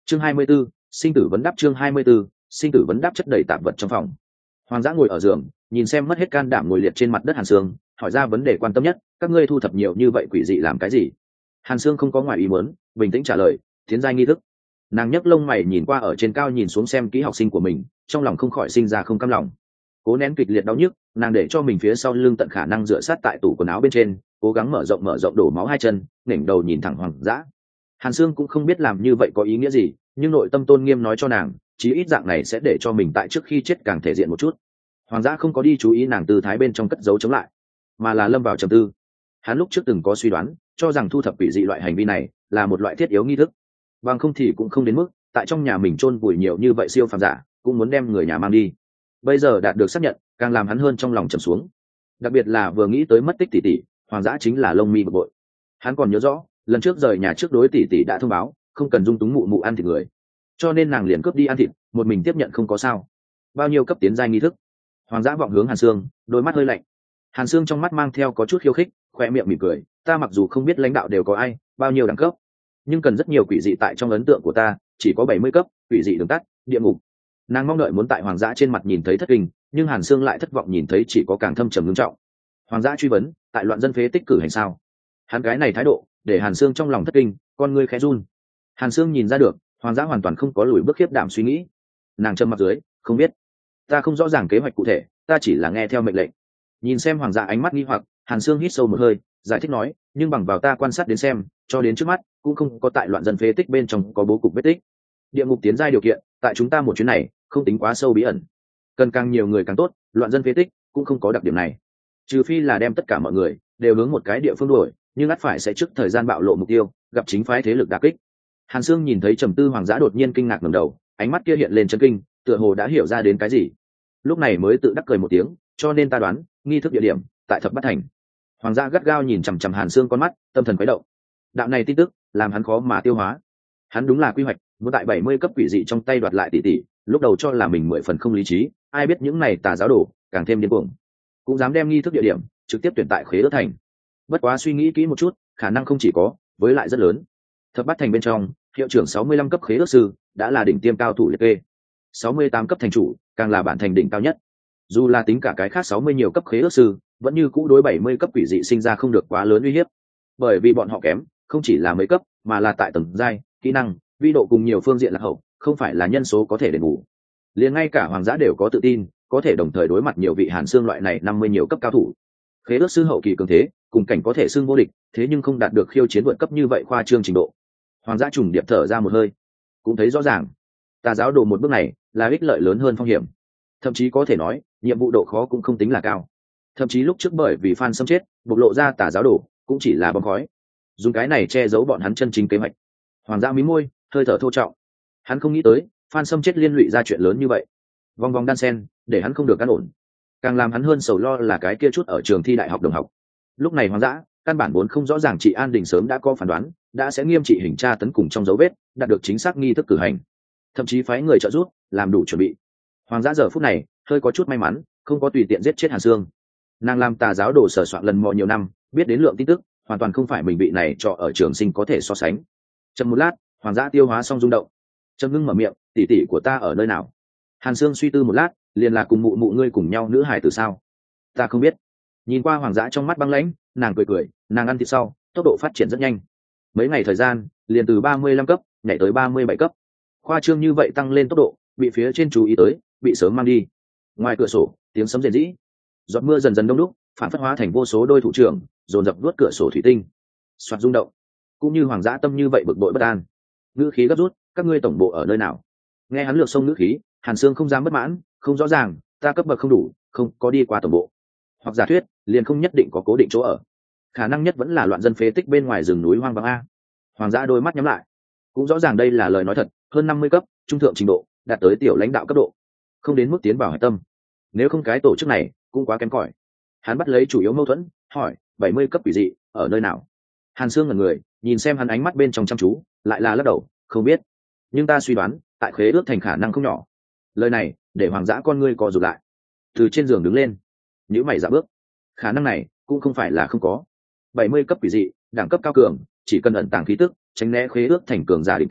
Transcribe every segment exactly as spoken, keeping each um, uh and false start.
chương hai mươi 24, sinh tử vấn đáp chương hai mươi 24, sinh tử vấn đáp chất đầy tạp vật trong phòng. Hoàng Dã ngồi ở giường, nhìn xem mất hết can đảm ngồi liệt trên mặt đất Hàn Sương, hỏi ra vấn đề quan tâm nhất, các ngươi thu thập nhiều như vậy quỷ dị làm cái gì? Hàn Sương không có ngoài ý muốn, bình tĩnh trả lời, tiến giai nghi thức. Nàng nhấc lông mày nhìn qua ở trên cao nhìn xuống xem kỹ học sinh của mình, trong lòng không khỏi sinh ra không cam lòng. Cố nén kịch liệt đau nhức, nàng để cho mình phía sau lưng tận khả năng dựa sát tại tủ quần áo bên trên, cố gắng mở rộng mở rộng đổ máu hai chân, ngẩng đầu nhìn thẳng Hoàng Dã. Hàn Sương cũng không biết làm như vậy có ý nghĩa gì, nhưng nội tâm tôn nghiêm nói cho nàng, chí ít dạng này sẽ để cho mình tại trước khi chết càng thể diện một chút. Hoàng Dã không có đi chú ý nàng tư thái bên trong cất giấu chống lại, mà là lâm vào trầm tư. Hắn lúc trước từng có suy đoán, cho rằng thu thập quỷ dị loại hành vi này là một loại thiết yếu nghi thức, bằng không thì cũng không đến mức tại trong nhà mình chôn vùi nhiều như vậy siêu phàm giả, cũng muốn đem người nhà mang đi. Bây giờ đạt được xác nhận, càng làm hắn hơn trong lòng trầm xuống. Đặc biệt là vừa nghĩ tới mất tích tỷ tỷ, Hoàng Dã chính là lông mi bực bội. Hắn còn nhớ rõ, lần trước rời nhà trước đối tỷ tỷ đã thông báo, không cần dung túng mụ mụ ăn thịt người, cho nên nàng liền cướp đi ăn thịt, một mình tiếp nhận không có sao. Bao nhiêu cấp tiến giai nghi thức? Hoàng Dã vọng hướng Hàn Sương, đôi mắt hơi lạnh. Hàn Sương trong mắt mang theo có chút khiêu khích, khoe miệng mỉm cười, ta mặc dù không biết lãnh đạo đều có ai, bao nhiêu đẳng cấp, nhưng cần rất nhiều quỷ dị tại trong ấn tượng của ta, chỉ có bảy mươi cấp, quỷ dị đường tắt, địa ngục. Nàng mong đợi muốn tại Hoàng Dã trên mặt nhìn thấy thất kinh, nhưng Hàn Sương lại thất vọng nhìn thấy chỉ có càng thâm trầm nghiêm trọng. Hoàng Dã truy vấn, tại loạn dân phế tích cử hành sao? Hắn cái này thái độ, để Hàn Sương trong lòng thất kinh, con ngươi khẽ run. Hàn Sương nhìn ra được, Hoàng Dã hoàn toàn không có lùi bước khiếp đảm suy nghĩ. Nàng trầm mặt dưới, không biết, ta không rõ ràng kế hoạch cụ thể, ta chỉ là nghe theo mệnh lệnh. Nhìn xem Hoàng Dã ánh mắt nghi hoặc, Hàn Sương hít sâu một hơi, giải thích nói, nhưng bằng vào ta quan sát đến xem, cho đến trước mắt cũng không có tại loạn dân phế tích bên trong có bố cục vết tích. Địa ngục tiến giai điều kiện, tại chúng ta một chuyến này không tính quá sâu bí ẩn, cần càng nhiều người càng tốt, loạn dân phế tích cũng không có đặc điểm này, trừ phi là đem tất cả mọi người đều hướng một cái địa phương đuổi, nhưng ắt phải sẽ trước thời gian bạo lộ mục tiêu, gặp chính phái thế lực đả kích. Hàn Sương nhìn thấy trầm tư Hoàng Dã đột nhiên kinh ngạc ngẩng đầu, ánh mắt kia hiện lên chấn kinh, tựa hồ đã hiểu ra đến cái gì, lúc này mới tự đắc cười một tiếng, cho nên ta đoán nghi thức địa điểm tại Thập Bát Thành. Hoàng Dã gắt gao nhìn chằm chằm Hàn Sương con mắt, tâm thần khuấy động. Đạo này tin tức làm hắn khó mà tiêu hóa. Hắn đúng là quy hoạch muốn tại bảy mươi cấp quỷ dị trong tay đoạt lại tỷ tỷ, lúc đầu cho là mình mười phần không lý trí, ai biết những này tà giáo đồ càng thêm điên cuồng, cũng dám đem nghi thức địa điểm trực tiếp tuyển tại Khế Ước Thành. Bất quá suy nghĩ kỹ một chút, khả năng không chỉ có, với lại rất lớn. Thập Bát Thành bên trong, hiệu trưởng sáu mươi lăm cấp khế ước sư đã là đỉnh tiêm cao thủ liệt kê, sáu mươi tám cấp thành chủ càng là bản thành đỉnh cao nhất. Dù là tính cả cái khác sáu mươi nhiều cấp khế ước sư, vẫn như cũ đối bảy mươi cấp quỷ dị sinh ra không được quá lớn uy hiếp, bởi vì bọn họ kém không chỉ là mấy cấp, mà là tại tầng giai, kỹ năng, vi độ cùng nhiều phương diện là hậu, không phải là nhân số có thể đền bù. Liền ngay cả Hoàng Dã đều có tự tin có thể đồng thời đối mặt nhiều vị Hàn Sương loại này năm mươi nhiều cấp cao thủ. Khế ước sư hậu kỳ cường thế, cùng cảnh có thể xưng vô địch, thế nhưng không đạt được khiêu chiến vượt cấp như vậy khoa trương trình độ. Hoàng Dã trùng điệp thở ra một hơi, cũng thấy rõ ràng tà giáo đồ một bước này là ích lợi lớn hơn phong hiểm, thậm chí có thể nói nhiệm vụ độ khó cũng không tính là cao. Thậm chí lúc trước bởi vì Phan Sâm chết, bộc lộ ra tà giáo đồ cũng chỉ là bom khói, dùng cái này che giấu bọn hắn chân chính kế hoạch. Hoàng Dã mím môi, hơi thở thô trọng. Hắn không nghĩ tới Phan Sâm chết liên lụy ra chuyện lớn như vậy, vòng vòng đan sen để hắn không được an ổn. Càng làm hắn hơn sầu lo là cái kia chút ở trường thi đại học đồng học. Lúc này Hoàng Dã căn bản vốn không rõ ràng chị An Đình sớm đã có phán đoán, đã sẽ nghiêm trị hình tra tấn cùng trong dấu vết, đạt được chính xác nghi thức cử hành, thậm chí phái người trợ giúp làm đủ chuẩn bị. Hoàng Dã giờ phút này hơi có chút may mắn, không có tùy tiện giết chết Hàn Sương. Nàng làm tà giáo đồ sở soạn lần mò nhiều năm, biết đến lượng tin tức hoàn toàn không phải mình bị này trọ ở trường sinh có thể so sánh. Chậm một lát, Hoàng Dã tiêu hóa xong rung động, chậm ngưng mở miệng, tỷ tỷ của ta ở nơi nào? Hàn Sương suy tư một lát, liền là cùng mụ mụ ngươi cùng nhau nữ hài từ sao? Ta không biết. Nhìn qua Hoàng Dã trong mắt băng lãnh, nàng cười cười, nàng ăn thịt sau tốc độ phát triển rất nhanh, mấy ngày thời gian liền từ ba mươi lăm cấp nhảy tới ba mươi bảy cấp, khoa trương như vậy tăng lên tốc độ, bị phía trên chú ý tới, bị sớm mang đi. Ngoài cửa sổ tiếng sấm rền rĩ, giọt mưa dần dần đông đúc, phản phất hóa thành vô số đôi thủ trưởng dồn dập vuốt cửa sổ thủy tinh, soạt rung động. Cũng như Hoàng Dã tâm như vậy bực bội bất an, ngữ khí gấp rút, các ngươi tổng bộ ở nơi nào? Nghe hắn lược sông ngữ khí, Hàn Sương không dám bất mãn, không rõ ràng, ta cấp bậc không đủ, không có đi qua tổng bộ, hoặc giả thuyết liền không nhất định có cố định chỗ ở, khả năng nhất vẫn là loạn dân phế tích bên ngoài rừng núi hoang vắng a. Hoàng Dã đôi mắt nhắm lại, cũng rõ ràng đây là lời nói thật, hơn năm mươi cấp, trung thượng trình độ, đạt tới tiểu lãnh đạo cấp độ, không đến mức tiến vào hải tâm. Nếu không cái tổ chức này cũng quá kém cỏi. Hắn bắt lấy chủ yếu mâu thuẫn, hỏi, bảy mươi cấp quỷ dị ở nơi nào? Hàn Sương ngẩn người, nhìn xem hắn ánh mắt bên trong chăm chú, lại là lắc đầu, không biết, nhưng ta suy đoán tại Khế Ước Thành khả năng không nhỏ. Lời này để Hoàng Dã con ngươi co rụt lại, từ trên giường đứng lên, nhíu mày dạo bước. Khả năng này cũng không phải là không có. bảy mươi cấp quỷ dị, đẳng cấp cao cường, chỉ cần ẩn tàng khí tức, tránh né Khế Ước Thành cường giả đỉnh cao,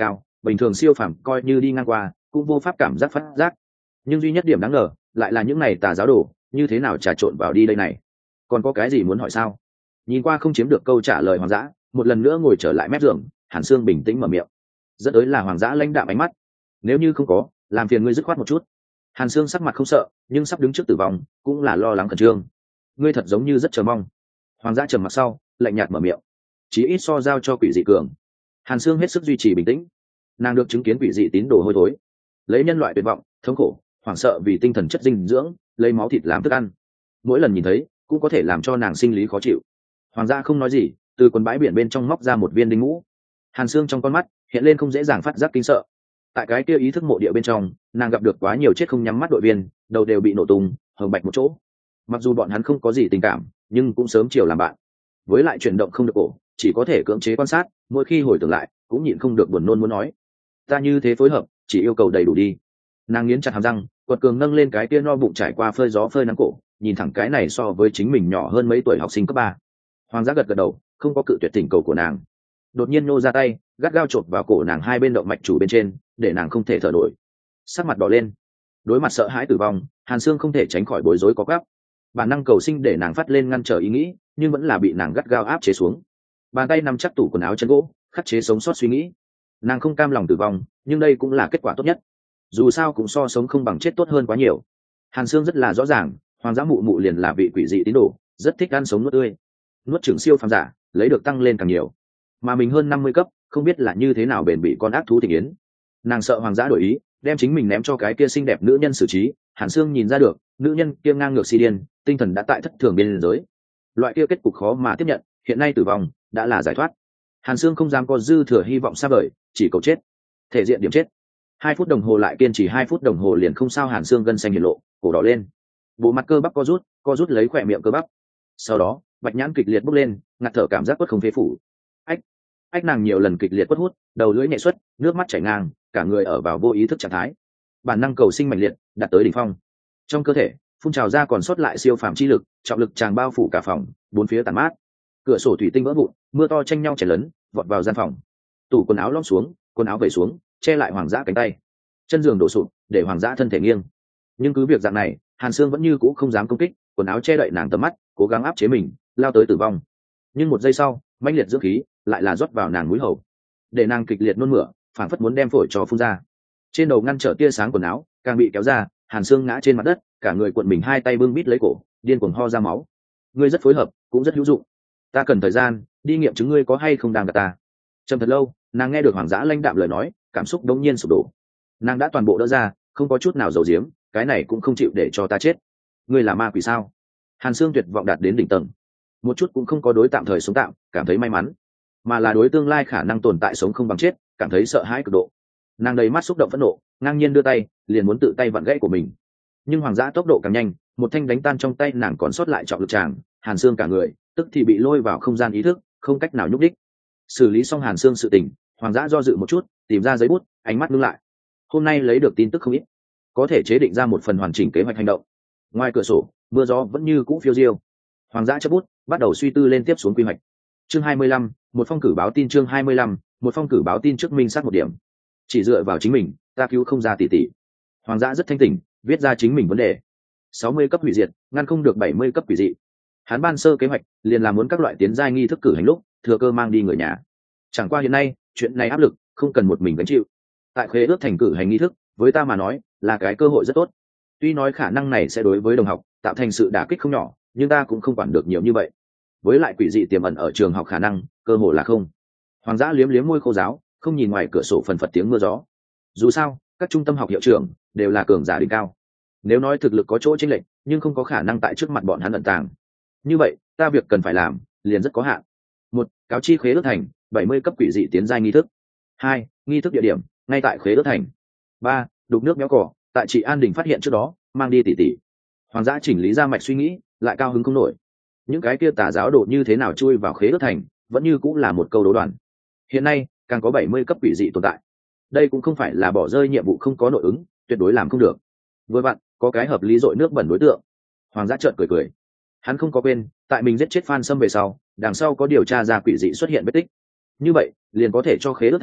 bình thường siêu phàm coi như đi ngang qua cũng vô pháp cảm giác phát giác. Nhưng duy nhất điểm đáng ngờ lại là những này tà giáo đồ như thế nào trà trộn vào đi đây này. Còn có cái gì muốn hỏi sao? Nhìn qua không chiếm được câu trả lời Hoàng Dã, một lần nữa ngồi trở lại mép giường, Hàn Sương bình tĩnh mở miệng. Dẫn tới là Hoàng Dã lãnh đạm ánh mắt. Nếu như không có, làm phiền ngươi dứt khoát một chút. Hàn Sương sắc mặt không sợ, nhưng sắp đứng trước tử vong, cũng là lo lắng khẩn trương. Ngươi thật giống như rất chờ mong. Hoàng Dã trầm mặt sau, lạnh nhạt mở miệng. Chí ít so giao cho quỷ dị cường. Hàn Sương hết sức duy trì bình tĩnh. Nàng được chứng kiến quỷ dị tín đồ hôi thối, lấy nhân loại tuyệt vọng, thống khổ, hoảng sợ vì tinh thần chất dinh dưỡng, lấy máu thịt làm thức ăn. Mỗi lần nhìn thấy, cũng có thể làm cho nàng sinh lý khó chịu. Hoàng Gia không nói gì, từ quần bãi biển bên trong móc ra một viên đinh ngũ. Hàn Sương trong con mắt hiện lên không dễ dàng phát giác kinh sợ. Tại cái kia ý thức mộ địa bên trong, nàng gặp được quá nhiều chết không nhắm mắt đội viên, đầu đều bị nổ tung, hồng bạch một chỗ. Mặc dù bọn hắn không có gì tình cảm, nhưng cũng sớm chiều làm bạn. Với lại chuyển động không được cổ, chỉ có thể cưỡng chế quan sát, mỗi khi hồi tưởng lại, cũng nhịn không được buồn nôn muốn nói. Ta như thế phối hợp, chỉ yêu cầu đầy đủ đi. Nàng nghiến chặt hàm răng, quật cường nâng lên cái kia no bụng trải qua phơi gió phơi nắng cổ, nhìn thẳng cái này so với chính mình nhỏ hơn mấy tuổi học sinh cấp ba. Hoàng Gia gật gật đầu, không có cự tuyệt tình cầu của nàng. Đột nhiên nô ra tay, gắt gao chộp vào cổ nàng hai bên động mạch chủ bên trên, để nàng không thể thở nổi. Sắc mặt đỏ lên, đối mặt sợ hãi tử vong, Hàn Sương không thể tránh khỏi bối rối có gắp. Bản năng cầu sinh để nàng phát lên ngăn trở ý nghĩ, nhưng vẫn là bị nàng gắt gao áp chế xuống. Bàn tay nắm chắc tủ quần áo chân gỗ, khắc chế sống sót suy nghĩ. Nàng không cam lòng tử vong, nhưng đây cũng là kết quả tốt nhất. Dù sao cũng so sống không bằng chết tốt hơn quá nhiều. Hàn Sương rất là rõ ràng, Hoàng Gia mụ mụ liền là vị quỷ dị tín đồ, rất thích ăn sống nuốt tươi, nuốt chửng siêu phàm giả, lấy được tăng lên càng nhiều. Mà mình hơn năm mươi cấp, không biết là như thế nào bền bị con ác thú tình yến. Nàng sợ Hoàng Gia đổi ý, đem chính mình ném cho cái kia xinh đẹp nữ nhân xử trí. Hàn Sương nhìn ra được, nữ nhân kia ngang ngược si điên, tinh thần đã tại thất thường biên giới. Loại kia kết cục khó mà tiếp nhận, hiện nay tử vong đã là giải thoát. Hàn Sương không dám có dư thừa hy vọng xa vời, chỉ cầu chết. Thể diện điểm chết. Hai phút đồng hồ lại kiên trì hai phút đồng hồ liền không sao. Hàn Sương gân xanh hiển lộ, cổ đỏ lên, bộ mặt cơ bắp co rút, co rút lấy khỏe miệng cơ bắp. Sau đó, bạch nhãn kịch liệt bốc lên, ngạt thở cảm giác quất không phế phủ. Ách, ách nàng nhiều lần kịch liệt quất hút, đầu lưỡi nhẹ xuất, nước mắt chảy ngang, cả người ở vào vô ý thức trạng thái. Bản năng cầu sinh mạnh liệt, đạt tới đỉnh phong. Trong cơ thể, phun trào ra còn sót lại siêu phàm chi lực, trọng lực tràn bao phủ cả phòng, bốn phía tàn mát. Cửa sổ thủy tinh vỡ vụn, mưa to tranh nhau chảy lớn, vọt vào gian phòng. Tủ quần áo lom xuống, quần áo vẩy xuống, che lại Hoàng Dã cánh tay. Chân giường đổ sụp, để Hoàng Dã thân thể nghiêng. Nhưng cứ việc dạng này, Hàn Sương vẫn như cũ không dám công kích, quần áo che đậy nàng tầm mắt, cố gắng áp chế mình, lao tới tử vong. Nhưng một giây sau, mãnh liệt dưỡng khí lại là rót vào nàng mũi hầu, để nàng kịch liệt nôn mửa, phảng phất muốn đem phổi cho phun ra. Trên đầu ngăn trở tia sáng quần áo càng bị kéo ra, Hàn Sương ngã trên mặt đất, cả người cuộn mình, hai tay bưng bít lấy cổ, điên cuồng ho ra máu. Ngươi rất phối hợp, cũng rất hữu dụng. Ta cần thời gian đi nghiệm chứng ngươi có hay không đang gặp ta. Trầm thật lâu, nàng nghe được Hoàng Dã lãnh đạm lời nói, cảm xúc đống nhiên sụp đổ. Nàng đã toàn bộ đỡ ra, không có chút nào giấu giếm, cái này cũng không chịu để cho ta chết. Ngươi là ma quỷ sao? Hàn Sương tuyệt vọng đạt đến đỉnh tầng, một chút cũng không có đối tạm thời sống tạm cảm thấy may mắn, mà là đối tương lai khả năng tồn tại sống không bằng chết cảm thấy sợ hãi cực độ. Nàng đầy mắt xúc động phẫn nộ, ngang nhiên đưa tay liền muốn tự tay vặn gãy của mình, nhưng Hoàng Dã tốc độ càng nhanh, một thanh đánh tan trong tay nàng còn sót lại trọng lực tràng. Hàn Sương cả người tức thì bị lôi vào không gian ý thức, không cách nào nhúc đích. Xử lý xong Hàn Sương sự tình, Hoàng Dã do dự một chút, tìm ra giấy bút, ánh mắt ngưng lại. Hôm nay lấy được tin tức không ít, có thể chế định ra một phần hoàn chỉnh kế hoạch hành động. Ngoài cửa sổ, mưa gió vẫn như cũ phiêu diêu. Hoàng Dã chấp bút, bắt đầu suy tư lên tiếp xuống quy hoạch. Chương hai mươi lăm, một phong cử báo tin. Chương hai mươi lăm, một phong cử báo tin trước minh sát một điểm. Chỉ dựa vào chính mình, ta cứu không ra tỷ tỷ. Hoàng Dã rất thanh tỉnh, viết ra chính mình vấn đề. sáu mươi cấp hủy diệt, ngăn không được bảy mươi cấp quỷ dị. Hắn ban sơ kế hoạch liền là muốn các loại tiến giai nghi thức cử hành lúc, thừa cơ mang đi người nhà. Chẳng qua hiện nay, chuyện này áp lực, không cần một mình gánh chịu. Tại khế ước thành cử hành nghi thức, với ta mà nói, là cái cơ hội rất tốt. Tuy nói khả năng này sẽ đối với đồng học tạo thành sự đả kích không nhỏ, nhưng ta cũng không quản được nhiều như vậy. Với lại quỷ dị tiềm ẩn ở trường học khả năng, cơ hội là không. Hoàng Dã liếm liếm môi khô giáo, không nhìn ngoài cửa sổ phần phật tiếng mưa gió. Dù sao, các trung tâm học hiệu trưởng đều là cường giả đỉnh cao. Nếu nói thực lực có chỗ chênh lệch, nhưng không có khả năng tại trước mặt bọn hắn ẩn tàng. Như vậy, ta việc cần phải làm liền rất có hạn. Một, cáo chi khế ước thành bảy mươi cấp quỷ dị tiến giai nghi thức. Hai, nghi thức địa điểm ngay tại khế ước thành. Ba, đục nước méo cỏ, tại chị An Đình phát hiện trước đó, mang đi tỷ tỷ. Hoàng Dã chỉnh lý ra mạch suy nghĩ, lại cao hứng không nổi. Những cái kia tà giáo đồ như thế nào chui vào khế ước thành, vẫn như cũng là một câu đố đoán. Hiện nay, càng có bảy mươi cấp quỷ dị tồn tại. Đây cũng không phải là bỏ rơi nhiệm vụ không có nội ứng, tuyệt đối làm không được. Với bạn, có cái hợp lý dội nước bẩn đối tượng. Hoàng Dã chợt cười cười. Hắn không có quên, tại mình giết chết Phan Sâm về sau, đằng sau có điều tra ra quỷ dị xuất hiện vết tích. Như vậy, liền có thể cho khế ước thành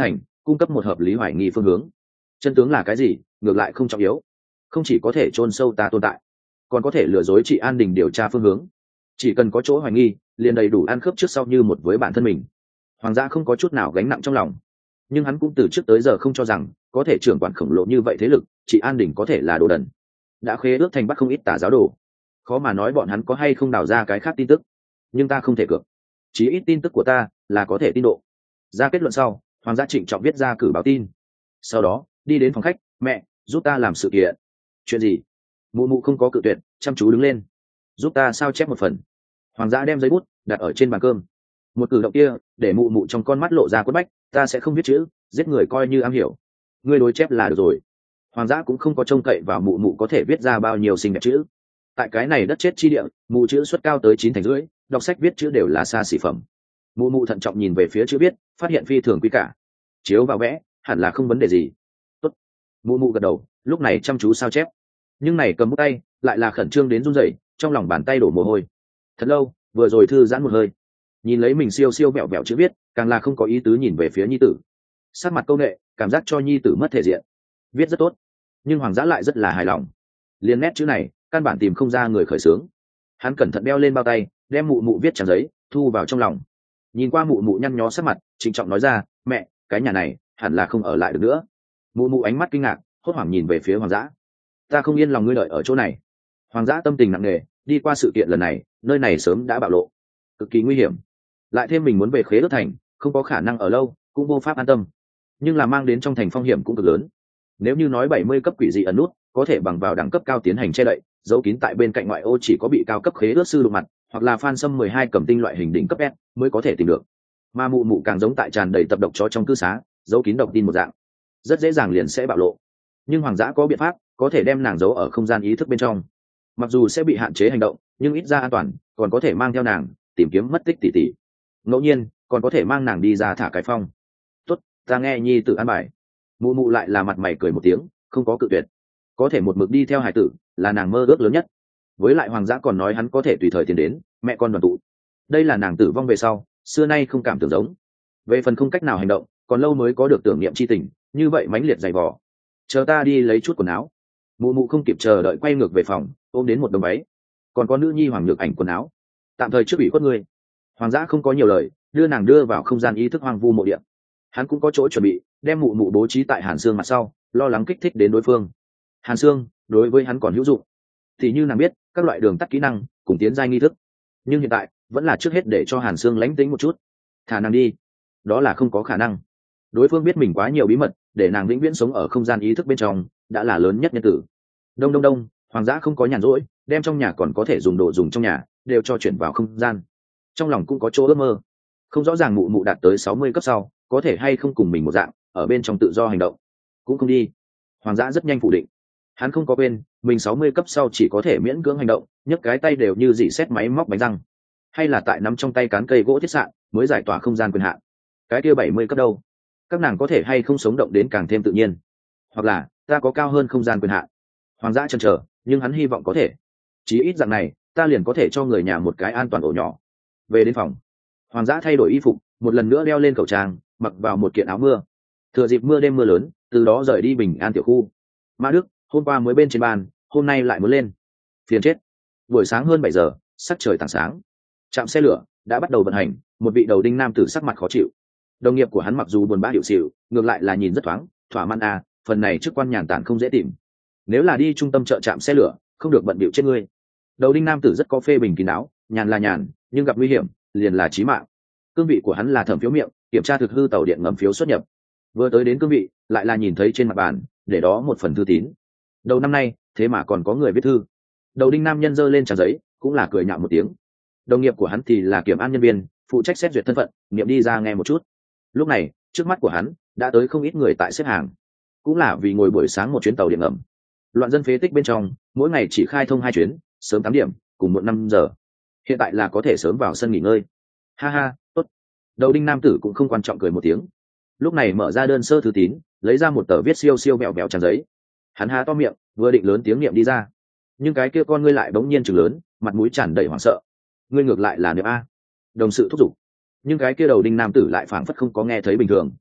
cung cấp một hợp lý hoài nghi phương hướng. Chân tướng là cái gì ngược lại không trọng yếu, không chỉ có thể chôn sâu ta tồn tại, còn có thể lừa dối chị An Đình điều tra phương hướng. Chỉ cần có chỗ hoài nghi liền đầy đủ ăn khớp trước sau như một với bản thân mình. Hoàng gia không có chút nào gánh nặng trong lòng, nhưng hắn cũng từ trước tới giờ không cho rằng có thể trưởng quản khổng lồ như vậy thế lực chị An Đình có thể là đồ đần. Đã khế ước thành bắt không ít tà giáo đồ, khó mà nói bọn hắn có hay không đào ra cái khác tin tức, nhưng ta không thể cược, chí ít tin tức của ta là có thể tin độ. Ra kết luận sau, Hoàng gia trịnh trọng viết ra cử báo tin, sau đó đi đến phòng khách. Mẹ, giúp ta làm sự kiện. Chuyện gì? Mụ mụ không có cự tuyệt, chăm chú đứng lên. Giúp ta sao chép một phần. Hoàng gia đem giấy bút đặt ở trên bàn cơm. Một cử động kia để mụ mụ trong con mắt lộ ra quất bách. Ta sẽ không viết chữ, giết người coi như am hiểu. Ngươi đối chép là được rồi. Hoàng gia cũng không có trông cậy vào mụ mụ có thể viết ra bao nhiêu xinh đẹp chữ. Tại cái này đất chết chi địa, mụ chữ suất cao tới chín thành rưỡi, đọc sách viết chữ đều là xa xỉ phẩm. Mụ mụ thận trọng nhìn về phía chữ viết, phát hiện phi thường quý cả. Chiếu vào vẽ hẳn là không vấn đề gì. Tốt. Mụ mụ gật đầu, lúc này chăm chú sao chép. Nhưng này cầm bút tay lại là khẩn trương đến run rẩy, trong lòng bàn tay đổ mồ hôi. Thật lâu, vừa rồi thư giãn một hơi, nhìn lấy mình siêu siêu vẹo vẹo chữ viết, càng là không có ý tứ nhìn về phía nhi tử. Sát mặt câu nệ, cảm giác cho nhi tử mất thể diện. Viết rất tốt, nhưng Hoàng Dã lại rất là hài lòng. Liên nét chữ này căn bản tìm không ra người khởi xướng. Hắn cẩn thận đeo lên bao tay, đem mụ mụ viết trang giấy thu vào trong lòng. Nhìn qua mụ mụ nhăn nhó sắc mặt, trịnh trọng nói ra, mẹ, cái nhà này hẳn là không ở lại được nữa. Mụ mụ ánh mắt kinh ngạc, hốt hoảng nhìn về phía Hoàng Dã. Ta không yên lòng ngươi đợi ở chỗ này. Hoàng Dã tâm tình nặng nề, đi qua sự kiện lần này, nơi này sớm đã bạo lộ, cực kỳ nguy hiểm. Lại thêm mình muốn về Khế Ước Thành, không có khả năng ở lâu, cũng vô pháp an tâm. Nhưng là mang đến trong thành phong hiểm cũng cực lớn. Nếu như nói bảy mươi cấp quỷ dị ẩn nút, có thể bằng vào đẳng cấp cao tiến hành che đậy, giấu kín tại bên cạnh ngoại ô chỉ có bị cao cấp khế ước sư đụng mặt, hoặc là Phan Sâm mười hai cầm tinh loại hình đỉnh cấp S mới có thể tìm được. Mà mụ mụ càng giống tại tràn đầy tập độc chó trong cư xá, giấu kín độc tin một dạng, rất dễ dàng liền sẽ bạo lộ. Nhưng Hoàng Dã có biện pháp, có thể đem nàng giấu ở không gian ý thức bên trong. Mặc dù sẽ bị hạn chế hành động, nhưng ít ra an toàn, còn có thể mang theo nàng tìm kiếm mất tích tỷ tỷ. Ngẫu nhiên, còn có thể mang nàng đi ra thả cái phong. Tốt, ta nghe nhi tự an bài. Mụ mụ lại là mặt mày cười một tiếng, không có cự tuyệt. Có thể một mực đi theo hải tử là nàng mơ ước lớn nhất. Với lại Hoàng Dã còn nói hắn có thể tùy thời tiến đến, mẹ con đoàn tụ. Đây là nàng tử vong về sau, xưa nay không cảm tưởng giống. Về phần không cách nào hành động, còn lâu mới có được tưởng niệm chi tình, như vậy mãnh liệt dày vò. Chờ ta đi lấy chút quần áo. Mụ mụ không kịp chờ đợi quay ngược về phòng, ôm đến một đống váy. Còn có nữ nhi Hoàng Nhược Ảnh quần áo. Tạm thời trước ủy khuất ngươi. Hoàng Dã không có nhiều lời, đưa nàng đưa vào không gian ý thức hoang vu mộ địa. Hắn cũng có chỗ chuẩn bị, đem mụ mụ bố trí tại Hàn Sương mặt sau, lo lắng kích thích đến đối phương. Hàn Sương đối với hắn còn hữu dụng, thì như nàng biết các loại đường tắt kỹ năng cùng tiến giai nghi thức, nhưng hiện tại vẫn là trước hết để cho Hàn Sương lánh tính một chút, thả nàng đi. Đó là không có khả năng. Đối phương biết mình quá nhiều bí mật, để nàng vĩnh viễn sống ở không gian ý thức bên trong đã là lớn nhất nhân tử. Đông đông đông, Hoàng Dã không có nhàn rỗi, đem trong nhà còn có thể dùng đồ dùng trong nhà đều cho chuyển vào không gian. Trong lòng cũng có chỗ ước mơ, không rõ ràng mụ mụ đạt tới sáu mươi cấp sau có thể hay không cùng mình một dạng ở bên trong tự do hành động. Cũng không đi. Hoàng Dã rất nhanh phủ định. Hắn không có quên mình sáu mươi cấp sau chỉ có thể miễn cưỡng hành động, nhấc cái tay đều như dỉ xét máy móc bánh răng, hay là tại nắm trong tay cán cây gỗ thiết sạn mới giải tỏa không gian quyền hạn. Cái kia bảy mươi cấp đâu, các nàng có thể hay không sống động đến càng thêm tự nhiên, hoặc là ta có cao hơn không gian quyền hạn. Hoàng Dã chần chờ, nhưng hắn hy vọng có thể, chí ít dạng này ta liền có thể cho người nhà một cái an toàn ổ nhỏ. Về đến phòng, Hoàng Dã thay đổi y phục, một lần nữa đeo lên khẩu trang, mặc vào một kiện áo mưa. Thừa dịp mưa đêm mưa lớn, từ đó rời đi Bình An tiểu khu. Mã Đức hôm qua mới bên trên bàn, hôm nay lại muốn lên, phiền chết. Buổi sáng hơn bảy giờ, sắc trời tảng sáng, trạm xe lửa đã bắt đầu vận hành. Một vị đầu đinh nam tử sắc mặt khó chịu. Đồng nghiệp của hắn mặc dù buồn bã hiệu xịu, ngược lại là nhìn rất thoáng, thỏa mãn à, phần này chức quan nhàn tản không dễ tìm. Nếu là đi trung tâm chợ trạm xe lửa, không được bận bịu chết ngươi. Đầu đinh nam tử rất có phê bình kín đáo, nhàn là nhàn, nhưng gặp nguy hiểm liền là chí mạng. Cương vị của hắn là thẩm phiếu miệng, kiểm tra thực hư tàu điện ngầm phiếu xuất nhập. Vừa tới đến cương vị, lại là nhìn thấy trên mặt bàn để đó một phần thư tín. Đầu năm nay thế mà còn có người viết thư. Đầu đinh nam nhân giơ lên trang giấy, cũng là cười nhạo một tiếng. Đồng nghiệp của hắn thì là kiểm an nhân viên, phụ trách xét duyệt thân phận, nghiệm đi ra nghe một chút. Lúc này trước mắt của hắn đã tới không ít người tại xếp hàng, cũng là vì ngồi buổi sáng một chuyến tàu điện ngầm. Loạn dân phế tích bên trong, mỗi ngày chỉ khai thông hai chuyến, sớm tám điểm cùng muộn năm giờ. Hiện tại là có thể sớm vào sân nghỉ ngơi. Ha ha, tốt. Đầu đinh nam tử cũng không quan trọng cười một tiếng. Lúc này mở ra đơn sơ thư tín, lấy ra một tờ viết siêu siêu bẹo bẹo trang giấy. Hắn há to miệng, vừa định lớn tiếng niệm đi ra, nhưng cái kia con ngươi lại bỗng nhiên trừng lớn, mặt mũi tràn đầy hoảng sợ. Ngươi ngược lại là niệm a. Đồng sự thúc giục, nhưng cái kia đầu đinh nam tử lại phảng phất không có nghe thấy bình thường.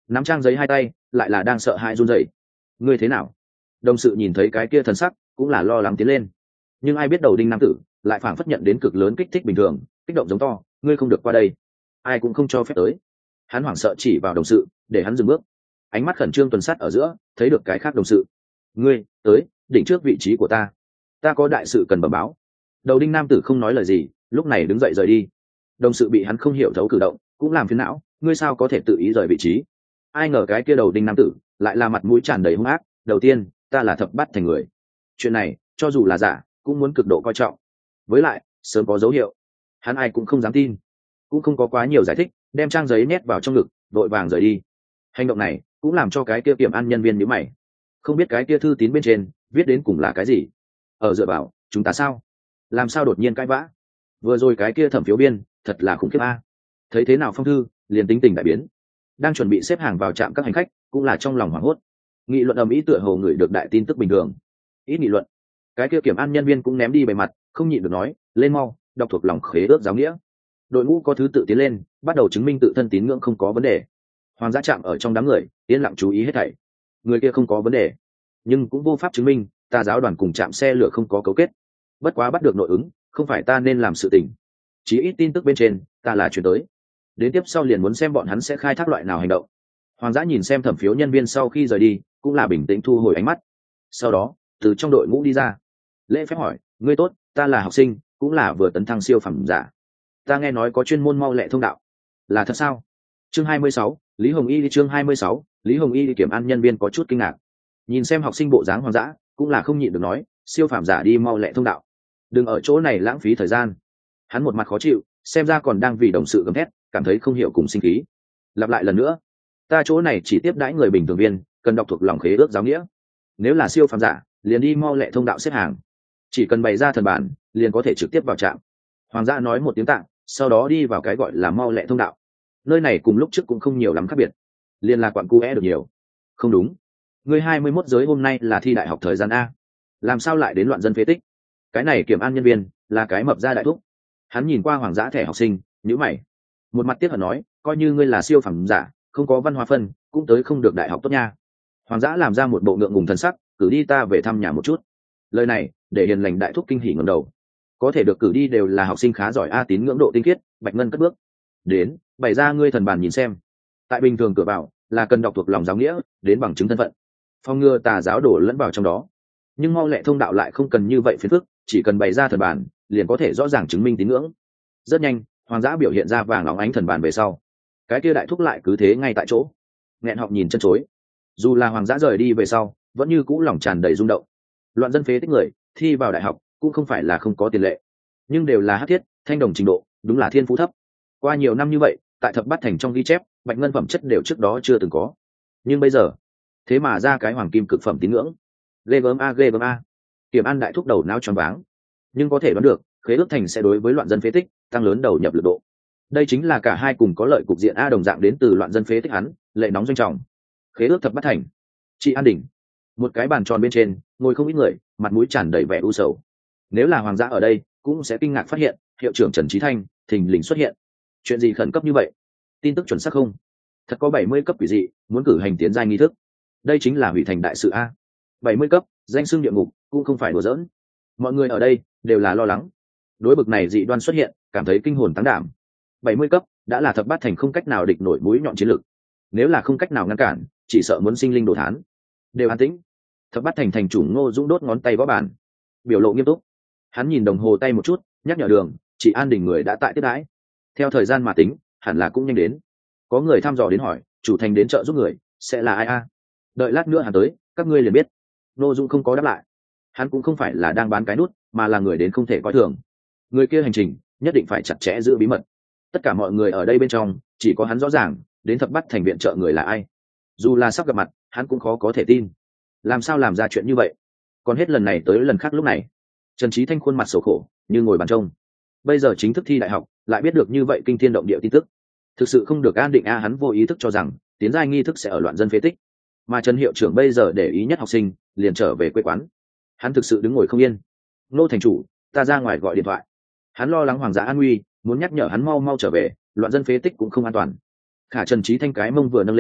nắm trang giấy hai tay lại là đang sợ hãi run rẩy. Ngươi thế nào? Đồng sự nhìn thấy cái kia thần sắc cũng là lo lắng tiến lên, nhưng ai biết đầu đinh nam tử lại phảng phất nhận đến cực lớn kích thích bình thường, kích động giống to, ngươi không được qua đây, ai cũng không cho phép tới. Hắn hoảng sợ chỉ vào đồng sự để hắn dừng bước, ánh mắt khẩn trương tuần sát ở giữa, thấy được cái khác đồng sự. Ngươi tới đỉnh trước vị trí của ta, ta có đại sự cần bẩm báo. Đầu đinh nam tử không nói lời gì, lúc này đứng dậy rời đi. Đồng sự bị hắn không hiểu thấu cử động cũng làm phiền não, ngươi sao có thể tự ý rời vị trí? Ai ngờ cái kia đầu đinh nam tử lại là mặt mũi tràn đầy hung ác. Đầu tiên, ta là thập bát thành người, chuyện này cho dù là giả cũng muốn cực độ coi trọng, với lại sớm có dấu hiệu. Hắn ai cũng không dám tin, cũng không có quá nhiều giải thích, đem trang giấy nhét vào trong ngực vội vàng rời đi. Hành động này cũng làm cho cái kia kiểm an nhân viên nhíu mày, không biết cái kia thư tín bên trên viết đến cùng là cái gì. Ở dựa vào chúng ta sao, làm sao đột nhiên cãi vã? Vừa rồi cái kia thẩm phiếu biên thật là khủng khiếp a. Thấy thế nào phong thư liền tính tình đại biến, đang chuẩn bị xếp hàng vào trạm các hành khách cũng là trong lòng hoảng hốt. Nghị luận ầm ĩ tựa hồ người được đại tin tức bình thường. Ít nghị luận, cái kia kiểm an nhân viên cũng ném đi bề mặt, không nhịn được nói, lên mau đọc thuộc lòng khế ước giáo nghĩa. Đội ngũ có thứ tự tiến lên, bắt đầu chứng minh tự thân tín ngưỡng không có vấn đề. Hoàng gia chạm ở trong đám người yên lặng chú ý hết thảy. Người kia không có vấn đề, nhưng cũng vô pháp chứng minh ta giáo đoàn cùng trạm xe lửa không có cấu kết. Bất quá bắt được nội ứng không phải ta nên làm sự tình, chí ít tin tức bên trên ta là chuyển tới, đến tiếp sau liền muốn xem bọn hắn sẽ khai thác loại nào hành động. Hoàng gia nhìn xem thẩm phiếu nhân viên sau khi rời đi cũng là bình tĩnh thu hồi ánh mắt, sau đó từ trong đội ngũ đi ra, lễ phép hỏi, ngươi tốt, ta là học sinh cũng là vừa tấn thăng siêu phẩm giả, ta nghe nói có chuyên môn mau lẹ thông đạo, là thật sao? Chương hai mươi sáu, Lý Hồng Y. Chương hai mươi sáu, Lý Hồng Y. Kiểm an nhân viên có chút kinh ngạc, nhìn xem học sinh bộ dáng hoang dã cũng là không nhịn được nói, siêu phẩm giả đi mau lẹ thông đạo, đừng ở chỗ này lãng phí thời gian. Hắn một mặt khó chịu, xem ra còn đang vì đồng sự gầm thét, cảm thấy không hiểu cùng sinh khí. Lặp lại lần nữa, ta chỗ này chỉ tiếp đãi người bình thường viên, cần đọc thuộc lòng khế ước giáo nghĩa. Nếu là siêu phàm giả liền đi mau lẹ thông đạo xếp hàng, chỉ cần bày ra thần bản liền có thể trực tiếp vào trạm. Hoàng gia nói một tiếng tạng, sau đó đi vào cái gọi là mau lẹ thông đạo. Nơi này cùng lúc trước cũng không nhiều lắm khác biệt, liền là quặn cu é được nhiều. Không đúng, người hai mươi mốt giới hôm nay là thi đại học thời gian a, làm sao lại đến loạn dân phế tích? Cái này kiểm an nhân viên là cái mập ra đại thúc. Hắn nhìn qua hoàng gia thẻ học sinh nhíu mày, một mặt tiếc hận nói, coi như ngươi là siêu phẩm giả không có văn hóa phân cũng tới không được đại học tốt nha. Hoàng gia làm ra một bộ ngượng ngùng thần sắc, cử đi ta về thăm nhà một chút. Lời này để hiền lành đại thúc kinh hỉ ngẩng đầu, có thể được cử đi đều là học sinh khá giỏi a. Tín ngưỡng độ tinh khiết, Bạch Ngân cất bước đến, bày ra ngươi thần bàn nhìn xem. Tại bình thường cửa vào là cần đọc thuộc lòng giáo nghĩa đến bằng chứng thân phận, phòng ngừa tà giáo đổ lẫn vào trong đó. Nhưng mau lẹ thông đạo lại không cần như vậy phiền phức, chỉ cần bày ra thần bàn liền có thể rõ ràng chứng minh tín ngưỡng. Rất nhanh, hoàng gia biểu hiện ra vàng óng ánh thần bàn về sau, cái kia đại thúc lại cứ thế ngay tại chỗ nghẹn họng nhìn chân chối. Dù là hoàng gia rời đi về sau vẫn như cũ lòng tràn đầy rung động. Loạn dân phế tích người thi vào đại học cũng không phải là không có tiền lệ, nhưng đều là hắc thiết thanh đồng trình độ, đúng là thiên phú thấp. Qua nhiều năm như vậy, tại thập bát thành trong ghi chép Bạch Ngân phẩm chất đều trước đó chưa từng có, nhưng bây giờ thế mà ra cái hoàng kim cực phẩm tín ngưỡng. Ghê gớm a, ghê gớm a. Kiểm an đại thúc đầu não choáng váng, nhưng có thể đoán được khế ước thành sẽ đối với loạn dân phế tích tăng lớn đầu nhập lực độ. Đây chính là cả hai cùng có lợi cục diện a. Đồng dạng đến từ loạn dân phế tích hắn lệ nóng doanh trọng. Khế ước thập bát thành, chị an đỉnh, một cái bàn tròn bên trên ngồi không ít người, mặt mũi tràn đầy vẻ u sầu. Nếu là hoàng gia ở đây cũng sẽ kinh ngạc phát hiện hiệu trưởng Trần Trí Thanh thình lình xuất hiện. Chuyện gì khẩn cấp như vậy? Tin tức chuẩn xác không? Thật có bảy mươi cấp quỷ dị muốn cử hành tiến giai nghi thức, đây chính là hủy thành đại sự a. bảy mươi cấp danh xưng địa ngục cũng không phải đùa giỡn. Mọi người ở đây đều là lo lắng, đối bực này dị đoan xuất hiện cảm thấy kinh hồn táng đảm. bảy mươi cấp đã là thập bát thành không cách nào địch nổi mũi nhọn chiến lược, nếu là không cách nào ngăn cản chỉ sợ muốn sinh linh đồ thán. Đều an tĩnh. Thập bát thành thành chủ Ngô Dũng đốt ngón tay gõ bàn, biểu lộ nghiêm túc. Hắn nhìn đồng hồ tay một chút, nhắc nhở đường chị an đình người đã tại tiếp đãi, theo thời gian mà tính hẳn là cũng nhanh đến. Có người thăm dò đến hỏi chủ thành đến chợ giúp người sẽ là ai a? Đợi lát nữa hắn tới các ngươi liền biết. Ngô Dũng không có đáp lại, hắn cũng không phải là đang bán cái nút, mà là người đến không thể coi thường. Người kia hành trình nhất định phải chặt chẽ giữ bí mật. Tất cả mọi người ở đây bên trong chỉ có hắn rõ ràng đến thập bát thành viện trợ người là ai. Dù là sắp gặp mặt hắn cũng khó có thể tin, làm sao làm ra chuyện như vậy. Còn hết lần này tới lần khác lúc này Trần Trí Thanh khuôn mặt sầu khổ như ngồi bàn trông. Bây giờ chính thức thi đại học lại biết được như vậy kinh thiên động địa tin tức, thực sự không được an định a. Hắn vô ý thức cho rằng tiến giai nghi thức sẽ ở loạn dân phế tích, mà Trần hiệu trưởng bây giờ để ý nhất học sinh liền trở về quê quán. Hắn thực sự đứng ngồi không yên. Nô thành chủ, ta ra ngoài gọi điện thoại. Hắn lo lắng hoàng gia an nguy, muốn nhắc nhở hắn mau mau trở về, loạn dân phế tích cũng không an toàn. Khả Trần Trí Thanh cái mông vừa nâng lên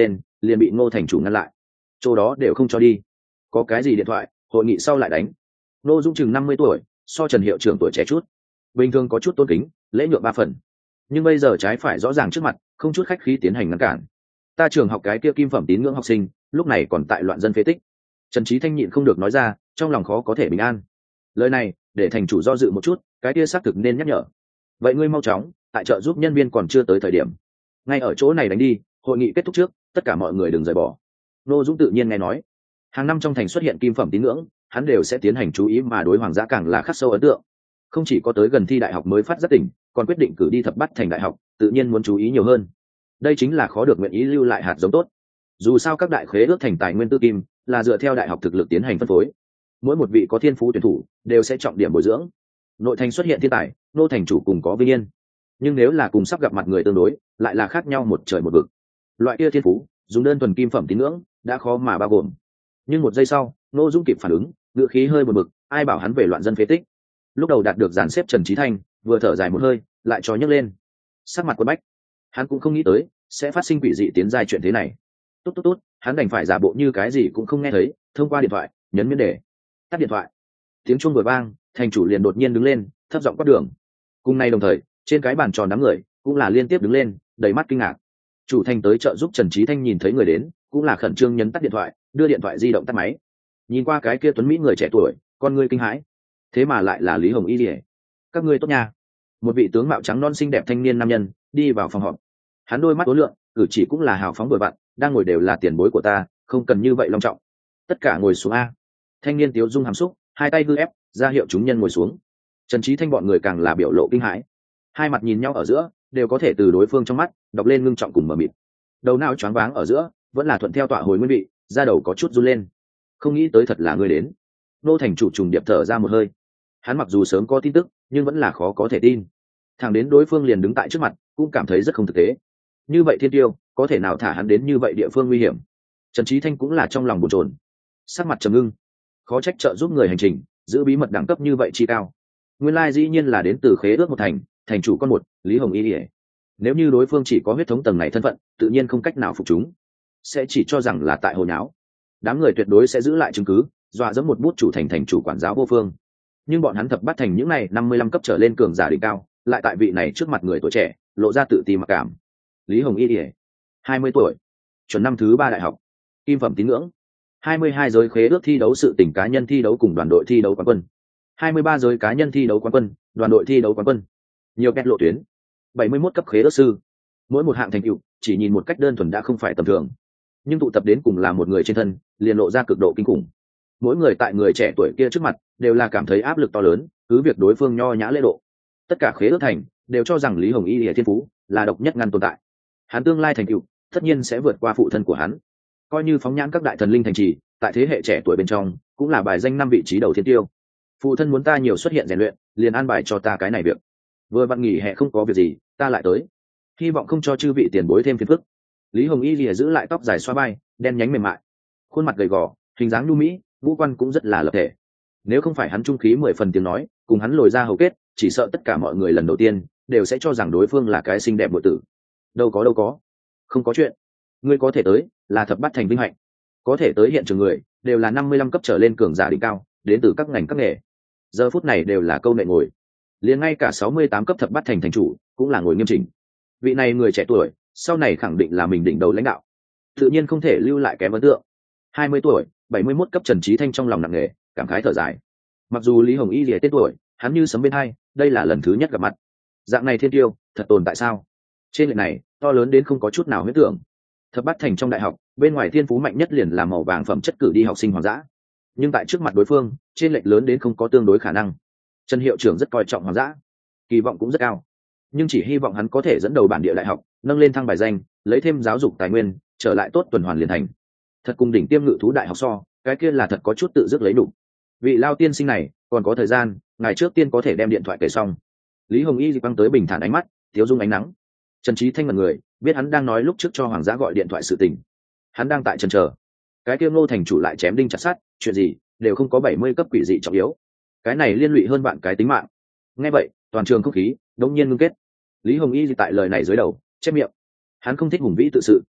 liền bị Ngô thành chủ ngăn lại. Chỗ đó đều không cho đi. Có cái gì điện thoại, hội nghị sau lại đánh. Ngô Dũng chừng năm mươi tuổi, so Trần hiệu trưởng tuổi trẻ chút, bình thường có chút tôn kính, lễ nhượng ba phần. Nhưng bây giờ trái phải rõ ràng trước mặt, không chút khách khí tiến hành ngăn cản. Ta trường học cái kia kim phẩm tín ngưỡng học sinh, lúc này còn tại loạn dân phế tích. Trần Chí Thanh nhịn không được nói ra, trong lòng khó có thể bình an. Lời này để thành chủ do dự một chút, cái kia xác thực nên nhắc nhở. Vậy ngươi mau chóng, tại trợ giúp nhân viên còn chưa tới thời điểm, ngay ở chỗ này đánh đi. Hội nghị kết thúc trước, tất cả mọi người đừng rời bỏ. Nô Dũng tự nhiên nghe nói, hàng năm trong thành xuất hiện kim phẩm tín ngưỡng, hắn đều sẽ tiến hành chú ý, mà đối hoàng gia càng là khắc sâu ấn tượng. Không chỉ có tới gần thi đại học mới phát giác tỉnh, còn quyết định cử đi thập bắt thành đại học, tự nhiên muốn chú ý nhiều hơn. Đây chính là khó được nguyện ý lưu lại hạt giống tốt. Dù sao các đại khế ước thành tài nguyên tư kim là dựa theo đại học thực lực tiến hành phân phối, mỗi một vị có thiên phú tuyển thủ đều sẽ trọng điểm bồi dưỡng. Nội thành xuất hiện thiên tài, nô thành chủ cùng có vinh yên, nhưng nếu là cùng sắp gặp mặt người tương đối, lại là khác nhau một trời một vực. Loại kia thiên phú dùng đơn thuần kim phẩm tín ngưỡng đã khó mà bao gồm. Nhưng một giây sau, Ngô Dũng kịp phản ứng, ngựa khí hơi buồn bực, ai bảo hắn về loạn dân phế tích. Lúc đầu đạt được dàn xếp Trần Chí Thanh vừa thở dài một hơi, lại cho nhấc lên, sắc mặt quân bách. Hắn cũng không nghĩ tới sẽ phát sinh quỷ dị tiến giai chuyện thế này. Tốt tốt tốt, hắn đành phải giả bộ như cái gì cũng không nghe thấy, thông qua điện thoại nhấn miễn đề, tắt điện thoại. Tiếng chuông vừa vang, thành chủ liền đột nhiên đứng lên, thấp giọng quát đường. Cùng nay đồng thời, trên cái bàn tròn đám người cũng là liên tiếp đứng lên, đầy mắt kinh ngạc. Chủ thành tới trợ giúp Trần Chí Thanh nhìn thấy người đến, cũng là khẩn trương nhấn tắt điện thoại, đưa điện thoại di động tắt máy. Nhìn qua cái kia tuấn mỹ người trẻ tuổi, con người kinh hãi. Thế mà lại là Lý Hồng Y Lệ. Các ngươi tốt nha. Một vị tướng mạo trắng non xinh đẹp thanh niên nam nhân đi vào phòng họp. Hắn đôi mắt tối lượng, cử chỉ cũng là hào phóng bừa bặn, đang ngồi đều là tiền bối của ta, không cần như vậy long trọng. Tất cả ngồi xuống a. Thanh niên tiếu dung hàm xúc, hai tay hư ép, ra hiệu chúng nhân ngồi xuống. Trần Chí Thanh bọn người càng là biểu lộ kinh hãi. Hai mặt nhìn nhau ở giữa, đều có thể từ đối phương trong mắt đọc lên ngưng trọng cùng mờ mịt. Đầu não choáng váng ở giữa, vẫn là thuận theo tọa hồi nguyên vị, da đầu có chút run lên. Không nghĩ tới thật là ngươi đến. Nô thành chủ trùng điệp thở ra một hơi. Hắn mặc dù sớm có tin tức, nhưng vẫn là khó có thể tin. Thẳng đến đối phương liền đứng tại trước mặt, cũng cảm thấy rất không thực tế. Như vậy thiên tiêu, có thể nào thả hắn đến như vậy địa phương nguy hiểm? Trần Chí Thanh cũng là trong lòng bồn chồn, sắc mặt trầm ngưng. Khó trách trợ giúp người hành trình giữ bí mật đẳng cấp như vậy chi cao. Nguyên lai dĩ nhiên là đến từ khế ước một thành, thành chủ con một, Lý Hồng Y Lệ. Nếu như đối phương chỉ có huyết thống tầng này thân phận, tự nhiên không cách nào phục chúng, sẽ chỉ cho rằng là tại hồ nháo. Đám người tuyệt đối sẽ giữ lại chứng cứ, dọa dẫm một bút chủ thành thành chủ quản giáo vô phương. Nhưng bọn hắn thập bắt thành những này năm mươi lăm cấp trở lên cường giả đỉnh cao, lại tại vị này trước mặt người tuổi trẻ, lộ ra tự ti mặc cảm. Lý Hồng Y Lệ, hai mươi tuổi, chuẩn năm thứ ba đại học, kim phẩm tín ngưỡng, hai mươi hai giới khế ước thi đấu sự tình cá nhân thi đấu cùng đoàn đội thi đấu quán quân, hai mươi ba giới cá nhân thi đấu quán quân, đoàn đội thi đấu quán quân, nhiều kết lộ tuyến, bảy mươi mốt cấp khế ước sư. Mỗi một hạng thành tựu chỉ nhìn một cách đơn thuần đã không phải tầm thường, nhưng tụ tập đến cùng là một người trên thân, liền lộ ra cực độ kinh khủng. Mỗi người tại người trẻ tuổi kia trước mặt đều là cảm thấy áp lực to lớn, cứ việc đối phương nho nhã lễ độ. Tất cả khế ước thành đều cho rằng Lý Hồng Y Lìa thiên phú là độc nhất ngăn tồn tại. Hắn tương lai thành tựu tất nhiên sẽ vượt qua phụ thân của hắn. Coi như phóng nhãn các đại thần linh thành trì, tại thế hệ trẻ tuổi bên trong cũng là bài danh năm vị trí đầu thiên tiêu. Phụ thân muốn ta nhiều xuất hiện rèn luyện, liền an bài cho ta cái này việc. Vừa vặn nghỉ hè không có việc gì, ta lại tới, hy vọng không cho chư vị tiền bối thêm phiền phức. Lý Hồng Y Lìa giữ lại tóc dài xoa vai, đen nhánh mềm mại, khuôn mặt gầy gò, hình dáng nhu mỹ, ngũ quan cũng rất là lập thể. Nếu không phải hắn trung khí mười phần tiếng nói, cùng hắn lồi ra hầu kết, chỉ sợ tất cả mọi người lần đầu tiên đều sẽ cho rằng đối phương là cái xinh đẹp muội tử. Đâu có đâu có, không có chuyện. Ngươi có thể tới, là thập bát thành vinh hạnh. Có thể tới hiện trường người, đều là năm mươi lăm cấp trở lên cường giả đỉnh cao, đến từ các ngành các nghề. Giờ phút này đều là câu nệ ngồi. Liền ngay cả sáu mươi tám cấp thập bát thành thành chủ, cũng là ngồi nghiêm chỉnh. Vị này người trẻ tuổi, sau này khẳng định là mình đỉnh đầu lãnh đạo, tự nhiên không thể lưu lại kém ấn tượng. hai mươi tuổi, bảy mươi mốt cấp Trần Chí Thanh trong lòng nặng nề, cảm khái thở dài. Mặc dù Lý Hồng Y Lìa tên tuổi, hắn như sấm bên hai, đây là lần thứ nhất gặp mặt. Dạng này thiên tiêu, thật tồn tại sao? Trên lệch này, to lớn đến không có chút nào huyết tưởng. Thập bát thành trong đại học, bên ngoài thiên phú mạnh nhất liền là màu vàng phẩm chất cử đi học sinh hoàng dã. Nhưng tại trước mặt đối phương, trên lệch lớn đến không có tương đối khả năng. Trần hiệu trưởng rất coi trọng hoàng dã, kỳ vọng cũng rất cao, nhưng chỉ hy vọng hắn có thể dẫn đầu bản địa đại học, nâng lên thăng bài danh, lấy thêm giáo dục tài nguyên, trở lại tốt tuần hoàn liền thành. Thật cùng đỉnh tiêm ngự thú đại học so, cái kia là thật có chút tự dứt lấy đủ. Vị lao tiên sinh này, còn có thời gian, ngày trước tiên có thể đem điện thoại kể xong. Lý Hồng Y băng tới bình thản ánh mắt, thiếu dung ánh nắng. Trần Chí Thanh mật người, biết hắn đang nói lúc trước cho hoàng dã gọi điện thoại sự tình. Hắn đang tại chần chờ. Cái kia Ngô thành chủ lại chém đinh chặt sắt, chuyện gì đều không có bảy mươi cấp quỷ dị trọng yếu. Cái này liên lụy hơn bạn cái tính mạng. Nghe vậy, toàn trường không khí đống nhiên ngưng kết. Lý Hồng Y tại lời này dưới đầu chép miệng. Hắn không thích hùng vĩ tự sự,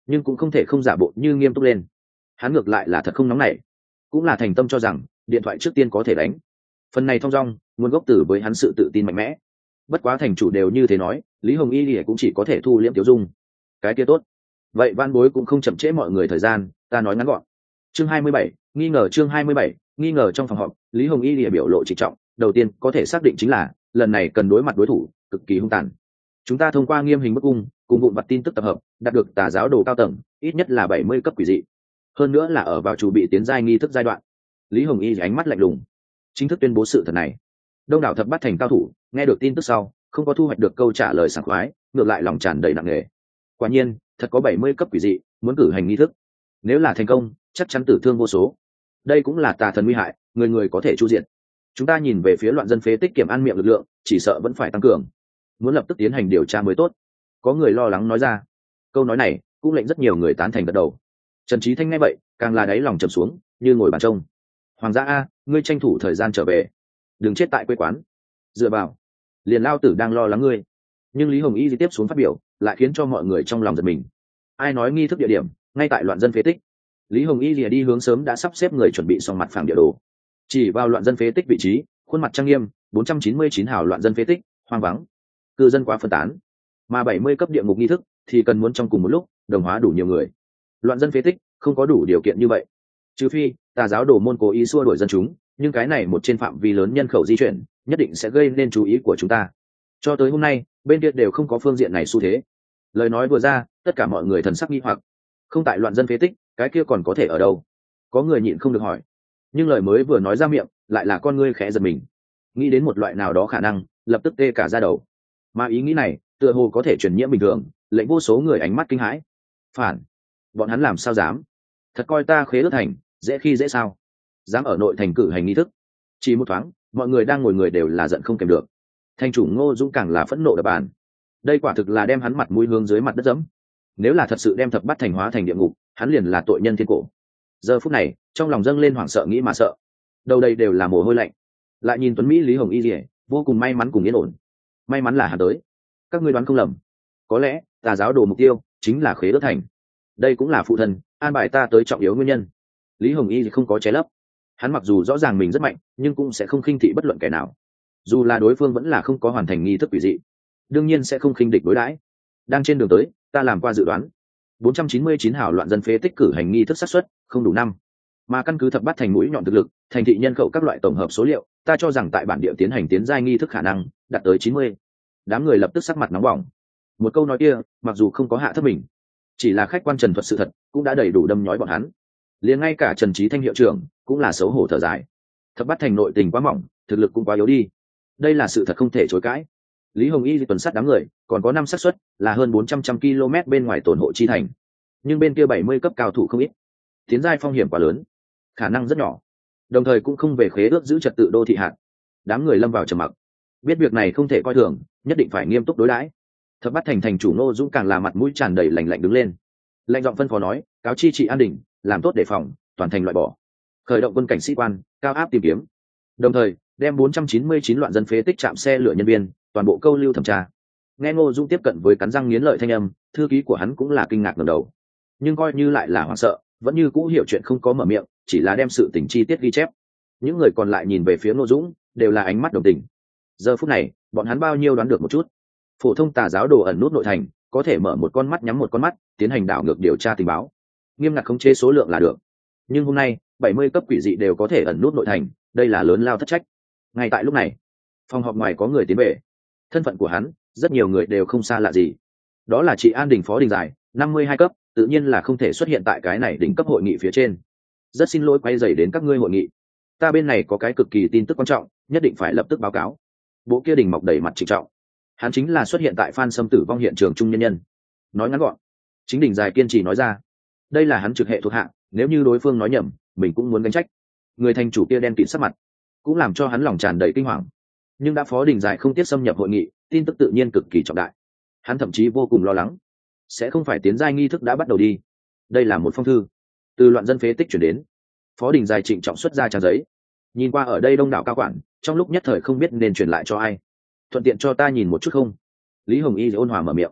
nhưng cũng không thể không giả bộ như nghiêm túc lên. Hắn ngược lại là thật không nóng nảy, cũng là thành tâm cho rằng điện thoại trước tiên có thể đánh. Phần này thong dong nguồn gốc từ với hắn sự tự tin mạnh mẽ. Bất quá thành chủ đều như thế nói, Lý Hồng Y thì cũng chỉ có thể thu liễm tiểu dung. Cái kia tốt, vậy van bối cũng không chậm trễ mọi người thời gian, ta nói ngắn gọn. Chương hai mươi bảy, nghi ngờ. Chương hai mươi bảy, nghi ngờ. Trong phòng họp, Lý Hồng Y lìa biểu lộ trịnh trọng, đầu tiên có thể xác định chính là lần này cần đối mặt đối thủ cực kỳ hung tàn. Chúng ta thông qua nghiêm hình bức cung cùng vụn vặt tin tức tập hợp, đạt được tà giáo đồ cao tầng ít nhất là bảy mươi cấp quỷ dị, hơn nữa là ở vào chủ bị tiến giai nghi thức giai đoạn. Lý Hồng Y ánh mắt lạnh lùng, chính thức tuyên bố sự thật này. Đông đảo thập bát thành cao thủ nghe được tin tức sau, không có thu hoạch được câu trả lời sảng khoái, ngược lại lòng tràn đầy nặng nề. Quả nhiên thật có bảy mươi cấp quỷ dị muốn cử hành nghi thức, nếu là thành công chắc chắn tử thương vô số. Đây cũng là tà thần nguy hại, người người có thể chu diện. Chúng ta nhìn về phía loạn dân phế tích kiểm an miệng lực lượng, chỉ sợ vẫn phải tăng cường, muốn lập tức tiến hành điều tra mới tốt. Có người lo lắng nói ra. Câu nói này cũng lệnh rất nhiều người tán thành gật đầu. Trần Chí Thanh nghe vậy càng là đáy lòng trầm xuống, như ngồi bàn trông. Hoàng gia a, ngươi tranh thủ thời gian trở về, đừng chết tại quê quán. Dựa vào, liền lao tử đang lo lắng ngươi. Nhưng Lý Hồng Y tiếp xuống phát biểu lại khiến cho mọi người trong lòng giật mình. Ai nói nghi thức địa điểm ngay tại loạn dân phế tích? Lý Hồng Y lìa đi hướng sớm đã sắp xếp người chuẩn bị xong mặt phẳng địa đồ, chỉ vào loạn dân phế tích vị trí, khuôn mặt trang nghiêm. Bốn trăm chín mươi chín hào loạn dân phế tích, hoang vắng, cư dân quá phân tán, mà bảy mươi cấp địa ngục nghi thức thì cần muốn trong cùng một lúc đồng hóa đủ nhiều người. Loạn dân phế tích không có đủ điều kiện như vậy, trừ phi tà giáo đồ môn cố ý xua đuổi dân chúng, nhưng cái này một trên phạm vi lớn nhân khẩu di chuyển nhất định sẽ gây nên chú ý của chúng ta. Cho tới hôm nay bên kia đều không có phương diện này xu thế. Lời nói vừa ra, tất cả mọi người thần sắc nghi hoặc. Không tại loạn dân phế tích, cái kia còn có thể ở đâu? Có người nhịn không được hỏi, nhưng lời mới vừa nói ra miệng lại là con ngươi khẽ giật mình, nghĩ đến một loại nào đó khả năng, lập tức tê cả da đầu. Mà ý nghĩ này tựa hồ có thể truyền nhiễm bình thường, lệnh vô số người ánh mắt kinh hãi. Phản, bọn hắn làm sao dám? Thật coi ta Khế Ước Thành dễ khi dễ sao? Dám ở nội thành cử hành nghi thức? Chỉ một thoáng, mọi người đang ngồi người đều là giận không kèm được. Thành chủ Ngô Dũng càng là phẫn nộ đập bàn. Đây quả thực là đem hắn mặt mũi hướng dưới mặt đất dẫm. Nếu là thật sự đem thập bát thành hóa thành địa ngục, hắn liền là tội nhân thiên cổ. Giờ phút này trong lòng dâng lên hoảng sợ nghĩ mà sợ, đầu đây đều là mồ hôi lạnh. Lại nhìn tuấn mỹ Lý Hồng Y Lìa, vô cùng may mắn cùng yên ổn. May mắn là hắn tới. Các ngươi đoán không lầm, có lẽ tà giáo đồ mục tiêu chính là Khế Ước Thành. Đây cũng là phụ thân an bài ta tới trọng yếu nguyên nhân. Lý Hồng Y thì không có che lấp. Hắn mặc dù rõ ràng mình rất mạnh, nhưng cũng sẽ không khinh thị bất luận kẻ nào. Dù là đối phương vẫn là không có hoàn thành nghi thức quỷ dị, đương nhiên sẽ không khinh địch đối đãi. Đang trên đường tới, ta làm qua dự đoán, bốn trăm chín mươi chín hào loạn dân phế tích cử hành nghi thức xác suất không đủ năm, mà căn cứ thập bát thành mũi nhọn thực lực, thành thị nhân khẩu các loại tổng hợp số liệu, ta cho rằng tại bản địa tiến hành tiến giai nghi thức khả năng đạt tới chín mươi. Đám người lập tức sắc mặt nóng bỏng. Một câu nói kia, mặc dù không có hạ thấp mình, chỉ là khách quan trần thuật sự thật, cũng đã đầy đủ đâm nhói bọn hắn. Liền ngay cả Trần Chí Thanh hiệu trưởng cũng là xấu hổ thở dài. Thập bát thành nội tình quá mỏng, thực lực cũng quá yếu đi. Đây là sự thật không thể chối cãi. Lý Hồng Y tuần sát đám người, còn có năm xác suất là hơn bốn trăm trăm ki lô mét bên ngoài tổn hộ chi thành. Nhưng bên kia bảy mươi cấp cao thủ không ít. Tiến giai phong hiểm quá lớn, khả năng rất nhỏ. Đồng thời cũng không về khế ước giữ trật tự đô thị hạn. Đám người lâm vào trầm mặc. Biết việc này không thể coi thường, nhất định phải nghiêm túc đối đãi. Thập bát thành thành chủ Ngô Dũng càng là mặt mũi tràn đầy lạnh lạnh đứng lên. Lạnh giọng phân phó nói, cáo chi trị an đình, làm tốt đề phòng, toàn thành loại bỏ. Khởi động quân cảnh sĩ quan, cao áp tìm kiếm. Đồng thời, đem bốn trăm chín mươi chín loạn dân phế tích chạm xe lửa nhân viên, toàn bộ câu lưu thẩm tra. Nghe Ngô Dũng tiếp cận với cắn răng nghiến lợi thanh âm, thư ký của hắn cũng là kinh ngạc ngẩng đầu. Nhưng coi như lại là hoảng sợ, vẫn như cũ hiểu chuyện không có mở miệng, chỉ là đem sự tình chi tiết ghi chép. Những người còn lại nhìn về phía Ngô Dũng, đều là ánh mắt đồng tình. Giờ phút này, bọn hắn bao nhiêu đoán được một chút. Phổ thông tà giáo đồ ẩn nút nội thành, có thể mở một con mắt nhắm một con mắt, tiến hành đảo ngược điều tra tình báo, nghiêm ngặt khống chế số lượng là được. Nhưng hôm nay, bảy mươi cấp quỷ dị đều có thể ẩn nút nội thành, đây là lớn lao thất trách. Ngay tại lúc này, phòng họp ngoài có người tiến về. Thân phận của hắn, rất nhiều người đều không xa lạ gì. Đó là chị An Đình Phó Đình Giải, năm mươi hai cấp, tự nhiên là không thể xuất hiện tại cái này đỉnh cấp hội nghị phía trên. Rất xin lỗi quay dày đến các ngươi hội nghị. Ta bên này có cái cực kỳ tin tức quan trọng, nhất định phải lập tức báo cáo. Bộ kia Đình Mọc đầy mặt trịnh trọng. Hắn chính là xuất hiện tại Phan Sâm tử vong hiện trường trung nhân nhân. Nói ngắn gọn, chính Đình Dài kiên trì nói ra. Đây là hắn trực hệ thuộc hạ, nếu như đối phương nói nhầm, mình cũng muốn gánh trách. Người thành chủ kia đen kịt sắc mặt, cũng làm cho hắn lòng tràn đầy kinh hoàng. Nhưng đã Phó Đình Dài không tiếc xâm nhập hội nghị, tin tức tự nhiên cực kỳ trọng đại. Hắn thậm chí vô cùng lo lắng, sẽ không phải tiến giai nghi thức đã bắt đầu đi. Đây là một phong thư từ loạn dân phế tích chuyển đến. Phó Đình Dài trịnh trọng xuất ra trang giấy, nhìn qua ở đây đông đảo cao quản, trong lúc nhất thời không biết nên truyền lại cho ai. Thuận tiện cho ta nhìn một chút không? Lý Hồng Y ôn hòa mở miệng.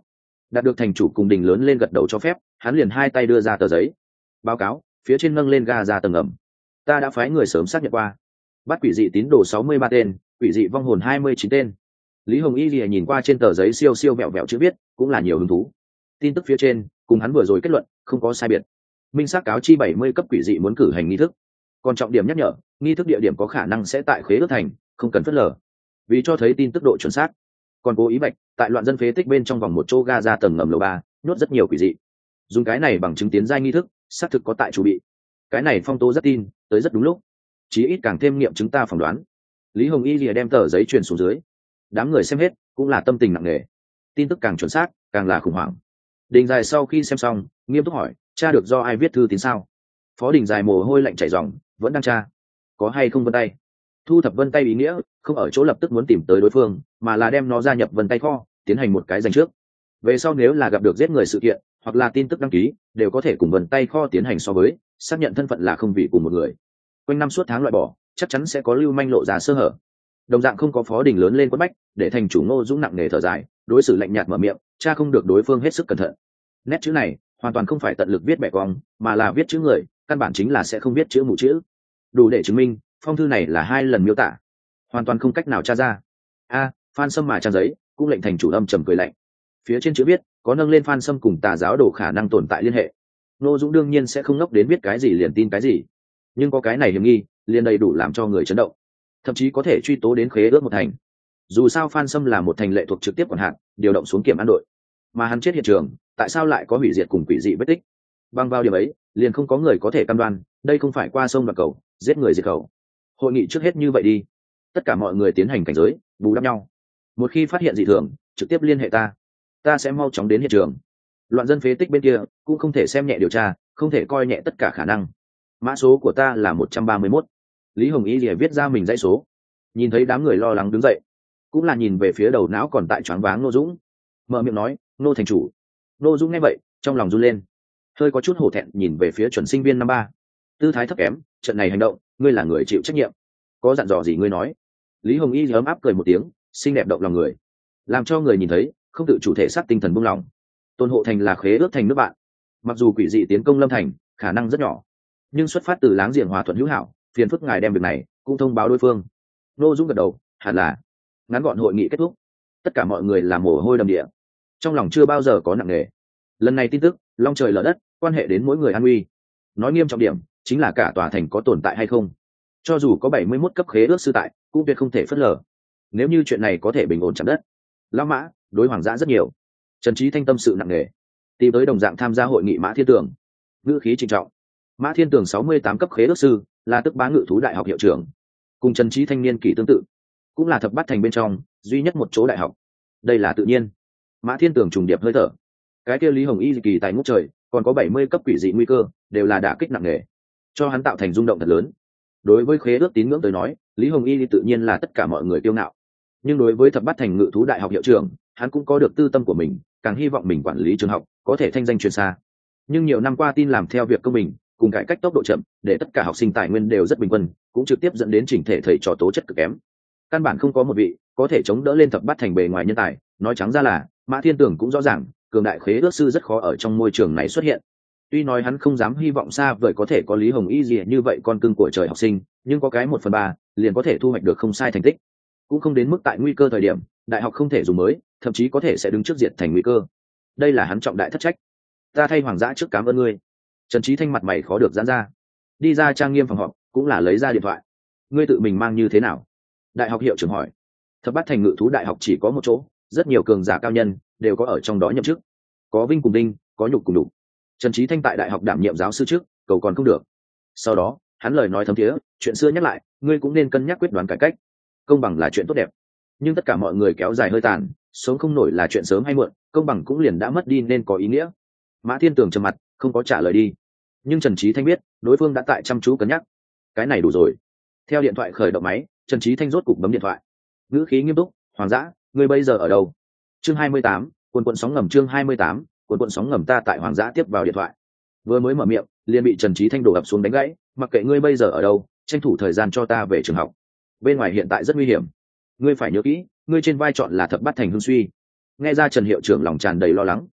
đạt được thành chủ cùng đình lớn lên gật đầu cho phép, hắn liền hai tay đưa ra tờ giấy báo cáo, phía trên nâng lên ga ra tầng ngầm. Ta đã phái người sớm xác nhận qua, bắt quỷ dị tín đồ sáu mươi ba tên, quỷ dị vong hồn hai mươi chín tên. Lý Hồng Y lìa nhìn qua trên tờ giấy siêu siêu vẹo vẹo chữ viết, cũng là nhiều hứng thú. Tin tức phía trên cùng hắn vừa rồi kết luận không có sai biệt. Minh xác cáo chi bảy mươi cấp quỷ dị muốn cử hành nghi thức, còn trọng điểm nhắc nhở, nghi thức địa điểm có khả năng sẽ tại Khế Ước Thành, không cần phớt lờ. Vì cho thấy tin tức độ chuẩn xác, còn cố ý bạch tại loạn dân phế tích bên trong vòng một chỗ ga ra tầng ngầm lầu ba, nhốt rất nhiều quỷ dị. Dùng cái này bằng chứng tiến giai nghi thức, xác thực có tại chủ bị. Cái này Phong Tố rất tin, tới rất đúng lúc. Chí ít càng thêm nghiệm chứng ta phỏng đoán. Lý Hồng Y lìa đem tờ giấy truyền xuống dưới. Đám người xem hết cũng là tâm tình nặng nề. Tin tức càng chuẩn xác, càng là khủng hoảng. Đình Dài sau khi xem xong, nghiêm túc hỏi, cha được do ai viết thư tín sao? Phó Đình Dài mồ hôi lạnh chảy ròng, vẫn đang tra. Có hay không vân tay? Thu thập vân tay ý nghĩa, không ở chỗ lập tức muốn tìm tới đối phương, mà là đem nó gia nhập vân tay kho, tiến hành một cái dành trước. Về sau nếu là gặp được giết người sự kiện, hoặc là tin tức đăng ký, đều có thể cùng vân tay kho tiến hành so với, xác nhận thân phận là không vị cùng một người. Quanh năm suốt tháng loại bỏ, chắc chắn sẽ có lưu manh lộ ra sơ hở. Đồng dạng không có Phó Đình lớn lên quất bách, để thành chủ Ngô Dũng nặng nề thở dài, đối xử lạnh nhạt mở miệng, cha không được đối phương hết sức cẩn thận. Nét chữ này hoàn toàn không phải tận lực viết bẻ cong, mà là viết chữ người, căn bản chính là sẽ không viết chữ mù chữ. Đủ để chứng minh phong thư này là hai lần miêu tả, hoàn toàn không cách nào tra ra. A, Phan Sâm mà trang giấy, cũng lệnh thành chủ âm trầm cười lạnh. Phía trên chữ viết có nâng lên Phan Sâm cùng tà giáo đồ khả năng tồn tại liên hệ. Ngô Dũng đương nhiên sẽ không ngốc đến viết cái gì liền tin cái gì, nhưng có cái này hiểm nghi, liền đầy đủ làm cho người chấn động, thậm chí có thể truy tố đến Khế Ước một thành. Dù sao Phan Sâm là một thành lệ thuộc trực tiếp quản hạt, điều động xuống kiểm an đội, mà hắn chết hiện trường, tại sao lại có hủy diệt cùng quỷ dị vết tích? Bằng vào điểm ấy, liền không có người có thể cam đoan, đây không phải qua sông đoạt cầu, giết người diệt khẩu. Hội nghị trước hết như vậy đi, tất cả mọi người tiến hành cảnh giới, bù đắp nhau. Một khi phát hiện dị thường, trực tiếp liên hệ ta, ta sẽ mau chóng đến hiện trường. Loạn dân phế tích bên kia cũng không thể xem nhẹ điều tra, không thể coi nhẹ tất cả khả năng. Mã số của ta là một trăm ba mươi mốt. Lý Hồng Y lìa viết ra mình dãy số. Nhìn thấy đám người lo lắng đứng dậy, cũng là nhìn về phía đầu não còn tại choáng váng Ngô Dũng, mở miệng nói, Ngô thành chủ. Ngô Dũng nghe vậy, trong lòng run lên, hơi có chút hổ thẹn nhìn về phía chuẩn sinh viên năm ba, tư thái thấp kém. Trận này hành động, ngươi là người chịu trách nhiệm, có dặn dò gì ngươi nói. Lý Hồng Y ấm áp cười một tiếng, xinh đẹp động lòng người, làm cho người nhìn thấy không tự chủ thể xác tinh thần buông lòng. Tôn Hộ Thành là Khế Ước Thành nước bạn, mặc dù quỷ dị tiến công Lâm Thành khả năng rất nhỏ, nhưng xuất phát từ láng giềng hòa thuận hữu hảo, phiền phức ngài đem việc này cũng thông báo đối phương. Ngô Dũng gật đầu, hẳn là. Ngắn gọn hội nghị kết thúc, tất cả mọi người làm mồ hôi đầm địa, trong lòng chưa bao giờ có nặng nề. Lần này tin tức long trời lở đất, quan hệ đến mỗi người an nguy. Nói nghiêm trọng điểm, chính là cả tòa thành có tồn tại hay không. Cho dù có bảy mươi mốt cấp khế ước sư tại, cũng tuyệt không thể phớt lờ. Nếu như chuyện này có thể bình ổn chạm đất, Lão Mã đối hoàng dã rất nhiều. Trần Trí Thanh tâm sự nặng nề, tìm tới đồng dạng tham gia hội nghị Mã Thiên Tường, ngữ khí trịnh trọng. Mã Thiên Tường sáu mươi tám cấp khế ước sư, là tức Bá Ngự thú đại học hiệu trưởng, cùng Trần Trí Thanh niên kỷ tương tự, cũng là thập bát thành bên trong duy nhất một chỗ đại học. Đây là tự nhiên. Mã Thiên Tường trùng điệp hơi thở, cái kia Lý Hồng Y kỳ tài ngút trời, còn có bảy mươi cấp quỷ dị nguy cơ, đều là đả kích nặng nề, cho hắn tạo thành rung động thật lớn. Đối với khế ước tín ngưỡng tới nói, Lý Hồng Y tự nhiên là tất cả mọi người kiêu ngạo, nhưng đối với thập bát thành ngự thú đại học hiệu trưởng, hắn cũng có được tư tâm của mình, càng hy vọng mình quản lý trường học có thể thanh danh truyền xa. Nhưng nhiều năm qua tin làm theo việc công bình, cùng cải cách tốc độ chậm, để tất cả học sinh tài nguyên đều rất bình quân, cũng trực tiếp dẫn đến chỉnh thể thầy trò tố chất cực kém. Căn bản không có một vị có thể chống đỡ lên thập bát thành bề ngoài nhân tài. Nói trắng ra là, Mã Thiên Tường cũng rõ ràng, cường đại khế ước sư rất khó ở trong môi trường này xuất hiện. Tuy nói hắn không dám hy vọng xa vời có thể có Lý Hồng Y gì như vậy con cưng của trời học sinh, nhưng có cái một phần ba liền có thể thu hoạch được không sai thành tích, cũng không đến mức tại nguy cơ thời điểm đại học không thể dùng mới, thậm chí có thể sẽ đứng trước diệt thành nguy cơ. Đây là hắn trọng đại thất trách. Ta thay hoàng dã trước cảm ơn ngươi. Trần Trí Thanh mặt mày khó được giãn ra, đi ra trang nghiêm phòng họp, cũng là lấy ra điện thoại. Ngươi tự mình mang như thế nào? Đại học hiệu trưởng hỏi. Thập bát thành ngự thú đại học chỉ có một chỗ, rất nhiều cường giả cao nhân đều có ở trong đó nhậm chức, có vinh cùng đinh, có nhục cùng đục. Trần Trí Thanh tại đại học đảm nhiệm giáo sư trước, cầu còn không được. Sau đó hắn lời nói thấm thiế, chuyện xưa nhắc lại, ngươi cũng nên cân nhắc quyết đoán cải cách. Công bằng là chuyện tốt đẹp, nhưng tất cả mọi người kéo dài hơi tàn, sống không nổi là chuyện sớm hay muộn, công bằng cũng liền đã mất đi nên có ý nghĩa. Mã Thiên Tường trầm mặt, không có trả lời đi, nhưng Trần Trí Thanh biết đối phương đã tại chăm chú cân nhắc. Cái này đủ rồi. Theo điện thoại khởi động máy, Trần Trí Thanh rốt cục bấm điện thoại, ngữ khí nghiêm túc. Hoàng dã, ngươi bây giờ ở đâu? Chương hai mươi tám, cuồn cuộn sóng ngầm. Chương hai mươi tám, cuồn cuộn sóng ngầm. Ta tại Hoàng dã. Tiếp vào điện thoại, vừa mới mở miệng liền bị Trần Trí Thanh đổ ập xuống đánh gãy. Mặc kệ ngươi bây giờ ở đâu, tranh thủ thời gian cho ta về trường học. Bên ngoài hiện tại rất nguy hiểm, ngươi phải nhớ kỹ, ngươi trên vai chọn là thập bát thành hưng suy. Nghe ra Trần hiệu trưởng lòng tràn đầy lo lắng,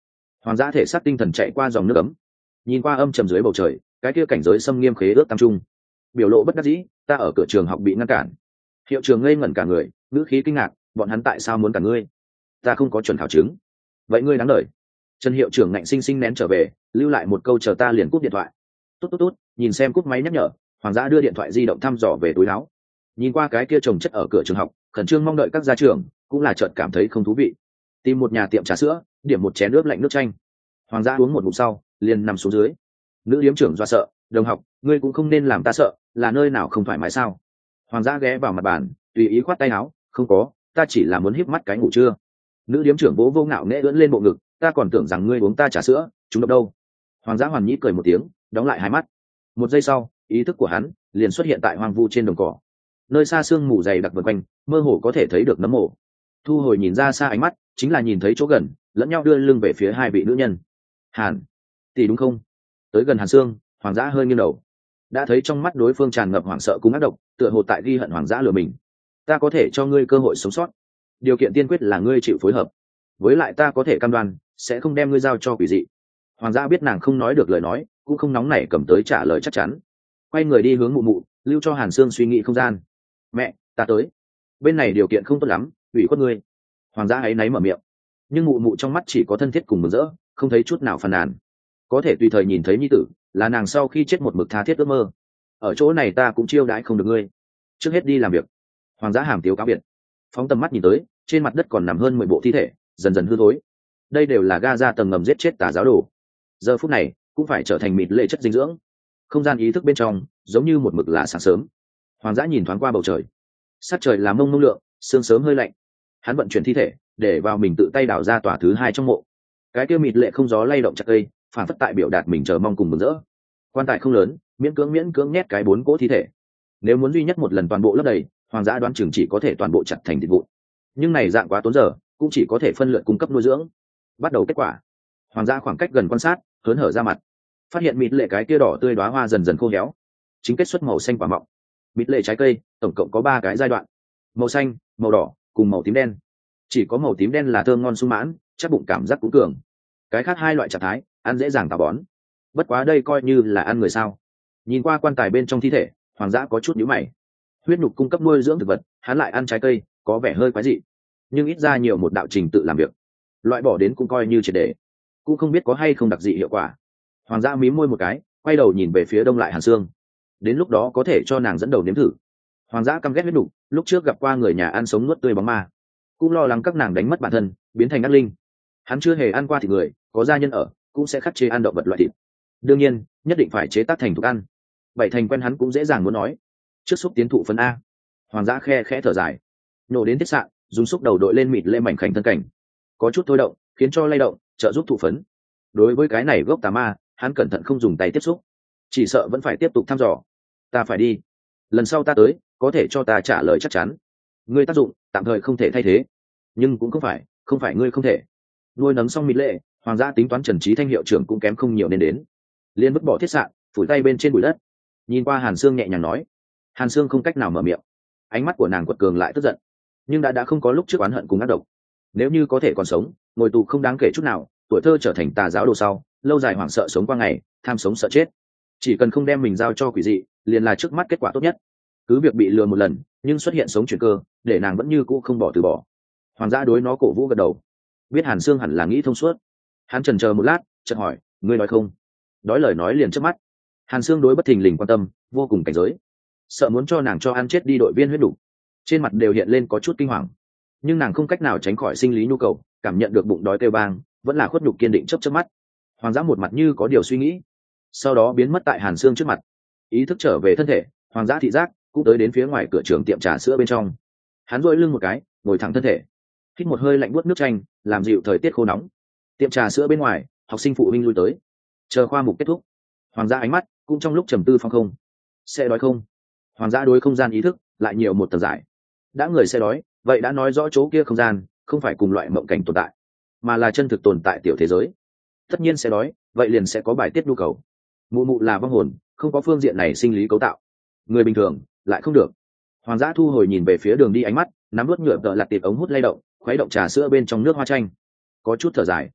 Hoàng Dã thể xác tinh thần chạy qua dòng nước ấm, nhìn qua âm trầm dưới bầu trời, cái kia cảnh giới xâm nghiêm khế ước tam trung, biểu lộ bất đắc dĩ. Ta ở cửa trường học bị ngăn cản. Hiệu trường ngây ngẩn cả người, ngữ khí kinh ngạc, bọn hắn tại sao muốn cả ngươi? Ta không có chuẩn khảo chứng. Vậy ngươi đáng đợi. Trần hiệu trưởng ngạnh sinh sinh nén trở về, lưu lại một câu chờ ta liền cúp điện thoại. Tốt tốt tốt, nhìn xem cúp máy nhắc nhở, Hoàng Dã đưa điện thoại di động thăm dò về túi áo. Nhìn qua cái kia chồng chất ở cửa trường học, khẩn trương mong đợi các gia trưởng, cũng là chợt cảm thấy không thú vị. Tìm một nhà tiệm trà sữa, điểm một chén nước lạnh nước chanh. Hoàng Dã uống một ngụm sau, liền nằm xuống dưới. Nữ điếm trưởng do sợ, đồng học, ngươi cũng không nên làm ta sợ, là nơi nào không thoải mái sao? Hoàng Dã ghé vào mặt bàn, tùy ý khoát tay áo, không có, ta chỉ là muốn híp mắt cái ngủ trưa. Nữ điếm trưởng vỗ vô ngạo nghễ ưỡn lên bộ ngực, ta còn tưởng rằng ngươi uống ta trà sữa, chúng độc đâu. Hoàng Dã hoàn nhĩ cười một tiếng, đóng lại hai mắt. Một giây sau, ý thức của hắn liền xuất hiện tại hoang vu trên đồng cỏ, nơi xa sương mù dày đặc vần quanh, mơ hồ có thể thấy được nấm mồ. Thu hồi nhìn ra xa ánh mắt, chính là nhìn thấy chỗ gần, lẫn nhau đưa lưng về phía hai vị nữ nhân. Hàn tỷ đúng không? Tới gần Hàn Sương, Hoàng Dã hơi nghiêng đầu, đã thấy trong mắt đối phương tràn ngập hoảng sợ cùng ác độc, tựa hồ tại ghi hận Hoàng Dã lừa mình. Ta có thể cho ngươi cơ hội sống sót, điều kiện tiên quyết là ngươi chịu phối hợp, với lại ta có thể cam đoan sẽ không đem ngươi giao cho quỷ dị. Hoàng Dã biết nàng không nói được lời nói, cũng không nóng nảy cầm tới trả lời chắc chắn, quay người đi hướng mụ mụ, lưu cho Hàn Sương suy nghĩ không gian. Mẹ, ta tới. Bên này điều kiện không tốt lắm, ủy khuất ngươi. Hoàng Dã ấy náy mở miệng, nhưng mụ mụ trong mắt chỉ có thân thiết cùng mừng rỡ, không thấy chút nào phàn nàn. Có thể tùy thời nhìn thấy nhi tử, là nàng sau khi chết một mực tha thiết ước mơ. Ở chỗ này ta cũng chiêu đãi không được ngươi, trước hết đi làm việc. Hoàng Dã hàm tiếu cáo biệt, phóng tầm mắt nhìn tới, trên mặt đất còn nằm hơn mười bộ thi thể, dần dần hư thối. Đây đều là Gaza tầng ngầm giết chết tà giáo đồ, giờ phút này cũng phải trở thành mịt lệ chất dinh dưỡng. Không gian ý thức bên trong giống như một mực là sáng sớm. Hoàng Dã nhìn thoáng qua bầu trời, sát trời là mông mông lượng, sương sớm hơi lạnh. Hắn vận chuyển thi thể để vào mình tự tay đào ra tòa thứ hai trong mộ. Cái kia mịt lệ không gió lay động chặt cây, phản phất tại biểu đạt mình chờ mong cùng mừng rỡ. Quan tài không lớn, miễn cưỡng miễn cưỡng nhét cái bốn cỗ thi thể. Nếu muốn duy nhất một lần toàn bộ lấp đầy, Hoàng Dã đoán chừng chỉ có thể toàn bộ chặt thành thịt vụn. Nhưng này dạng quá tốn giờ, cũng chỉ có thể phân lượt cung cấp nuôi dưỡng. Bắt đầu kết quả. Hoàng Dã khoảng cách gần quan sát, hớn hở ra mặt, phát hiện mịt lệ cái kia đỏ tươi đóa hoa dần dần khô héo, chính kết xuất màu xanh quả mọng. Mịt lệ trái cây tổng cộng có ba cái giai đoạn: màu xanh, màu đỏ cùng màu tím đen. Chỉ có màu tím đen là thơm ngon sung mãn, chắc bụng cảm giác cũng cường. Cái khác hai loại trạng thái ăn dễ dàng táo bón. Bất quá đây coi như là ăn người sao? Nhìn qua quan tài bên trong thi thể, Hoàng Dã có chút nhíu mày. Huyết nhục cung cấp nuôi dưỡng thực vật, hắn lại ăn trái cây, có vẻ hơi quái dị. Nhưng ít ra nhiều một đạo trình tự làm việc, loại bỏ đến cũng coi như triệt để. Cũng không biết có hay không đặc dị hiệu quả. Hoàng Dã mím môi một cái, quay đầu nhìn về phía đông lại Hàn Sương. Đến lúc đó có thể cho nàng dẫn đầu nếm thử. Hoàng Dã căm ghét huyết nhục, lúc trước gặp qua người nhà ăn sống nuốt tươi bóng ma, cũng lo lắng các nàng đánh mất bản thân, biến thành ác linh. Hắn chưa hề ăn qua thịt người, có gia nhân ở, cũng sẽ khắc chế ăn động vật loại thịt. Đương nhiên, nhất định phải chế tác thành thức ăn. Bảy thành quen hắn cũng dễ dàng muốn nói. Trước xúc tiến thụ phấn a. Hoàng Dã khe khẽ thở dài, nổ đến tiết sạn, dùng xúc đầu đội lên mịt lên mảnh khảnh thân cảnh, có chút thôi động, khiến cho lay động, trợ giúp thụ phấn. Đối với cái này gốc tà ma, hắn cẩn thận không dùng tay tiếp xúc, chỉ sợ vẫn phải tiếp tục thăm dò. Ta phải đi, lần sau ta tới, có thể cho ta trả lời chắc chắn. Ngươi tác dụng tạm thời không thể thay thế, nhưng cũng không phải, không phải ngươi không thể. Nuôi nấng xong mịt lệ, Hoàng Dã tính toán Trần Trí Thanh hiệu trưởng cũng kém không nhiều nên đến. Liên vứt bỏ thiết sạn, phủi tay bên trên bụi đất, nhìn qua Hàn Sương nhẹ nhàng nói. Hàn Sương không cách nào mở miệng, ánh mắt của nàng quật cường lại tức giận, nhưng đã đã không có lúc trước oán hận cùng ác độc. Nếu như có thể còn sống, ngồi tù không đáng kể chút nào. Tuổi thơ trở thành tà giáo đồ sau, lâu dài hoảng sợ sống qua ngày, tham sống sợ chết. Chỉ cần không đem mình giao cho quỷ dị, liền là trước mắt kết quả tốt nhất. Cứ việc bị lừa một lần, nhưng xuất hiện sống chuyển cơ, để nàng vẫn như cũ không bỏ từ bỏ. Hoàng Dã đối nó cổ vũ gật đầu, biết Hàn Sương hẳn là nghĩ thông suốt. Hắn chần chờ một lát, chợt hỏi, ngươi nói không? Nói lời nói liền trước mắt. Hàn Sương đối bất thình lình quan tâm, vô cùng cảnh giới, sợ muốn cho nàng cho ăn chết đi đội viên huyết đủ. Trên mặt đều hiện lên có chút kinh hoàng, nhưng nàng không cách nào tránh khỏi sinh lý nhu cầu, cảm nhận được bụng đói kêu bang, vẫn là khuất nhục kiên định chớp chớp mắt. Hoàng Dã một mặt như có điều suy nghĩ, sau đó biến mất tại Hàn Sương trước mặt. Ý thức trở về thân thể, Hoàng Dã thị giác cũng tới đến phía ngoài cửa trường tiệm trà sữa bên trong. Hắn duỗi lưng một cái, ngồi thẳng thân thể, hít một hơi lạnh buốt nước chanh, làm dịu thời tiết khô nóng. Tiệm trà sữa bên ngoài, học sinh phụ huynh lui tới, chờ khoa mục kết thúc. Hoàng Dã ánh mắt cũng trong lúc trầm tư phong không. Sẽ đói không? Hoàng Dã đối không gian ý thức lại nhiều một tầng giải. Đã người sẽ đói, vậy đã nói rõ chỗ kia không gian không phải cùng loại mộng cảnh tồn tại, mà là chân thực tồn tại tiểu thế giới. Tất nhiên sẽ đói, vậy liền sẽ có bài tiết nhu cầu. Mụ mụ là vong hồn, không có phương diện này sinh lý cấu tạo, người bình thường lại không được. Hoàng Dã thu hồi nhìn về phía đường đi ánh mắt, nắm nuốt nhựa tợ lặt tiệp ống hút lay động, khuấy động trà sữa bên trong nước hoa chanh, có chút thở dài.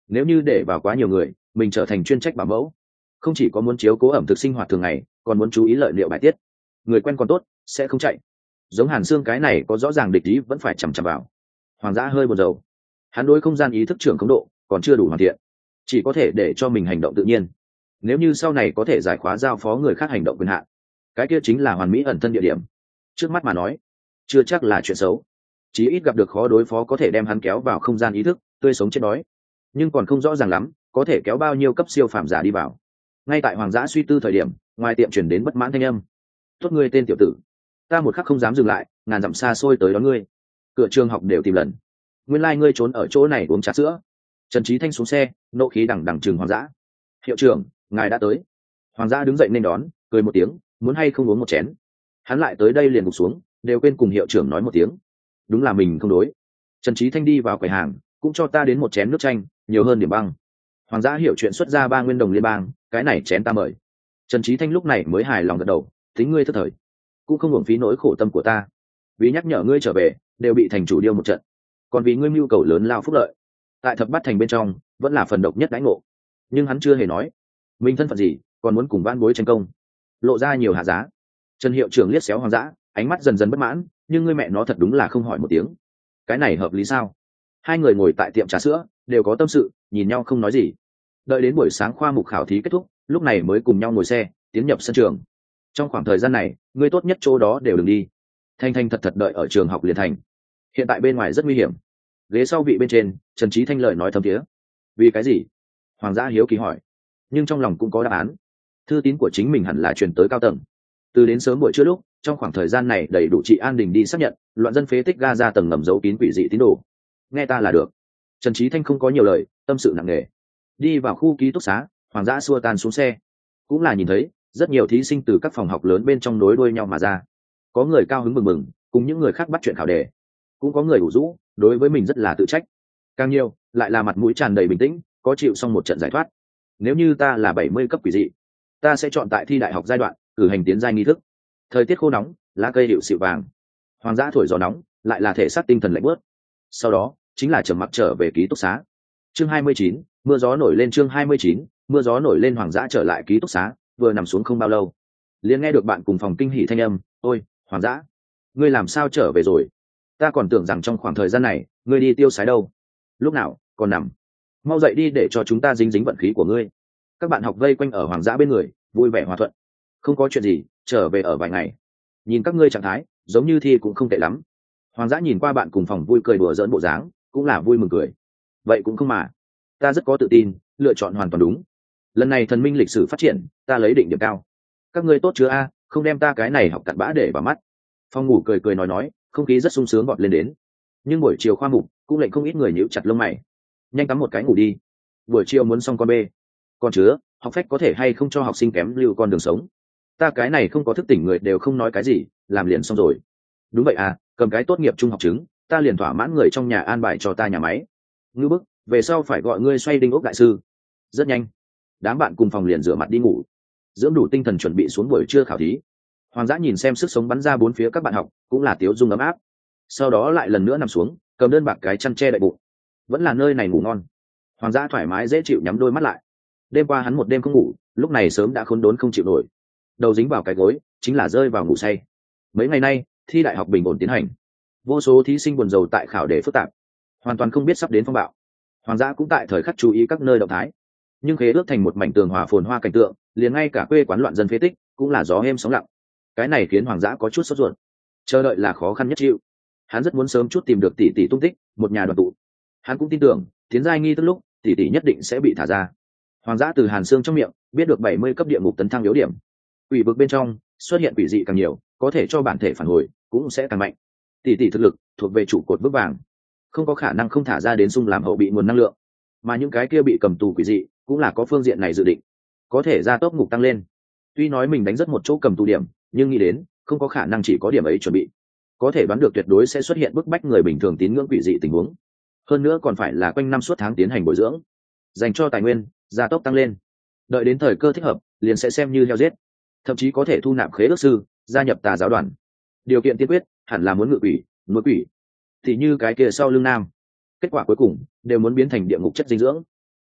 nếu như để vào quá nhiều người mình trở thành chuyên trách bảo mẫu, không chỉ có muốn chiếu cố ẩm thực sinh hoạt thường ngày, còn muốn chú ý lợi liệu bài tiết. Người quen còn tốt sẽ không chạy, giống Hàn Sương cái này có rõ ràng địch ý vẫn phải chằm chằm vào. Hoàng Dã hơi buồn rầu, hắn đối không gian ý thức trưởng khống độ còn chưa đủ hoàn thiện, chỉ có thể để cho mình hành động tự nhiên. Nếu như sau này có thể giải khóa giao phó người khác hành động quyền hạn, cái kia chính là hoàn mỹ ẩn thân địa điểm. Trước mắt mà nói chưa chắc là chuyện xấu, chí ít gặp được khó đối phó có thể đem hắn kéo vào không gian ý thức tươi sống chết đói, nhưng còn không rõ ràng lắm có thể kéo bao nhiêu cấp siêu phàm giả đi vào. Ngay tại Hoàng Dã suy tư thời điểm, ngoài tiệm chuyển đến bất mãn thanh âm: tốt ngươi tên tiểu tử, ta một khắc không dám dừng lại, ngàn dặm xa xôi tới đón ngươi, cửa trường học đều tìm lần, nguyên lai ngươi trốn ở chỗ này uống trà sữa. Trần Trí Thanh xuống xe, nộ khí đằng đằng chừng Hoàng Dã: hiệu trưởng, ngài đã tới. Hoàng Dã đứng dậy nên đón, cười một tiếng: muốn hay không uống một chén? Hắn lại tới đây liền gục xuống, đều quên cùng hiệu trưởng nói một tiếng, đúng là mình không đối. Trần Trí Thanh đi vào quầy hàng, cũng cho ta đến một chén nước chanh, nhiều hơn điểm băng. Hoàng Dã hiểu chuyện xuất ra ba nguyên đồng liên bang, cái này chén ta mời. Trần Trí Thanh lúc này mới hài lòng gật đầu, tính ngươi thất thời, cũng không hưởng phí nỗi khổ tâm của ta. Vì nhắc nhở ngươi trở về, đều bị thành chủ điêu một trận, còn vì ngươi mưu cầu lớn lao phúc lợi, tại thập bát thành bên trong vẫn là phần độc nhất đãi ngộ. Nhưng hắn chưa hề nói mình thân phận gì, còn muốn cùng ban bối tranh công, lộ ra nhiều hạ giá. Trần hiệu trưởng liếc xéo Hoàng Dã, ánh mắt dần dần bất mãn: nhưng ngươi mẹ nó thật đúng là không hỏi một tiếng, cái này hợp lý sao? Hai người ngồi tại tiệm trà sữa, đều có tâm sự, nhìn nhau không nói gì. Đợi đến buổi sáng khoa mục khảo thí kết thúc, lúc này mới cùng nhau ngồi xe tiến nhập sân trường. Trong khoảng thời gian này, ngươi tốt nhất chỗ đó đều đừng đi, thanh thanh thật thật đợi ở trường học liền thành. Hiện tại bên ngoài rất nguy hiểm. Ghế sau vị bên trên, Trần Trí Thanh lời nói thấm thiế. Vì cái gì? Hoàng Dã hiếu kỳ hỏi, nhưng trong lòng cũng có đáp án. Thư tín của chính mình hẳn là truyền tới cao tầng. Từ đến sớm buổi trưa lúc, trong khoảng thời gian này đầy đủ chị An Đình đi xác nhận loạn dân phế tích ga ra tầng ngầm giấu kín quỷ dị tín đồ. Nghe ta là được. Trần Trí Thanh không có nhiều lời, tâm sự nặng nề. Đi vào khu ký túc xá, Hoàng Dã xua tan xuống xe, cũng là nhìn thấy rất nhiều thí sinh từ các phòng học lớn bên trong nối đuôi nhau mà ra. Có người cao hứng mừng mừng, cùng những người khác bắt chuyện khảo đề, cũng có người ủ rũ, đối với mình rất là tự trách. Càng nhiều lại là mặt mũi tràn đầy bình tĩnh, có chịu xong một trận giải thoát. Nếu như ta là bảy mươi cấp quỷ dị, ta sẽ chọn tại thi đại học giai đoạn cử hành tiến giai nghi thức. Thời tiết khô nóng, lá cây điệu xịu vàng, Hoàng Dã thổi gió nóng, lại là thể xác tinh thần lạnh bớt. Sau đó chính là trầm mặc trở về ký túc xá. Chương hai mươi chín, mưa gió nổi lên. Chương hai mươi chín, mưa gió nổi lên. Hoàng Dã trở lại ký túc xá, vừa nằm xuống không bao lâu, liền nghe được bạn cùng phòng kinh hỉ thanh âm: ôi Hoàng Dã, ngươi làm sao trở về rồi? Ta còn tưởng rằng trong khoảng thời gian này ngươi đi tiêu sái đâu. Lúc nào còn nằm, mau dậy đi để cho chúng ta dính dính vận khí của ngươi. Các bạn học vây quanh ở Hoàng Dã bên người, vui vẻ hòa thuận. Không có chuyện gì, trở về ở vài ngày, nhìn các ngươi trạng thái giống như thi cũng không tệ lắm. Hoàng Dã nhìn qua bạn cùng phòng vui cười đùa giỡn bộ dáng, cũng là vui mừng cười. Vậy cũng không mà, ta rất có tự tin, lựa chọn hoàn toàn đúng. Lần này thần minh lịch sử phát triển, ta lấy định điểm cao. Các ngươi tốt chưa a, không đem ta cái này học cặn bã để vào mắt. Phòng ngủ cười cười nói nói, không khí rất sung sướng gọt lên đến. Nhưng buổi chiều khoa mục cũng lệnh không ít người nhíu chặt lông mày. Nhanh tắm một cái ngủ đi, buổi chiều muốn xong con bê. Còn chứa học phách có thể hay không cho học sinh kém lưu con đường sống. Ta cái này không có thức tỉnh người đều không nói cái gì, làm liền xong rồi. Đúng vậy à, cầm cái tốt nghiệp trung học chứng, ta liền thỏa mãn người trong nhà an bài cho ta nhà máy. Ngư bức, về sau phải gọi ngươi xoay đinh ốc đại sư. Rất nhanh, đám bạn cùng phòng liền rửa mặt đi ngủ, dưỡng đủ tinh thần chuẩn bị xuống buổi trưa khảo thí. Hoàng Dã nhìn xem sức sống bắn ra bốn phía các bạn học, cũng là tiếu dung ấm áp. Sau đó lại lần nữa nằm xuống, cầm đơn bạc cái chăn che đậy bụng. Vẫn là nơi này ngủ ngon. Hoàng Dã thoải mái dễ chịu nhắm đôi mắt lại. Đêm qua hắn một đêm không ngủ, lúc này sớm đã khốn đốn không chịu nổi, đầu dính vào cái gối, chính là rơi vào ngủ say. Mấy ngày nay thi đại học bình ổn tiến hành, vô số thí sinh buồn rầu tại khảo đề phức tạp, hoàn toàn không biết sắp đến phong bạo. Hoàng Dã cũng tại thời khắc chú ý các nơi động thái, nhưng khế ước thành một mảnh tường hòa phồn hoa cảnh tượng, liền ngay cả quê quán loạn dân phế tích cũng là gió êm sóng lặng. Cái này khiến Hoàng Dã có chút sốt ruột, chờ đợi là khó khăn nhất chịu. Hắn rất muốn sớm chút tìm được tỷ tỷ tung tích, một nhà đoàn tụ. Hắn cũng tin tưởng tiến giai nghi tức lúc tỷ tỷ nhất định sẽ bị thả ra. Hoàng Dã từ Hàn Sương trong miệng biết được bảy mươi cấp địa ngục tấn thăng yếu điểm, quỷ vực bên trong xuất hiện quỷ dị càng nhiều, có thể cho bản thể phản hồi cũng sẽ càng mạnh. Tỷ tỷ thực lực thuộc về trụ cột vững vàng, không có khả năng không thả ra đến xung làm hậu bị nguồn năng lượng, mà những cái kia bị cầm tù quỷ dị cũng là có phương diện này dự định, có thể gia tốc ngục tăng lên. Tuy nói mình đánh rất một chỗ cầm tù điểm, nhưng nghĩ đến không có khả năng chỉ có điểm ấy chuẩn bị, có thể đoán được tuyệt đối sẽ xuất hiện bức bách người bình thường tín ngưỡng quỷ dị tình huống. Hơn nữa còn phải là quanh năm suốt tháng tiến hành bồi dưỡng, dành cho tài nguyên gia tốc tăng lên. Đợi đến thời cơ thích hợp, liền sẽ xem như heo giết, thậm chí có thể thu nạp khế ước sư, gia nhập tà giáo đoàn. Điều kiện tiên quyết hẳn là muốn ngự quỷ, nuôi quỷ, thì như cái kia sau lưng nam. Kết quả cuối cùng đều muốn biến thành địa ngục chất dinh dưỡng.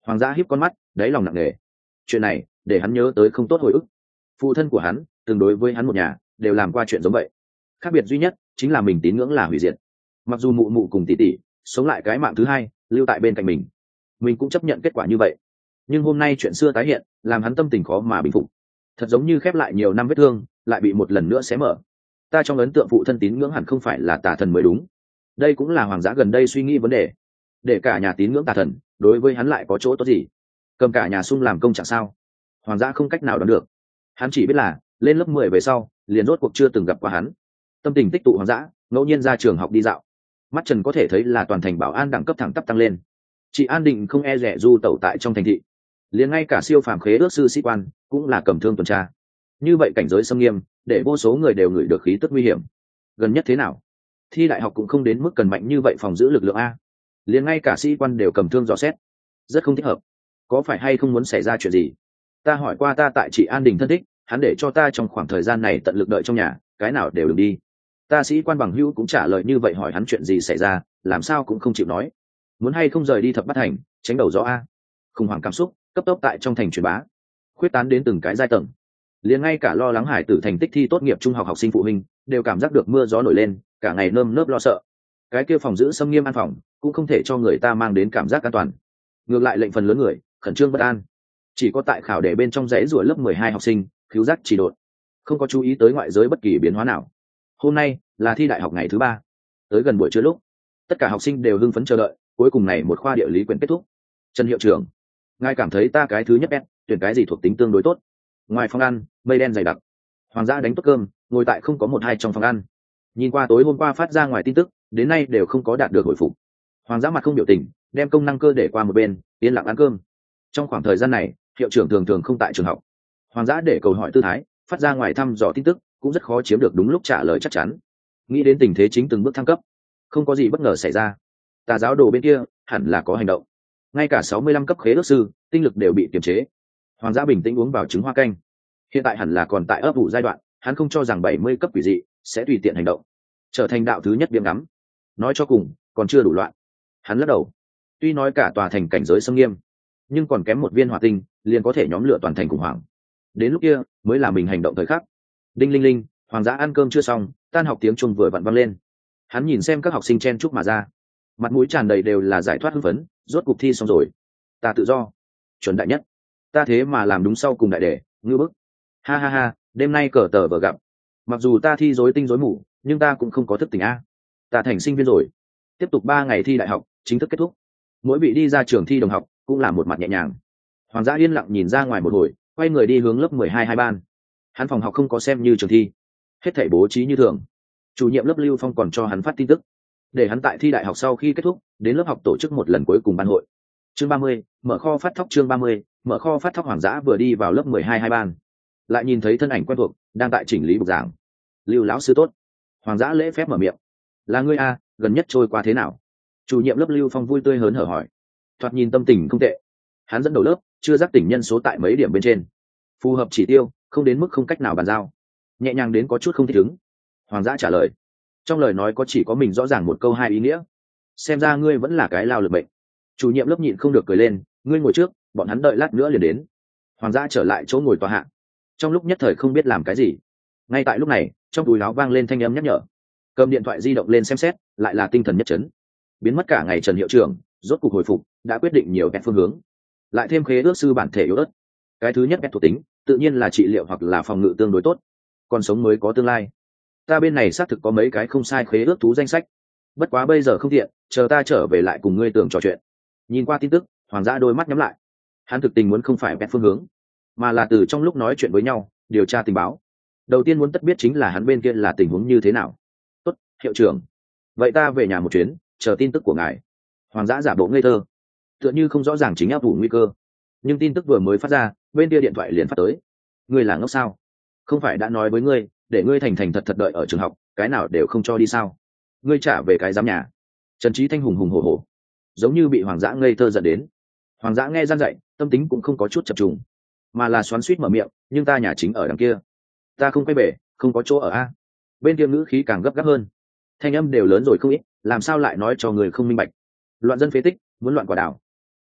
Hoàng Dã híp con mắt, đáy lòng nặng nề. Chuyện này để hắn nhớ tới không tốt hồi ức. Phụ thân của hắn từng đối với hắn một nhà đều làm qua chuyện giống vậy. Khác biệt duy nhất chính là mình tín ngưỡng là hủy diệt. Mặc dù mụ mụ cùng tỷ tỷ sống lại cái mạng thứ hai lưu tại bên cạnh mình, mình cũng chấp nhận kết quả như vậy. Nhưng hôm nay chuyện xưa tái hiện, làm hắn tâm tình khó mà bình phục. Thật giống như khép lại nhiều năm vết thương, lại bị một lần nữa xé mở. Ta trong ấn tượng phụ thân tín ngưỡng hẳn không phải là tà thần mới đúng. Đây cũng là Hoàng Dã gần đây suy nghĩ vấn đề. Để cả nhà tín ngưỡng tà thần, đối với hắn lại có chỗ tốt gì? Cầm cả nhà sung làm công chẳng sao? Hoàng Dã không cách nào đoán được. Hắn chỉ biết là lên lớp mười về sau, liền rốt cuộc chưa từng gặp qua hắn. Tâm tình tích tụ Hoàng Dã, ngẫu nhiên ra trường học đi dạo. Mắt trần có thể thấy là toàn thành bảo an đẳng cấp thẳng tắp tăng lên. Chị an định không e rẻ du tẩu tại trong thành thị, liền ngay cả siêu phàm khế ước sư sĩ quan cũng là cầm thương tuần tra. Như vậy cảnh giới xâm nghiêm, để vô số người đều ngửi được khí tức nguy hiểm. Gần nhất thế nào? Thi đại học cũng không đến mức cần mạnh như vậy phòng giữ lực lượng a. Liền ngay cả sĩ quan đều cầm thương dò xét, rất không thích hợp. Có phải hay không muốn xảy ra chuyện gì? Ta hỏi qua ta tại chị an đình thân thích, hắn để cho ta trong khoảng thời gian này tận lực đợi trong nhà, cái nào đều đừng đi. Ta sĩ quan bằng hữu cũng trả lời như vậy, hỏi hắn chuyện gì xảy ra, làm sao cũng không chịu nói. Muốn hay không rời đi thập bát thành, tránh đầu gió a. Khủng hoảng cảm xúc cấp tốc tại trong thành truyền bá, khuyết tán đến từng cái giai tầng. Liền ngay cả lo lắng hải tử thành tích thi tốt nghiệp trung học học sinh phụ huynh đều cảm giác được mưa gió nổi lên, cả ngày nơm nớp lo sợ. Cái kia phòng giữ xâm nghiêm an phòng cũng không thể cho người ta mang đến cảm giác an toàn, ngược lại lệnh phần lớn người khẩn trương bất an. Chỉ có tại khảo đề bên trong dãy rủa lớp mười hai học sinh cứu giác chỉ độn, không có chú ý tới ngoại giới bất kỳ biến hóa nào. Hôm nay là thi đại học ngày thứ ba, tới gần buổi trưa lúc, tất cả học sinh đều hưng phấn chờ đợi cuối cùng này một khoa địa lý quyển kết thúc. Trần hiệu trưởng, ngài cảm thấy ta cái thứ nhất bet tuyển cái gì thuộc tính tương đối tốt? Ngoài phòng ăn, mây đen dày đặc. Hoàng Dã đánh tốt cơm, ngồi tại không có một hai trong phòng ăn. Nhìn qua tối hôm qua phát ra ngoài tin tức, đến nay đều không có đạt được hồi phục. Hoàng Dã mặt không biểu tình, đem công năng cơ để qua một bên, yên lặng ăn cơm. Trong khoảng thời gian này, hiệu trưởng thường thường không tại trường học. Hoàng Dã để câu hỏi tư thái, phát ra ngoài thăm dò tin tức, cũng rất khó chiếm được đúng lúc trả lời chắc chắn. Nghĩ đến tình thế chính từng bước thăng cấp, không có gì bất ngờ xảy ra. Tà giáo đồ bên kia hẳn là có hành động. Ngay cả sáu mươi lăm cấp khế ước sư, tinh lực đều bị kiềm chế. Hoàng Dã bình tĩnh uống vào trứng hoa canh. Hiện tại hẳn là còn tại ấp ủ giai đoạn, hắn không cho rằng bảy mươi cấp quỷ dị sẽ tùy tiện hành động, trở thành đạo thứ nhất biếng ngắm. Nói cho cùng, còn chưa đủ loạn. Hắn lắc đầu. Tuy nói cả tòa thành cảnh giới xâm nghiêm, nhưng còn kém một viên hỏa tinh, liền có thể nhóm lửa toàn thành khủng hoảng. Đến lúc kia, mới là mình hành động thời khắc. Đinh linh linh, Hoàng Dã ăn cơm chưa xong, tan học tiếng chuông vừa vặn vang lên. Hắn nhìn xem các học sinh chen chúc mà ra, mặt mũi tràn đầy đều là giải thoát hưng phấn, rốt cuộc thi xong rồi. Ta tự do, chuẩn đại nhất. Ta thế mà làm đúng sau cùng đại đề, ngư bức. Ha ha ha, đêm nay cờ tờ vờ gặp. Mặc dù ta thi rối tinh rối mù, nhưng ta cũng không có thức tỉnh a. Ta thành sinh viên rồi. Tiếp tục ba ngày thi đại học chính thức kết thúc. Mỗi vị đi ra trường thi đồng học cũng là một mặt nhẹ nhàng. Hoàng Dã yên lặng nhìn ra ngoài một hồi, quay người đi hướng lớp mười hai hai ban. Hắn phòng học không có xem như trường thi, hết thảy bố trí như thường. Chủ nhiệm lớp Lưu Phong còn cho hắn phát tin tức, để hắn tại thi đại học sau khi kết thúc, đến lớp học tổ chức một lần cuối cùng ban hội. Chương ba mươi, mở kho phát thóc. Chương ba mươi, mở kho phát thóc. Hoàng Dã vừa đi vào lớp mười hai hai ban, lại nhìn thấy thân ảnh quen thuộc đang tại chỉnh lý bục giảng. Lưu lão sư tốt. Hoàng Dã lễ phép mở miệng. Là ngươi a, gần nhất trôi qua thế nào? Chủ nhiệm lớp Lưu Phong vui tươi hớn hở hỏi. Thoạt nhìn tâm tình không tệ. Hắn dẫn đầu lớp, chưa giác tỉnh nhân số tại mấy điểm bên trên, phù hợp chỉ tiêu, không đến mức không cách nào bàn giao. Nhẹ nhàng đến có chút không thích ứng. Hoàng Dã trả lời. Trong lời nói có chỉ có mình rõ ràng một câu hai ý nghĩa. Xem ra ngươi vẫn là cái lao lực bệnh. Chủ nhiệm lớp nhịn không được cười lên. Ngươi ngồi trước, bọn hắn đợi lát nữa liền đến. Hoàng Dã trở lại chỗ ngồi tòa hạ. Trong lúc nhất thời không biết làm cái gì. Ngay tại lúc này, trong túi áo vang lên thanh âm nhắc nhở. Cầm điện thoại di động lên xem xét, lại là tinh thần nhất chấn. Biến mất cả ngày Trần hiệu trưởng, rốt cuộc hồi phục, đã quyết định nhiều bét phương hướng. Lại thêm khế ước sư bản thể yếu ớt. Cái thứ nhất bét thuộc tính, tự nhiên là trị liệu hoặc là phòng ngự tương đối tốt. Còn sống mới có tương lai. Ta bên này xác thực có mấy cái không sai khế ước thú danh sách. Bất quá bây giờ không tiện, chờ ta trở về lại cùng ngươi tưởng trò chuyện. Nhìn qua tin tức, Hoàng Dã đôi mắt nhắm lại. Hắn thực tình muốn không phải bét phương hướng, mà là từ trong lúc nói chuyện với nhau, điều tra tình báo. Đầu tiên muốn tất biết chính là hắn bên kia là tình huống như thế nào. Tốt, hiệu trưởng. Vậy ta về nhà một chuyến, chờ tin tức của ngài. Hoàng Dã giả bộ ngây thơ, tựa như không rõ ràng chính áp vụ nguy cơ. Nhưng tin tức vừa mới phát ra, bên kia điện thoại liền phát tới. Ngươi là ngốc sao? Không phải đã nói với ngươi, để ngươi thành thành thật thật đợi ở trường học, cái nào đều không cho đi sao? Ngươi trả về cái giám nhà. Trần Trí Thanh hùng hùng hổ hổ, giống như bị Hoàng Dã ngây thơ giận đến. Hoàng Dã nghe gian dạy, tâm tính cũng không có chút chập trùng, mà là xoắn xuýt mở miệng, nhưng ta nhà chính ở đằng kia, ta không quay về, không có chỗ ở a. Bên kia ngữ khí càng gấp gáp hơn, thanh âm đều lớn rồi không ít, làm sao lại nói cho người không minh bạch? Loạn dân phế tích, muốn loạn quả đảo.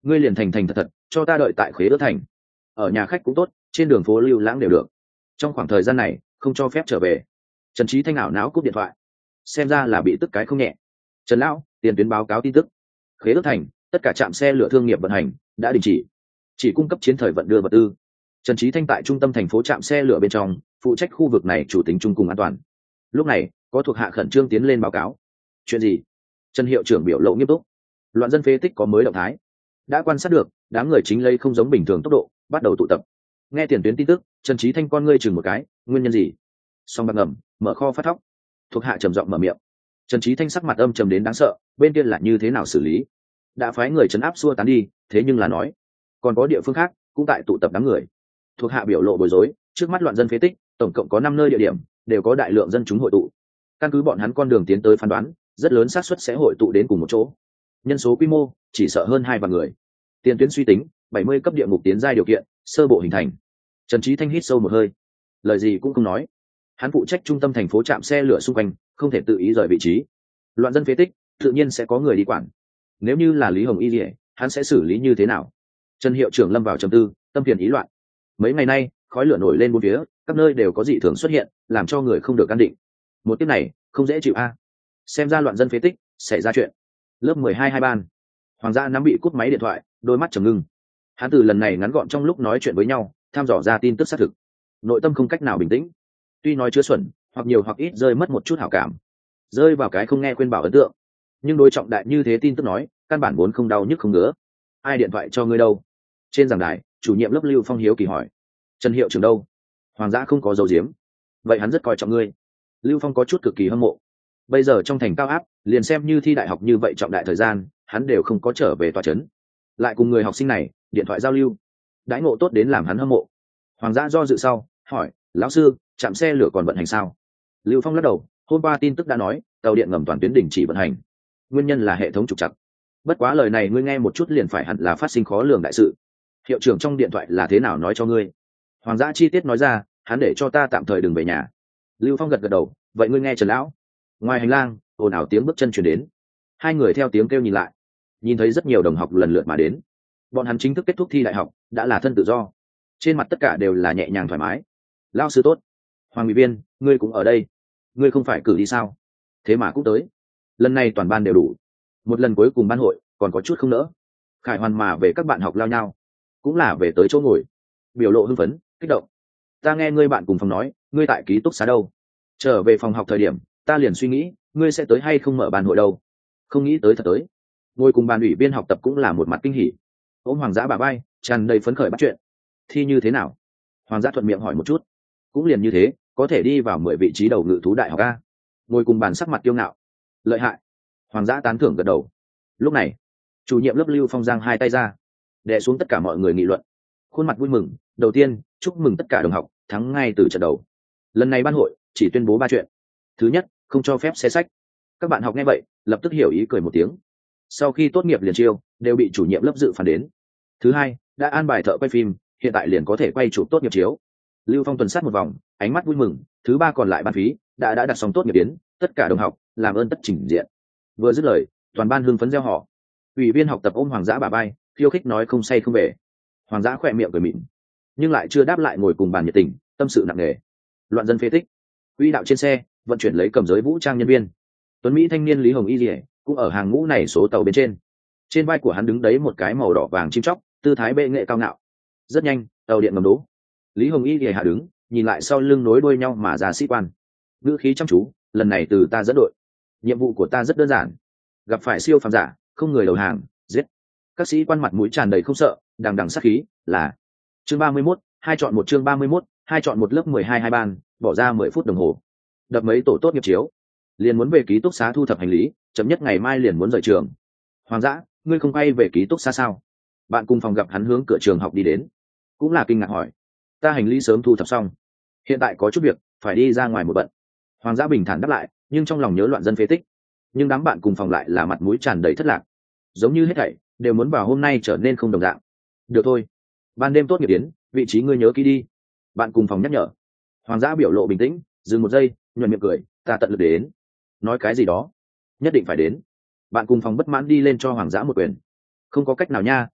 ngươi liền thành thành thật thật cho ta đợi tại Khế Ước Thành, ở nhà khách cũng tốt, trên đường phố lưu lãng đều được, trong khoảng thời gian này không cho phép trở về. Trần Trí Thanh ảo não cúp điện thoại, xem ra là bị tức cái không nhẹ. Trần lão, tiền tuyến báo cáo tin tức, Khế Ước Thành tất cả trạm xe lửa thương nghiệp vận hành đã đình chỉ, chỉ cung cấp chiến thời vận đưa vật tư. Trần Trí Thanh tại trung tâm thành phố trạm xe lửa bên trong phụ trách khu vực này chủ tính chung cùng an toàn. Lúc này có thuộc hạ khẩn trương tiến lên báo cáo. Chuyện gì? Trần hiệu trưởng biểu lộ nghiêm túc. Loạn dân phế tích có mới động thái, đã quan sát được đám người chính lấy không giống bình thường tốc độ bắt đầu tụ tập. Nghe tiền tuyến tin tức, Trần Trí Thanh con ngươi chừng một cái, nguyên nhân gì? Song bạc ngầm mở kho phát thóc. Thuộc hạ trầm giọng mở miệng. Trần Trí Thanh sắc mặt âm trầm đến đáng sợ, bên kia là như thế nào xử lý? Đã phái người trấn áp xua tán đi, thế nhưng là nói còn có địa phương khác cũng tại tụ tập đám người. Thuộc hạ biểu lộ bối rối, trước mắt loạn dân phế tích tổng cộng có năm nơi địa điểm, đều có đại lượng dân chúng hội tụ. Căn cứ bọn hắn con đường tiến tới phán đoán, rất lớn xác suất sẽ hội tụ đến cùng một chỗ. Nhân số quy mô chỉ sợ hơn hai vạn người. Tiền tuyến suy tính bảy mươi cấp địa ngục tiến giai điều kiện sơ bộ hình thành. Trần Trí Thanh hít sâu một hơi, lời gì cũng không nói. Hắn phụ trách trung tâm thành phố trạm xe lửa xung quanh, không thể tự ý rời vị trí. Loạn dân phế tích tự nhiên sẽ có người đi quản. Nếu như là Lý Hồng Y gì, hắn sẽ xử lý như thế nào? Trần hiệu trưởng lâm vào trầm tư, tâm phiền ý loạn. Mấy ngày nay khói lửa nổi lên bốn phía, các nơi đều có dị thường xuất hiện, làm cho người không được an định. Một tiếp này không dễ chịu a. Xem ra loạn dân phế tích xảy ra chuyện. Lớp mười hai hai ban, Hoàng gia nắm bị cúp máy điện thoại, đôi mắt trầm ngưng. Hắn từ lần này ngắn gọn trong lúc nói chuyện với nhau, tham dò ra tin tức xác thực, nội tâm không cách nào bình tĩnh. Tuy nói chưa xuẩn, hoặc nhiều hoặc ít rơi mất một chút hảo cảm, rơi vào cái không nghe khuyên bảo ấn tượng, nhưng đối trọng đại như thế tin tức nói, căn bản vốn không đau nhức không ngứa. Ai điện thoại cho ngươi đâu? Trên giảng đài, chủ nhiệm lớp Lưu Phong hiếu kỳ hỏi. Trần hiệu trưởng đâu? Hoàng gia không có dấu diếm. Vậy hắn rất coi trọng ngươi. Lưu Phong có chút cực kỳ hâm mộ. Bây giờ trong thành cao áp, liền xem như thi đại học như vậy trọng đại thời gian, hắn đều không có trở về tòa trấn, lại cùng người học sinh này điện thoại giao lưu, đãi ngộ tốt đến làm hắn hâm mộ. Hoàng gia do dự sau hỏi, lão sư, trạm xe lửa còn vận hành sao? Lưu Phong lắc đầu, hôm qua tin tức đã nói tàu điện ngầm toàn tuyến đình chỉ vận hành, nguyên nhân là hệ thống trục trặc. Bất quá lời này ngươi nghe một chút liền phải hẳn là phát sinh khó lường đại sự. Hiệu trưởng trong điện thoại là thế nào nói cho ngươi? Hoàng gia chi tiết nói ra, hắn để cho ta tạm thời đừng về nhà. Lưu Phong gật gật đầu, vậy ngươi nghe Trần lão. Ngoài hành lang ồn ào tiếng bước chân chuyển đến, hai người theo tiếng kêu nhìn lại, nhìn thấy rất nhiều đồng học lần lượt mà đến. Bọn hắn chính thức kết thúc thi đại học, đã là thân tự do, trên mặt tất cả đều là nhẹ nhàng thoải mái. Lao sư tốt, Hoàng ủy viên, ngươi cũng ở đây. Ngươi không phải cử đi sao? Thế mà cũng tới. Lần này toàn ban đều đủ, một lần cuối cùng ban hội còn có chút không nỡ. Khải hoàn mà về các bạn học lao nhau, cũng là về tới chỗ ngồi, biểu lộ hưng phấn kích động. Ta nghe ngươi bạn cùng phòng nói, ngươi tại ký túc xá đâu? Trở về phòng học thời điểm ta liền suy nghĩ ngươi sẽ tới hay không mở bàn hội đâu, không nghĩ tới thật tới. Ngồi cùng ban ủy viên học tập cũng là một mặt kinh hỉ, ôm Hoàng Dã bà bay tràn đầy phấn khởi bắt chuyện. Thi như thế nào? Hoàng Dã thuận miệng hỏi một chút. Cũng liền như thế, có thể đi vào mười vị trí đầu ngự thú đại học a. Ngồi cùng bàn sắc mặt kiêu ngạo, lợi hại. Hoàng Dã tán thưởng gật đầu. Lúc này chủ nhiệm lớp Lưu Phong giang hai tay ra, đè xuống tất cả mọi người nghị luận, khuôn mặt vui mừng. Đầu tiên chúc mừng tất cả đồng học thắng ngay từ trận đầu. Lần này ban hội chỉ tuyên bố ba chuyện. Thứ nhất, không cho phép xe sách. Các bạn học nghe vậy lập tức hiểu ý cười một tiếng. Sau khi tốt nghiệp liền chiêu đều bị chủ nhiệm lớp dự phản đến. Thứ hai, đã an bài thợ quay phim, hiện tại liền có thể quay chụp tốt nghiệp chiếu. Lưu Phong tuần sát một vòng, ánh mắt vui mừng. Thứ ba, còn lại ban phí đã đã đặt xong tốt nghiệp đến, tất cả đồng học làm ơn tất chỉnh diện. Vừa dứt lời, toàn ban hưng phấn reo hò. Ủy viên học tập ôm Hoàng Dã bà bay, khiêu khích nói không say không về. Hoàng Dã khỏe miệng cười mịn, nhưng lại chưa đáp lại, ngồi cùng bàn nhiệt tình, tâm sự nặng nề. Loạn dân phế tích, quỹ đạo trên xe vận chuyển lấy cầm giới vũ trang nhân viên. Tuấn Mỹ thanh niên Lý Hồng Y Lìa cũng ở hàng ngũ này số tàu bên trên. Trên vai của hắn đứng đấy một cái màu đỏ vàng chim chóc, tư thái bệ nghệ cao ngạo. Rất nhanh, tàu điện ngầm đỗ. Lý Hồng Y Lìa hạ đứng, nhìn lại sau lưng nối đuôi nhau mà ra sĩ quan. Ngữ khí chăm chú, lần này từ ta dẫn đội. Nhiệm vụ của ta rất đơn giản, gặp phải siêu phàm giả, không người đầu hàng, giết. Các sĩ quan mặt mũi tràn đầy không sợ, đằng đằng sát khí. Là chương ba mươi mốt, hai chọn một chương ba mươi mốt, hai chọn một lớp mười hai hai ban, bỏ ra mười phút đồng hồ. Đập mấy tổ tốt nghiệp chiếu, liền muốn về ký túc xá thu thập hành lý, chậm nhất ngày mai liền muốn rời trường. Hoàng Dã, ngươi không quay về ký túc xá sao? Bạn cùng phòng gặp hắn hướng cửa trường học đi đến, cũng là kinh ngạc hỏi. Ta hành lý sớm thu thập xong, hiện tại có chút việc phải đi ra ngoài một bận. Hoàng Dã bình thản đáp lại, nhưng trong lòng nhớ loạn dân phế tích. Nhưng đám bạn cùng phòng lại là mặt mũi tràn đầy thất lạc, giống như hết thảy đều muốn vào hôm nay trở nên không đồng dạng. Được thôi, ban đêm tốt nghiệp đến, vị trí ngươi nhớ kỹ đi. Bạn cùng phòng nhắc nhở. Hoàng Dã biểu lộ bình tĩnh, dừng một giây, nhuận miệng cười, ta tận lực đến. Nói cái gì đó, nhất định phải đến. Bạn cùng phòng bất mãn đi lên cho Hoàng Dã một quyền. Không có cách nào nha,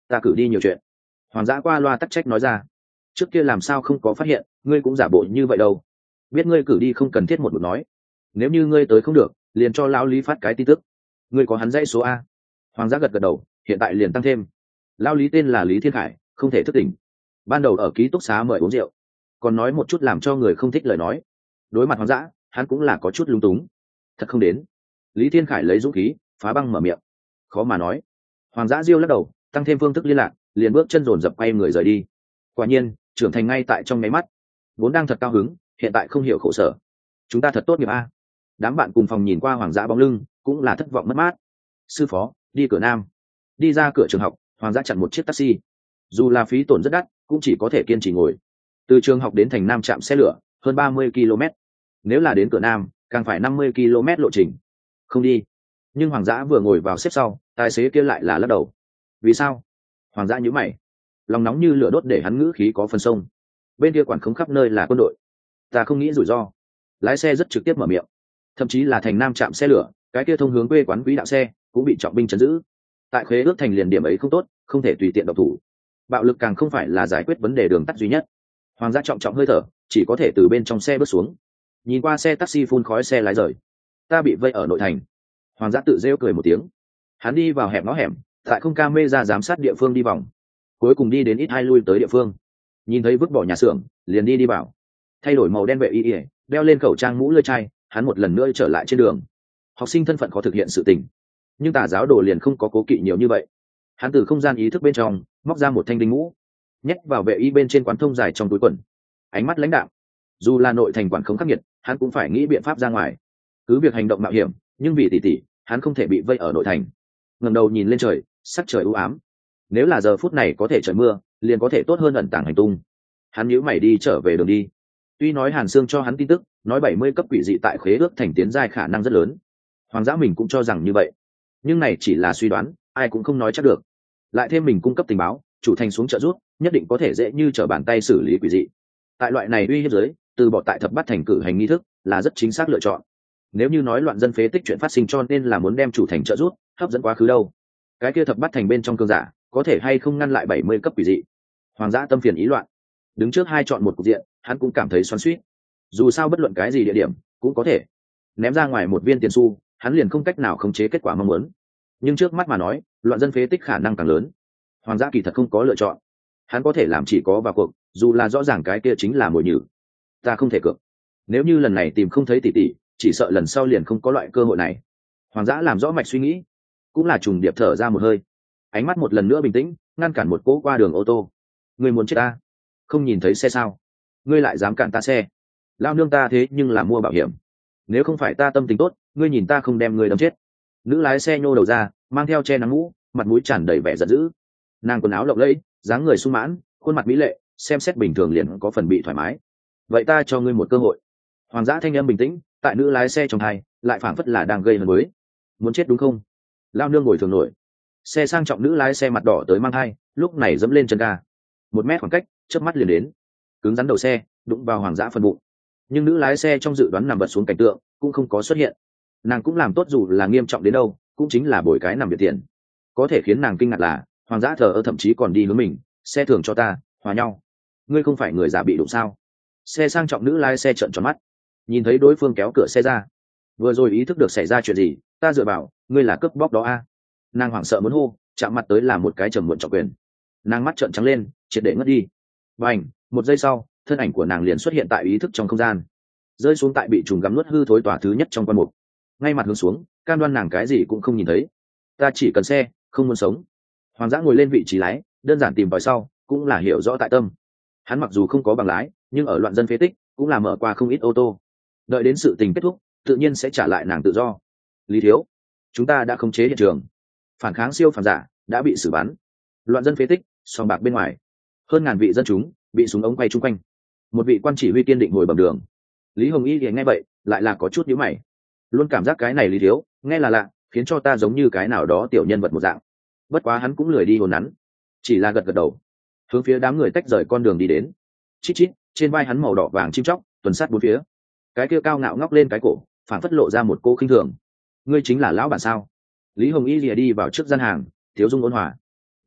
ta cử đi nhiều chuyện. Hoàng dã qua loa tắc trách nói ra. Trước kia làm sao không có phát hiện ngươi cũng giả bộ như vậy đâu. Biết ngươi cử đi không cần thiết một một nói. Nếu như ngươi tới không được liền cho lão Lý phát cái tin tức. Ngươi có hắn dãy số a? Hoàng dã gật gật đầu, hiện tại liền tăng thêm. Lão Lý tên là Lý Thiên Khải, không thể thức tỉnh. Ban đầu ở ký túc xá mời uống rượu, còn nói một chút làm cho người không thích lời nói. Đối mặt Hoàng dã, hắn cũng là có chút lung túng. Thật không đến. Lý Thiên Khải lấy dũng khí phá băng mở miệng. Khó mà nói. Hoàng dã diêu lắc đầu, tăng thêm phương thức liên lạc, liền bước chân dồn dập quay người rời đi. Quả nhiên trưởng thành ngay tại trong máy mắt. Vốn đang thật cao hứng, hiện tại không hiểu khổ sở. Chúng ta thật tốt nghiệp a. Đám bạn cùng phòng nhìn qua Hoàng dã bóng lưng cũng là thất vọng mất mát. Sư phó, đi cửa nam. Đi ra cửa trường học, Hoàng dã chặn một chiếc taxi. Dù là phí tổn rất đắt cũng chỉ có thể kiên trì ngồi. Từ trường học đến thành nam trạm xe lửa hơn ba mươi ki lô mét. Nếu là đến cửa nam càng phải năm mươi ki lô mét lộ trình. Không đi. Nhưng Hoàng dã vừa ngồi vào xếp sau, tài xế kia lại là lắc đầu. Vì sao? Hoàng dã nhíu mày, lòng nóng như lửa đốt để hắn ngữ khí có phần sông. Bên kia quản khống khắp nơi là quân đội, ta không nghĩ rủi ro. Lái xe rất trực tiếp mở miệng. Thậm chí là thành nam trạm xe lửa, cái kia thông hướng quê quán quỹ đạo xe cũng bị trọng binh trấn giữ. Tại khế ước thành liền điểm ấy không tốt, không thể tùy tiện độc thủ. Bạo lực càng không phải là giải quyết vấn đề đường tắt duy nhất. Hoàng dã trọng trọng hơi thở, chỉ có thể từ bên trong xe bước xuống, nhìn qua xe taxi phun khói xe lái rời. Ta bị vây ở nội thành. Hoàng dã tự rêu cười một tiếng. Hắn đi vào hẻm ngõ hẻm, tại không ca mê ra giám sát địa phương đi vòng, cuối cùng đi đến ít hai lui tới địa phương. Nhìn thấy vứt bỏ nhà xưởng, liền đi đi vào, thay đổi màu đen vệ y ỉa, đeo lên khẩu trang mũ lưỡi chai. Hắn một lần nữa trở lại trên đường. Học sinh thân phận khó thực hiện sự tình, nhưng tà giáo đồ liền không có cố kỵ nhiều như vậy. Hắn từ không gian ý thức bên trong móc ra một thanh đinh mũ, nhét vào vệ y bên trên quán thông dài trong túi quần. Ánh mắt lãnh đạm. Dù là nội thành quản không khắc nghiệt, hắn cũng phải nghĩ biện pháp ra ngoài. Cứ việc hành động mạo hiểm, nhưng vì tỷ tỷ, hắn không thể bị vây ở nội thành. Ngẩng đầu nhìn lên trời, sắc trời u ám. Nếu là giờ phút này có thể trời mưa, liền có thể tốt hơn ẩn tàng hành tung. Hắn nhíu mày đi trở về đường đi. Tuy nói Hàn Sương cho hắn tin tức, nói bảy mươi cấp quỷ dị tại khế ước thành tiến giai khả năng rất lớn. Hoàng dã mình cũng cho rằng như vậy, nhưng này chỉ là suy đoán, ai cũng không nói chắc được. Lại thêm mình cung cấp tình báo, chủ thành xuống trợ rút, nhất định có thể dễ như trở bàn tay xử lý quỷ dị. Tại loại này uy hiếp dưới, từ bỏ tại thập bát thành cử hành nghi thức là rất chính xác lựa chọn. Nếu như nói loạn dân phế tích chuyện phát sinh cho nên là muốn đem chủ thành trợ rút hấp dẫn quá khứ đâu, cái kia thập bát thành bên trong cương giả có thể hay không ngăn lại bảy mươi cấp quỷ dị. Hoàng dã tâm phiền ý loạn, đứng trước hai chọn một cục diện, hắn cũng cảm thấy xoắn xuýt. Dù sao bất luận cái gì địa điểm cũng có thể ném ra ngoài một viên tiền xu, hắn liền không cách nào khống chế kết quả mong muốn. Nhưng trước mắt mà nói, loạn dân phế tích khả năng càng lớn. Hoàng dã kỳ thật không có lựa chọn, hắn có thể làm chỉ có vào cuộc, dù là rõ ràng cái kia chính là mồi nhử. Ta không thể cược. Nếu như lần này tìm không thấy tỷ tỷ, chỉ sợ lần sau liền không có loại cơ hội này. Hoàng dã làm rõ mạch suy nghĩ, cũng là trùng điệp thở ra một hơi, ánh mắt một lần nữa bình tĩnh, ngăn cản một cỗ qua đường ô tô. Ngươi muốn chết ta? Không nhìn thấy xe sao? Ngươi lại dám cản ta xe? Lao nương ta thế nhưng là mua bảo hiểm. Nếu không phải ta tâm tính tốt, ngươi nhìn ta không đem ngươi đâm chết. Nữ lái xe nhô đầu ra, mang theo che nắng mũ, mặt mũi tràn đầy vẻ giận dữ. Nàng quần áo lộng lẫy, dáng người sung mãn, khuôn mặt mỹ lệ, xem xét bình thường liền có phần bị thoải mái. Vậy ta cho ngươi một cơ hội. Hoàng dã thanh âm bình tĩnh, tại nữ lái xe trong hai, lại phảng phất là đang gây hấn với. Muốn chết đúng không? Lao nương ngồi thường nổi. Xe sang trọng nữ lái xe mặt đỏ tới mang hai, lúc này dẫm lên chân ga. Một mét khoảng cách, chớp mắt liền đến. Cứng rắn đầu xe, đụng vào Hoàng dã phần bụng. Nhưng nữ lái xe trong dự đoán nằm vật xuống cảnh tượng, cũng không có xuất hiện. Nàng cũng làm tốt dù là nghiêm trọng đến đâu, cũng chính là bồi cái nằm biệt tiền. Có thể khiến nàng kinh ngạc là, Hoàng dã thờ ơ thậm chí còn đi hướng mình, xe thường cho ta, hòa nhau. Ngươi không phải người giả bị đụng sao? Xe sang trọng nữ lái xe trợn tròn mắt, nhìn thấy đối phương kéo cửa xe ra, vừa rồi ý thức được xảy ra chuyện gì, ta dựa vào, ngươi là cướp bóc đó a? Nàng hoảng sợ muốn hô, chạm mặt tới là một cái trầm muộn trọng quyền. Nàng mắt trợn trắng lên, triệt để ngất đi. Bành, một giây sau, thân ảnh của nàng liền xuất hiện tại ý thức trong không gian, rơi xuống tại bị trùng gắm nuốt hư thối tòa thứ nhất trong quan mục, ngay mặt hướng xuống, cam đoan nàng cái gì cũng không nhìn thấy. Ta chỉ cần xe, không muốn sống. Hoàng dã ngồi lên vị trí lái, đơn giản tìm tòi sau, cũng là hiểu rõ tại tâm. Hắn mặc dù không có bằng lái, nhưng ở loạn dân phế tích cũng là mở qua không ít ô tô. Đợi đến sự tình kết thúc, tự nhiên sẽ trả lại nàng tự do. Lý thiếu, chúng ta đã khống chế hiện trường, phản kháng siêu phàm giả đã bị xử bắn. Loạn dân phế tích, sòng bạc bên ngoài, hơn ngàn vị dân chúng bị súng ống quay chung quanh. Một vị quan chỉ huy kiên định ngồi bẩm đường. Lý Hồng Y thì nghe vậy, lại là có chút nhíu mày. Luôn cảm giác cái này Lý thiếu, nghe là lạ, khiến cho ta giống như cái nào đó tiểu nhân vật một dạng. Bất quá hắn cũng lười đi hồn nắn, chỉ là gật gật đầu, hướng phía đám người tách rời con đường đi đến. Chít chít, trên vai hắn màu đỏ vàng chim chóc, tuần sát bốn phía. Cái kia cao ngạo ngóc lên cái cổ, phản phất lộ ra một cô khinh thường. Ngươi chính là lão bản sao? Lý Hồng Y lìa đi vào trước gian hàng, thiếu dung ôn hòa.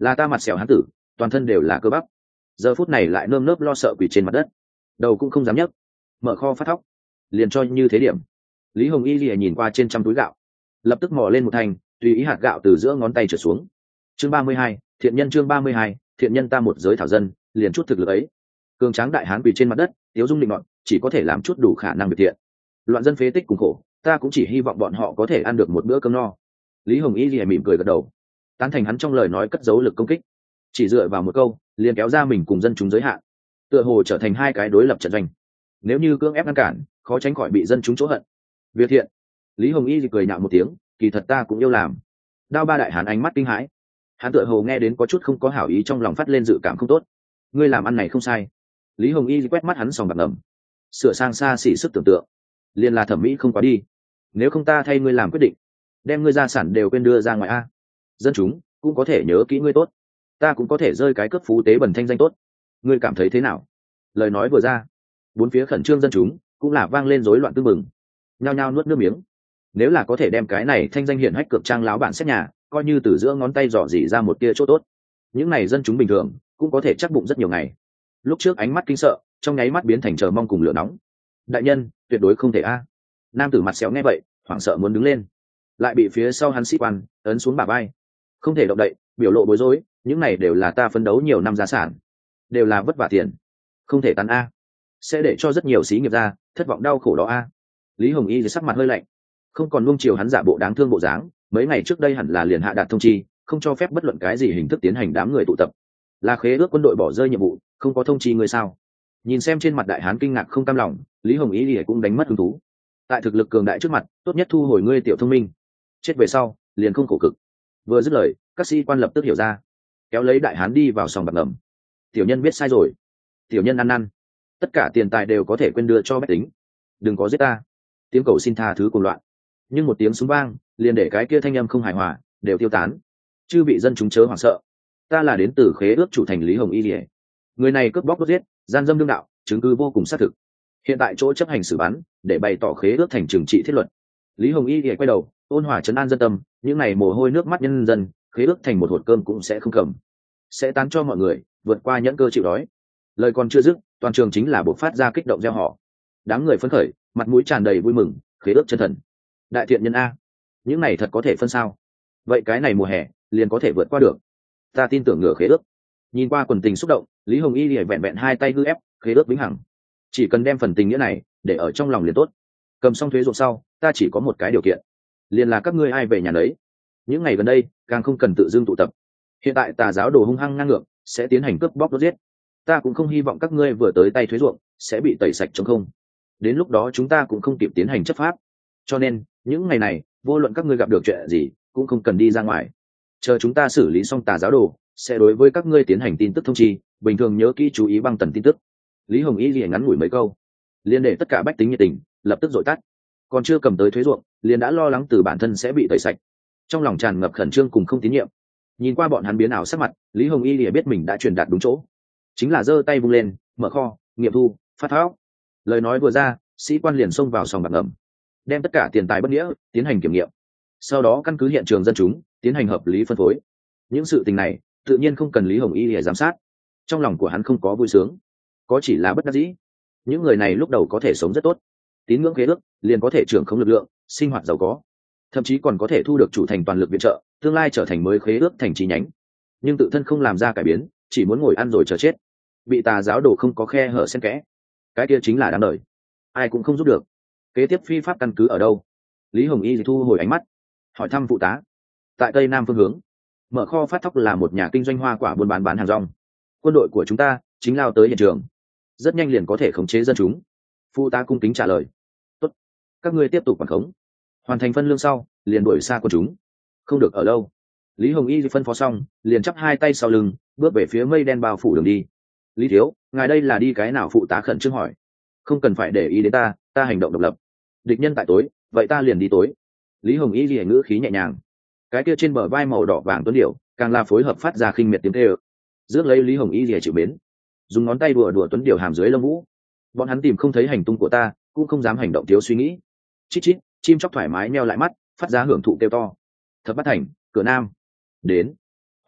là ta mặt sẹo hán tử, toàn thân đều là cơ bắp, giờ phút này lại nơm nớp lo sợ quỳ trên mặt đất, đầu cũng không dám nhấc, mở kho phát thóc, liền cho như thế điểm. Lý Hồng Y lìa nhìn qua trên trăm túi gạo, lập tức mò lên một thành, tùy ý hạt gạo từ giữa ngón tay trở xuống. Chương ba mươi hai, thiện nhân. Chương ba mươi hai, thiện nhân. Ta một giới thảo dân, liền chút thực lực ấy. Cường tráng đại hán quỳ trên mặt đất, tiếu dung định nọt, chỉ có thể làm chút đủ khả năng việc thiện. Loạn dân phế tích cùng khổ, ta cũng chỉ hy vọng bọn họ có thể ăn được một bữa cơm no. Lý Hồng Y lìa mỉm cười gật đầu, tán thành hắn trong lời nói cất giấu lực công kích, chỉ dựa vào một câu liền kéo ra mình cùng dân chúng giới hạn, tựa hồ trở thành hai cái đối lập trận doanh. Nếu như cưỡng ép ngăn cản, khó tránh khỏi bị dân chúng chỗ hận. Việc thiện. Lý Hồng Y cười nhạo một tiếng, kỳ thật ta cũng yêu làm. Đao ba đại hán ánh mắt kinh hãi, hắn tựa hồ nghe đến có chút không có hảo ý, trong lòng phát lên dự cảm không tốt. Ngươi làm ăn này không sai. Lý Hồng Y quét mắt hắn sòng bạc ngầm, sửa sang xa xỉ sức tưởng tượng, liền là thẩm mỹ không quá đi. Nếu không ta thay ngươi làm quyết định, đem ngươi gia sản đều quên đưa ra ngoài a. Dân chúng cũng có thể nhớ kỹ ngươi tốt, ta cũng có thể rơi cái cướp phú tế bẩn thanh danh tốt. Ngươi cảm thấy thế nào? Lời nói vừa ra, bốn phía khẩn trương dân chúng cũng là vang lên rối loạn tương mừng, nhao nhao nuốt nước miếng. Nếu là có thể đem cái này thanh danh hiển hách cực trang láo bản xét nhà, coi như từ giữa ngón tay dò dỉ ra một tia chỗ tốt, những này dân chúng bình thường cũng có thể chắc bụng rất nhiều ngày. Lúc trước ánh mắt kinh sợ, trong nháy mắt biến thành chờ mong cùng lửa nóng. Đại nhân, tuyệt đối không thể a. Nam tử mặt xéo nghe vậy, hoảng sợ muốn đứng lên, lại bị phía sau hắn sĩ quan ấn xuống bả vai. Không thể động đậy, biểu lộ bối rối, những này đều là ta phấn đấu nhiều năm gia sản, đều là vất vả tiền, không thể tán a, sẽ để cho rất nhiều xí nghiệp ra thất vọng đau khổ đó a. Lý Hồng Y sắc mặt hơi lạnh, không còn nuông chiều hắn giả bộ đáng thương bộ dáng. Mấy ngày trước đây hẳn là liền hạ đạt thông chi, không cho phép bất luận cái gì hình thức tiến hành đám người tụ tập, là khế ước quân đội bỏ rơi nhiệm vụ, không có thông chi người sao? Nhìn xem trên mặt đại hán kinh ngạc không cam lòng, Lý Hồng Y thì cũng đánh mất hứng thú. Tại thực lực cường đại trước mặt, tốt nhất thu hồi ngươi tiểu thông minh, chết về sau liền không khổ cực. Vừa dứt lời, các sĩ quan lập tức hiểu ra, kéo lấy đại hán đi vào sòng bạc ngầm. Tiểu nhân biết sai rồi, tiểu nhân ăn năn, tất cả tiền tài đều có thể quên đưa cho bách tính, đừng có giết ta. Tiếng cầu xin tha thứ cuồng loạn, nhưng một tiếng súng vang liền để cái kia thanh âm không hài hòa đều tiêu tán. Chư bị dân chúng chớ hoảng sợ, ta là đến từ khế ước chủ thành Lý Hồng Y lìa, người này cướp bóc đốt giết, gian dâm đương đạo, chứng cứ vô cùng xác thực, hiện tại chỗ chấp hành xử bắn để bày tỏ khế ước thành trừng trị thiết luật. Lý Hồng Y lìa quay đầu ôn hòa trấn an dân tâm, những ngày mồ hôi nước mắt nhân dân, khế ước thành một hột cơm cũng sẽ không cầm, sẽ tán cho mọi người vượt qua nhẫn cơ chịu đói. Lời còn chưa dứt, toàn trường chính là bộc phát ra kích động reo hò, đám người phấn khởi, mặt mũi tràn đầy vui mừng. Khế ước chân thần, đại thiện nhân a, những này thật có thể phân sao? Vậy cái này mùa hè liền có thể vượt qua được, ta tin tưởng ngựa khế ước. Nhìn qua quần tình xúc động, Lý Hồng Y lìa vẹn vẹn hai tay hư ép, khế ước vĩnh hằng, chỉ cần đem phần tình nghĩa này để ở trong lòng liền tốt. Cầm xong thuế ruộng sau, ta chỉ có một cái điều kiện, liền là các ngươi ai về nhà đấy. Những ngày gần đây càng không cần tự dưng tụ tập, hiện tại tà giáo đồ hung hăng ngang ngược, sẽ tiến hành cướp bóc đốt giết, ta cũng không hy vọng các ngươi vừa tới tay thuế ruộng sẽ bị tẩy sạch trống không, đến lúc đó chúng ta cũng không kịp tiến hành chấp pháp. Cho nên những ngày này vô luận các ngươi gặp được chuyện gì cũng không cần đi ra ngoài, chờ chúng ta xử lý xong tà giáo đồ sẽ đối với các ngươi tiến hành tin tức thông chi, bình thường nhớ kỹ chú ý băng tần tin tức. Lý Hồng Y liền ngắn ngủi mấy câu, liền để tất cả bách tính nhiệt tình lập tức dội tắt, còn chưa cầm tới thuế ruộng liền đã lo lắng từ bản thân sẽ bị tẩy sạch, trong lòng tràn ngập khẩn trương cùng không tín nhiệm. Nhìn qua bọn hắn biến ảo sắc mặt, Lý Hồng Y liền biết mình đã truyền đạt đúng chỗ, chính là giơ tay vung lên, mở kho, nghiệm thu, phát tháo. Lời nói vừa ra, sĩ quan liền xông vào sòng bạc ngầm, đem tất cả tiền tài bất nghĩa tiến hành kiểm nghiệm, sau đó căn cứ hiện trường dân chúng tiến hành hợp lý phân phối. Những sự tình này tự nhiên không cần Lý Hồng Y để giám sát, trong lòng của hắn không có vui sướng, có chỉ là bất đắc dĩ. Những người này lúc đầu có thể sống rất tốt, tín ngưỡng khế ước liền có thể trưởng khống lực lượng, sinh hoạt giàu có, thậm chí còn có thể thu được chủ thành toàn lực viện trợ, tương lai trở thành mới khế ước thành chi nhánh, nhưng tự thân không làm ra cải biến, chỉ muốn ngồi ăn rồi chờ chết, bị tà giáo đồ không có khe hở xen kẽ, cái kia chính là đáng đời, ai cũng không giúp được. Kế tiếp phi pháp căn cứ ở đâu? Lý Hồng Y thì thu hồi ánh mắt, hỏi thăm phụ tá. Tại tây nam phương hướng, mở kho phát thóc là một nhà kinh doanh hoa quả buôn bán bán hàng rong, quân đội của chúng ta chính lao tới hiện trường, rất nhanh liền có thể khống chế dân chúng. Phụ tá cung kính trả lời. Tốt, các ngươi tiếp tục quản khống, hoàn thành phân lương sau liền đuổi xa quân chúng, không được ở lâu. Lý Hồng Y phân phó xong liền chắp hai tay sau lưng, bước về phía mây đen bao phủ đường đi. Lý thiếu, ngài đây là đi cái nào? Phụ tá khẩn trương hỏi. Không cần phải để ý đến ta, ta hành động độc lập, địch nhân tại tối, vậy ta liền đi tối. Lý Hồng Y ghi ngữ khí nhẹ nhàng, cái kia trên bờ vai màu đỏ vàng tuấn điểu càng là phối hợp phát ra khinh miệt tiếng kêu, rước lấy Lý Hồng Y ghi chịu mến, dùng ngón tay đùa đùa tuấn điểu hàm dưới lông vũ. Bọn hắn tìm không thấy hành tung của ta, cũng không dám hành động thiếu suy nghĩ. Chít chít, chim chóc thoải mái meo lại mắt, phát ra hưởng thụ kêu to. Thập Bát Thành, cửa nam. Đến.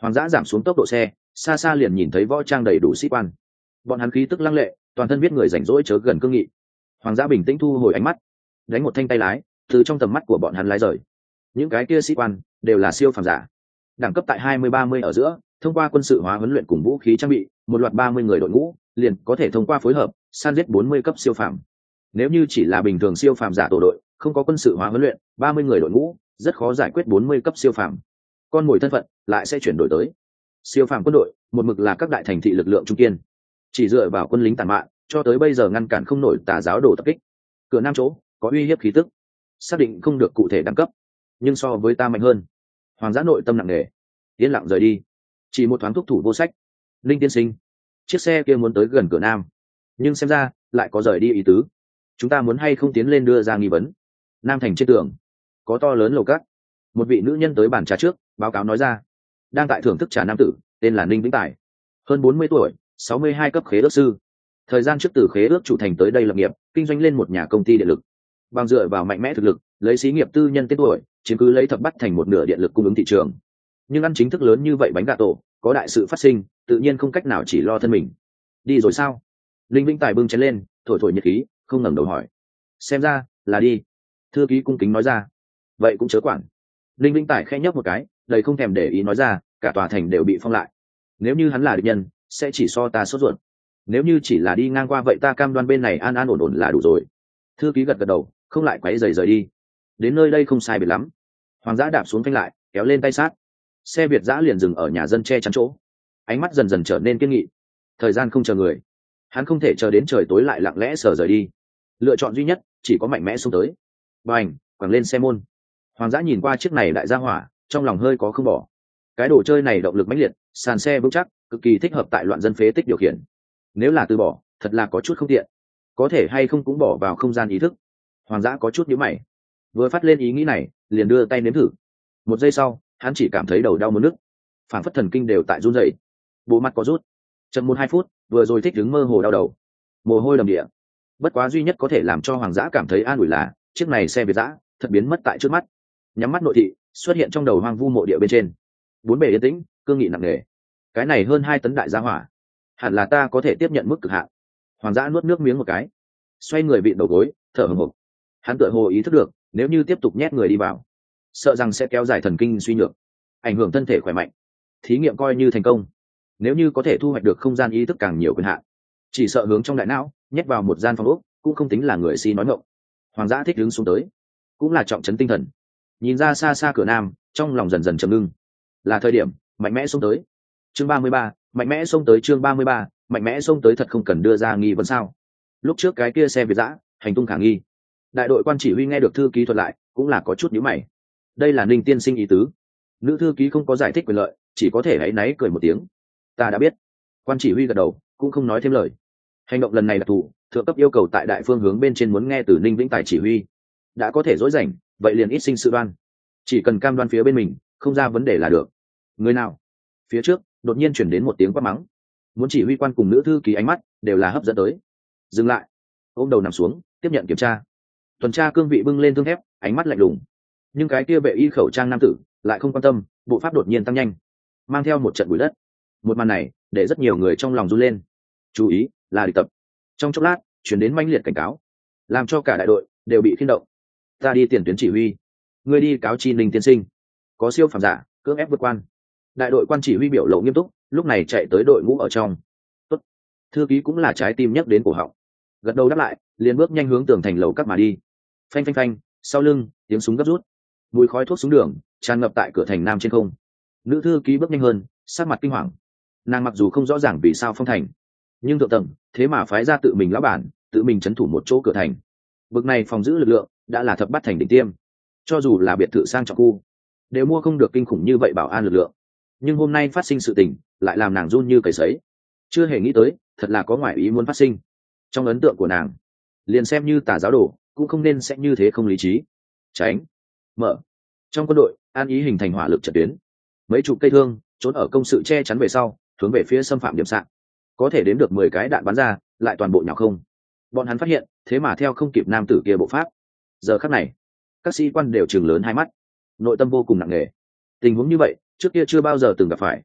Hoàng Dã giảm xuống tốc độ xe, xa xa liền nhìn thấy võ trang đầy đủ sĩ quan. Bọn hắn khí tức lăng lệ, toàn thân biết người rảnh rỗi chớ gần cương nghị. Hoàng Dã bình tĩnh thu hồi ánh mắt, đánh một thanh tay lái, từ trong tầm mắt của bọn hắn lái rời. Những cái kia sĩ quan đều là siêu phàm giả, đẳng cấp tại hai mươi ba mươi ở giữa, thông qua quân sự hóa huấn luyện cùng vũ khí trang bị, một loạt ba mươi người đội ngũ liền có thể thông qua phối hợp san giết bốn mươi cấp siêu phàm. Nếu như chỉ là bình thường siêu phàm giả tổ đội, không có quân sự hóa huấn luyện, ba mươi người đội ngũ rất khó giải quyết bốn mươi cấp siêu phàm. Con mồi thân phận lại sẽ chuyển đổi tới siêu phàm quân đội, một mực là các đại thành thị lực lượng trung kiên, chỉ dựa vào quân lính tàn mạn, cho tới bây giờ ngăn cản không nổi tà giáo đồ tập kích. Cửa nam chỗ có uy hiếp khí tức, xác định không được cụ thể đẳng cấp, nhưng so với ta mạnh hơn. Hoàng Dã nội tâm nặng nề, yên lặng rời đi. Chỉ một thoáng thúc thủ vô sách. Linh tiên sinh, chiếc xe kia muốn tới gần cửa nam, nhưng xem ra lại có rời đi ý tứ. Chúng ta muốn hay không tiến lên đưa ra nghi vấn? Nam thành trên tường có to lớn lầu cát, một vị nữ nhân tới bàn trà trước báo cáo nói ra, đang tại thưởng thức trà nam tử, tên là Ninh Vĩnh Tài, hơn bốn mươi tuổi, sáu mươi hai cấp khế ước sư. Thời gian trước từ khế ước chủ thành tới đây lập nghiệp, kinh doanh lên một nhà công ty điện lực. Bằng dựa vào mạnh mẽ thực lực, lấy xí nghiệp tư nhân tên tuổi, chiếm cứ lấy thập bắt thành một nửa điện lực cung ứng thị trường. Nhưng ăn chính thức lớn như vậy bánh gà tổ, có đại sự phát sinh, tự nhiên không cách nào chỉ lo thân mình. Đi rồi sao? Linh Vĩnh Tài bưng chén lên, thổi thổi nhiệt khí, không ngẩng đầu hỏi. Xem ra là đi. Thư ký cung kính nói ra. Vậy cũng chớ quản. Linh Vĩnh Tài khẽ nhấp một cái, đầy không thèm để ý nói ra, cả tòa thành đều bị phong lại. Nếu như hắn là địch nhân, sẽ chỉ so ta sốt ruột. Nếu như chỉ là đi ngang qua vậy ta cam đoan bên này an an ổn ổn là đủ rồi. Thư ký gật gật đầu, không lại quấy rầy rời đi. Đến nơi đây không sai biệt lắm. Hoàng Dã đạp xuống phanh lại, kéo lên tay sát. Xe Việt Dã liền dừng ở nhà dân che chắn chỗ. Ánh mắt dần dần trở nên kiên nghị. Thời gian không chờ người, hắn không thể chờ đến trời tối lại lặng lẽ sờ rời đi. Lựa chọn duy nhất chỉ có mạnh mẽ xông tới. Bành, quẳng lên xe môn. Hoàng Dã nhìn qua chiếc này đại gia hỏa, trong lòng hơi có không bỏ. Cái đồ chơi này động lực mãnh liệt, sàn xe vững chắc, cực kỳ thích hợp tại loạn dân phế tích điều khiển. Nếu là từ bỏ, thật là có chút không tiện. Có thể hay không cũng bỏ vào không gian ý thức. Hoàng Dã có chút nhíu mày, vừa phát lên ý nghĩ này, liền đưa tay nếm thử. Một giây sau, hắn chỉ cảm thấy đầu đau muốn nức, phản phất thần kinh đều tại run rẩy, bộ mặt có rút. Chậm một hai phút, vừa rồi thích đứng mơ hồ đau đầu, mồ hôi đầm địa. Bất quá duy nhất có thể làm cho Hoàng Dã cảm thấy an ủi là chiếc này xe Việt Dã thật biến mất tại trước mắt. Nhắm mắt nội thị, xuất hiện trong đầu hoang vu mộ địa bên trên. Bốn bề yên tĩnh, cương nghị nặng nề. Cái này hơn hai tấn đại gia hỏa, hẳn là ta có thể tiếp nhận mức cực hạn. Hoàng Dã nuốt nước miếng một cái, xoay người vịn đầu gối, thở hổn hển. Hắn tựa hồ ý thức được, nếu như tiếp tục nhét người đi vào, sợ rằng sẽ kéo dài thần kinh suy nhược, ảnh hưởng thân thể khỏe mạnh. Thí nghiệm coi như thành công, nếu như có thể thu hoạch được không gian ý thức càng nhiều quyền hạn, chỉ sợ hướng trong đại não nhét vào một gian phòng ốc cũng không tính là người si nói ngọng. Hoàng Dã thích đứng xuống tới, cũng là trọng trấn tinh thần. Nhìn ra xa xa cửa nam, trong lòng dần dần trầm ngưng. Là thời điểm mạnh mẽ xông tới. Chương ba mươi ba, mạnh mẽ xông tới. Chương ba mươi ba, mạnh mẽ xông tới. Thật không cần đưa ra nghi vấn sao? Lúc trước cái kia xe Việt Dã hành tung khả nghi, đại đội quan chỉ huy nghe được thư ký thuật lại, cũng là có chút nhíu mày. Đây là Ninh tiên sinh ý tứ. Nữ thư ký không có giải thích quyền lợi, chỉ có thể áy náy cười một tiếng. Ta đã biết. Quan chỉ huy gật đầu, cũng không nói thêm lời. Hành động lần này là thủ, thượng cấp yêu cầu tại đại phương hướng bên trên muốn nghe từ Ninh Vĩnh Tài chỉ huy. Đã có thể dối rảnh, vậy liền ít sinh sự đoan. Chỉ cần cam đoan phía bên mình, không ra vấn đề là được. Người nào? Phía trước đột nhiên chuyển đến một tiếng quát mắng. Muốn chỉ huy quan cùng nữ thư ký ánh mắt đều là hấp dẫn tới. Dừng lại, ôm đầu nằm xuống, tiếp nhận kiểm tra. Tuần tra cương vị bưng lên thương thép, ánh mắt lạnh lùng. Nhưng cái kia vệ y khẩu trang nam tử lại không quan tâm, bộ pháp đột nhiên tăng nhanh, mang theo một trận bụi đất. Một màn này để rất nhiều người trong lòng run lên. Chú ý, là địch tập. Trong chốc lát chuyển đến manh liệt cảnh cáo, làm cho cả đại đội đều bị khiên động. Ta đi tiền tuyến chỉ huy, ngươi đi cáo chi Ninh tiên sinh, có siêu phàm giả cưỡng ép vượt quan. Đại đội quan chỉ huy biểu lộ nghiêm túc, lúc này chạy tới đội ngũ ở trong. Tốt. Thư ký cũng là trái tim nhấc đến cổ họng, gật đầu đáp lại, liền bước nhanh hướng tường thành lầu các mà đi. Phanh phanh phanh, sau lưng tiếng súng gấp rút, mùi khói thuốc súng đường tràn ngập tại cửa thành nam trên không. Nữ thư ký bước nhanh hơn, sát mặt kinh hoàng. Nàng mặc dù không rõ ràng vì sao phong thành, nhưng thượng tầng thế mà phái ra tự mình lão bản, tự mình trấn thủ một chỗ cửa thành. Bực này phòng giữ lực lượng đã là thập bát thành đỉnh tiêm, cho dù là biệt thự sang trọng khu đều mua không được kinh khủng như vậy bảo an lực lượng. Nhưng hôm nay phát sinh sự tình lại làm nàng run như cầy sấy, chưa hề nghĩ tới, thật là có ngoại ý muốn phát sinh. Trong ấn tượng của nàng, liền xem như tà giáo đồ cũng không nên sẽ như thế không lý trí. Tránh, mở. Trong quân đội an ý hình thành hỏa lực trận tuyến, mấy chục cây thương trốn ở công sự che chắn về sau, hướng về phía xâm phạm điểm sạn. Có thể đếm được mười cái đạn bắn ra, lại toàn bộ nhào không. Bọn hắn phát hiện, thế mà theo không kịp nam tử kia bộ pháp. Giờ khắc này, các sĩ quan đều trừng lớn hai mắt, nội tâm vô cùng nặng nề. Tình huống như vậy trước kia chưa bao giờ từng gặp phải,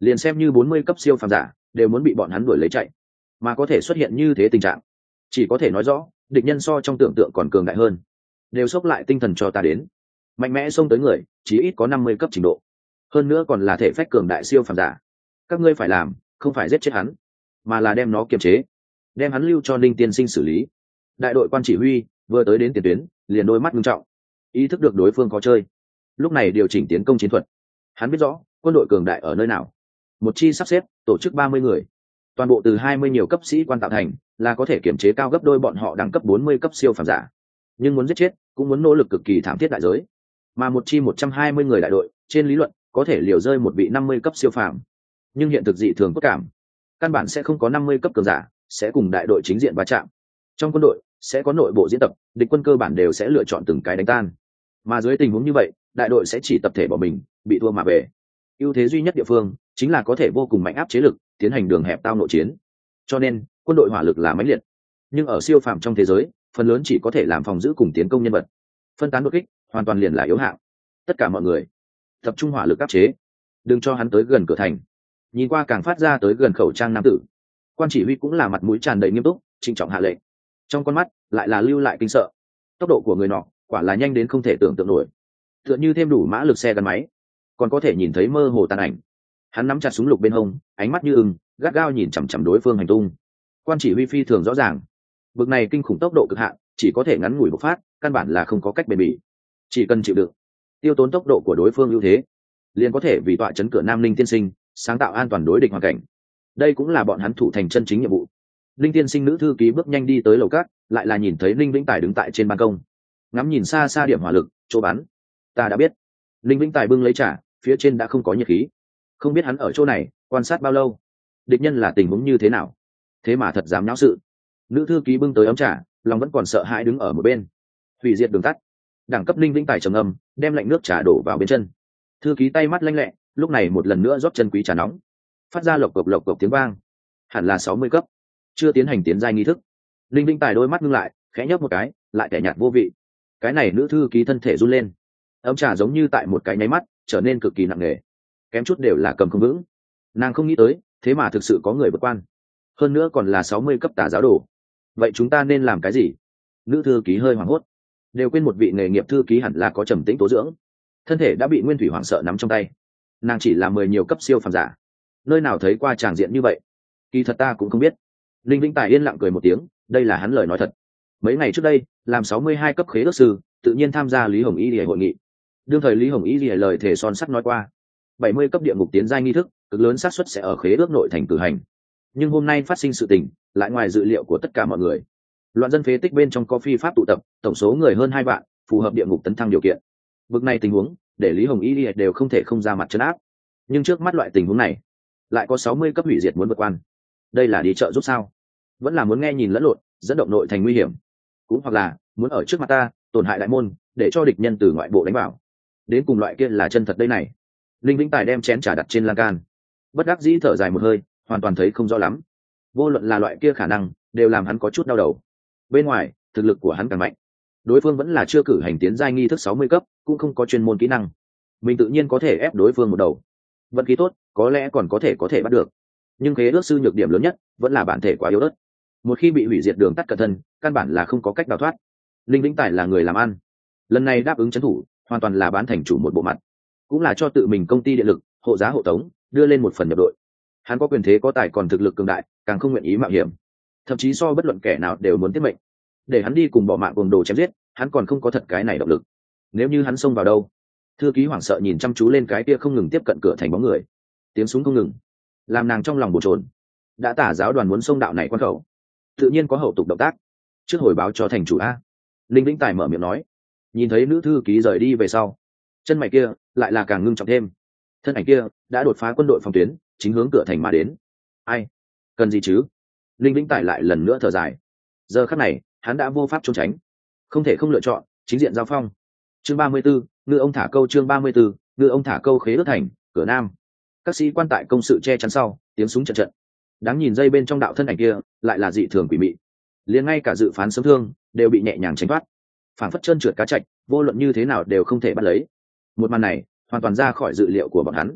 liền xem như bốn mươi cấp siêu phàm giả đều muốn bị bọn hắn đuổi lấy chạy, mà có thể xuất hiện như thế tình trạng chỉ có thể nói rõ địch nhân so trong tưởng tượng còn cường đại hơn. Đều xốc lại tinh thần cho ta đến, mạnh mẽ xông tới người chí ít có năm mươi cấp trình độ, hơn nữa còn là thể phách cường đại siêu phàm giả. Các ngươi phải làm không phải giết chết hắn, mà là đem nó kiềm chế, đem hắn lưu cho Ninh tiên sinh xử lý. Đại đội quan chỉ huy vừa tới đến tiền tuyến liền đôi mắt nghiêm trọng, ý thức được đối phương có chơi, lúc này điều chỉnh tiến công chiến thuật. Hắn biết rõ quân đội cường đại ở nơi nào, một chi sắp xếp tổ chức ba mươi người, toàn bộ từ hai mươi nhiều cấp sĩ quan tạo thành, là có thể kiểm chế cao gấp đôi bọn họ đẳng cấp bốn mươi cấp siêu phàm giả. Nhưng muốn giết chết cũng muốn nỗ lực cực kỳ thảm thiết đại giới, mà một chi một trăm hai mươi người đại đội trên lý luận có thể liều rơi một vị năm mươi cấp siêu phàm, nhưng hiện thực dị thường bất cảm, căn bản sẽ không có năm mươi cấp cường giả sẽ cùng đại đội chính diện va chạm. Trong quân đội sẽ có nội bộ diễn tập, địch quân cơ bản đều sẽ lựa chọn từng cái đánh tan, mà dưới tình huống như vậy đại đội sẽ chỉ tập thể bỏ mình, bị thua mà về. Ưu thế duy nhất địa phương chính là có thể vô cùng mạnh áp chế lực, tiến hành đường hẹp tao nội chiến. Cho nên quân đội hỏa lực là mãnh liệt, nhưng ở siêu phàm trong thế giới phần lớn chỉ có thể làm phòng giữ cùng tiến công nhân vật, phân tán đột kích hoàn toàn liền là yếu hạng. Tất cả mọi người tập trung hỏa lực áp chế, đừng cho hắn tới gần cửa thành. Nhìn qua càng phát ra tới gần khẩu trang nam tử, quan chỉ huy cũng là mặt mũi tràn đầy nghiêm túc trịnh trọng hạ lệnh, trong con mắt lại là lưu lại kinh sợ. Tốc độ của người nọ quả là nhanh đến không thể tưởng tượng nổi, tựa như thêm đủ mã lực xe gắn máy, còn có thể nhìn thấy mơ hồ tàn ảnh. Hắn nắm chặt súng lục bên hông, ánh mắt như ưng gắt gao nhìn chằm chằm đối phương hành tung. Quan chỉ huy phi thường rõ ràng, bực này kinh khủng tốc độ cực hạn chỉ có thể ngắn ngủi bộc phát, căn bản là không có cách bền bỉ. Chỉ cần chịu đựng, tiêu tốn tốc độ của đối phương ưu thế, liền có thể vì tọa chấn cửa Nam Linh tiên sinh sáng tạo an toàn đối địch hoàn cảnh. Đây cũng là bọn hắn thủ thành chân chính nhiệm vụ. Linh tiên sinh nữ thư ký bước nhanh đi tới lầu cát, lại là nhìn thấy Linh Vĩnh Tài đứng tại trên ban công, ngắm nhìn xa xa điểm hỏa lực chỗ bắn. Ta đã biết. Linh Vĩnh Tài bưng lấy trà, phía trên đã không có nhiệt khí. Không biết hắn ở chỗ này quan sát bao lâu, địch nhân là tình huống như thế nào, thế mà thật dám nháo sự. Nữ thư ký bưng tới ấm trà, lòng vẫn còn sợ hãi đứng ở một bên. Hủy diệt đường tắt. Đẳng cấp Linh Vĩnh Tài trầm âm, đem lạnh nước trà đổ vào bên chân. Thư ký tay mắt lanh lẹ, lúc này một lần nữa rót chân quý trà nóng, phát ra lộc cộc lộc cộc tiếng vang. Hẳn là sáu mươi cấp, chưa tiến hành tiến giai nghi thức. Linh Vĩnh Tài đôi mắt ngưng lại, khẽ nhấp một cái, lại kẻ nhạt vô vị. Cái này nữ thư ký thân thể run lên, ấm trà giống như tại một cái nháy mắt trở nên cực kỳ nặng nề, kém chút đều là cầm không vững. Nàng không nghĩ tới thế mà thực sự có người vượt quan, hơn nữa còn là sáu mươi cấp tà giáo đồ. Vậy chúng ta nên làm cái gì? Nữ thư ký hơi hoảng hốt, đều quên một vị nghề nghiệp thư ký hẳn là có trầm tĩnh tố dưỡng, thân thể đã bị nguyên thủy hoảng sợ nắm trong tay. Nàng chỉ là mười nhiều cấp siêu phàm giả, nơi nào thấy qua tràng diện như vậy. Kỳ thật ta cũng không biết. Linh Vĩnh Tài yên lặng cười một tiếng, đây là hắn lời nói thật. Mấy ngày trước đây làm sáu mươi hai cấp khế ước sư, tự nhiên tham gia Lý Hồng Y Lìa hội nghị. Đương thời Lý Hồng Y Lìa lời thể son sắt nói qua, bảy mươi cấp địa ngục tiến giai nghi thức cực lớn xác suất sẽ ở khế ước nội thành cử hành. Nhưng hôm nay phát sinh sự tình lại ngoài dự liệu của tất cả mọi người. Loạn dân phế tích bên trong có phi pháp tụ tập, tổng số người hơn hai vạn, phù hợp địa ngục tấn thăng điều kiện. Vực này tình huống để Lý Hồng Y Lìa đều không thể không ra mặt trấn áp. Nhưng trước mắt loại tình huống này, lại có sáu mươi cấp hủy diệt muốn vượt quan. Đây là đi chợ giúp sao? Vẫn là muốn nghe nhìn lẫn lộn, dẫn động nội thành nguy hiểm, cũng hoặc là muốn ở trước mặt ta tổn hại đại môn, để cho địch nhân từ ngoại bộ đánh vào. Đến cùng loại kia là chân thật đây này. Linh Vĩnh Tài đem chén trà đặt trên lan can, bất đắc dĩ thở dài một hơi, hoàn toàn thấy không rõ lắm. Vô luận là loại kia khả năng, đều làm hắn có chút đau đầu. Bên ngoài thực lực của hắn càng mạnh, đối phương vẫn là chưa cử hành tiến giai nghi thức sáu mươi cấp, cũng không có chuyên môn kỹ năng, mình tự nhiên có thể ép đối phương một đầu. Vận khí tốt có lẽ còn có thể có thể bắt được, nhưng khế ước sư nhược điểm lớn nhất vẫn là bản thể quá yếu ớt. Một khi bị hủy diệt đường tắt cẩn thân, căn bản là không có cách đào thoát. Linh Vĩnh Tài là người làm ăn, lần này đáp ứng trấn thủ hoàn toàn là bán thành chủ một bộ mặt, cũng là cho tự mình công ty điện lực hộ giá hộ tống đưa lên một phần nhập đội. Hắn có quyền thế có tài còn thực lực cường đại, càng không nguyện ý mạo hiểm, thậm chí so bất luận kẻ nào đều muốn tiếp mệnh. Để hắn đi cùng bỏ mạng cùng đồ chém giết, hắn còn không có thật cái này động lực. Nếu như hắn xông vào đâu? Thư ký hoảng sợ nhìn chăm chú lên cái kia không ngừng tiếp cận cửa thành bóng người, tiếng súng không ngừng, làm nàng trong lòng bồn chồn. Đã tả giáo đoàn muốn xông đạo này quan khẩu, tự nhiên có hậu tục động tác, trước hồi báo cho thành chủ a. Linh Vĩnh Tài mở miệng nói. Nhìn thấy nữ thư ký rời đi về sau, chân mày kia lại là càng ngưng trọng thêm. Thân ảnh kia đã đột phá quân đội phòng tuyến, chính hướng cửa thành mà đến. Ai? Cần gì chứ? Linh Vĩnh Tài lại lần nữa thở dài. Giờ khắc này hắn đã vô pháp trốn tránh, không thể không lựa chọn chính diện giao phong. Chương ba mươi 34, ngư ông thả câu. Chương ba mươi 34, ngư ông thả câu. Khế ước thành cửa Nam, các sĩ quan tại công sự che chắn sau, tiếng súng trận trận. Đáng nhìn dây bên trong đạo thân ảnh kia lại là dị thường quỷ mị, liền ngay cả dự phán sớm thương đều bị nhẹ nhàng tránh thoát, phảng phất trơn trượt cá chạch, vô luận như thế nào đều không thể bắt lấy. Một màn này hoàn toàn ra khỏi dự liệu của bọn hắn.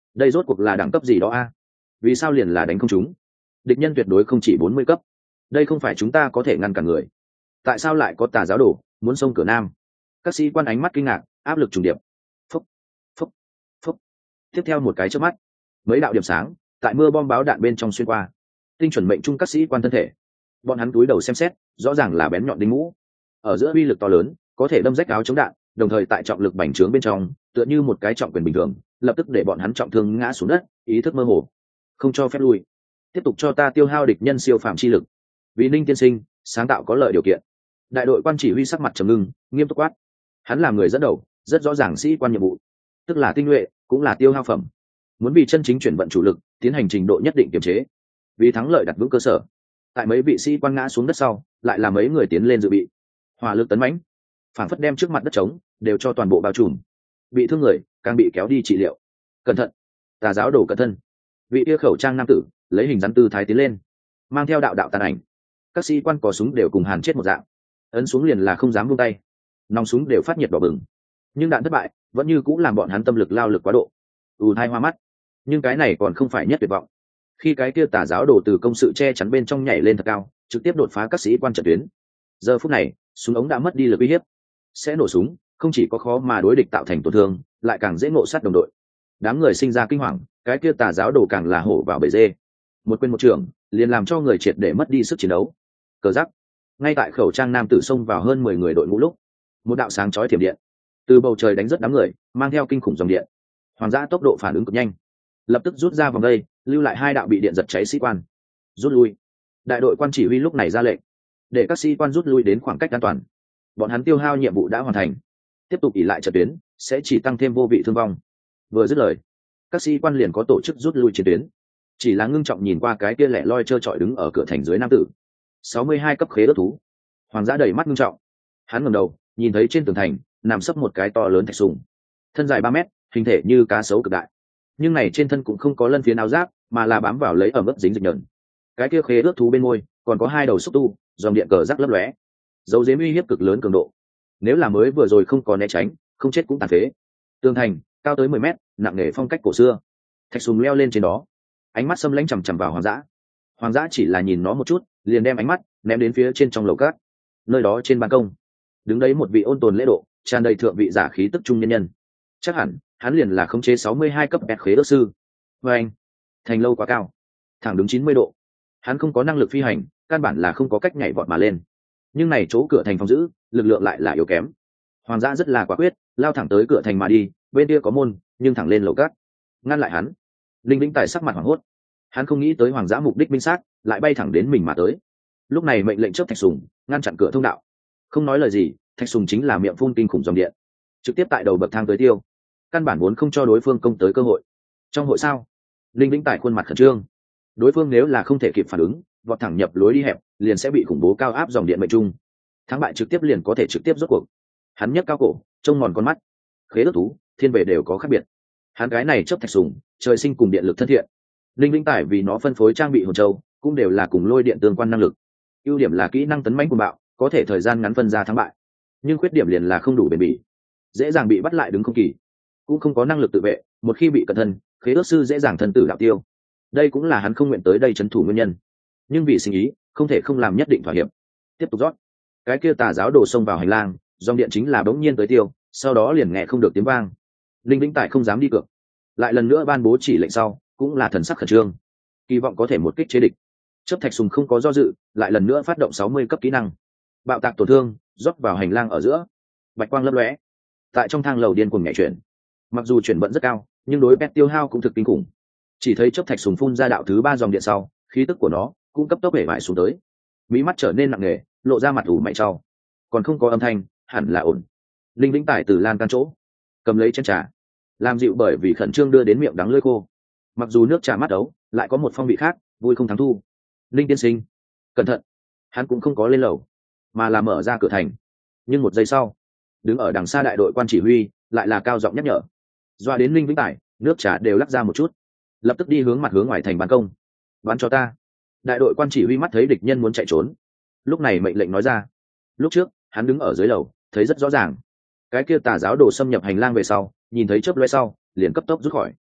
đây rốt cuộc là đẳng cấp gì đó a? Vì sao liền là đánh không chúng? Địch nhân tuyệt đối không chỉ bốn mươi cấp, đây không phải chúng ta có thể ngăn cản người. Tại sao lại có tà giáo đồ muốn xông cửa nam? Các sĩ quan ánh mắt kinh ngạc, áp lực trùng điệp. Phúc, phúc, phúc. Tiếp theo một cái chớp mắt, mấy đạo điểm sáng tại mưa bom báo đạn bên trong xuyên qua, tinh chuẩn mệnh trung các sĩ quan thân thể. Bọn hắn cúi đầu xem xét, rõ ràng là bén nhọn đinh mũ, ở giữa uy lực to lớn, có thể đâm rách áo chống đạn, đồng thời tại trọng lực bành trướng bên trong, tựa như một cái trọng quyền bình thường, lập tức để bọn hắn trọng thương ngã xuống đất, ý thức mơ hồ, không cho phép lui. Tiếp tục cho ta tiêu hao địch nhân siêu phàm chi lực. Vì Ninh tiên sinh sáng tạo có lợi điều kiện. Đại đội quan chỉ huy sắc mặt trầm ngưng, nghiêm túc quát. Hắn là người dẫn đầu, rất rõ ràng sĩ quan nhiệm vụ, tức là tinh nhuệ, cũng là tiêu hao phẩm. Muốn vì chân chính chuyển vận chủ lực, tiến hành trình độ nhất định kiềm chế, vì thắng lợi đặt vững cơ sở. Tại mấy vị sĩ quan ngã xuống đất sau, lại là mấy người tiến lên dự bị. Hỏa lực tấn mãnh, phản phất đem trước mặt đất trống đều cho toàn bộ bao trùm. Bị thương người càng bị kéo đi trị liệu. Cẩn thận, tà giáo đồ cẩn thân. Vị kia khẩu trang nam tử lấy hình rắn tư thái tiến lên, mang theo đạo đạo tàn ảnh. Các sĩ quan có súng đều cùng hàn chết một dạng, ấn xuống liền là không dám buông tay, nòng súng đều phát nhiệt đỏ bừng. Nhưng đạn thất bại vẫn như cũng làm bọn hắn tâm lực lao lực quá độ, ù tai hoa mắt. Nhưng cái này còn không phải nhất tuyệt vọng. Khi cái kia tà giáo đồ từ công sự che chắn bên trong nhảy lên thật cao, trực tiếp đột phá các sĩ quan trận tuyến. Giờ phút này súng ống đã mất đi lực uy hiếp, sẽ nổ súng không chỉ có khó mà đối địch tạo thành tổn thương, lại càng dễ ngộ sát đồng đội. Đám người sinh ra kinh hoàng, cái kia tà giáo đồ càng là hổ vào bể dê. Một quên một trưởng liền làm cho người triệt để mất đi sức chiến đấu. Cờ giắc, ngay tại khẩu trang nam tử xông vào hơn mười người đội ngũ lúc, một đạo sáng chói thiểm điện từ bầu trời đánh rất đám người, mang theo kinh khủng dòng điện. Hoàng Dã tốc độ phản ứng cực nhanh, lập tức rút ra vòng dây, lưu lại hai đạo bị điện giật cháy sĩ quan. Rút lui. Đại đội quan chỉ huy lúc này ra lệnh, để các sĩ quan rút lui đến khoảng cách an toàn. Bọn hắn tiêu hao nhiệm vụ đã hoàn thành, tiếp tục ỉ lại trận tuyến sẽ chỉ tăng thêm vô vị thương vong. Vừa dứt lời, các sĩ quan liền có tổ chức rút lui chiến tuyến. Chỉ là ngưng trọng nhìn qua cái kia lẻ loi trơ trọi đứng ở cửa thành dưới nam tử, sáu mươi hai cấp khế ước thú. Hoàng Dã đầy mắt ngưng trọng, hắn ngẩng đầu nhìn thấy trên tường thành nằm sấp một cái to lớn thạch sùng, thân dài ba mét, hình thể như cá sấu cực đại, nhưng này trên thân cũng không có lân phiến áo giáp, mà là bám vào lấy ở mức dính dịch nhờn. Cái kia khế ước thú bên môi còn có hai đầu xúc tu, dòng điện cờ rắc lấp lóe, dấu dếm uy hiếp cực lớn cường độ. Nếu là mới vừa rồi không có né tránh, không chết cũng tàn phế. Tường thành cao tới mười mét, nặng nề phong cách cổ xưa. Thạch sùng leo lên trên đó, ánh mắt xâm lãnh chằm chằm vào Hoàng Dã. Hoàng Dã chỉ là nhìn nó một chút, liền đem ánh mắt ném đến phía trên trong lầu cát. Nơi đó trên ban công đứng đấy một vị ôn tồn lễ độ, tràn đầy thượng vị giả khí tức trung nhân nhân. Chắc hẳn hắn liền là khống chế sáu mươi hai cấp bẹt khế ước sư. Và anh, thành lâu quá cao, thẳng đứng chín mươi độ, hắn không có năng lực phi hành, căn bản là không có cách nhảy vọt mà lên. Nhưng này chỗ cửa thành phòng giữ, lực lượng lại là yếu kém. Hoàng Dã rất là quả quyết, lao thẳng tới cửa thành mà đi. Bên kia có môn, nhưng thẳng lên lầu cát, ngăn lại hắn. Linh Vĩnh Tài sắc mặt hoảng hốt, hắn không nghĩ tới Hoàng Dã mục đích minh xác, lại bay thẳng đến mình mà tới. Lúc này mệnh lệnh chớp thạch sùng ngăn chặn cửa thông đạo. Không nói lời gì, thạch sùng chính là miệng phun kinh khủng dòng điện, trực tiếp tại đầu bậc thang tới tiêu, căn bản muốn không cho đối phương công tới cơ hội. Trong hội sao, Linh Vĩnh Tài khuôn mặt khẩn trương. Đối phương nếu là không thể kịp phản ứng, vọt thẳng nhập lối đi hẹp, liền sẽ bị khủng bố cao áp dòng điện mệnh trung. Thắng bại trực tiếp liền có thể trực tiếp rốt cuộc. Hắn nhấc cao cổ, trông ngòn con mắt. Khế ước thú, thiên về đều có khác biệt. Hắn cái này chớp thạch sùng, trời sinh cùng điện lực thân thiện. Linh Vĩnh Tài vì nó phân phối trang bị hồn châu, cũng đều là cùng lôi điện tương quan năng lực. Ưu điểm là kỹ năng tấn mãnh cuồng bạo, có thể thời gian ngắn phân ra thắng bại. Nhưng khuyết điểm liền là không đủ bền bỉ, dễ dàng bị bắt lại đứng không kỳ, cũng không có năng lực tự vệ. Một khi bị cẩn thân, khế ước sư dễ dàng thân tử đạo tiêu. Đây cũng là hắn không nguyện tới đây trấn thủ nguyên nhân. Nhưng vì sinh ý, không thể không làm nhất định thỏa hiệp. Tiếp tục rót. Cái kia tà giáo đổ xông vào hành lang, dòng điện chính là bỗng nhiên tới tiêu, sau đó liền nghe không được tiếng vang. Linh Vĩnh Tài không dám đi cược, lại lần nữa ban bố chỉ lệnh sau, cũng là thần sắc khẩn trương, kỳ vọng có thể một kích chế địch. Chớp thạch sùng không có do dự, lại lần nữa phát động sáu mươi cấp kỹ năng, bạo tạc tổn thương, rót vào hành lang ở giữa. Bạch quang lấp lóe, tại trong thang lầu điên cuồng nhảy chuyển. Mặc dù chuyển vận rất cao, nhưng đối pet tiêu hao cũng thực kinh khủng. Chỉ thấy chớp thạch sùng phun ra đạo thứ ba dòng điện sau, khí tức của nó cũng cấp tốc bể bại xuống tới. Mí mắt trở nên nặng nề, lộ ra mặt ủ mày trao. Còn không có âm thanh, hẳn là ổn. Linh Vĩnh Tài từ lan can chỗ cầm lấy chén trà, làm dịu bởi vì khẩn trương đưa đến miệng đắng lưỡi khô. Mặc dù nước trà mát đấu, lại có một phong vị khác, vui không thắng thu. Linh tiên sinh, cẩn thận. Hắn cũng không có lên lầu, mà là mở ra cửa thành. Nhưng một giây sau, đứng ở đằng xa đại đội quan chỉ huy lại là cao giọng nhắc nhở. Doa đến Linh Vĩnh Tài, nước trà đều lắc ra một chút, lập tức đi hướng mặt hướng ngoài thành ban công. Bắn cho ta. Đại đội quan chỉ huy mắt thấy địch nhân muốn chạy trốn, lúc này mệnh lệnh nói ra. Lúc trước hắn đứng ở dưới lầu, thấy rất rõ ràng, cái kia tà giáo đồ xâm nhập hành lang về sau, nhìn thấy chớp lóe sau, liền cấp tốc rút khỏi.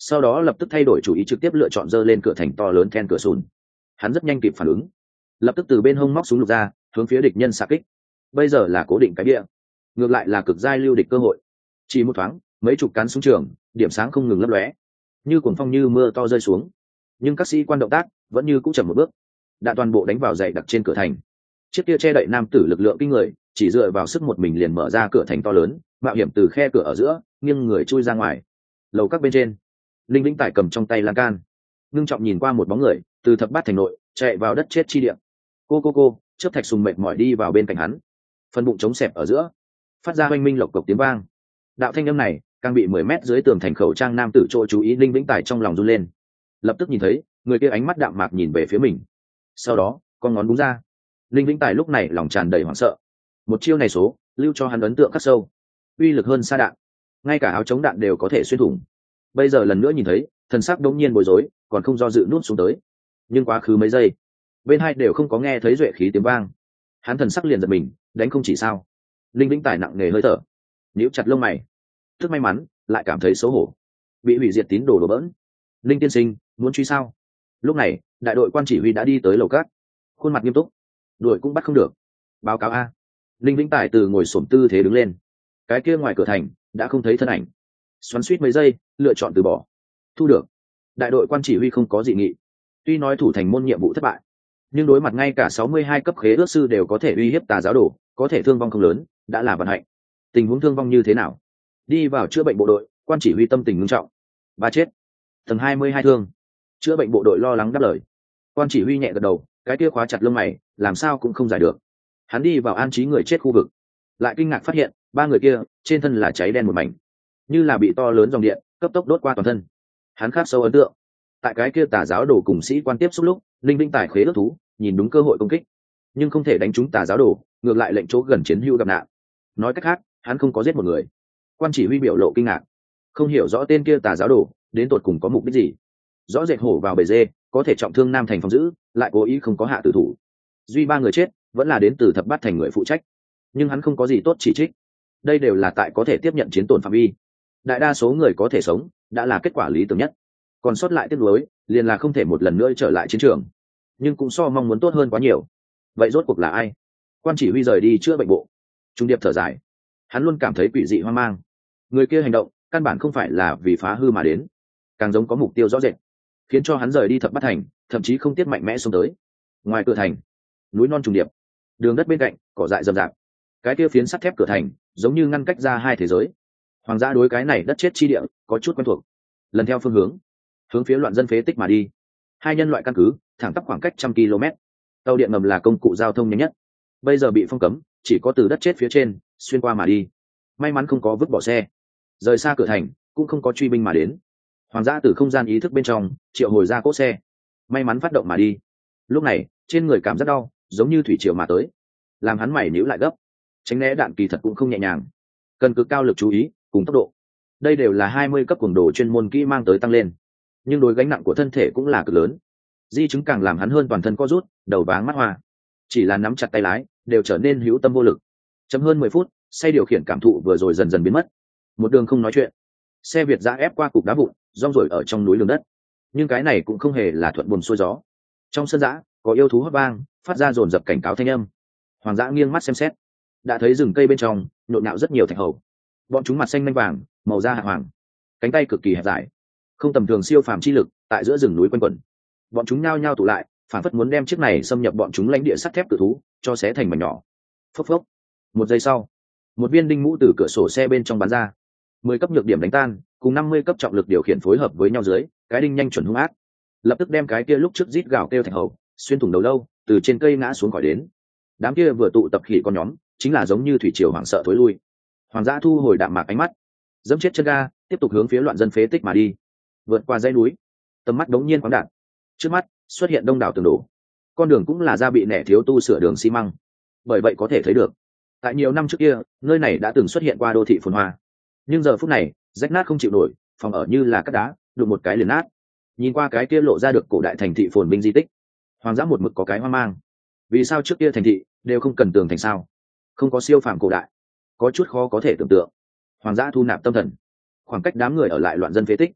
sau đó lập tức thay đổi chủ ý, trực tiếp lựa chọn dơ lên cửa thành to lớn then cửa sùn. Hắn rất nhanh kịp phản ứng, lập tức từ bên hông móc súng lục ra, hướng phía địch nhân xạ kích. Bây giờ là cố định cái bia, ngược lại là cực giai lưu địch cơ hội. Chỉ một thoáng, mấy chục cán súng trường, điểm sáng không ngừng lấp lóe, như cuồng phong như mưa to rơi xuống. Nhưng các sĩ quan động tác vẫn như cũ chậm một bước, đã toàn bộ đánh vào dày đặc trên cửa thành. Chiếc kia che đậy nam tử lực lượng kinh người, chỉ dựa vào sức một mình liền mở ra cửa thành to lớn, mạo hiểm từ khe cửa ở giữa nghiêng người chui ra ngoài. Lầu các bên trên, Linh Vĩnh Tài cầm trong tay lan can, ngưng trọng nhìn qua một bóng người từ thập bát thành nội chạy vào đất chết chi địa. Cô cô cô, chớp thạch sùng mệt mỏi đi vào bên cạnh hắn, phần bụng trống xẹp ở giữa, phát ra oanh minh lộc cộc tiếng vang. Đạo thanh âm này càng bị mười mét dưới tường thành khẩu trang nam tử chỗ chú ý. Linh Vĩnh Tài trong lòng run lên, lập tức nhìn thấy người kia ánh mắt đạm mạc nhìn về phía mình, sau đó con ngón búng ra. Linh Vĩnh Tài lúc này lòng tràn đầy hoảng sợ, một chiêu này số lưu cho hắn ấn tượng khắc sâu, uy lực hơn xa đạn, ngay cả áo chống đạn đều có thể xuyên thủng. Bây giờ lần nữa nhìn thấy, thần sắc đống nhiên bối rối, còn không do dự nuốt xuống tới. Nhưng quá khứ mấy giây, bên hai đều không có nghe thấy duệ khí tiếng vang, hắn thần sắc liền giật mình, đánh không chỉ sao. Linh Vĩnh Tài nặng nề hơi thở, nhíu chặt lông mày, thức may mắn lại cảm thấy xấu hổ, bị hủy diệt tín đồ đổ bỡn. Linh tiên sinh muốn truy sao? Lúc này đại đội quan chỉ huy đã đi tới lầu cát, khuôn mặt nghiêm túc. Đuổi cũng bắt không được, báo cáo a. Linh Vĩnh Tài từ ngồi xổm tư thế đứng lên, cái kia ngoài cửa thành đã không thấy thân ảnh. Xoắn suýt mấy giây, lựa chọn từ bỏ. Thu được. Đại đội quan chỉ huy không có dị nghị. Tuy nói thủ thành môn nhiệm vụ thất bại, nhưng đối mặt ngay cả sáu mươi hai cấp khế ước sư đều có thể uy hiếp tà giáo đồ, có thể thương vong không lớn, đã là vận hạnh. Tình huống thương vong như thế nào? Đi vào chữa bệnh bộ đội, quan chỉ huy tâm tình nghiêm trọng. Ba chết, tầng hai mươi hai thương. Chữa bệnh bộ đội lo lắng đáp lời. Quan chỉ huy nhẹ gật đầu, cái kia khóa chặt lông mày, làm sao cũng không giải được. Hắn đi vào an trí người chết khu vực, lại kinh ngạc phát hiện ba người kia trên thân là cháy đen một mảnh, như là bị to lớn dòng điện cấp tốc đốt qua toàn thân. Hắn khắc sâu ấn tượng, tại cái kia tà giáo đồ cùng sĩ quan tiếp xúc lúc, Linh Vĩnh Tài khế ước thú nhìn đúng cơ hội công kích, nhưng không thể đánh trúng tà giáo đồ, ngược lại lệnh chỗ gần chiến hữu gặp nạn. Nói cách khác, hắn không có giết một người. Quan chỉ huy biểu lộ kinh ngạc, không hiểu rõ tên kia tà giáo đồ đến tột cùng có mục đích gì. Rõ rệt hổ vào bầy dê, có thể trọng thương nam thành phòng giữ, lại cố ý không có hạ tử thủ. Duy ba người chết vẫn là đến từ thập bát thành người phụ trách, nhưng hắn không có gì tốt chỉ trích. Đây đều là tại có thể tiếp nhận chiến tổn phạm vi. Đại đa số người có thể sống đã là kết quả lý tưởng nhất, còn sót lại tiếc nuối liền là không thể một lần nữa trở lại chiến trường, nhưng cũng so mong muốn tốt hơn quá nhiều. Vậy rốt cuộc là ai? Quan chỉ huy rời đi chữa bệnh bộ, trung điệp thở dài. Hắn luôn cảm thấy quỷ dị hoang mang. Người kia hành động căn bản không phải là vì phá hư mà đến, càng giống có mục tiêu rõ rệt, khiến cho hắn rời đi thập bát thành, thậm chí không tiếc mạnh mẽ xông tới. Ngoài cửa thành, núi non trùng điệp, đường đất bên cạnh cỏ dại rậm rạp, cái kia phiến sắt thép cửa thành giống như ngăn cách ra hai thế giới. Hoàng gia đối cái này đất chết chi địa có chút quen thuộc, lần theo phương hướng hướng phía loạn dân phế tích mà đi. Hai nhân loại căn cứ thẳng tắp khoảng cách trăm km. Tàu điện ngầm là công cụ giao thông nhanh nhất, bây giờ bị phong cấm, chỉ có từ đất chết phía trên xuyên qua mà đi. May mắn không có vứt bỏ xe, rời xa cửa thành cũng không có truy binh mà đến. Hoàng gia từ không gian ý thức bên trong triệu hồi ra cỗ xe, may mắn phát động mà đi. Lúc này trên người cảm giác đau, giống như thủy triều mà tới, làm hắn mày nhíu lại gấp. Tránh né đạn kỳ thật cũng không nhẹ nhàng, cần cực cao lực chú ý cùng tốc độ. Đây đều là hai mươi cấp cuồng đồ chuyên môn kỹ mang tới tăng lên, nhưng đối gánh nặng của thân thể cũng là cực lớn. Di chứng càng làm hắn hơn toàn thân co rút, đầu váng mắt hoa, chỉ là nắm chặt tay lái đều trở nên hữu tâm vô lực. Chấm hơn mười phút, xe điều khiển cảm thụ vừa rồi dần dần biến mất. Một đường không nói chuyện, xe Việt giã ép qua cục đá vụn rong rổi ở trong núi lđường đất. Nhưng cái này cũng không hề là thuận buồm xuôi gió. Trong sân giã có yêu thú hót vang, phát ra dồn dập cảnh cáo thanh âm. Hoàng dã nghiêng mắt xem xét, đã thấy rừng cây bên trong nhộn nhạo rất nhiều thạch hầu. Bọn chúng mặt xanh lanh vàng, màu da hạt hoàng, cánh tay cực kỳ hẹp dài, không tầm thường siêu phàm chi lực tại giữa rừng núi quanh quẩn. Bọn chúng nhao nhao tụ lại, phản phất muốn đem chiếc này xâm nhập bọn chúng lãnh địa sắt thép cự thú cho xé thành mảnh nhỏ. Phốc phốc. Một giây sau, một viên đinh mũ từ cửa sổ xe bên trong bắn ra. Mười cấp nhược điểm đánh tan, cùng năm mươi cấp trọng lực điều khiển phối hợp với nhau dưới, cái đinh nhanh chuẩn hung ác, lập tức đem cái kia lúc trước rít gào kêu thạch hầu xuyên thủng đầu lâu, từ trên cây ngã xuống khỏi đến. Đám kia vừa tụ tập khỉ con nhóm, chính là giống như thủy triều hoảng sợ thối lui. Hoàng dã thu hồi đạm mạc ánh mắt, dẫm chết chân ga, tiếp tục hướng phía loạn dân phế tích mà đi. Vượt qua dãy núi, tầm mắt đống nhiên khoáng đạt. Trước mắt xuất hiện đông đảo tường đổ, con đường cũng là da bị nẻ thiếu tu sửa đường xi măng. Bởi vậy có thể thấy được, tại nhiều năm trước kia, nơi này đã từng xuất hiện qua đô thị phồn hoa, nhưng giờ phút này rách nát không chịu nổi, phòng ở như là cát đá, đụng một cái liền nát. Nhìn qua cái kia lộ ra được cổ đại thành thị phồn vinh di tích, Hoàng dã một mực có cái hoang mang. Vì sao trước kia thành thị đều không cần tường thành sao? Không có siêu phàm cổ đại, có chút khó có thể tưởng tượng. Hoàng dã thu nạp tâm thần, khoảng cách đám người ở lại loạn dân phế tích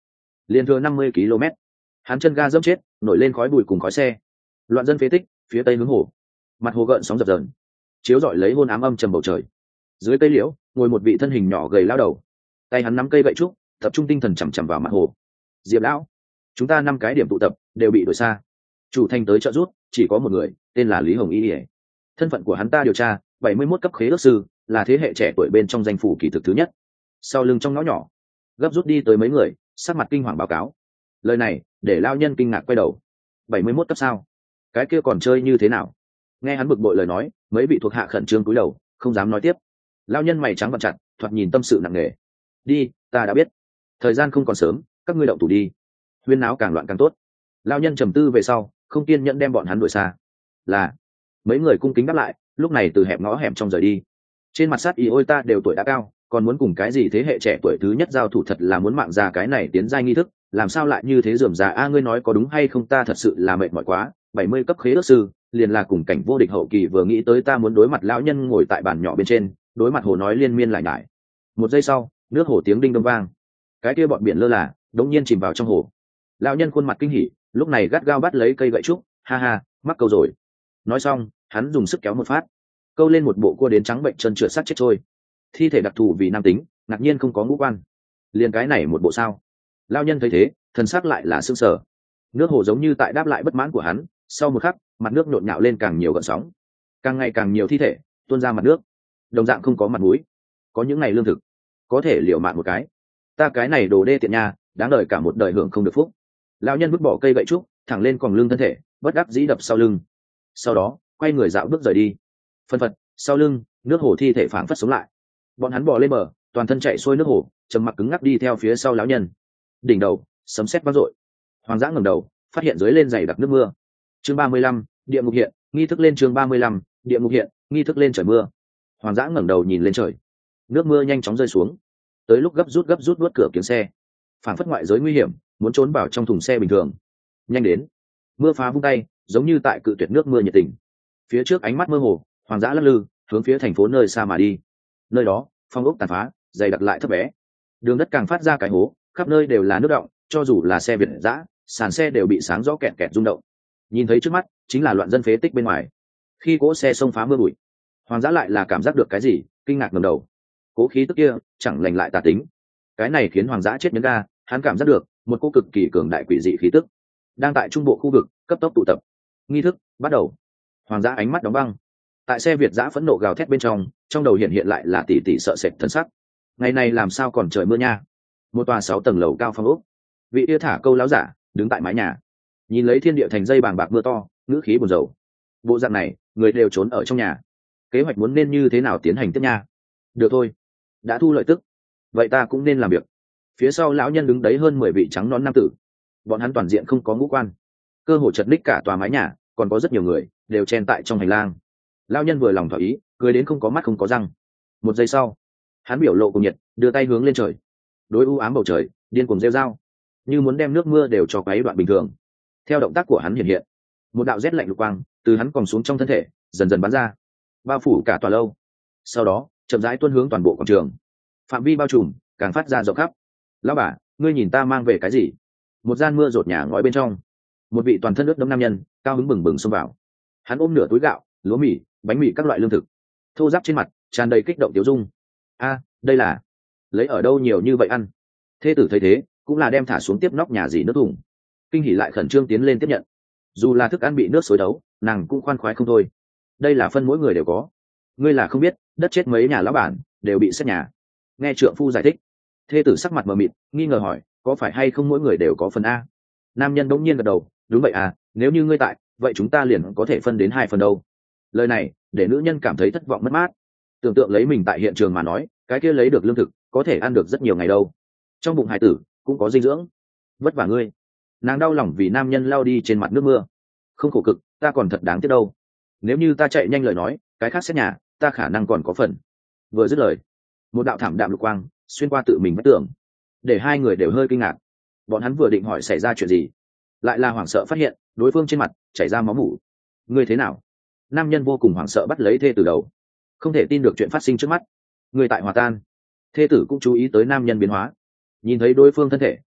liền thừa năm mươi ki lô mét. Hắn chân ga dẫm chết, nổi lên khói bụi cùng khói xe. Loạn dân phế tích, phía tây hướng hồ. Mặt hồ gợn sóng dập dờn, chiếu rọi lấy hôn ám âm trầm bầu trời. Dưới cây liễu, ngồi một vị thân hình nhỏ gầy lao đầu. Tay hắn nắm cây gậy trúc, tập trung tinh thần chằm chằm vào mặt hồ. Diệp lão, chúng ta năm cái điểm tụ tập đều bị đổi xa. Chủ thành tới trợ giúp, chỉ có một người, tên là Lý Hồng Y. Thân phận của hắn ta điều tra, bảy mươi mốt cấp khế ước sư, là thế hệ trẻ tuổi bên trong danh phủ kỳ thực thứ nhất. Sau lưng trong ngõ nhỏ, gấp rút đi tới mấy người, sắc mặt kinh hoàng báo cáo. Lời này để lao nhân kinh ngạc quay đầu. bảy mươi mốt cấp sao? Cái kia còn chơi như thế nào? Nghe hắn bực bội lời nói, mấy vị thuộc hạ khẩn trương cúi đầu, không dám nói tiếp. Lao nhân mày trắng vặn chặt, thoạt nhìn tâm sự nặng nề. Đi, ta đã biết. Thời gian không còn sớm, các ngươi động thủ đi. Huyên náo càng loạn càng tốt. Lao nhân trầm tư về sau, không kiên nhẫn đem bọn hắn đuổi xa. Là mấy người cung kính đáp lại, lúc này từ hẹp ngõ hẻm trong rời đi. Trên mặt sát ý ôi ta đều tuổi đã cao, còn muốn cùng cái gì thế hệ trẻ tuổi thứ nhất giao thủ, thật là muốn mạng già cái này tiến giai nghi thức, làm sao lại như thế rườm rà a ngươi nói có đúng hay không, ta thật sự là mệt mỏi quá. Bảy mươi cấp khế ước sư, liền là cùng cảnh vô địch hậu kỳ, vừa nghĩ tới ta muốn đối mặt lão nhân ngồi tại bàn nhỏ bên trên, đối mặt hồ nói liên miên lại nhải. Một giây sau, nước hồ tiếng đinh đông vang, cái kia bọn biển lơ là đống nhiên chìm vào trong hồ. Lão nhân khuôn mặt kinh hỉ, lúc này gắt gao bắt lấy cây gậy trúc, ha ha, mắc câu rồi. Nói xong, hắn dùng sức kéo một phát, câu lên một bộ cua đến trắng bệnh chân trượt sát chết trôi. Thi thể đặc thù vì nam tính, ngạc nhiên không có ngũ quan, liền cái này một bộ sao? Lão nhân thấy thế, thần sắc lại là sương sờ. Nước hồ giống như tại đáp lại bất mãn của hắn, sau một khắc, mặt nước nhộn nhạo lên càng nhiều gợn sóng, càng ngày càng nhiều thi thể tuôn ra mặt nước. Đồng dạng không có mặt mũi, có những ngày lương thực, có thể liều mạng một cái. Ta cái này đồ đê tiện nha, đáng đời cả một đời hưởng không được phúc. Lão nhân vứt bỏ cây gậy trúc, thẳng lên còn lưng thân thể, bất đắc dĩ đập sau lưng. Sau đó, quay người dạo bước rời đi. Phân phật, sau lưng, nước hồ thi thể phảng phất sống lại. Bọn hắn bò lên bờ, toàn thân chạy xuôi nước hồ, trầm mặc cứng ngắc đi theo phía sau lão nhân. Đỉnh đầu, sấm sét vang dội. Hoàng dã ngẩng đầu, phát hiện dưới lên dày đặc nước mưa. Chương ba mươi lăm, địa ngục hiện, nghi thức lên. Chương ba mươi lăm, địa ngục hiện, nghi thức lên trời mưa. Hoàng dã ngẩng đầu nhìn lên trời, nước mưa nhanh chóng rơi xuống, tới lúc gấp rút gấp rút nuốt cửa kiếng xe, phảng phất ngoại giới nguy hiểm, muốn trốn vào trong thùng xe bình thường. Nhanh đến, mưa phá vung tay, giống như tại cự tuyệt nước mưa nhiệt tình. Phía trước ánh mắt mơ hồ, Hoàng dã lắc lư, hướng phía thành phố nơi xa mà đi. Nơi đó, phong ốc tàn phá, dày đặc lại thấp bé, đường đất càng phát ra cái hố, khắp nơi đều là nước động, cho dù là xe Việt dã, sàn xe đều bị sáng rõ kẹt kẹt rung động. Nhìn thấy trước mắt chính là loạn dân phế tích bên ngoài. Khi cỗ xe xông phá mưa bụi, Hoàng dã lại là cảm giác được cái gì, kinh ngạc ngẩng đầu. Cố khí tức kia chẳng lành lại tà tính, cái này khiến Hoàng dã chết nhấn ga. Hắn cảm giác được một cô cực kỳ cường đại quỷ dị khí tức đang tại trung bộ khu vực cấp tốc tụ tập. Nghi thức bắt đầu. Hoàng dã ánh mắt đóng băng, tại xe Việt dã phẫn nộ gào thét bên trong, trong đầu hiện hiện lại là tỷ tỷ sợ sệt thân sắc. Ngày này làm sao còn trời mưa nha. Một tòa sáu tầng lầu cao phong ốc, vị yêu thả câu láo giả đứng tại mái nhà, nhìn lấy thiên địa thành dây bàng bạc mưa to, ngữ khí buồn rầu. Bộ dạng này, người đều trốn ở trong nhà, kế hoạch muốn nên như thế nào tiến hành tiếp nha. Được thôi, đã thu lợi tức, vậy ta cũng nên làm việc. Phía sau lão nhân đứng đấy hơn mười vị trắng nón nam tử, bọn hắn toàn diện không có ngũ quan, cơ hồ chật ních cả tòa mái nhà, còn có rất nhiều người đều chen tại trong hành lang. Lão nhân vừa lòng thỏa ý, cười đến không có mắt không có răng. Một giây sau, hắn biểu lộ cùng nhiệt, đưa tay hướng lên trời, đối u ám bầu trời điên cuồng rêu rao, như muốn đem nước mưa đều cho quấy đoạn bình thường. Theo động tác của hắn hiện hiện, một đạo rét lạnh lục quang từ hắn còn xuống trong thân thể dần dần bắn ra, bao phủ cả tòa lâu, sau đó chậm rãi tuôn hướng toàn bộ quảng trường, phạm vi bao trùm càng phát ra rộng khắp. Lão bà, ngươi nhìn ta mang về cái gì? Một gian mưa rột nhà ngói bên trong, một vị toàn thân ướt đẫm nam nhân cao hứng bừng bừng xông vào. Hắn ôm nửa túi gạo, lúa mì, bánh mì các loại lương thực, thô ráp trên mặt tràn đầy kích động tiêu dung. A, đây là lấy ở đâu nhiều như vậy ăn? Thê tử thấy thế cũng là đem thả xuống tiếp nóc nhà dì nước thùng, kinh hỉ lại khẩn trương tiến lên tiếp nhận. Dù là thức ăn bị nước xối đấu, nàng cũng khoan khoái không thôi. Đây là phân mỗi người đều có, ngươi là không biết, đất chết mấy nhà lão bản đều bị xét nhà. Nghe trượng phu giải thích, thê tử sắc mặt mờ mịt, nghi ngờ hỏi, có phải hay không mỗi người đều có phần a? Nam nhân bỗng nhiên gật đầu, đúng vậy à, nếu như ngươi tại, vậy chúng ta liền có thể phân đến hai phần đâu. Lời này để nữ nhân cảm thấy thất vọng mất mát. Tưởng tượng lấy mình tại hiện trường mà nói, cái kia lấy được lương thực có thể ăn được rất nhiều ngày đâu, trong bụng hải tử cũng có dinh dưỡng. Vất vả ngươi. Nàng đau lòng vì nam nhân lao đi trên mặt nước mưa. Không khổ cực, ta còn thật đáng tiếc đâu. Nếu như ta chạy nhanh lời nói, cái khác xét nhà, ta khả năng còn có phần. Vừa dứt lời, một đạo thảm đạm lục quang xuyên qua tự mình vách tường, để hai người đều hơi kinh ngạc. Bọn hắn vừa định hỏi xảy ra chuyện gì, lại là hoảng sợ phát hiện đối phương trên mặt chảy ra máu mủ. Ngươi thế nào? Nam nhân vô cùng hoảng sợ bắt lấy thê tử đầu, không thể tin được chuyện phát sinh trước mắt. Người tại hòa tan. Thê tử cũng chú ý tới nam nhân biến hóa, nhìn thấy đối phương thân thể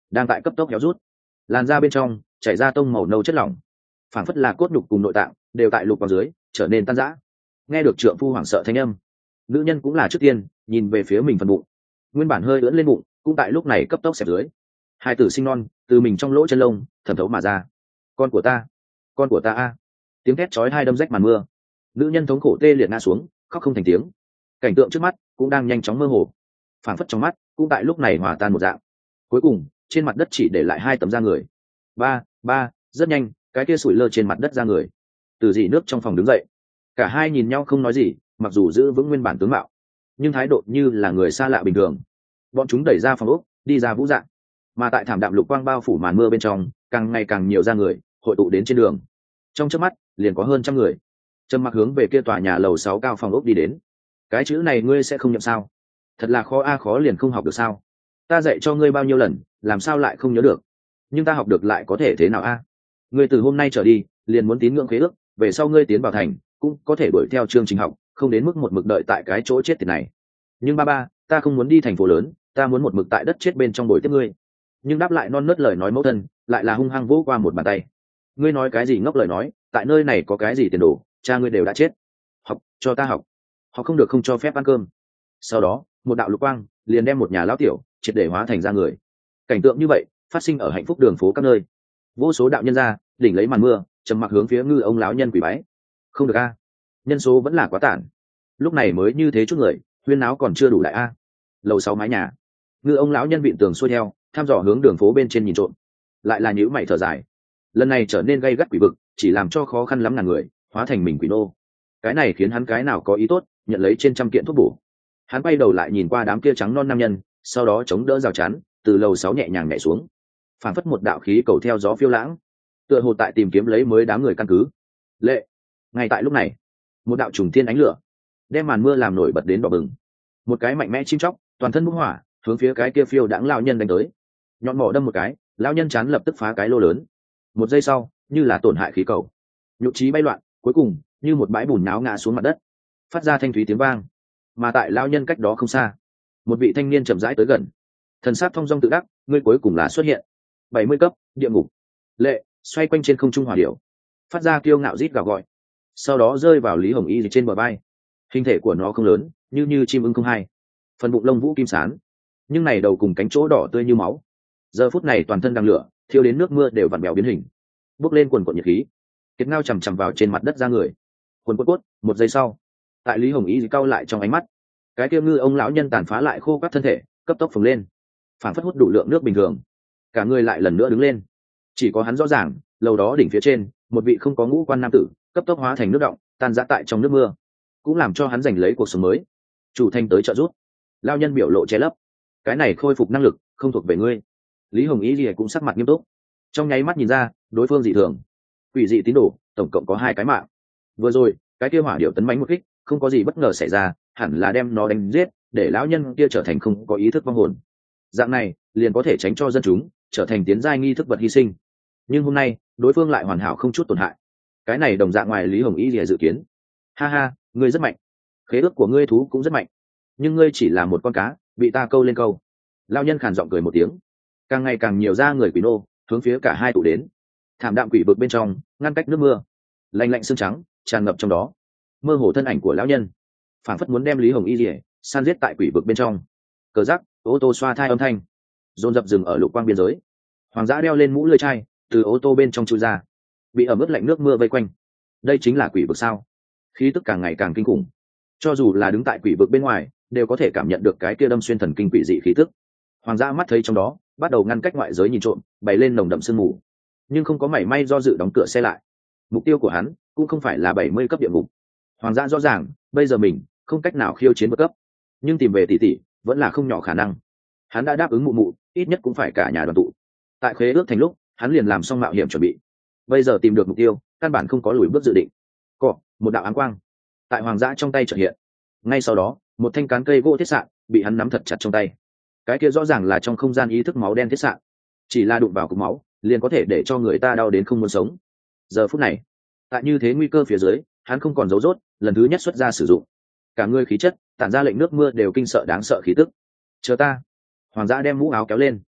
đang tại cấp tốc héo rút, làn da bên trong chảy ra tông màu nâu chất lỏng, phảng phất là cốt nhục cùng nội tạng đều tại lục vào dưới trở nên tan rã. Nghe được trượng phu hoảng sợ thanh âm, nữ nhân cũng là trước tiên nhìn về phía mình phần bụng, nguyên bản hơi ưỡn lên bụng cũng tại lúc này cấp tốc xẹp dưới, hai tử sinh non từ mình trong lỗ chân lông thẩm thấu mà ra. Con của ta, con của ta a! Tiếng thét chói tai đâm rách màn mưa, nữ nhân thống khổ tê liệt ngã xuống khóc không thành tiếng. Cảnh tượng trước mắt cũng đang nhanh chóng mơ hồ, phảng phất trong mắt cũng tại lúc này hòa tan một dạng. Cuối cùng trên mặt đất chỉ để lại hai tấm da người. Ba, ba, rất nhanh, cái kia sủi lơ trên mặt đất da người. Từ dị nước trong phòng đứng dậy, cả hai nhìn nhau không nói gì, mặc dù giữ vững nguyên bản tướng mạo, nhưng thái độ như là người xa lạ bình thường. Bọn chúng đẩy ra phòng ốc, đi ra vũ dạng, mà tại thảm đạm lục quang bao phủ màn mưa bên trong, càng ngày càng nhiều da người hội tụ đến trên đường. Trong chớp mắt liền có hơn trăm người trầm mặc hướng về kia tòa nhà lầu sáu cao phòng ốc đi đến. Cái chữ này ngươi sẽ không nhậm sao? Thật là khó a, khó liền không học được sao? Ta dạy cho ngươi bao nhiêu lần, làm sao lại không nhớ được? Nhưng ta học được lại có thể thế nào a? Ngươi từ hôm nay trở đi liền muốn tín ngưỡng khế ước, về sau ngươi tiến vào thành cũng có thể đuổi theo chương trình học, không đến mức một mực đợi tại cái chỗ chết tiệt này. Nhưng ba ba, ta không muốn đi thành phố lớn, ta muốn một mực tại đất chết bên trong bồi tiếp ngươi. Nhưng đáp lại non nớt lời nói mẫu thân lại là hung hăng vỗ qua một bàn tay. Ngươi nói cái gì ngốc lời nói, tại nơi này có cái gì tiền đồ, cha ngươi đều đã chết. Học, cho ta học. Học không được không cho phép ăn cơm. Sau đó một đạo lục quang liền đem một nhà lão tiểu triệt để hóa thành ra người. Cảnh tượng như vậy phát sinh ở hạnh phúc đường phố các nơi. Vô số đạo nhân ra đỉnh lấy màn mưa trầm mặc hướng phía ngư ông lão nhân quỳ bái. Không được a, nhân số vẫn là quá tản, lúc này mới như thế chút người, huyên náo còn chưa đủ lại a. Lầu sáu mái nhà, ngư ông lão nhân vịn tường xuôi theo thăm dò hướng đường phố bên trên nhìn trộm, lại là nhíu mày thở dài. Lần này trở nên gay gắt quỷ vực, chỉ làm cho khó khăn lắm ngàn người hóa thành mình quỷ nô. Cái này khiến hắn cái nào có ý tốt nhận lấy trên trăm kiện thuốc bổ. Hắn quay đầu lại nhìn qua đám kia trắng non nam nhân, sau đó chống đỡ rào chắn từ lầu sáu nhẹ nhàng nhảy xuống, phản phất một đạo khí cầu theo gió phiêu lãng, tựa hồ tại tìm kiếm lấy mới đám người căn cứ. Lệ. Ngay tại lúc này, một đạo trùng thiên ánh lửa đem màn mưa làm nổi bật đến đỏ bừng. Một cái mạnh mẽ chim chóc toàn thân bốc hỏa hướng phía cái kia phiêu đãng lão nhân đánh tới. Nhọn mỏ đâm một cái, lão nhân chán lập tức phá cái lô lớn. Một giây sau, như là tổn hại khí cầu, nhục trí bay loạn, cuối cùng như một bãi bùn náo ngã xuống mặt đất, phát ra thanh thúy tiếng vang. Mà tại lão nhân cách đó không xa, một vị thanh niên chậm rãi tới gần, thần sắc thong dong tự đắc, ngươi cuối cùng là xuất hiện. bảy mươi cấp địa ngục. Lệ xoay quanh trên không trung hỏa điểu, phát ra kiêu ngạo rít gào gọi, sau đó rơi vào Lý Hồng Y trên bờ vai. Hình thể của nó không lớn, như như chim ưng không hai, phần bụng lông vũ kim sán, nhưng này đầu cùng cánh chỗ đỏ tươi như máu. Giờ phút này toàn thân đang lửa, thiêu đến nước mưa đều vặn bèo biến hình, bốc lên quần quần nhiệt khí. Kiệt ngao chằm chằm vào trên mặt đất ra người, quần quất quất. Một giây sau, tại Lý Hồng Y cau lại trong ánh mắt, cái kia ngư ông lão nhân tàn phá lại khô các thân thể cấp tốc phồng lên, phản phất hút đủ lượng nước bình thường, cả người lại lần nữa đứng lên. Chỉ có hắn rõ ràng, lầu đó đỉnh phía trên một vị không có ngũ quan nam tử cấp tốc hóa thành nước động, tan rã tại trong nước mưa, cũng làm cho hắn giành lấy cuộc sống mới. Chủ thanh tới trợ giúp. Lao nhân biểu lộ che lấp, cái này khôi phục năng lực không thuộc về ngươi. Lý Hồng Y gì cũng sắc mặt nghiêm túc, trong nháy mắt nhìn ra đối phương dị thường. Quỷ dị tín đồ tổng cộng có hai cái mạng. Vừa rồi cái kia hỏa điệu tấn mãnh một kích, không có gì bất ngờ xảy ra, hẳn là đem nó đánh giết, để lão nhân kia trở thành không có ý thức vong hồn. Dạng này liền có thể tránh cho dân chúng trở thành tiến giai nghi thức vật hy sinh. Nhưng hôm nay đối phương lại hoàn hảo không chút tổn hại, cái này đồng dạng ngoài Lý Hồng Y gì dự kiến. Ha ha, ngươi rất mạnh, khế ước của ngươi thú cũng rất mạnh, nhưng ngươi chỉ là một con cá bị ta câu lên câu. Lão nhân khàn giọng cười một tiếng, càng ngày càng nhiều ra người quỷ nô hướng phía cả hai tụ đến. Thảm đạm quỷ vực bên trong ngăn cách nước mưa, lạnh lạnh xương trắng tràn ngập trong đó. Mơ hồ thân ảnh của lão nhân phảng phất muốn đem Lý Hồng Y rỉa san giết tại quỷ vực bên trong. Cờ rắc, ô tô xoa thai âm thanh dồn dập dừng ở lục quang biên giới. Hoàng dã đeo lên mũ lưỡi chai từ ô tô bên trong chui ra, bị ẩm ướt lạnh nước mưa vây quanh. Đây chính là quỷ vực sao? Khí tức càng ngày càng kinh khủng, cho dù là đứng tại quỷ vực bên ngoài đều có thể cảm nhận được cái kia đâm xuyên thần kinh quỷ dị khí tức. Hoàng dã mắt thấy trong đó bắt đầu ngăn cách ngoại giới nhìn trộm, bày lên nồng đậm sương mù, nhưng không có mảy may do dự đóng cửa xe lại. Mục tiêu của hắn cũng không phải là bảy mươi cấp địa ngục. Hoàng dã rõ ràng bây giờ mình không cách nào khiêu chiến vượt cấp, nhưng tìm về tỷ tỷ vẫn là không nhỏ khả năng. Hắn đã đáp ứng mụ mụ ít nhất cũng phải cả nhà đoàn tụ. Tại khế ước thành lúc hắn liền làm xong mạo hiểm chuẩn bị, bây giờ tìm được mục tiêu căn bản không có lùi bước dự định. Cọ một đạo áng quang tại hoàng dã trong tay chợt hiện, ngay sau đó một thanh cán cây gỗ thiết sạn bị hắn nắm thật chặt trong tay. Cái kia rõ ràng là trong không gian ý thức máu đen thiết sạn, chỉ là đụng vào cục máu liền có thể để cho người ta đau đến không muốn sống. Giờ phút này tại như thế nguy cơ phía dưới, hắn không còn giấu rốt, lần thứ nhất xuất ra sử dụng. Cả người khí chất tản ra lệnh nước mưa đều kinh sợ đáng sợ khí tức. Chờ ta. Hoàng dã đem mũ áo kéo lên,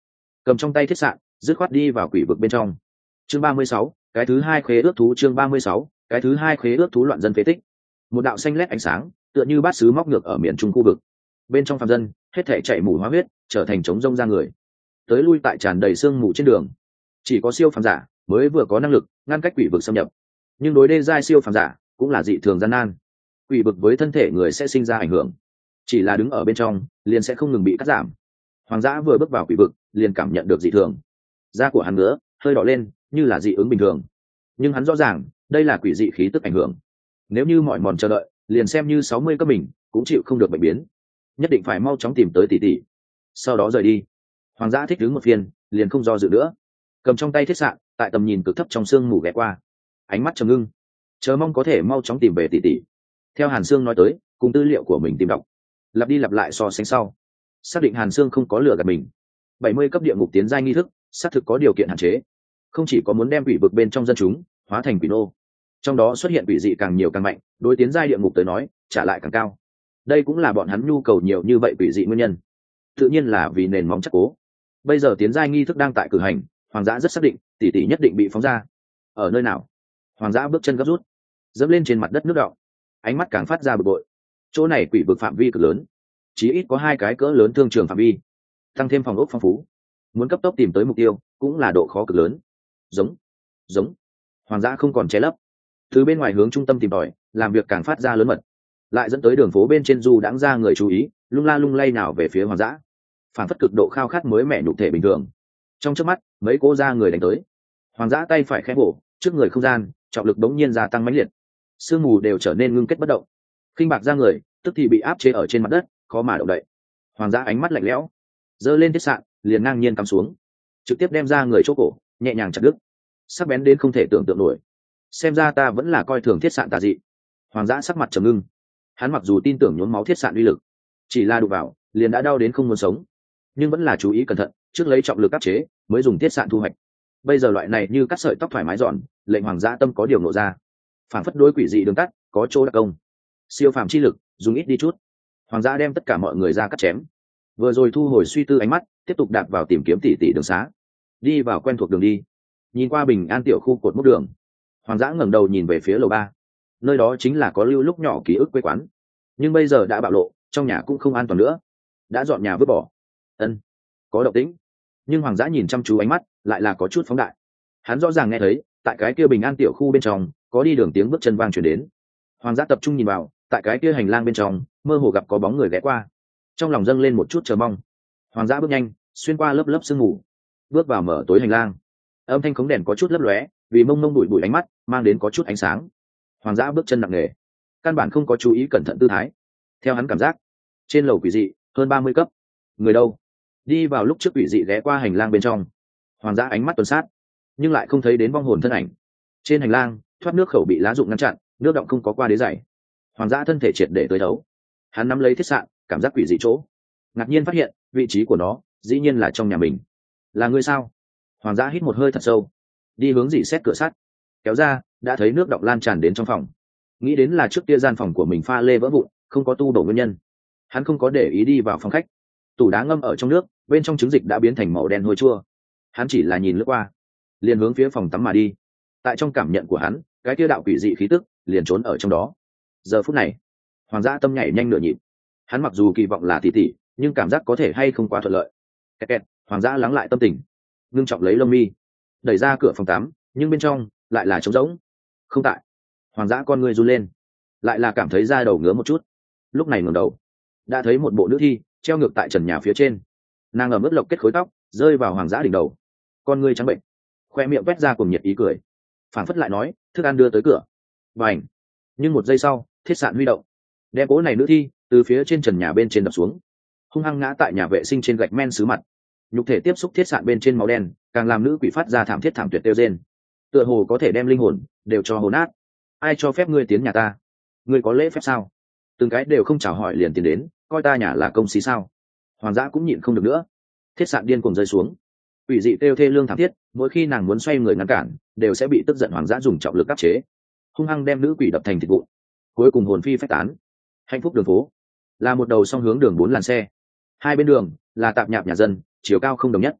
cầm trong tay thiết sạn dứt khoát đi vào quỷ vực bên trong. Chương ba mươi sáu, cái thứ hai khế ước thú. Chương ba mươi sáu, cái thứ hai khế ước thú. Loạn dân phế tích. Một đạo xanh lét ánh sáng tựa như bát sứ móc ngược ở miền trung khu vực. Bên trong phàm dân hết thể chạy mù hóa huyết, trở thành trống rông ra người, tới lui tại tràn đầy sương mù trên đường. Chỉ có siêu phàm giả mới vừa có năng lực ngăn cách quỷ vực xâm nhập, nhưng đối đê giai siêu phàm giả cũng là dị thường gian nan. Quỷ vực với thân thể người sẽ sinh ra ảnh hưởng, chỉ là đứng ở bên trong liền sẽ không ngừng bị cắt giảm. Hoàng dã vừa bước vào quỷ vực liền cảm nhận được dị thường, da của hắn ngứa hơi đỏ lên như là dị ứng bình thường, nhưng hắn rõ ràng đây là quỷ dị khí tức ảnh hưởng. Nếu như mọi mòn chờ đợi liền xem như sáu mươi cấp mình cũng chịu không được bệnh biến, nhất định phải mau chóng tìm tới tỷ tỷ, sau đó rời đi. Hoàng dã thích đứng một phiên liền không do dự nữa, cầm trong tay thiết sạn tại tầm nhìn cực thấp trong sương mù ghé qua, ánh mắt trầm ngưng, chờ mong có thể mau chóng tìm về tỷ tỷ. Theo Hàn Sương nói tới, cùng tư liệu của mình tìm đọc, lặp đi lặp lại so sánh sau, xác định Hàn Sương không có lừa gạt mình. bảy mươi cấp địa ngục tiến giai nghi thức xác thực có điều kiện hạn chế, không chỉ có muốn đem quỷ vực bên trong dân chúng hóa thành quỷ nô, trong đó xuất hiện quỷ dị càng nhiều càng mạnh, đối tiến giai địa ngục tới nói trả lại càng cao. Đây cũng là bọn hắn nhu cầu nhiều như vậy quỷ dị nguyên nhân, tự nhiên là vì nền móng chắc cố. Bây giờ tiến giai nghi thức đang tại cử hành, Hoàng dã rất xác định tỷ tỷ nhất định bị phóng ra. Ở nơi nào? Hoàng dã bước chân gấp rút, dẫm lên trên mặt đất nước đọng, ánh mắt càng phát ra bực bội. Chỗ này quỷ vực phạm vi cực lớn, chí ít có hai cái cỡ lớn thương trường phạm vi, tăng thêm phòng ốc phong phú, muốn cấp tốc tìm tới mục tiêu cũng là độ khó cực lớn. Giống, giống. Hoàng dã không còn che lấp, từ bên ngoài hướng trung tâm tìm tòi, làm việc càng phát ra lớn mật, lại dẫn tới đường phố bên trên du đãng ra người chú ý, lung la lung lay nào về phía Hoàng dã, phản phất cực độ khao khát mới mẻ nhục thể bình thường. Trong chớp mắt mấy cô ra người đánh tới, Hoàng dã tay phải khẽ bổ, trước người không gian trọng lực đống nhiên gia tăng mãnh liệt, sương mù đều trở nên ngưng kết bất động, khinh bạc ra người tức thì bị áp chế ở trên mặt đất, khó mà động đậy. Hoàng dã ánh mắt lạnh lẽo, giơ lên thiết sạn liền ngang nhiên cắm xuống, trực tiếp đem ra người chỗ cổ nhẹ nhàng chặt đứt, sắc bén đến không thể tưởng tượng nổi. Xem ra ta vẫn là coi thường thiết sạn tà dị. Hoàng dã sắc mặt trầm ngưng, hắn mặc dù tin tưởng nhuốm máu thiết sạn uy lực, chỉ là đụng vào liền đã đau đến không muốn sống, nhưng vẫn là chú ý cẩn thận, trước lấy trọng lực áp chế mới dùng thiết sạn thu hoạch. Bây giờ loại này như cắt sợi tóc thoải mái dọn, lệnh Hoàng dã tâm có điều nộ ra, phản phất đối quỷ dị đường tắt có chỗ đặc công. Siêu phàm chi lực dùng ít đi chút. Hoàng dã đem tất cả mọi người ra cắt chém, vừa rồi thu hồi suy tư ánh mắt, tiếp tục đạp vào tìm kiếm tỷ tỷ đường xá, đi vào quen thuộc đường đi. Nhìn qua bình an tiểu khu cột mốc đường, Hoàng dã ngẩng đầu nhìn về phía lầu ba, nơi đó chính là có lưu lúc nhỏ ký ức quê quán, nhưng bây giờ đã bạo lộ, trong nhà cũng không an toàn nữa, đã dọn nhà vứt bỏ. Ân, có động tĩnh, nhưng Hoàng dã nhìn chăm chú ánh mắt lại là có chút phóng đại. Hắn rõ ràng nghe thấy tại cái kia bình an tiểu khu bên trong có đi đường tiếng bước chân vang truyền đến. Hoàng dã tập trung nhìn vào, tại cái kia hành lang bên trong mơ hồ gặp có bóng người ghé qua, trong lòng dâng lên một chút chờ mong. Hoàng dã bước nhanh xuyên qua lớp lớp sương mù, bước vào mở tối hành lang. Âm thanh khống đèn có chút lấp lóe, vì mông mông bụi bụi ánh mắt mang đến có chút ánh sáng. Hoàng dã bước chân nặng nề, căn bản không có chú ý cẩn thận tư thái. Theo hắn cảm giác, trên lầu quỷ dị hơn ba mươi cấp, người đâu? Đi vào lúc trước quỷ dị ghé qua hành lang bên trong, Hoàng dã ánh mắt tuần sát, nhưng lại không thấy đến vong hồn thân ảnh. Trên hành lang thoát nước khẩu bị lá rụng ngăn chặn, nước động không có qua đế dày. Hoàng dã thân thể triệt để tới đấu, hắn nắm lấy thiết sạn, cảm giác quỷ dị chỗ, ngạc nhiên phát hiện vị trí của nó dĩ nhiên là trong nhà mình. Là ngươi sao? Hoàng dã hít một hơi thật sâu, đi hướng dỉ xét cửa sắt, kéo ra đã thấy nước đọng lan tràn đến trong phòng. Nghĩ đến là trước kia gian phòng của mình pha lê vỡ vụn, không có tu đổ nguyên nhân, hắn không có để ý đi vào phòng khách. Tủ đá ngâm ở trong nước, bên trong trứng dịch đã biến thành màu đen hôi chua. Hắn chỉ là nhìn lướt qua, liền hướng phía phòng tắm mà đi. Tại trong cảm nhận của hắn, cái kia đạo quỷ dị khí tức liền trốn ở trong đó. Giờ phút này, Hoàng dã tâm nhảy nhanh nửa nhịp. Hắn mặc dù kỳ vọng là tỷ tỷ, nhưng cảm giác có thể hay không quá thuận lợi. Kẹt kẹt, Hoàng dã lắng lại tâm tình, ngưng trọng lấy lông mi, đẩy ra cửa phòng tắm, nhưng bên trong lại là trống rỗng. Không tại. Hoàng dã con người run lên, lại là cảm thấy da đầu ngứa một chút. Lúc này ngẩng đầu, đã thấy một bộ nữ thi treo ngược tại trần nhà phía trên. Nàng ở mức lộc kết khối tóc rơi vào Hoàng dã đỉnh đầu, con người trắng bệnh, khoe miệng quét ra cùng nhiệt ý cười, phản phất lại nói thức ăn đưa tới cửa. Bành! Nhưng một giây sau, thiết sạn huy động, đem cố này nữ thi từ phía trên trần nhà bên trên đập xuống, hung hăng ngã tại nhà vệ sinh trên gạch men sứ mặt. Nhục thể tiếp xúc thiết sạn bên trên máu đen, càng làm nữ quỷ phát ra thảm thiết thảm tuyệt tiêu rên, tựa hồ có thể đem linh hồn đều cho hồn nát. Ai cho phép ngươi tiến nhà ta? Ngươi có lễ phép sao? Từng cái đều không chào hỏi liền tiến đến, coi ta nhà là công xí sao? Hoàng dã cũng nhịn không được nữa, thiết sạn điên cuồng rơi xuống, quỷ dị kêu thê lương thảm thiết. Mỗi khi nàng muốn xoay người ngăn cản, đều sẽ bị tức giận Hoàng dã dùng trọng lực áp chế, hung hăng đem nữ quỷ đập thành thịt vụn, cuối cùng hồn phi phách tán. Hạnh phúc đường phố là một đầu song hướng đường bốn làn xe, hai bên đường là tạp nhạp nhà dân, chiều cao không đồng nhất,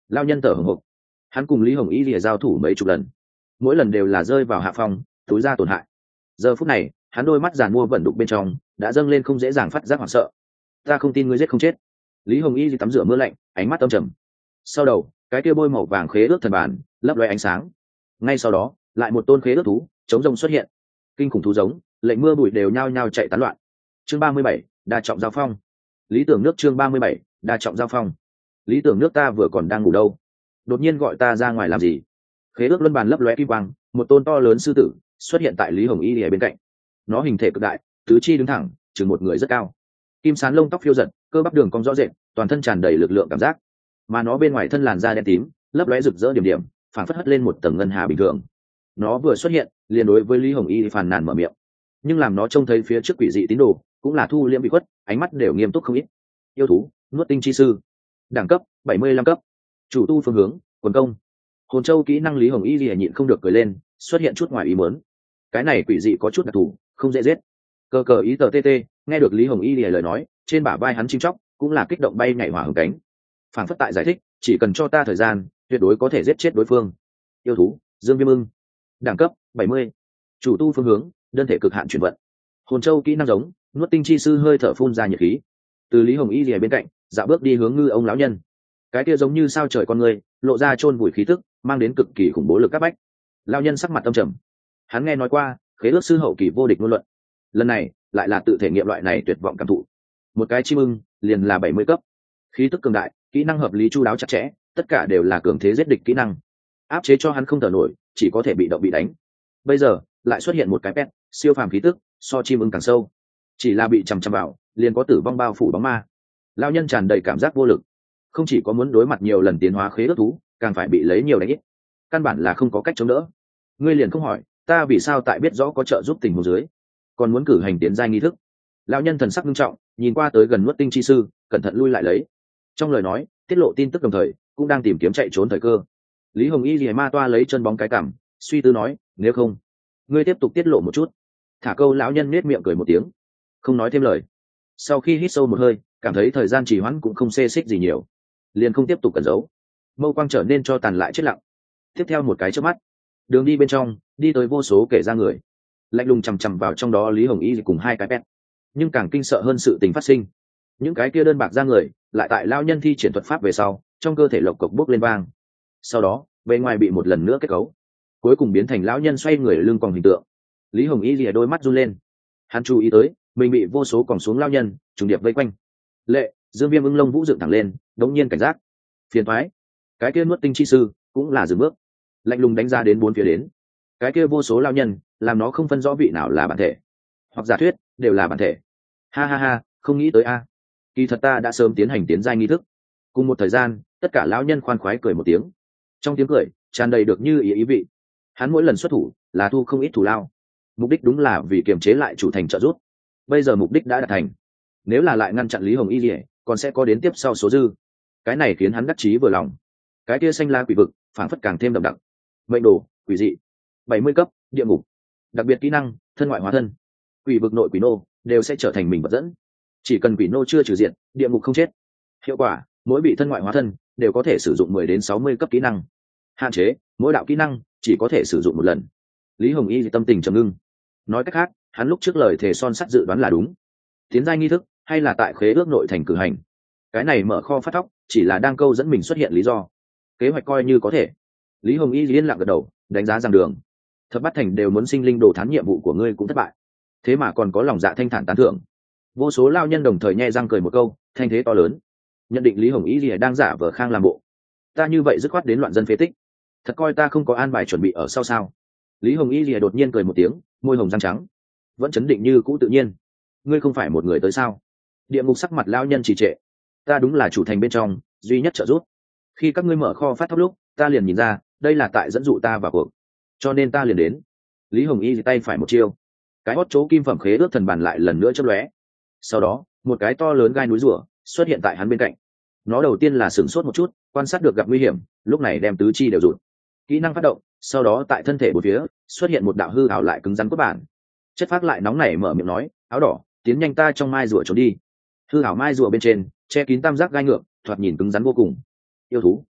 Lao nhân thở hổn hộc, hắn cùng Lý Hồng Y lìa giao thủ mấy chục lần, mỗi lần đều là rơi vào hạ phong, túi ra tổn hại. Giờ phút này hắn đôi mắt giàn mua vẩn đục bên trong đã dâng lên không dễ dàng phát giác hoảng sợ. Ta không tin ngươi giết không chết. Lý Hồng Y tắm rửa mưa lạnh, ánh mắt âm trầm. Sau đầu cái kia bôi màu vàng khế ước thần bản lấp loe ánh sáng. Ngay sau đó lại một tôn khế ước thú chống rông xuất hiện, kinh khủng thú giống lệnh mưa bụi đều nhao nhao chạy tán loạn. Chương ba mươi bảy, đa trọng giao phong. Lý tưởng nước chương ba mươi bảy, đa trọng giao phong. Lý tưởng nước ta vừa còn đang ngủ đâu, đột nhiên gọi ta ra ngoài làm gì? Khế ước luân bàn lấp lóe kim quang, một tôn to lớn sư tử xuất hiện tại Lý Hồng Y ở bên cạnh. Nó hình thể cực đại, tứ chi đứng thẳng, chừng một người rất cao. Kim sán lông tóc phiêu giật, cơ bắp đường cong rõ rệt, toàn thân tràn đầy lực lượng cảm giác. Mà nó bên ngoài thân làn da đen tím, lấp lóe rực rỡ điểm điểm, phản phất hất lên một tầng ngân hà bình thường. Nó vừa xuất hiện, liền đối với Lý Hồng Y phàn nàn mở miệng. Nhưng làm nó trông thấy phía trước quỷ dị tín đồ, cũng là thu liễm bị khuất, ánh mắt đều nghiêm túc không ít. Yêu thú, nuốt tinh chi sư, đẳng cấp bảy mươi lăm cấp, chủ tu phương hướng quần công. Hồn châu kỹ năng Lý Hồng Y lìa nhịn không được cười lên, xuất hiện chút ngoài ý muốn. Cái này quỷ dị có chút đặc thù, không dễ giết. Cờ cờ ý tờ tt, nghe được Lý Hồng Y lìa lời nói, trên bả vai hắn chim chóc cũng là kích động bay nhảy hỏa hồng cánh. Phản phất tại giải thích, chỉ cần cho ta thời gian, tuyệt đối có thể giết chết đối phương. Yêu thú, Dương Viêm Ưng, đẳng cấp bảy mươi, chủ tu phương hướng đơn thể cực hạn chuyển vận. Hồn châu kỹ năng giống nuốt tinh chi sư hơi thở phun ra nhiệt khí, từ Lý Hồng Y lìa bên cạnh dạo bước đi hướng ngư ông lão nhân. Cái kia giống như sao trời con người lộ ra chôn vùi khí tức, mang đến cực kỳ khủng bố lực các bách. Lão nhân sắc mặt âm trầm, hắn nghe nói qua khế ước sư hậu kỳ vô địch ngôn luận, lần này lại là tự thể nghiệm loại này tuyệt vọng cảm thụ. Một cái chim ưng liền là bảy mươi cấp, khí tức cường đại, kỹ năng hợp lý chu đáo chặt chẽ, tất cả đều là cường thế giết địch kỹ năng, áp chế cho hắn không thở nổi, chỉ có thể bị động bị đánh. Bây giờ lại xuất hiện một cái pet siêu phàm khí tức, so chim ưng càng sâu, chỉ là bị chằm chằm vào liền có tử vong bao phủ bóng ma. Lão nhân tràn đầy cảm giác vô lực, không chỉ có muốn đối mặt nhiều lần tiến hóa khế ước thú, càng phải bị lấy nhiều đánh ít, căn bản là không có cách chống đỡ. Ngươi liền không hỏi ta vì sao tại biết rõ có trợ giúp tình huống dưới còn muốn cử hành tiến giai nghi thức? Lão nhân thần sắc nghiêm trọng, nhìn qua tới gần nuốt tinh chi sư, cẩn thận lui lại lấy. Trong lời nói tiết lộ tin tức, đồng thời cũng đang tìm kiếm chạy trốn thời cơ. Lý Hồng Y lìa ma toa lấy chân bóng cái cằm, suy tư nói, nếu không ngươi tiếp tục tiết lộ một chút. Thả câu lão nhân nết miệng cười một tiếng, không nói thêm lời. Sau khi hít sâu một hơi, cảm thấy thời gian trì hoãn cũng không xê xích gì nhiều, liền không tiếp tục cẩn giấu. Mâu quang trở nên cho tàn lại chết lặng. Tiếp theo một cái chớp mắt, đường đi bên trong đi tới vô số kể ra người, lạnh lùng chằm chằm vào trong đó Lý Hồng Y cùng hai cái pet. Nhưng càng kinh sợ hơn sự tình phát sinh, những cái kia đơn bạc ra người lại tại lao nhân thi triển thuật pháp về sau, trong cơ thể lộc cộc bốc lên vang. Sau đó bề ngoài bị một lần nữa kết cấu, cuối cùng biến thành lão nhân xoay người lưng còn hình tượng. Lý Hồng Y lìa đôi mắt run lên, hắn chú ý tới mình bị vô số còng xuống lao nhân trùng điệp vây quanh. Lệ Dương Viêm Ưng lông vũ dựng thẳng lên, đống nhiên cảnh giác, phiền thoái. Cái kia nuốt tinh chi sư cũng là dừng bước, lạnh lùng đánh ra đến bốn phía đến. Cái kia vô số lao nhân làm nó không phân rõ vị nào là bản thể hoặc giả thuyết đều là bản thể. Ha ha ha, không nghĩ tới a, kỳ thật ta đã sớm tiến hành tiến giai nghi thức. Cùng một thời gian, tất cả lão nhân khoan khoái cười một tiếng, trong tiếng cười tràn đầy được như ý ý vị. Hắn mỗi lần xuất thủ là thu không ít thù lao, mục đích đúng là vì kiềm chế lại chủ thành trợ giúp. Bây giờ mục đích đã đạt thành, nếu là lại ngăn chặn Lý Hồng Y lìa, còn sẽ có đến tiếp sau số dư. Cái này khiến hắn đắc chí vừa lòng. Cái kia xanh la quỷ vực phảng phất càng thêm đậm đặc. Mệnh đồ quỷ dị bảy mươi cấp, địa ngục, đặc biệt kỹ năng thân ngoại hóa thân. Quỷ vực nội quỷ nô đều sẽ trở thành mình vật dẫn, chỉ cần quỷ nô chưa trừ diện, địa ngục không chết. Hiệu quả mỗi bị thân ngoại hóa thân đều có thể sử dụng mười đến sáu mươi cấp kỹ năng. Hạn chế mỗi đạo kỹ năng chỉ có thể sử dụng một lần. Lý Hồng Y tâm tình trầm ngưng. Nói cách khác, hắn lúc trước lời thề son sắt dự đoán là đúng. Tiến giai nghi thức hay là tại khế ước nội thành cử hành, cái này mở kho phát thóc chỉ là đang câu dẫn mình xuất hiện lý do. Kế hoạch coi như có thể. Lý Hồng Y liên lạc gật đầu, đánh giá rằng đường thập bát thành đều muốn sinh linh đồ thán, nhiệm vụ của ngươi cũng thất bại, thế mà còn có lòng dạ thanh thản tán thưởng. Vô số lao nhân đồng thời nhe răng cười một câu, thanh thế to lớn. Nhận định Lý Hồng Y lìa đang giả vờ khang làm bộ, ta như vậy dứt khoát đến loạn dân phế tích, thật coi ta không có an bài chuẩn bị ở sau sao? Lý Hồng Y lìa đột nhiên cười một tiếng, môi hồng răng trắng, vẫn chấn định như cũ tự nhiên. Ngươi không phải một người tới sao? Địa ngục sắc mặt lao nhân trì trệ. Ta đúng là chủ thành bên trong duy nhất trợ giúp. Khi các ngươi mở kho phát thóc lúc, ta liền nhìn ra đây là tại dẫn dụ ta vào cuộc, cho nên ta liền đến. Lý Hồng Y tay phải một chiêu, cái hót chỗ kim phẩm khế ước thần bàn lại lần nữa chớp lóe. Sau đó một cái to lớn gai núi rùa xuất hiện tại hắn bên cạnh. Nó đầu tiên là sửng sốt một chút, quan sát được gặp nguy hiểm, lúc này đem tứ chi đều rụt. Kỹ năng phát động, sau đó tại thân thể bốn phía xuất hiện một đạo hư ảo lại cứng rắn cốt bản. Chất phác lại nóng nảy mở miệng nói, áo đỏ, tiến nhanh ta trong mai rùa trốn đi. Hư ảo mai rùa bên trên che kín tam giác gai ngược, thoạt nhìn cứng rắn vô cùng. Yêu thú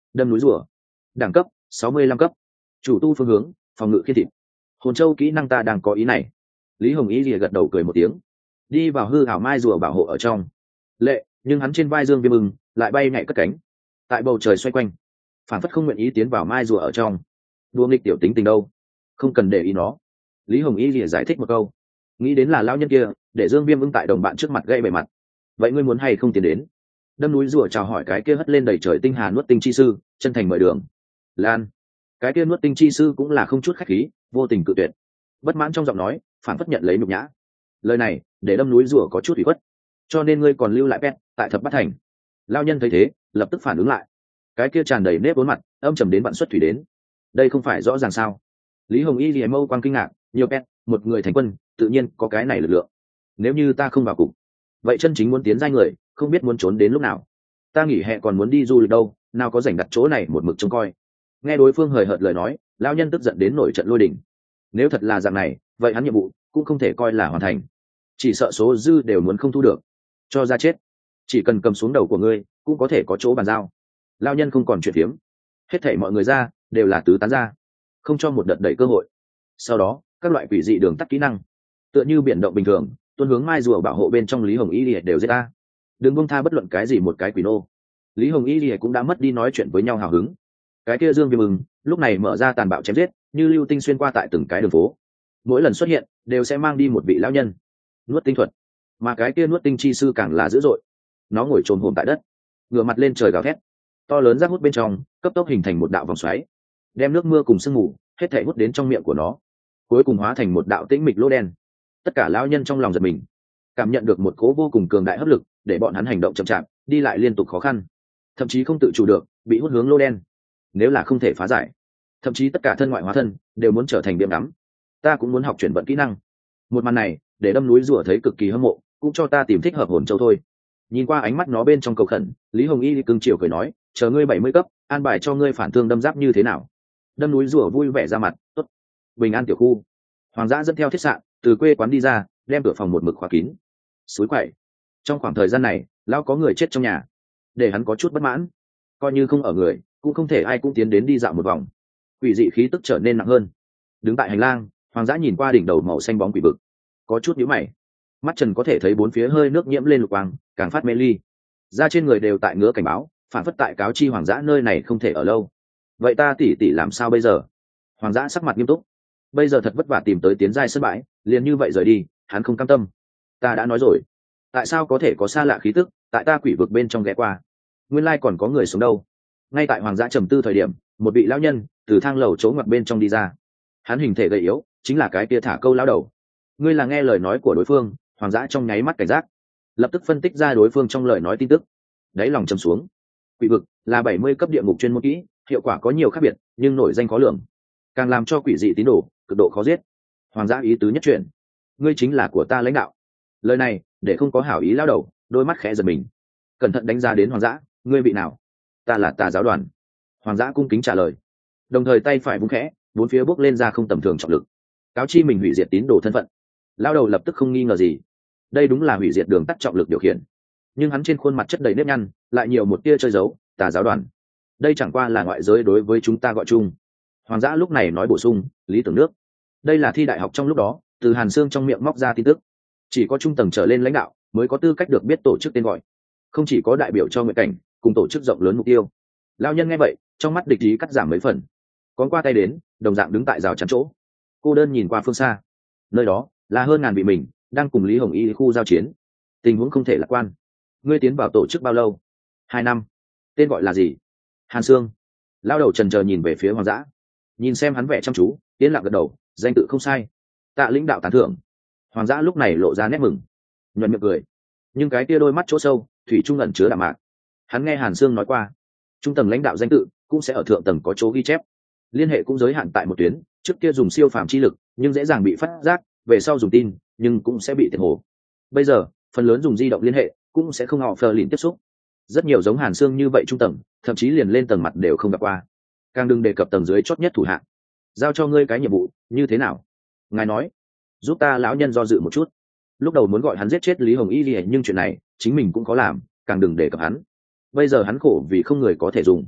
đâm núi rùa. Đẳng cấp sáu mươi lăm cấp. Chủ tu phương hướng phòng ngự khiên thịt. Hồn châu kỹ năng ta đang có ý này. Lý Hồng Ý lìa gật đầu cười một tiếng, đi vào hư hảo mai rùa bảo hộ ở trong. Lệ, nhưng hắn trên vai Dương Viêm Ưng lại bay nhảy cất cánh, tại bầu trời xoay quanh, phản phất không nguyện ý tiến vào mai rùa ở trong. Đua nghịch tiểu tính tình đâu, không cần để ý nó. Lý Hồng Y lìa giải thích một câu, nghĩ đến là lão nhân kia để Dương Viêm Ưng tại đồng bạn trước mặt gây bề mặt. Vậy ngươi muốn hay không tiến đến? Đâm núi rùa chào hỏi cái kia hất lên đầy trời tinh hà nuốt tinh chi sư, chân thành mời đường. Lan, cái kia nuốt tinh chi sư cũng là không chút khách khí, vô tình cự tuyệt. Bất mãn trong giọng nói phản phất nhận lấy nhục nhã. Lời này để đâm núi rùa có chút ủy khuất, cho nên ngươi còn lưu lại pet tại thập bát thành. Lão nhân thấy thế lập tức phản ứng lại, cái kia tràn đầy nếp vốn mặt âm trầm đến vạn xuất thủy đến. Đây không phải rõ ràng sao? Lý Hồng Y lìa mâu quang kinh ngạc, nhiều pet, một người thành quân tự nhiên có cái này lực lượng. Nếu như ta không vào cục, vậy chân chính muốn tiến giai người không biết muốn trốn đến lúc nào. Ta nghỉ hè còn muốn đi du lịch đâu, nào có rảnh đặt chỗ này một mực trông coi. Nghe đối phương hời hợt lời nói, lão nhân tức giận đến nổi trận lôi đình. Nếu thật là dạng này, vậy hắn nhiệm vụ cũng không thể coi là hoàn thành, chỉ sợ số dư đều muốn không thu được. Cho ra chết, chỉ cần cầm xuống đầu của ngươi cũng có thể có chỗ bàn giao. Lão nhân không còn chuyện phiếm, hết thảy mọi người ra đều là tứ tán ra, không cho một đợt đẩy cơ hội. Sau đó các loại quỷ dị đường tắt kỹ năng tựa như biển động bình thường tuôn hướng mai rùa bảo hộ bên trong. Lý Hồng Y lìa đều giết ta, đừng buông tha bất luận cái gì một cái quỷ nô. Lý Hồng Y lìa cũng đã mất đi nói chuyện với nhau hào hứng. Cái kia Dương Viêm Ưng lúc này mở ra tàn bạo chém giết, như lưu tinh xuyên qua tại từng cái đường phố, mỗi lần xuất hiện đều sẽ mang đi một vị lão nhân. Nuốt tinh thuật, mà cái kia nuốt tinh chi sư càng là dữ dội. Nó ngồi trồm hổm tại đất, ngửa mặt lên trời gào thét, to lớn rác hút bên trong cấp tốc hình thành một đạo vòng xoáy, đem nước mưa cùng sương mù hết thảy hút đến trong miệng của nó, cuối cùng hóa thành một đạo tĩnh mịch lỗ đen. Tất cả lão nhân trong lòng giật mình, cảm nhận được một cố vô cùng cường đại hấp lực, để bọn hắn hành động chậm chạp, đi lại liên tục khó khăn, thậm chí không tự chủ được bị hút hướng lỗ đen. Nếu là không thể phá giải, thậm chí tất cả thân ngoại hóa thân đều muốn trở thành biếm đắm. Ta cũng muốn học chuyển vận kỹ năng. Một màn này để đâm núi rùa thấy cực kỳ hâm mộ, cũng cho ta tìm thích hợp hồn châu thôi. Nhìn qua ánh mắt nó bên trong cầu khẩn, Lý Hồng Y cưng chiều cười nói, chờ ngươi bảy mươi cấp, an bài cho ngươi phản thương đâm giáp như thế nào? Đâm núi rùa vui vẻ ra mặt, tốt. Bình an tiểu khu. Hoàng dã dẫn theo thiết sạn từ quê quán đi ra, đem cửa phòng một mực khóa kín. Suối quậy. Trong khoảng thời gian này lão có người chết trong nhà, để hắn có chút bất mãn. Coi như không ở người, cũng không thể ai cũng tiến đến đi dạo một vòng. Quỷ dị khí tức trở nên nặng hơn. Đứng tại hành lang, Hoàng dã nhìn qua đỉnh đầu màu xanh bóng quỷ vực, có chút nhíu mày. Mắt trần có thể thấy bốn phía hơi nước nhiễm lên lục quang, càng phát mê ly. Da trên người đều tại ngứa cảnh báo, phản phất tại cáo chi Hoàng dã nơi này không thể ở lâu. Vậy ta tỉ tỉ làm sao bây giờ? Hoàng dã sắc mặt nghiêm túc. Bây giờ thật vất vả tìm tới tiến giai sân bãi, liền như vậy rời đi, hắn không cam tâm. Ta đã nói rồi, tại sao có thể có xa lạ khí tức tại ta quỷ vực bên trong ghé qua? Nguyên lai còn có người sống đâu. Ngay tại Hoàng dã trầm tư thời điểm, một vị lão nhân từ thang lầu chỗ ngoặt bên trong đi ra. Hắn hình thể gầy yếu, chính là cái kia thả câu lão đầu. Ngươi là nghe lời nói của đối phương? Hoàng dã trong nháy mắt cảnh giác, lập tức phân tích ra đối phương trong lời nói tin tức. Đáy lòng trầm xuống. Quỷ vực là bảy mươi cấp địa ngục chuyên môn kỹ, hiệu quả có nhiều khác biệt, nhưng nổi danh khó lường, càng làm cho quỷ dị tín đồ cực độ khó giết. Hoàng dã ý tứ nhất chuyển, ngươi chính là của ta lãnh đạo. Lời này để không có hảo ý lão đầu đôi mắt khẽ giật mình, cẩn thận đánh giá đến Hoàng dã. Ngươi bị nào? Ta là Tà giáo đoàn. Hoàng dã cung kính trả lời, đồng thời tay phải vung khẽ, bốn phía bốc lên ra không tầm thường trọng lực, cáo chi mình hủy diệt tín đồ thân phận. Lão đầu lập tức không nghi ngờ gì, đây đúng là hủy diệt đường tắt trọng lực điều khiển. Nhưng hắn trên khuôn mặt chất đầy nếp nhăn, lại nhiều một tia chơi giấu. Tà giáo đoàn, đây chẳng qua là ngoại giới đối với chúng ta gọi chung. Hoàng dã lúc này nói bổ sung, lý tưởng nước, đây là thi đại học trong lúc đó từ Hàn Sương trong miệng móc ra tin tức, chỉ có trung tầng trở lên lãnh đạo mới có tư cách được biết tổ chức tên gọi, không chỉ có đại biểu cho nguyện cảnh cùng tổ chức rộng lớn mục tiêu. Lão nhân nghe vậy, trong mắt địch ý cắt giảm mấy phần, con qua tay đến, đồng dạng đứng tại rào chắn chỗ, cô đơn nhìn qua phương xa. Nơi đó là hơn ngàn vị mình đang cùng Lý Hồng Y khu giao chiến, tình huống không thể lạc quan. Ngươi tiến vào tổ chức bao lâu? Hai năm. Tên gọi là gì? Hàn Sương. Lao đầu trần chờ nhìn về phía Hoàng dã, nhìn xem hắn vẻ chăm chú, tiến lặng gật đầu, danh tự không sai. Tạ lãnh đạo tán thưởng. Hoàng dã lúc này lộ ra nét mừng, nhuận miệng cười, nhưng cái tia đôi mắt chỗ sâu thủy trung ẩn chứa đạm mạc. Hắn nghe Hàn Sương nói qua, trung tầng lãnh đạo danh tự cũng sẽ ở thượng tầng có chỗ ghi chép, liên hệ cũng giới hạn tại một tuyến. Trước kia dùng siêu phàm chi lực nhưng dễ dàng bị phát giác, về sau dùng tin nhưng cũng sẽ bị tiệt hồ. Bây giờ phần lớn dùng di động liên hệ cũng sẽ không họ phờ lìn tiếp xúc. Rất nhiều giống Hàn Sương như vậy trung tầng, thậm chí liền lên tầng mặt đều không gặp qua, càng đừng đề cập tầng dưới chót nhất thủ hạng. Giao cho ngươi cái nhiệm vụ như thế nào? Ngài nói. Giúp ta. Lão nhân do dự một chút, lúc đầu muốn gọi hắn giết chết Lý Hồng Y lìa, nhưng chuyện này chính mình cũng có làm, càng đừng đề cập hắn. Bây giờ hắn khổ vì không người có thể dùng.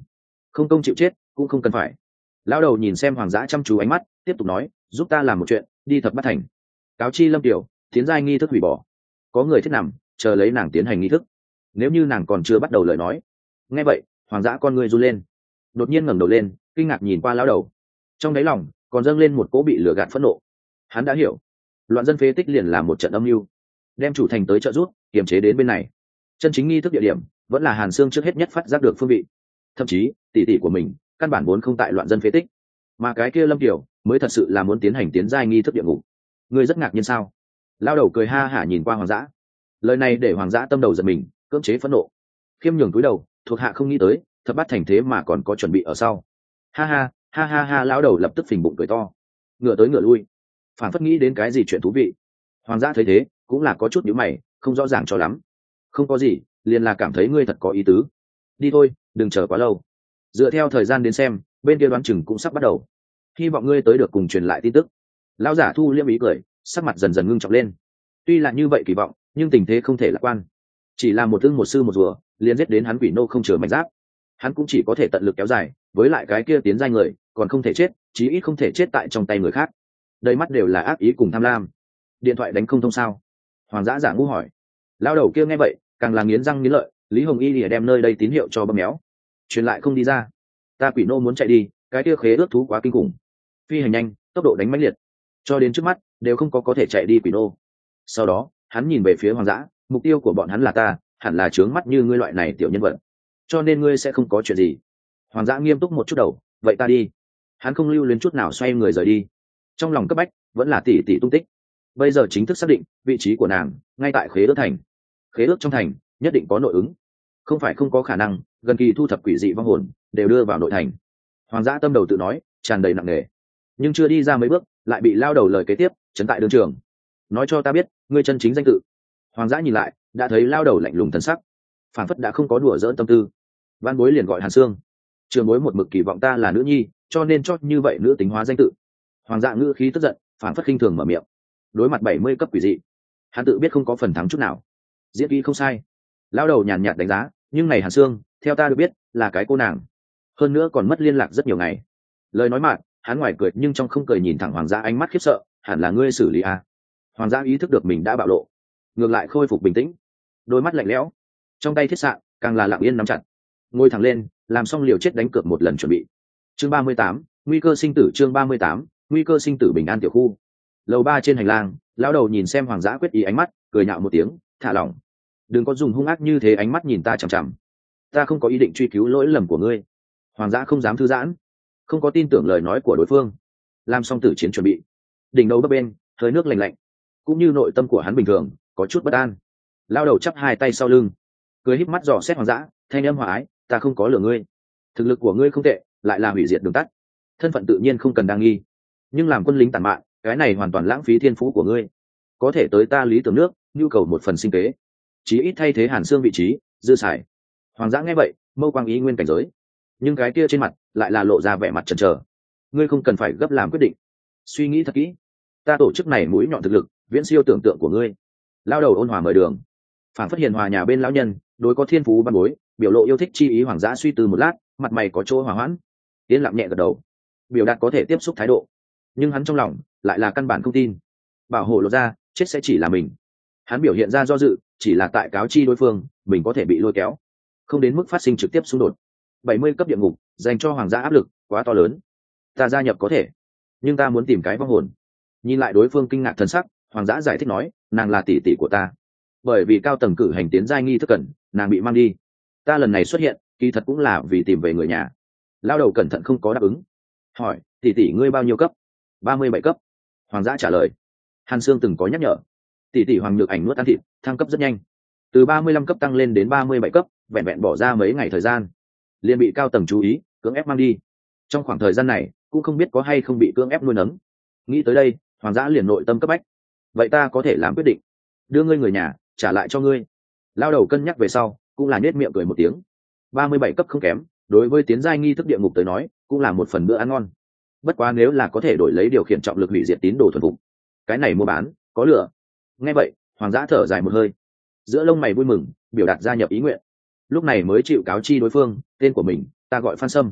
không công chịu chết cũng không cần phải. Lão đầu nhìn xem hoàng dã chăm chú ánh mắt, tiếp tục nói, giúp ta làm một chuyện, đi thập bát thành cáo chi Lâm Tiểu tiến giai nghi thức hủy bỏ, có người thiết nằm chờ lấy nàng tiến hành nghi thức. Nếu như nàng còn chưa bắt đầu lời nói. Nghe vậy hoàng dã con người run lên, đột nhiên ngẩng đầu lên, kinh ngạc nhìn qua lão đầu. Trong đáy lòng còn dâng lên một cỗ bị lửa gạt phẫn nộ. Hắn đã hiểu, loạn dân phế tích liền là một trận âm mưu, đem chủ thành tới trợ giúp kiềm chế đến bên này. Chân chính nghi thức địa điểm vẫn là Hàn Sương trước hết nhất phát giác được phương vị. Thậm chí tỷ tỷ của mình căn bản vốn không tại loạn dân phế tích, mà cái kia Lâm Kiều mới thật sự là muốn tiến hành tiến giai nghi thức địa ngục. Ngươi rất ngạc nhiên sao? Lao đầu cười ha hả nhìn qua hoàng dã. Lời này để hoàng dã tâm đầu giật mình, cưỡng chế phẫn nộ, khiêm nhường cúi đầu, thuộc hạ không nghĩ tới thập bát thành thế mà còn có chuẩn bị ở sau. Ha ha ha ha ha. Lão đầu lập tức phình bụng cười to, ngựa tới ngựa lui, phản phất nghĩ đến cái gì chuyện thú vị. Hoàng dã thấy thế cũng là có chút nhíu mày, không rõ ràng cho lắm. Không có gì, liền là cảm thấy ngươi thật có ý tứ. Đi thôi, đừng chờ quá lâu. Dựa theo thời gian đến xem, bên kia đoán chừng cũng sắp bắt đầu. Hy vọng ngươi tới được cùng truyền lại tin tức. Lão giả thu liêm ý cười, sắc mặt dần dần ngưng trọng lên. Tuy là như vậy kỳ vọng, nhưng tình thế không thể lạc quan. Chỉ là một tương một sư một rùa, liền giết đến hắn quỷ nô không chừa mảnh giáp. Hắn cũng chỉ có thể tận lực kéo dài, với lại cái kia tiến giai người, còn không thể chết, chí ít không thể chết tại trong tay người khác. Đầy mắt đều là ác ý cùng tham lam. Điện thoại đánh không thông sao? Hoàng dã giả ngu hỏi. Lão đầu kia nghe vậy, càng là nghiến răng nghiến lợi, Lý Hồng Y lìa đem nơi đây tín hiệu cho bấm méo, truyền lại không đi ra. Ta quỷ nô muốn chạy đi, cái kia khế ước thú quá kinh khủng, phi hành nhanh, tốc độ đánh mãnh liệt, cho đến trước mắt đều không có có thể chạy đi quỷ nô. Sau đó hắn nhìn về phía hoàng dã, mục tiêu của bọn hắn là ta, hẳn là trướng mắt như ngươi loại này tiểu nhân vật, cho nên ngươi sẽ không có chuyện gì. Hoàng dã nghiêm túc một chút đầu, vậy ta đi. Hắn không lưu luyến chút nào xoay người rời đi, trong lòng cấp bách vẫn là tỷ tỷ tung tích. Bây giờ chính thức xác định vị trí của nàng ngay tại khế ước thành. Khế ước trong thành nhất định có nội ứng, không phải không có khả năng gần kỳ thu thập quỷ dị vong hồn đều đưa vào nội thành. Hoàng dã tâm đầu tự nói, tràn đầy nặng nề, nhưng chưa đi ra mấy bước lại bị lao đầu lời kế tiếp chấn tại đường trường. Nói cho ta biết ngươi chân chính danh tự. Hoàng dã nhìn lại, đã thấy lao đầu lạnh lùng thần sắc, phản phất đã không có đùa dỡn tâm tư. Văn bối liền gọi Hàn Sương, trường bối một mực kỳ vọng ta là nữ nhi, cho nên cho như vậy nữ tính hóa danh tự. Hoàng dã ngữ khí tức giận, phản phất khinh thường mở miệng. Đối mặt bảy mươi cấp quỷ dị, hắn tự biết không có phần thắng chút nào. Diễn kỹ không sai, lao đầu nhàn nhạt đánh giá, nhưng này Hàn Sương theo ta được biết là cái cô nàng, hơn nữa còn mất liên lạc rất nhiều ngày. Lời nói mạn, hắn ngoài cười nhưng trong không cười nhìn thẳng hoàng gia, ánh mắt khiếp sợ. Hẳn là ngươi xử lý à? Hoàng gia ý thức được mình đã bạo lộ, ngược lại khôi phục bình tĩnh, đôi mắt lạnh lẽo, trong tay thiết sạn càng là lặng yên nắm chặt, ngồi thẳng lên làm xong liều chết đánh cược một lần chuẩn bị. Chương ba mươi tám, nguy cơ sinh tử. Chương ba mươi tám, nguy cơ sinh tử. Bình an tiểu khu lầu ba trên hành lang, lão đầu nhìn xem hoàng gia quyết ý ánh mắt, cười nhạo một tiếng, thả lỏng, đừng có dùng hung ác như thế ánh mắt nhìn ta chằm chằm. Ta không có ý định truy cứu lỗi lầm của ngươi. Hoàng dã không dám thư giãn, không có tin tưởng lời nói của đối phương. Làm xong tử chiến chuẩn bị, đỉnh đầu bấp bên hơi nước lạnh lạnh, cũng như nội tâm của hắn bình thường có chút bất an. Lao đầu chắp hai tay sau lưng, cười híp mắt dò xét hoàng dã, thanh âm hòa ái, ta không có lừa ngươi, thực lực của ngươi không tệ, lại là hủy diệt đường tắt, thân phận tự nhiên không cần đa nghi, nhưng làm quân lính tàn mạn, cái này hoàn toàn lãng phí thiên phú của ngươi. Có thể tới ta Lý Tưởng nước nhu cầu một phần sinh kế, chí ít thay thế Hàn Sương vị trí dư xài. Hoàng dã nghe vậy, mâu quang ý nguyên cảnh giới, nhưng cái kia trên mặt lại là lộ ra vẻ mặt chần chờ. Ngươi không cần phải gấp làm quyết định, suy nghĩ thật kỹ, ta tổ chức này mũi nhọn thực lực viễn siêu tưởng tượng của ngươi. Lao đầu ôn hòa mời đường, phản phát hiền hòa nhà bên lão nhân, đối có thiên phú văn bối biểu lộ yêu thích chi ý. Hoàng dã suy tư một lát, mặt mày có chỗ hòa hoãn, yên lặng nhẹ gật đầu, biểu đạt có thể tiếp xúc thái độ, nhưng hắn trong lòng lại là căn bản không tin. Bảo hộ lộ ra chết sẽ chỉ là mình, hắn biểu hiện ra do dự chỉ là tại cáo chi đối phương mình có thể bị lôi kéo, không đến mức phát sinh trực tiếp xung đột. Bảy mươi cấp địa ngục dành cho hoàng gia áp lực quá to lớn, ta gia nhập có thể, nhưng ta muốn tìm cái vong hồn. Nhìn lại đối phương kinh ngạc thân sắc, hoàng gia giải thích nói, nàng là tỷ tỷ của ta, bởi vì cao tầng cử hành tiến giai nghi thức cần, nàng bị mang đi. Ta lần này xuất hiện kỳ thật cũng là vì tìm về người nhà. Lao đầu cẩn thận không có đáp ứng, hỏi, tỷ tỷ ngươi bao nhiêu cấp? Ba mươi bảy cấp. Hoàng gia trả lời. Hàn Sương từng có nhắc nhở, tỷ tỷ Hoàng Nhược Ảnh nuốt ăn thịt, thăng cấp rất nhanh, từ ba mươi lăm cấp tăng lên đến ba mươi bảy cấp, vẹn vẹn bỏ ra mấy ngày thời gian liền bị cao tầng chú ý cưỡng ép mang đi. Trong khoảng thời gian này cũng không biết có hay không bị cưỡng ép nuôi nấng. Nghĩ tới đây, hoàng dã liền nội tâm cấp bách, vậy ta có thể làm quyết định, đưa ngươi người nhà trả lại cho ngươi. Lao đầu cân nhắc về sau cũng là nết miệng cười một tiếng. Ba mươi bảy cấp không kém, đối với tiến giai nghi thức địa ngục tới nói cũng là một phần bữa ăn ngon. Bất quá nếu là có thể đổi lấy điều khiển trọng lực hủy diệt tín đồ thuần phục, cái này mua bán có lửa. Nghe vậy hoàng dã thở dài một hơi, giữa lông mày vui mừng biểu đạt gia nhập ý nguyện. Lúc này mới chịu cáo chi đối phương, tên của mình ta gọi Phan Sâm,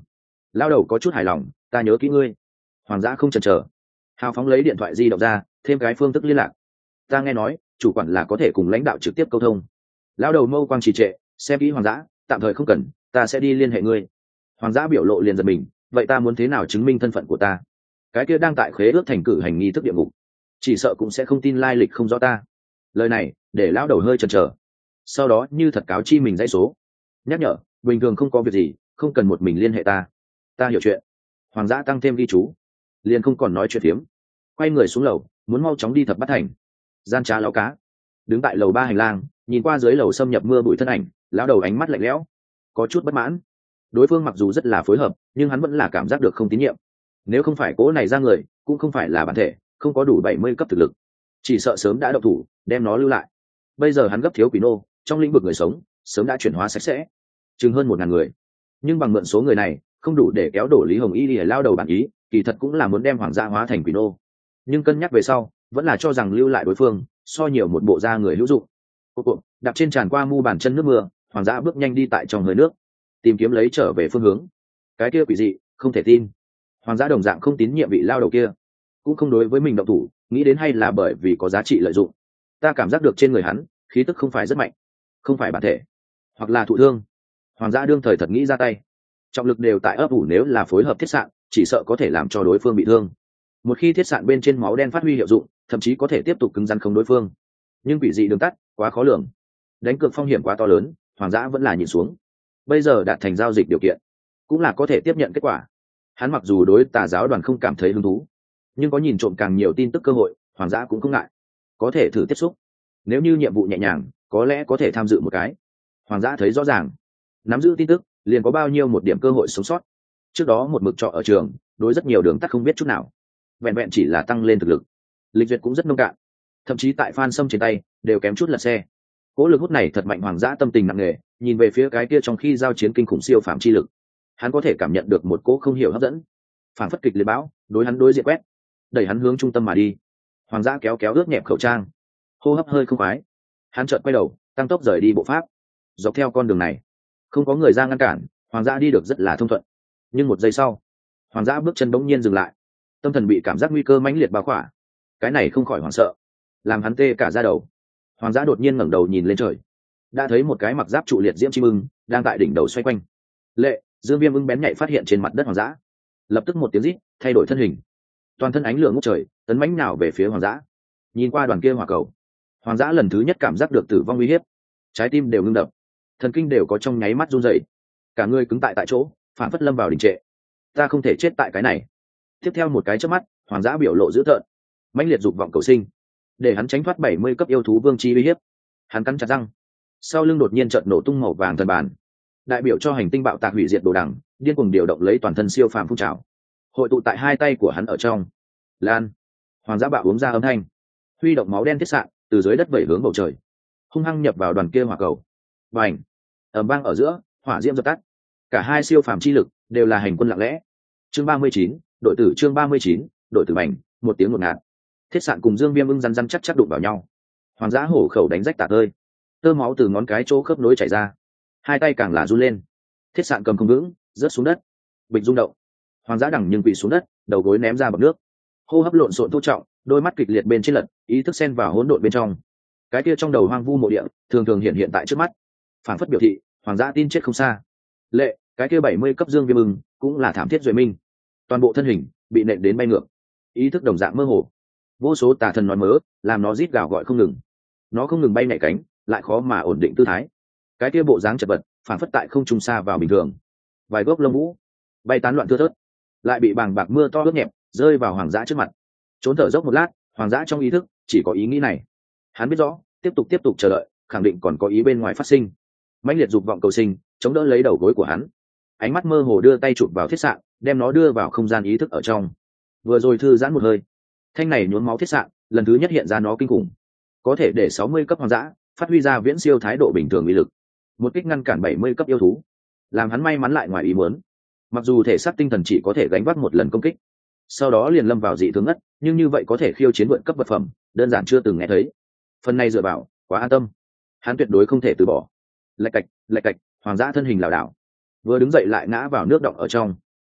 Lao đầu có chút hài lòng, ta nhớ kỹ ngươi. Hoàng dã không chần chờ, hào phóng lấy điện thoại di động ra, thêm cái phương thức liên lạc. Ta nghe nói chủ quản là có thể cùng lãnh đạo trực tiếp câu thông. Lao đầu mâu quang trì trệ, xem kỹ Hoàng dã, tạm thời không cần, ta sẽ đi liên hệ ngươi. Hoàng dã biểu lộ liền giật mình, vậy ta muốn thế nào chứng minh thân phận của ta? Cái kia đang tại khế ước thành cử hành nghi thức địa ngục, chỉ sợ cũng sẽ không tin lai lịch không rõ ta. Lời này để lão đầu hơi chần chờ, sau đó như thật cáo chi mình dãy số, nhắc nhở bình thường không có việc gì, không cần một mình liên hệ ta. Ta hiểu chuyện. Hoàng dã tăng thêm ghi chú, liền không còn nói chuyện phiếm, quay người xuống lầu, muốn mau chóng đi thập bát thành. Gian trá lão cá đứng tại lầu ba hành lang, nhìn qua dưới lầu xâm nhập mưa bụi thân ảnh, lão đầu ánh mắt lạnh lẽo, có chút bất mãn. Đối phương mặc dù rất là phối hợp, nhưng hắn vẫn là cảm giác được không tín nhiệm. Nếu không phải cố này ra người, cũng không phải là bản thể, không có đủ bảy mươi cấp thực lực, chỉ sợ sớm đã động thủ đem nó lưu lại. Bây giờ hắn gấp thiếu quỷ nô, trong lĩnh vực người sống sớm đã chuyển hóa sạch sẽ, chừng hơn một ngàn người, nhưng bằng mượn số người này không đủ để kéo đổ Lý Hồng Y để lao đầu bản ý, kỳ thật cũng là muốn đem hoàng gia hóa thành quỷ nô. Nhưng cân nhắc về sau, vẫn là cho rằng lưu lại đối phương so nhiều một bộ da người hữu dụng. Cô cụ đạp trên tràn qua mu bàn chân nước mưa, hoàng gia bước nhanh đi tại trong hơi nước, tìm kiếm lấy trở về phương hướng. Cái kia quỷ dị không thể tin, hoàng gia đồng dạng không tín nhiệm vị lao đầu kia, cũng không đối với mình động thủ, nghĩ đến hay là bởi vì có giá trị lợi dụng. Ta cảm giác được trên người hắn khí tức không phải rất mạnh, không phải bản thể, hoặc là thụ thương. Hoàng gia đương thời thật nghĩ ra tay, trọng lực đều tại ấp ủ, nếu là phối hợp thiết sạn chỉ sợ có thể làm cho đối phương bị thương. Một khi thiết sạn bên trên máu đen phát huy hiệu dụng, thậm chí có thể tiếp tục cứng rắn không đối phương. Nhưng quỷ dị đường tắt quá khó lường, đánh cược phong hiểm quá to lớn, hoàng gia vẫn là nhìn xuống. Bây giờ đạt thành giao dịch điều kiện, cũng là có thể tiếp nhận kết quả. Hắn mặc dù đối tà giáo đoàn không cảm thấy hứng thú, nhưng có nhìn trộm càng nhiều tin tức cơ hội, hoàng gia cũng không ngại, có thể thử tiếp xúc. Nếu như nhiệm vụ nhẹ nhàng, có lẽ có thể tham dự một cái. Hoàng gia thấy rõ ràng, nắm giữ tin tức liền có bao nhiêu một điểm cơ hội sống sót. Trước đó một mực trọ ở trường, đối rất nhiều đường tắt không biết chút nào, vẹn vẹn chỉ là tăng lên thực lực, lịch duyệt cũng rất nông cạn, thậm chí tại Phan Sâm trên tay đều kém chút lật xe. Cố lực hút này thật mạnh, hoàng gia tâm tình nặng nề, nhìn về phía cái kia trong khi giao chiến kinh khủng siêu phạm chi lực, hắn có thể cảm nhận được một cỗ không hiểu hấp dẫn, phản phất kịch liệt bão đối hắn đối diện quét, đẩy hắn hướng trung tâm mà đi. Hoàng gia kéo kéo ướt nhẹp khẩu trang, hô hấp hơi không khoái, hắn chợt quay đầu tăng tốc rời đi bộ pháp. Dọc theo con đường này không có người ra ngăn cản, hoàng gia đi được rất là thông thuận. Nhưng một giây sau, hoàng gia bước chân bỗng nhiên dừng lại, tâm thần bị cảm giác nguy cơ mãnh liệt bao khỏa. Cái này không khỏi hoảng sợ, làm hắn tê cả da đầu. Hoàng gia đột nhiên ngẩng đầu nhìn lên trời, đã thấy một cái mặc giáp trụ liệt diễm chim ưng đang tại đỉnh đầu xoay quanh. Lệ Dương Viêm ưng bén nhạy phát hiện trên mặt đất hoàng gia, lập tức một tiếng rít thay đổi thân hình, toàn thân ánh lửa ngút trời, tấn mãnh nào về phía hoàng gia. Nhìn qua đoàn kia hỏa cầu, hoàng gia lần thứ nhất cảm giác được tử vong uy hiếp, trái tim đều ngưng đập, thần kinh đều có trong nháy mắt run rẩy, cả người cứng tại tại chỗ, phản phất lâm vào đình trệ. Ta không thể chết tại cái này. Tiếp theo một cái chớp mắt, hoàng gia biểu lộ dữ tợn, mãnh liệt dục vọng cầu sinh, để hắn tránh thoát bảy mươi cấp yêu thú vương chi uy hiếp. Hắn cắn chặt răng, sau lưng đột nhiên chợt nổ tung màu vàng thần bàn, đại biểu cho hành tinh bạo tạc hủy diệt đồ đằng, điên cuồng điều động lấy toàn thân siêu phàm phun trào, hội tụ tại hai tay của hắn ở trong. Lan, hoàng gia bạo uống ra âm thanh, huy động máu đen tiết sạn từ dưới đất vẩy hướng bầu trời, hung hăng nhập vào đoàn kia hỏa cầu. Bành, ầm vang ở giữa, hỏa diễm dập tắt. Cả hai siêu phàm chi lực đều là hành quân lặng lẽ. Chương ba mươi chín, đội tử chương ba mươi chín, đội tử bành, một tiếng ngột ngạt. Thiết sạn cùng Dương Viêm ưng răn răn chắc chắc đụng vào nhau. Hoàng gia hổ khẩu đánh rách tạc ơi, tơ máu từ ngón cái chỗ khớp nối chảy ra, hai tay càng là run lên. Thiết sạn cầm không vững, rớt xuống đất, bịch rung động. Hoàng gia đằng nhưng quỵ xuống đất, đầu gối ném ra bọt nước, hô hấp lộn xộn thô trọng, đôi mắt kịch liệt bên trên lật, ý thức xen vào hỗn độn bên trong. Cái kia trong đầu hoang vu mộ địa thường thường hiện hiện tại trước mắt, phản phất biểu thị hoàng gia tin chết không xa. Lệ, cái kia bảy mươi cấp Dương Viêm ưng cũng là thảm thiết duệ minh, toàn bộ thân hình bị nện đến bay ngược, ý thức đồng dạng mơ hồ. Vô số tà thần nói mớ, làm nó rít gào gọi không ngừng. Nó không ngừng bay nhảy cánh, lại khó mà ổn định tư thái. Cái kia bộ dáng chật vật, phản phất tại không trung xa vào bình thường. Vài gốc lông vũ bay tán loạn thưa thớt, lại bị bàng bạc mưa to ướt nhẹp rơi vào hoàng dã trước mặt. Trốn thở dốc một lát, hoàng dã trong ý thức chỉ có ý nghĩ này. Hắn biết rõ, tiếp tục tiếp tục chờ đợi, khẳng định còn có ý bên ngoài phát sinh. Mãnh liệt dục vọng cầu sinh chống đỡ lấy đầu gối của hắn, ánh mắt mơ hồ đưa tay chụp vào thiết sạn, đem nó đưa vào không gian ý thức ở trong. Vừa rồi thư giãn một hơi, thanh này nhuốm máu thiết sạn lần thứ nhất hiện ra nó kinh khủng, có thể để sáu mươi cấp hoàng dã phát huy ra viễn siêu thái độ bình thường uy lực, một kích ngăn cản bảy mươi cấp yêu thú, làm hắn may mắn lại ngoài ý muốn. Mặc dù thể xác tinh thần chỉ có thể gánh vác một lần công kích, sau đó liền lâm vào dị thường ngất, nhưng như vậy có thể khiêu chiến vượt cấp vật phẩm, đơn giản chưa từng nghe thấy. Phần này dựa vào, quá an tâm, hắn tuyệt đối không thể từ bỏ. Lạch cạch, lạch cạch, hoàng dã thân hình lảo đảo, vừa đứng dậy lại ngã vào nước động ở trong.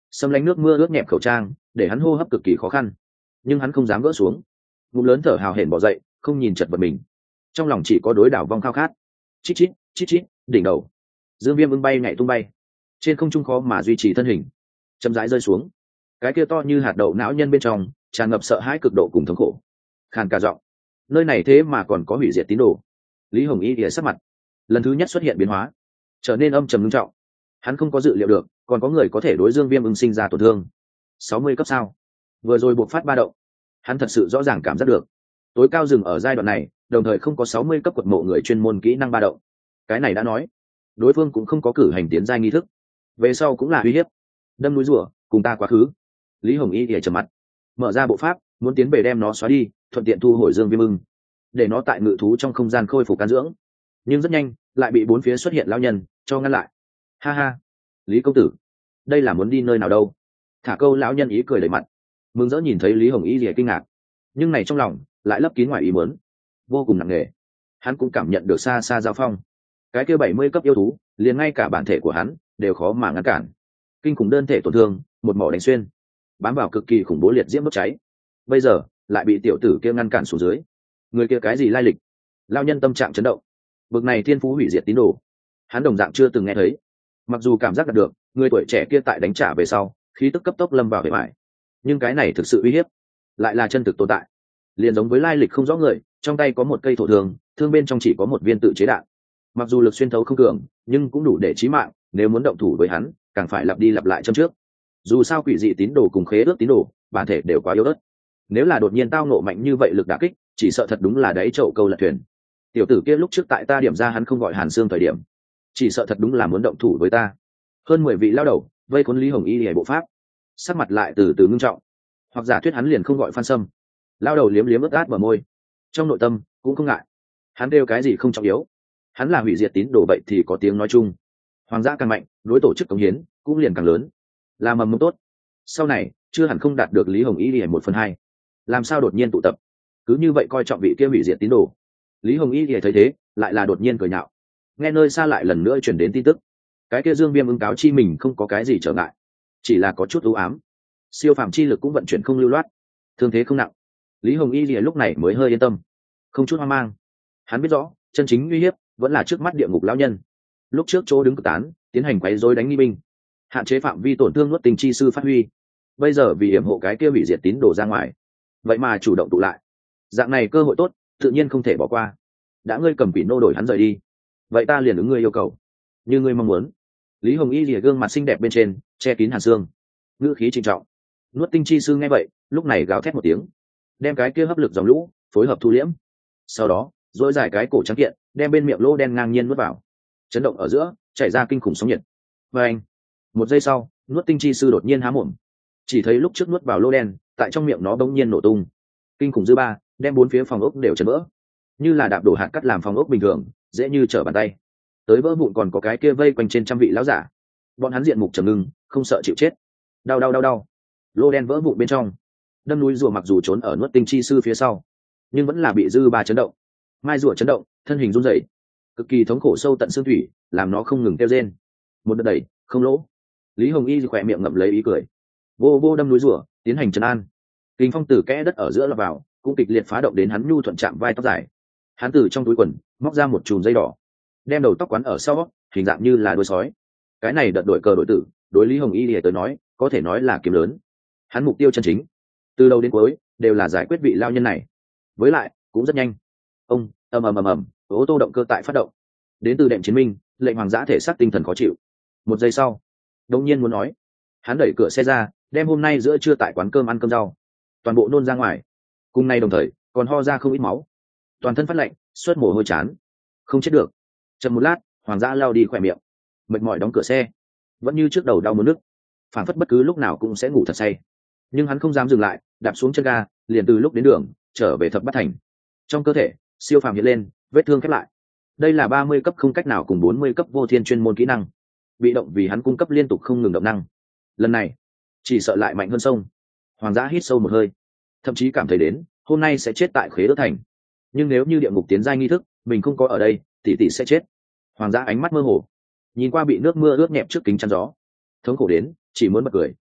xâm lánh nước mưa ướt nhẹp khẩu trang để hắn hô hấp cực kỳ khó khăn, nhưng hắn không dám gỡ xuống. Ngụm lớn thở hào hển bỏ dậy, không nhìn chật vật mình, trong lòng chỉ có đối đảo vong khao khát. Chít chít chít chít, đỉnh đầu Dương Viêm ưng bay nhảy tung bay trên không trung, khó mà duy trì thân hình, chậm rãi rơi xuống. Cái kia to như hạt đậu não nhân bên trong tràn ngập sợ hãi cực độ cùng thống khổ. Khàn cả giọng, nơi này thế mà còn có hủy diệt tín đồ. Lý Hồng Y thì sắc mặt lần thứ nhất xuất hiện biến hóa, trở nên âm trầm nghiêm trọng. Hắn không có dự liệu được còn có người có thể đối Dương Viêm ưng sinh ra tổn thương. Sáu mươi cấp sao? Vừa rồi buộc phát ba động, hắn thật sự rõ ràng cảm giác được tối cao dừng ở giai đoạn này, đồng thời không có sáu mươi cấp quật mộ người chuyên môn kỹ năng ba động. Cái này đã nói đối phương cũng không có cử hành tiến giai nghi thức, về sau cũng là uy hiếp. Đâm núi rủa, cùng ta quá khứ. Lý Hồng Y thì trầm mặt, mở ra bộ pháp muốn tiến về đem nó xóa đi, thuận tiện thu hồi Dương Viêm ưng, để nó tại ngự thú trong không gian khôi phục can dưỡng. Nhưng rất nhanh lại bị bốn phía xuất hiện lão nhân cho ngăn lại. Ha ha, Lý công tử, đây là muốn đi nơi nào đâu? Thả câu lão nhân ý cười đầy mặt, mừng rỡ nhìn thấy Lý Hồng Y thì kinh ngạc, nhưng này trong lòng lại lấp kín ngoài ý muốn, vô cùng nặng nề. Hắn cũng cảm nhận được xa xa giao phong, cái kia bảy mươi cấp yêu thú liền ngay cả bản thể của hắn đều khó mà ngăn cản. Kinh khủng đơn thể tổn thương, một mỏ đánh xuyên, bám vào cực kỳ khủng bố liệt diễm đốt cháy. Bây giờ lại bị tiểu tử kia ngăn cản xuống dưới. Người kia cái gì lai lịch? Lão nhân tâm trạng chấn động. Bực này thiên phú hủy diệt tín đồ, hắn đồng dạng chưa từng nghe thấy. Mặc dù cảm giác đạt được người tuổi trẻ kia tại đánh trả về sau khí tức cấp tốc lâm vào hệ mại, nhưng cái này thực sự uy hiếp lại là chân thực tồn tại. Liền giống với lai lịch không rõ người, trong tay có một cây thổ thường, thương bên trong chỉ có một viên tự chế đạn. Mặc dù lực xuyên thấu không cường, nhưng cũng đủ để chí mạng. Nếu muốn động thủ với hắn, càng phải lặp đi lặp lại châm trước. Dù sao quỷ dị tín đồ cùng khế ước tín đồ bản thể đều quá yếu ớt, nếu là đột nhiên tao nộ mạnh như vậy lực đả kích, chỉ sợ thật đúng là đáy chậu câu lật thuyền. Tiểu tử kia lúc trước tại ta điểm ra hắn không gọi Hàn Xương thời điểm, chỉ sợ thật đúng là muốn động thủ với ta. Hơn mười vị lao đầu vây khốn Lý Hồng Y hề bộ pháp, sắc mặt lại từ từ ngưng trọng. Hoặc giả thuyết hắn liền không gọi Phan Sâm. Lao đầu liếm liếm ướt át bờ môi, trong nội tâm cũng không ngại. Hắn kêu cái gì không trọng yếu, hắn là hủy diệt tín đồ vậy thì có tiếng nói chung. Hoàng gia càng mạnh, đối tổ chức cống hiến cũng liền càng lớn, là mầm mống tốt. Sau này chưa hẳn không đạt được Lý Hồng Y hề một phần hai. Làm sao đột nhiên tụ tập, cứ như vậy coi trọng vị kia hủy diệt tín đồ? Lý Hồng Y hề thấy thế lại là đột nhiên cười nhạo. Nghe nơi xa lại lần nữa chuyển đến tin tức, cái kia Dương Viêm ứng cáo chi mình không có cái gì trở ngại, chỉ là có chút u ám. Siêu phàm chi lực cũng vận chuyển không lưu loát, thương thế không nặng. Lý Hồng Y lìa lúc này mới hơi yên tâm, không chút hoang mang. Hắn biết rõ chân chính uy hiếp vẫn là trước mắt địa ngục lão nhân. Lúc trước chỗ đứng cực tán tiến hành quấy rối đánh nghi binh, hạn chế phạm vi tổn thương nuốt tình chi sư phát huy. Bây giờ vì hiểm hộ cái kia hủy diệt tín đồ ra ngoài, vậy mà chủ động tụ lại, dạng này cơ hội tốt tự nhiên không thể bỏ qua. Đã ngươi cầm quỷ nô đổi hắn rời đi, vậy ta liền ứng ngươi yêu cầu, như ngươi mong muốn. Lý Hồng Y lìa gương mặt xinh đẹp bên trên che kín hàn xương, ngữ khí trịnh trọng. Nuốt tinh chi sư nghe vậy lúc này gào thét một tiếng, đem cái kia hấp lực dòng lũ phối hợp thu liễm, sau đó dỗi dài cái cổ trắng kiện đem bên miệng lỗ đen ngang nhiên nuốt vào. Chấn động ở giữa chảy ra kinh khủng sóng nhiệt. Và anh, một giây sau nuốt tinh chi sư đột nhiên há mồm, chỉ thấy lúc trước nuốt vào lỗ đen tại trong miệng nó bỗng nhiên nổ tung. Kinh khủng dư ba đem bốn phía phòng ốc đều chấn vỡ, như là đạp đổ hạt cắt làm phòng ốc bình thường dễ như trở bàn tay. Tới vỡ vụn còn có cái kia vây quanh trên trăm vị lão giả, bọn hắn diện mục trầm ngưng, không sợ chịu chết. Đau đau đau đau, lô đen vỡ vụn bên trong. Đâm núi rùa mặc dù trốn ở nuốt tinh chi sư phía sau, nhưng vẫn là bị dư ba chấn động. Mai rùa chấn động, thân hình run rẩy, cực kỳ thống khổ sâu tận xương thủy, làm nó không ngừng kêu rên. Một đợt đẩy không lỗ. Lý Hồng Y khỏe miệng ngậm lấy ý cười, vô vô đâm núi rùa tiến hành trấn an. Kình phong từ kẽ đất ở giữa lọt vào, cũng kịch liệt phá động đến hắn nhu thuận chạm vai tóc dài. Hắn từ trong túi quần móc ra một chùm dây đỏ, đem đầu tóc quấn ở sau, hình dạng như là đuôi sói. Cái này đợt đổi cờ đổi tử, đối Lý Hồng Y lìa tới nói có thể nói là kiếm lớn. Hắn mục tiêu chân chính từ đầu đến cuối đều là giải quyết vị lao nhân này, với lại cũng rất nhanh. Ông ầm ầm ầm ầm, ô tô động cơ tại phát động, đến từ đệm chiến minh lệnh hoàng giã thể xác tinh thần khó chịu. Một giây sau đột nhiên muốn nói, hắn đẩy cửa xe ra, đem hôm nay giữa trưa tại quán cơm ăn cơm rau toàn bộ nôn ra ngoài, cùng nay đồng thời còn ho ra không ít máu, toàn thân phát lạnh, suốt mồ hôi chán. Không chết được. Chậm một lát hoàng giã lao đi khỏe miệng, mệt mỏi đóng cửa xe, vẫn như trước đầu đau muốn nức, phản phất bất cứ lúc nào cũng sẽ ngủ thật say. Nhưng hắn không dám dừng lại, đạp xuống chân ga liền từ lúc đến đường trở về thập bát thành. Trong cơ thể siêu phàm hiện lên, vết thương khép lại. Đây là ba mươi cấp không cách nào cùng bốn mươi cấp vô thiên chuyên môn kỹ năng, bị động vì hắn cung cấp liên tục không ngừng động năng. Lần này chỉ sợ lại mạnh hơn sông. Hoàng giã hít sâu một hơi, thậm chí cảm thấy đến hôm nay sẽ chết tại khế ước thành. Nhưng nếu như địa ngục tiến giai nghi thức mình không có ở đây, tỷ tỷ sẽ chết. Hoàng giã ánh mắt mơ hồ nhìn qua bị nước mưa ướt nhẹp trước kính chắn gió, thống khổ đến chỉ muốn bật cười.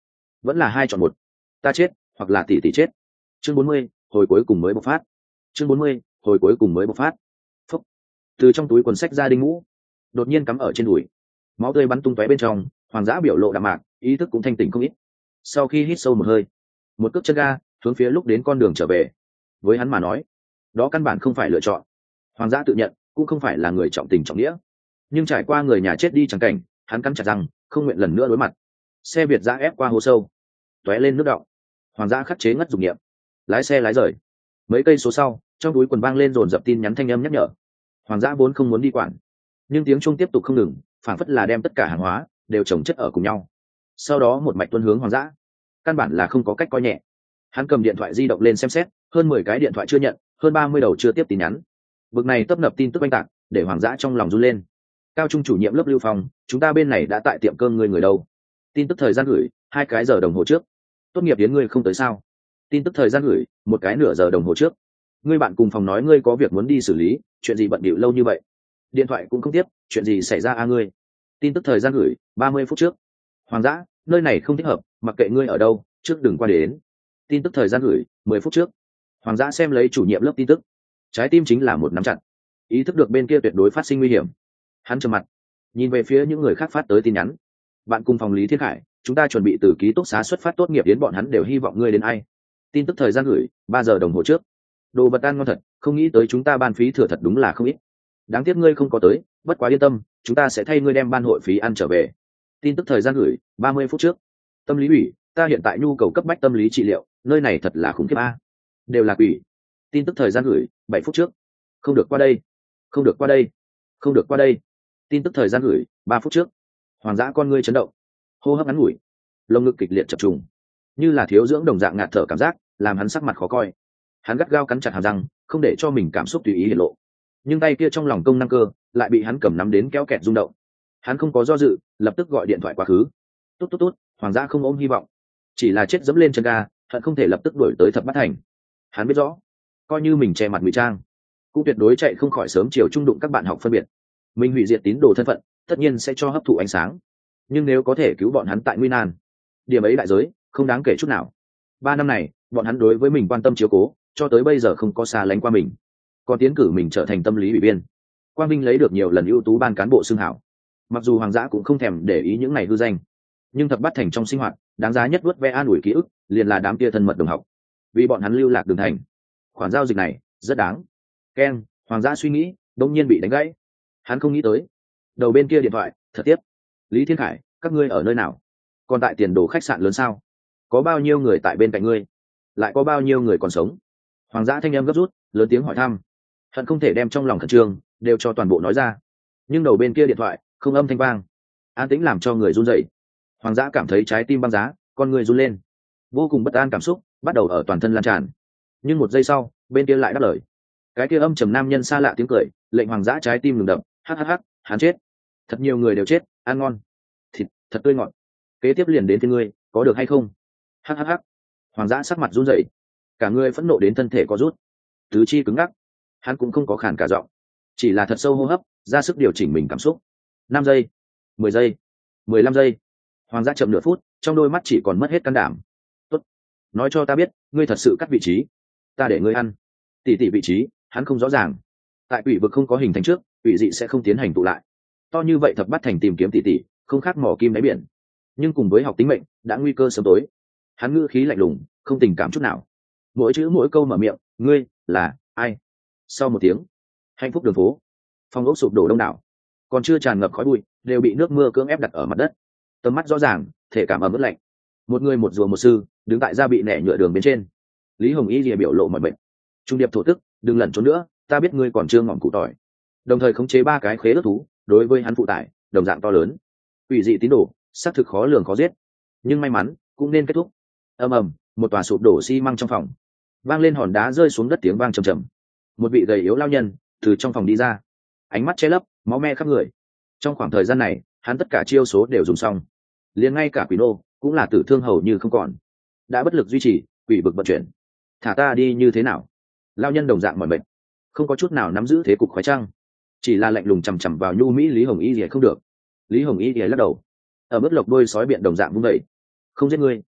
vẫn là hai chọn một, ta chết hoặc là tỷ tỷ chết. Chương bốn mươi, hồi cuối cùng mới bộc phát. Chương bốn mươi, hồi cuối cùng mới bộc phát. Phúc. Từ trong túi quần sách ra đinh ngũ, đột nhiên cắm ở trên đùi, máu tươi bắn tung tóe bên trong. Hoàng Dã biểu lộ đạm mạc, ý thức cũng thanh tỉnh không ít. Sau khi hít sâu một hơi, một cước chân ga hướng phía lúc đến con đường trở về. Với hắn mà nói, đó căn bản không phải lựa chọn. Hoàng Dã tự nhận cũng không phải là người trọng tình trọng nghĩa, nhưng trải qua người nhà chết đi chẳng cảnh, hắn cắn chặt răng không nguyện lần nữa đối mặt. Xe Việt Dã ép qua hố sâu, tóe lên nước đọng. Hoàng Dã khắc chế ngất dục niệm, lái xe lái rời. Mấy cây số sau, trong túi quần vang lên dồn dập tin nhắn thanh âm nhắc nhở. Hoàng Dã vốn không muốn đi quản, nhưng tiếng chuông tiếp tục không ngừng, phảng phất là đem tất cả hàng hóa đều chồng chất ở cùng nhau. Sau đó một mạch tuân hướng Hoàng Dã, căn bản là không có cách coi nhẹ. Hắn cầm điện thoại di động lên xem xét, hơn mười cái điện thoại chưa nhận, hơn ba mươi đầu chưa tiếp tin nhắn. Bực này tấp nập tin tức oanh tạc, để Hoàng Dã trong lòng run lên. Cao trung chủ nhiệm lớp Lưu Phong, chúng ta bên này đã tại tiệm cơm người người đâu? Tin tức thời gian gửi, hai cái giờ đồng hồ trước. Tốt nghiệp đến ngươi không tới sao? Tin tức thời gian gửi, một cái nửa giờ đồng hồ trước. Ngươi bạn cùng phòng nói ngươi có việc muốn đi xử lý, chuyện gì bận bịu lâu như vậy? Điện thoại cũng không tiếp, chuyện gì xảy ra a ngươi? Tin tức thời gian gửi, ba mươi phút trước. Hoàng Dã, nơi này không thích hợp, mặc kệ ngươi ở đâu, trước đừng qua đến. Tin tức thời gian gửi, mười phút trước. Hoàng Dã xem lấy chủ nhiệm lớp tin tức, trái tim chính là một nắm chặt. Ý thức được bên kia tuyệt đối phát sinh nguy hiểm, hắn trầm mặt, nhìn về phía những người khác phát tới tin nhắn. Bạn cùng phòng Lý Thiên Khải, chúng ta chuẩn bị từ ký túc xá xuất phát tốt nghiệp đến, bọn hắn đều hy vọng ngươi đến ai. Tin tức thời gian gửi, ba giờ đồng hồ trước. Đồ vật ăn ngon thật, không nghĩ tới chúng ta ban phí thừa thật đúng là không ít. Đáng tiếc ngươi không có tới, bất quá yên tâm, chúng ta sẽ thay ngươi đem ban hội phí ăn trở về. Tin tức thời gian gửi, ba mươi phút trước. Tâm lý ủy, ta hiện tại nhu cầu cấp bách tâm lý trị liệu, nơi này thật là khủng khiếp a. Đều là quỷ. Tin tức thời gian gửi, bảy phút trước. Không được qua đây, không được qua đây, không được qua đây. Tin tức thời gian gửi, ba phút trước. Hoàng Dã con ngươi chấn động, hô hấp ngắn ngủi, lồng ngực kịch liệt chập trùng, như là thiếu dưỡng đồng dạng ngạt thở cảm giác, làm hắn sắc mặt khó coi. Hắn gắt gao cắn chặt hàm răng, không để cho mình cảm xúc tùy ý hiện lộ. Nhưng tay kia trong lòng công năng cơ lại bị hắn cầm nắm đến kéo kẹt rung động. Hắn không có do dự, lập tức gọi điện thoại quá khứ. Tốt tốt tốt, Hoàng Dã không ôm hy vọng, chỉ là chết dẫm lên chân ga, hận không thể lập tức đuổi tới Thập Bát Thành. Hắn biết rõ, coi như mình che mặt ngụy trang, cũng tuyệt đối chạy không khỏi sớm chiều trung đụng các bạn học phân biệt. Mình hủy diệt tín đồ thân phận, tất nhiên sẽ cho hấp thụ ánh sáng. Nhưng nếu có thể cứu bọn hắn tại nguy nan, điểm ấy đại giới không đáng kể chút nào. Ba năm này, bọn hắn đối với mình quan tâm chiếu cố, cho tới bây giờ không có xa lánh qua mình, còn tiến cử mình trở thành tâm lý ủy viên. Quang Vinh lấy được nhiều lần ưu tú ban cán bộ xưng hảo. Mặc dù Hoàng Dã cũng không thèm để ý những này hư danh, nhưng Thập Bát Thành trong sinh hoạt, đáng giá nhất vớt ve an ủi ký ức, liền là đám kia thân mật đồng học. Vì bọn hắn lưu lạc đường thành, khoản giao dịch này rất đáng. Ken, Hoàng Dã suy nghĩ, đông nhiên bị đánh gãy. Hắn không nghĩ tới, đầu bên kia điện thoại thật tiếp. Lý Thiên Khải, các ngươi ở nơi nào? Còn tại tiền đồ khách sạn lớn sao? Có bao nhiêu người tại bên cạnh ngươi? Lại có bao nhiêu người còn sống? Hoàng Dã thanh âm gấp rút, lớn tiếng hỏi thăm. Hận không thể đem trong lòng khẩn trương đều cho toàn bộ nói ra. Nhưng đầu bên kia điện thoại không âm thanh vang, an tĩnh làm cho người run rẩy. Hoàng Dã cảm thấy trái tim băng giá, con người run lên, vô cùng bất an cảm xúc bắt đầu ở toàn thân lan tràn. Nhưng một giây sau, bên kia lại đáp lời. Cái kia âm trầm nam nhân xa lạ tiếng cười, lệnh Hoàng Dã trái tim ngừng đập. Hắc hắc hắc, hắn chết. Thật nhiều người đều chết, ăn ngon, thịt thật tươi ngọt. Kế tiếp liền đến thiên ngươi, có được hay không? Hắc hắc hắc. Hoàng Dã sắc mặt run rẩy, cả người phẫn nộ đến thân thể có rút, tứ chi cứng ngắc. Hắn cũng không có khản cả giọng, chỉ là thật sâu hô hấp, ra sức điều chỉnh mình cảm xúc. Năm giây, mười giây, mười lăm giây. Hoàng Dã chậm nửa phút, trong đôi mắt chỉ còn mất hết can đảm. Tốt, nói cho ta biết, ngươi thật sự cắt vị trí, ta để ngươi ăn. Tỷ tỷ vị trí, hắn không rõ ràng. Tại quỷ vực không có hình thành trước, quỷ dị sẽ không tiến hành tụ lại. To như vậy Thập Bát Thành tìm kiếm tỷ tỷ, không khác mỏ kim đáy biển. Nhưng cùng với học tính mệnh, đã nguy cơ sớm tối. Hắn ngữ khí lạnh lùng, không tình cảm chút nào. Mỗi chữ mỗi câu mở miệng, ngươi là ai? Sau một tiếng, hạnh phúc đường phố, phòng ốc sụp đổ đông đảo, còn chưa tràn ngập khói bụi, đều bị nước mưa cưỡng ép đặt ở mặt đất. Tầm mắt rõ ràng, thể cảm ấm ướt lạnh. Một người một rùa một sư, đứng tại gia bị nẻ nhựa đường bên trên. Lý Hồng Y lìa biểu lộ mọi bệnh. Trung điệp thổ tức, đừng lẩn trốn nữa, ta biết ngươi còn chưa ngọn cụ tỏi. Đồng thời khống chế ba cái khế ước thú, đối với hắn phụ tải, đồng dạng to lớn. Quỷ dị tín đồ, xác thực khó lường khó giết, nhưng may mắn cũng nên kết thúc. Ầm ầm, một tòa sụp đổ xi măng trong phòng, vang lên hòn đá rơi xuống đất tiếng vang trầm trầm. Một vị gầy yếu lao nhân từ trong phòng đi ra, ánh mắt che lấp, máu me khắp người. Trong khoảng thời gian này, hắn tất cả chiêu số đều dùng xong, liền ngay cả quỷ nô cũng là tử thương hầu như không còn, đã bất lực duy trì quỷ vực vận chuyển. Thả ta đi như thế nào? Lao nhân đồng dạng mọi mệnh, không có chút nào nắm giữ thế cục khoái trăng, chỉ là lạnh lùng chằm chằm vào nhu mỹ Lý Hồng Y thì không được. Lý Hồng Y thì lắc đầu, ở mức lộc đôi sói biện đồng dạng vung vẩy, không giết ngươi,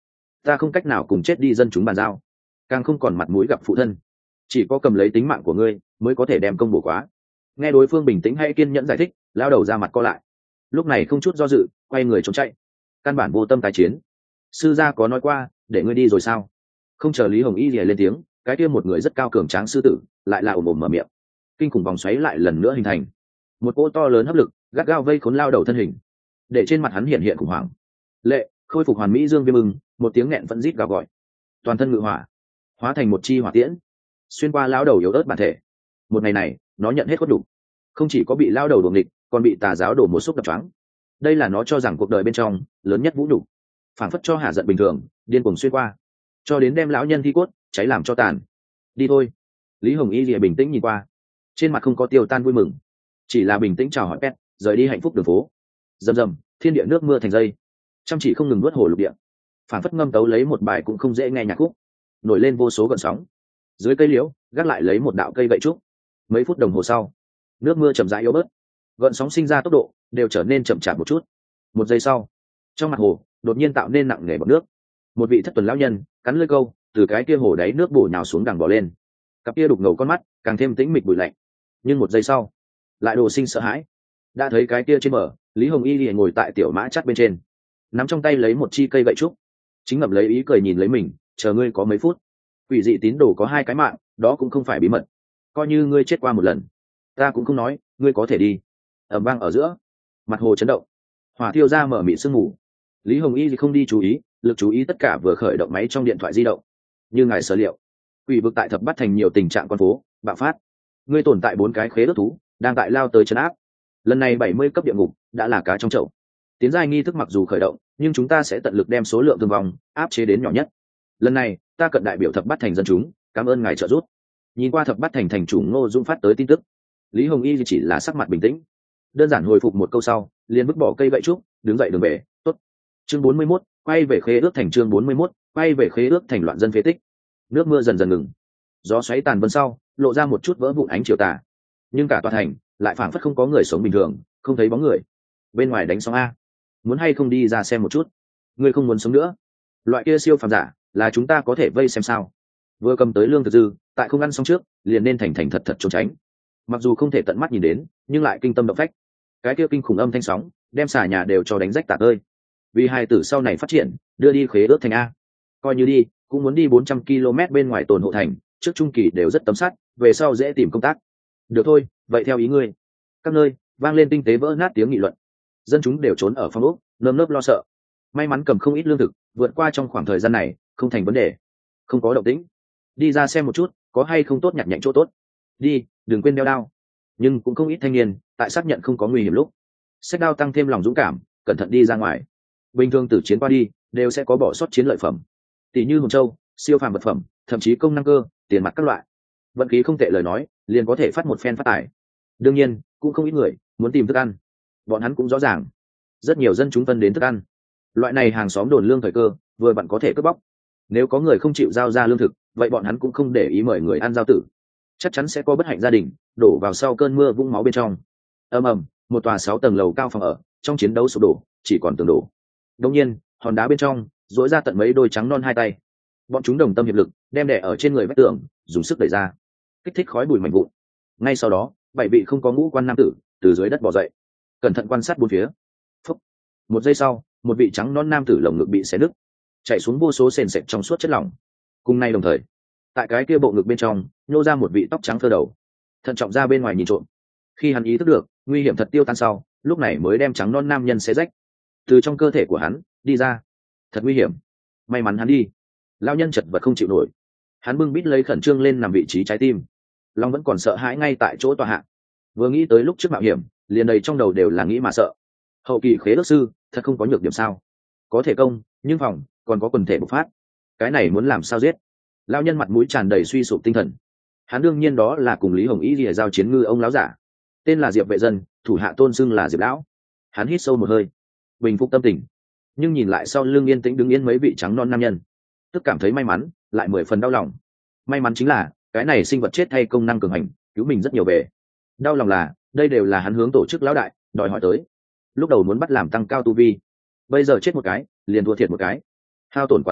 ta không cách nào cùng chết đi dân chúng bàn giao, càng không còn mặt mũi gặp phụ thân, chỉ có cầm lấy tính mạng của ngươi mới có thể đem công bổ quá. Nghe đối phương bình tĩnh hay kiên nhẫn giải thích, lao đầu ra mặt co lại, lúc này không chút do dự quay người trốn chạy, căn bản vô tâm tái chiến. Sư gia có nói qua để ngươi đi rồi sao? Không chờ Lý Hồng Y lìa lên tiếng, cái kia một người rất cao cường tráng sư tử lại là ồm ồm mở miệng. Kinh khủng vòng xoáy lại lần nữa hình thành, một cỗ to lớn hấp lực gắt gao vây khốn lao đầu thân hình, để trên mặt hắn hiện hiện khủng hoảng. Lệ khôi phục hoàn mỹ dương viêm ưng một tiếng nghẹn vẫn rít gào gọi, toàn thân ngự hỏa hóa thành một chi hỏa tiễn xuyên qua lao đầu yếu ớt bản thể. Một ngày này nó nhận hết khuất đủ, không chỉ có bị lao đầu đuổi nghịch, còn bị tà giáo đổ một xúc đập choáng. Đây là nó cho rằng cuộc đời bên trong lớn nhất vũ đủ, phản phất cho hạ giận bình thường điên cuồng xuyên qua, cho đến đem lão nhân thi cốt cháy làm cho tàn. Đi thôi. Lý Hồng Y lìa bình tĩnh nhìn qua, trên mặt không có tiêu tan vui mừng, chỉ là bình tĩnh chào hỏi pet rời đi hạnh phúc đường phố. Rầm rầm, thiên địa nước mưa thành dây, chăm chỉ không ngừng nuốt hồ lục địa, phản phất ngâm tấu lấy một bài cũng không dễ nghe nhạc khúc, nổi lên vô số gợn sóng. Dưới cây liễu gác lại lấy một đạo cây gậy trúc. Mấy phút đồng hồ sau, nước mưa chậm rãi yếu bớt, gợn sóng sinh ra tốc độ đều trở nên chậm chạp một chút. Một giây sau, trong mặt hồ đột nhiên tạo nên nặng nề bọt nước. Một vị thất tuần lão nhân cắn lưỡi câu từ cái kia hồ đáy nước bổ nhào xuống đằng bỏ lên, cặp kia đục ngầu con mắt càng thêm tĩnh mịch bụi lạnh. Nhưng một giây sau, lại đồ sinh sợ hãi, đã thấy cái kia trên bờ Lý Hồng Y liền ngồi tại tiểu mã chắt bên trên, nắm trong tay lấy một chi cây gậy trúc, chính ngậm lấy ý cười nhìn lấy mình, chờ ngươi có mấy phút. Quỷ dị tín đồ có hai cái mạng, đó cũng không phải bí mật, coi như ngươi chết qua một lần ta cũng không nói ngươi có thể đi. Ầm vang ở giữa, mặt hồ chấn động, hỏa thiêu ra mở mịt sương mù. Lý Hồng Y thì không đi chú ý, lực chú ý tất cả vừa khởi động máy trong điện thoại di động. Như ngài sở liệu, quỷ vực tại thập bắt thành nhiều tình trạng con phố bạo phát, ngươi tồn tại bốn cái khế ước thú đang tại lao tới chấn áp. Lần này bảy mươi cấp địa ngục đã là cá trong chậu. Tiến giai nghi thức mặc dù khởi động, nhưng chúng ta sẽ tận lực đem số lượng thương vong áp chế đến nhỏ nhất. Lần này ta cận đại biểu thập bắt thành dân chúng, cảm ơn ngài trợ giúp. Nhìn qua thập bắt thành thành chủ Ngô Dũng phát tới tin tức, Lý Hồng Y chỉ là sắc mặt bình tĩnh, đơn giản hồi phục một câu sau liền vứt bỏ cây gậy trúc, đứng dậy đường về. Tốt. Chương bốn mươi mốt, quay về khế ước thành. Chương bốn mươi mốt, quay về khế ước thành. Loạn dân phế tích. Nước mưa dần dần ngừng, gió xoáy tàn vân sau lộ ra một chút vỡ vụn ánh chiều tà, nhưng cả tòa thành lại phảng phất không có người sống bình thường, không thấy bóng người. Bên ngoài đánh sóng a, muốn hay không đi ra xem một chút? Ngươi không muốn sống nữa? Loại kia siêu phàm giả là chúng ta có thể vây xem sao? Vừa cầm tới lương thực dư, tại không ăn xong trước liền nên thành thành thật thật trốn tránh. Mặc dù không thể tận mắt nhìn đến, nhưng lại kinh tâm động phách. Cái kia kinh khủng âm thanh sóng đem xà nhà đều cho đánh rách tạc ơi. Vì hai tử sau này phát triển, đưa đi khế ước thành a. Coi như đi cũng muốn đi bốn trăm ki lô mét bên ngoài tồn hộ thành, trước trung kỳ đều rất tấm sát, về sau dễ tìm công tác. Được thôi, vậy theo ý ngươi. Các nơi vang lên tinh tế vỡ nát tiếng nghị luận, dân chúng đều trốn ở phòng ốc, nơm nớp lo sợ. May mắn cầm không ít lương thực, vượt qua trong khoảng thời gian này không thành vấn đề. Không có động tĩnh, đi ra xem một chút có hay không tốt nhặt nhạnh chỗ tốt. Đi, đừng quên đeo đao. Nhưng cũng không ít thanh niên tại xác nhận không có nguy hiểm lúc xách đao tăng thêm lòng dũng cảm, cẩn thận đi ra ngoài. Bình thường tử chiến qua đi đều sẽ có bỏ sót chiến lợi phẩm, tỷ như hồn châu, siêu phàm vật phẩm, thậm chí công năng cơ, tiền mặt các loại. Vận khí không tệ lời nói liền có thể phát một phen phát tài. Đương nhiên cũng không ít người muốn tìm thức ăn, bọn hắn cũng rõ ràng rất nhiều dân chúng phân đến thức ăn. Loại này hàng xóm đồn lương thời cơ vừa bạn có thể cướp bóc. Nếu có người không chịu giao ra lương thực, vậy bọn hắn cũng không để ý mời người ăn giao tử, chắc chắn sẽ có bất hạnh gia đình đổ vào sau cơn mưa vũng máu bên trong. Ầm ầm, một tòa sáu tầng lầu cao phòng ở trong chiến đấu sụp đổ, chỉ còn tường đổ. Đương nhiên hòn đá bên trong dỗi ra tận mấy đôi trắng non hai tay, bọn chúng đồng tâm hiệp lực đem đè ở trên người vách tường, dùng sức đẩy ra, kích thích khói bụi mạnh vụn. Ngay sau đó bảy vị không có ngũ quan nam tử từ dưới đất bò dậy, cẩn thận quan sát bốn phía. Phúc. Một giây sau, một vị trắng non nam tử lồng ngực bị xé nứt, chạy xuống vô số sền sệt trong suốt chất lỏng. Cùng nay đồng thời, tại cái kia bộ ngực bên trong nhô ra một vị tóc trắng phơ đầu, thận trọng ra bên ngoài nhìn trộm. Khi hắn ý thức được nguy hiểm thật tiêu tan sau, lúc này mới đem trắng non nam nhân xé rách từ trong cơ thể của hắn đi ra. Thật nguy hiểm, may mắn hắn đi. Lão nhân chật vật không chịu nổi, hắn bưng bít lấy khẩn trương lên nằm vị trí trái tim, long vẫn còn sợ hãi ngay tại chỗ tòa hạ. Vừa nghĩ tới lúc trước mạo hiểm, liền đầy trong đầu đều là nghĩ mà sợ. Hậu kỳ khế ước sư thật không có nhược điểm sao? Có thể công nhưng phòng còn có quần thể bộc phát, cái này muốn làm sao giết? Lão nhân mặt mũi tràn đầy suy sụp tinh thần. Hắn đương nhiên đó là cùng Lý Hồng Y lìa giao chiến ngư ông lão giả, tên là Diệp Vệ Dân, thủ hạ tôn xưng là Diệp lão. Hắn hít sâu một hơi, bình phục tâm tình, nhưng nhìn lại sau lưng yên tĩnh đứng yên mấy vị trắng non nam nhân, tức cảm thấy may mắn lại mười phần đau lòng. May mắn chính là cái này sinh vật chết thay công năng cường hành cứu mình rất nhiều về. Đau lòng là đây đều là hắn hướng tổ chức lão đại đòi hỏi tới, lúc đầu muốn bắt làm tăng cao tu vi, bây giờ chết một cái liền thua thiệt một cái, hao tổn quá lớn,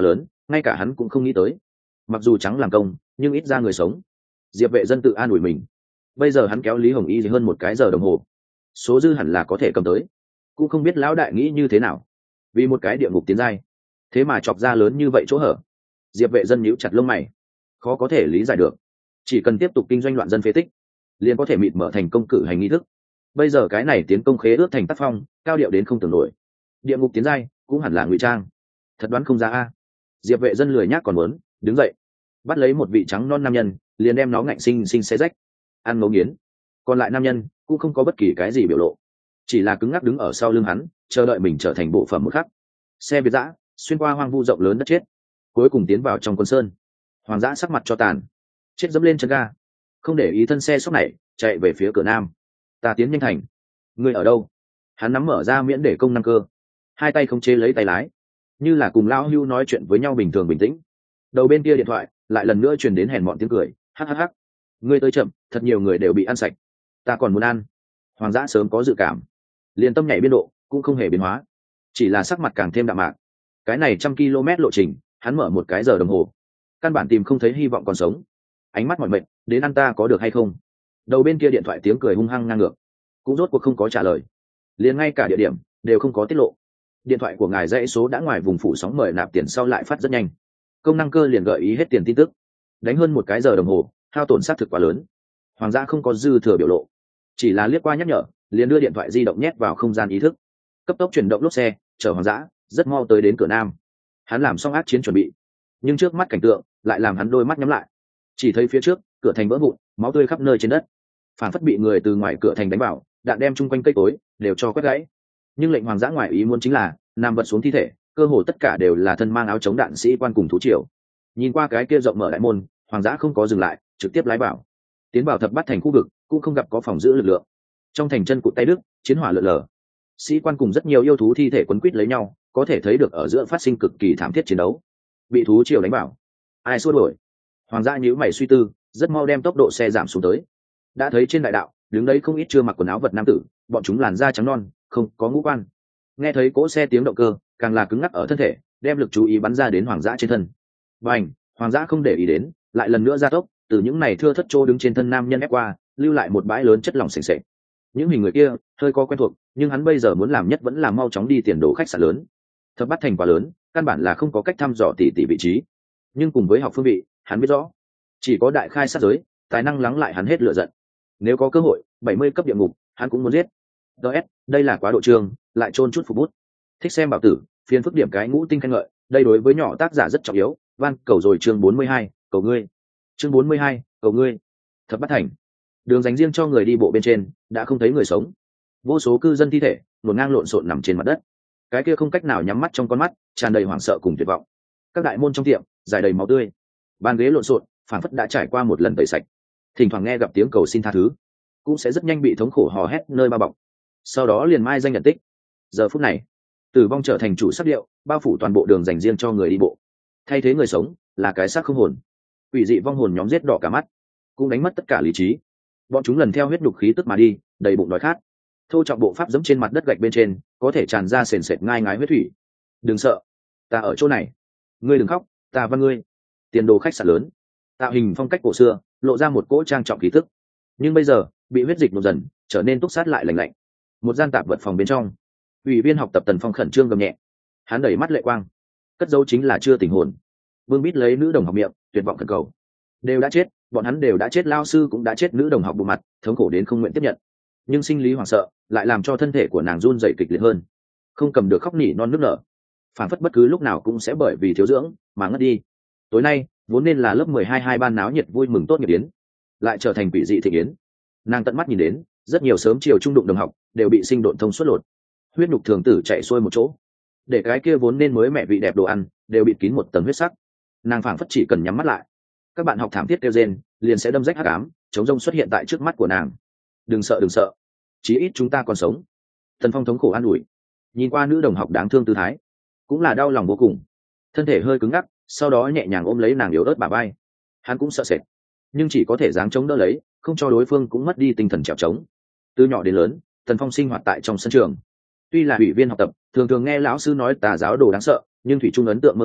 ngay cả hắn cũng không nghĩ tới. Mặc dù trắng làm công nhưng ít ra người sống. Diệp Vệ Dân tự an ủi mình. Bây giờ hắn kéo Lý Hồng Y hơn một cái giờ đồng hồ, số dư hẳn là có thể cầm tới. Cũng không biết lão đại nghĩ như thế nào, vì một cái địa ngục tiến giai thế mà chọc ra lớn như vậy chỗ hở. Diệp Vệ Dân nhíu chặt lông mày, khó có thể lý giải được. Chỉ cần tiếp tục kinh doanh loạn dân phế tích liền có thể mịt mở thành công cử hành nghi thức. Bây giờ cái này tiến công khế ước thành tác phong cao điệu đến không tưởng nổi. Địa ngục tiến giai cũng hẳn là ngụy trang, thật đoán không ra a. Diệp Vệ Dân lười nhác còn muốn đứng dậy, bắt lấy một vị trắng non nam nhân liền đem nó ngạnh sinh sinh xé rách ăn ngấu nghiến. Còn lại nam nhân cũng không có bất kỳ cái gì biểu lộ, chỉ là cứng ngắc đứng ở sau lưng hắn chờ đợi mình trở thành bộ phận một khắc. Xe việt dã xuyên qua hoang vu rộng lớn đất chết, cuối cùng tiến vào trong quân sơn. Hoàng dã sắc mặt cho tàn, chết dẫm lên chân ga, không để ý thân xe sốc này chạy về phía cửa nam. Ta tiến nhanh thành, ngươi ở đâu? Hắn nắm mở ra miễn để công năng cơ, hai tay không chế lấy tay lái, như là cùng lão hưu nói chuyện với nhau bình thường bình tĩnh. Đầu bên kia điện thoại lại lần nữa truyền đến hèn mọn tiếng cười, hắc hắc hắc, ngươi tới chậm, thật nhiều người đều bị ăn sạch, ta còn muốn ăn. Hoàng dã sớm có dự cảm, liền tâm nhảy biên độ cũng không hề biến hóa, chỉ là sắc mặt càng thêm đạm mạc. Cái này trăm km lộ trình hắn mở một cái giờ đồng hồ, căn bản tìm không thấy hy vọng còn sống. Ánh mắt mỏi mệt, đến ăn ta có được hay không? Đầu bên kia điện thoại tiếng cười hung hăng ngang ngược, cũng rốt cuộc không có trả lời, liền ngay cả địa điểm đều không có tiết lộ. Điện thoại của ngài dãy số đã ngoài vùng phủ sóng mời nạp tiền sau lại phát rất nhanh. Công năng cơ liền gợi ý hết tiền tin tức. Đánh hơn một cái giờ đồng hồ, hao tổn xác thực quá lớn. Hoàng gia không có dư thừa biểu lộ, chỉ là liếc qua nhắc nhở, liền đưa điện thoại di động nhét vào không gian ý thức, cấp tốc chuyển động lốp xe chở Hoàng dã rất mau tới đến cửa nam. Hắn làm xong ác chiến chuẩn bị, nhưng trước mắt cảnh tượng lại làm hắn đôi mắt nhắm lại. Chỉ thấy phía trước cửa thành vỡ vụn, máu tươi khắp nơi trên đất, phản phất bị người từ ngoài cửa thành đánh vào, đạn đem chung quanh cây cối đều cho quét gãy. Nhưng lệnh Hoàng dã ngoài ý muốn chính là nằm vật xuống thi thể cơ hồ tất cả đều là thân mang áo chống đạn sĩ quan cùng thú triều. Nhìn qua cái kia rộng mở đại môn, Hoàng dã không có dừng lại, trực tiếp lái vào tiến vào thập bát thành khu vực, cũng không gặp có phòng giữ lực lượng. Trong thành chân cụt tay đứt, chiến hỏa lượn lờ, sĩ quan cùng rất nhiều yêu thú thi thể quấn quýt lấy nhau, có thể thấy được ở giữa phát sinh cực kỳ thảm thiết chiến đấu. Bị thú triều đánh vào, ai xua đuổi? Hoàng dã nhíu mày suy tư, rất mau đem tốc độ xe giảm xuống tới. Đã thấy trên đại đạo đứng đấy không ít chưa mặc quần áo vật nam tử, bọn chúng làn da trắng non, không có ngũ quan. Nghe thấy cỗ xe tiếng động cơ, càng là cứng ngắc ở thân thể, đem lực chú ý bắn ra đến Hoàng dã trên thân. Bành, Hoàng dã không để ý đến, lại lần nữa gia tốc, từ những này thưa thất trô đứng trên thân nam nhân ép qua, lưu lại một bãi lớn chất lỏng sền sệt. Những hình người kia hơi có quen thuộc, nhưng hắn bây giờ muốn làm nhất vẫn là mau chóng đi tiền đồ khách sạn lớn. Thập bát thành quá lớn, căn bản là không có cách thăm dò tỉ tỉ vị trí. Nhưng cùng với học phương vị, hắn biết rõ, chỉ có đại khai sát giới, tài năng lắng lại hắn hết lửa giận. Nếu có cơ hội, bảy mươi cấp địa ngục, hắn cũng muốn giết. ds đây là quá độ trường, lại trôn chút phục bút. Thích xem bảo tử, phiền phức điểm cái ngũ tinh khen ngợi, đây đối với nhỏ tác giả rất trọng yếu. Van cầu rồi chương bốn mươi hai, cầu ngươi. Chương bốn mươi hai, cầu ngươi. Thập bát thành, đường dành riêng cho người đi bộ bên trên đã không thấy người sống, vô số cư dân thi thể ngổn ngang lộn xộn nằm trên mặt đất. Cái kia không cách nào nhắm mắt trong con mắt tràn đầy hoảng sợ cùng tuyệt vọng. Các đại môn trong tiệm dài đầy máu tươi, bàn ghế lộn xộn phản phất đã trải qua một lần tẩy sạch. Thỉnh thoảng nghe gặp tiếng cầu xin tha thứ, cũng sẽ rất nhanh bị thống khổ hò hét nơi bao bọc, sau đó liền mai danh nhận tích. Giờ phút này, tử vong trở thành chủ sắc điệu, bao phủ toàn bộ đường dành riêng cho người đi bộ. Thay thế người sống là cái xác không hồn. Quỷ dị vong hồn nhóm giết đỏ cả mắt, cũng đánh mất tất cả lý trí. Bọn chúng lần theo huyết nhục khí tức mà đi, đầy bụng đói khát. Thô trọng bộ pháp giẫm trên mặt đất gạch bên trên, có thể tràn ra sền sệt ngai ngái huyết thủy. Đừng sợ, ta ở chỗ này. Ngươi đừng khóc, ta và ngươi. Tiền đồ khách sạn lớn, tạo hình phong cách cổ xưa, lộ ra một cỗ trang trọng khí tức. Nhưng bây giờ bị huyết dịch nổ dần, trở nên túc sát lại lạnh lạnh. Một gian tạp vật phòng bên trong, ủy viên học tập Tần Phong khẩn trương gầm nhẹ, hắn đẩy mắt lệ quang, cất dấu chính là chưa tình hồn. Vương Bít lấy nữ đồng học miệng, tuyệt vọng khẩn cầu. Đều đã chết, bọn hắn đều đã chết, lao sư cũng đã chết, nữ đồng học bộ mặt thống khổ đến không nguyện tiếp nhận. Nhưng sinh lý hoảng sợ lại làm cho thân thể của nàng run rẩy kịch liệt hơn, không cầm được khóc nỉ non nước nở, phản phất bất cứ lúc nào cũng sẽ bởi vì thiếu dưỡng mà ngất đi. Tối nay vốn nên là lớp mười hai hai ban náo nhiệt vui mừng tốt nghiệp yến, lại trở thành quỷ dị thị yến. Nàng tận mắt nhìn đến rất nhiều sớm chiều trung đụng đồng học đều bị sinh độn thông suốt lột, huyết nhục thường tử chạy xuôi một chỗ, để cái kia vốn nên mới mẹ vị đẹp đồ ăn đều bị kín một tầng huyết sắc. Nàng phảng phất chỉ cần nhắm mắt lại, các bạn học thảm thiết kêu rên liền sẽ đâm rách hắc ám, chống rông xuất hiện tại trước mắt của nàng. Đừng sợ, đừng sợ, chí ít chúng ta còn sống. Tần Phong thống khổ an ủi, nhìn qua nữ đồng học đáng thương tư thái, cũng là đau lòng vô cùng. Thân thể hơi cứng ngắc, sau đó nhẹ nhàng ôm lấy nàng yếu ớt bả vai. Hắn cũng sợ sệt, nhưng chỉ có thể giáng chống đỡ lấy, không cho đối phương cũng mất đi tinh thần trèo trống. Từ nhỏ đến lớn, Tần Phong sinh hoạt tại trong sân trường. Tuy là ủy viên học tập, thường thường nghe lão sư nói tà giáo đồ đáng sợ, nhưng thủy chung ấn tượng mơ hồ,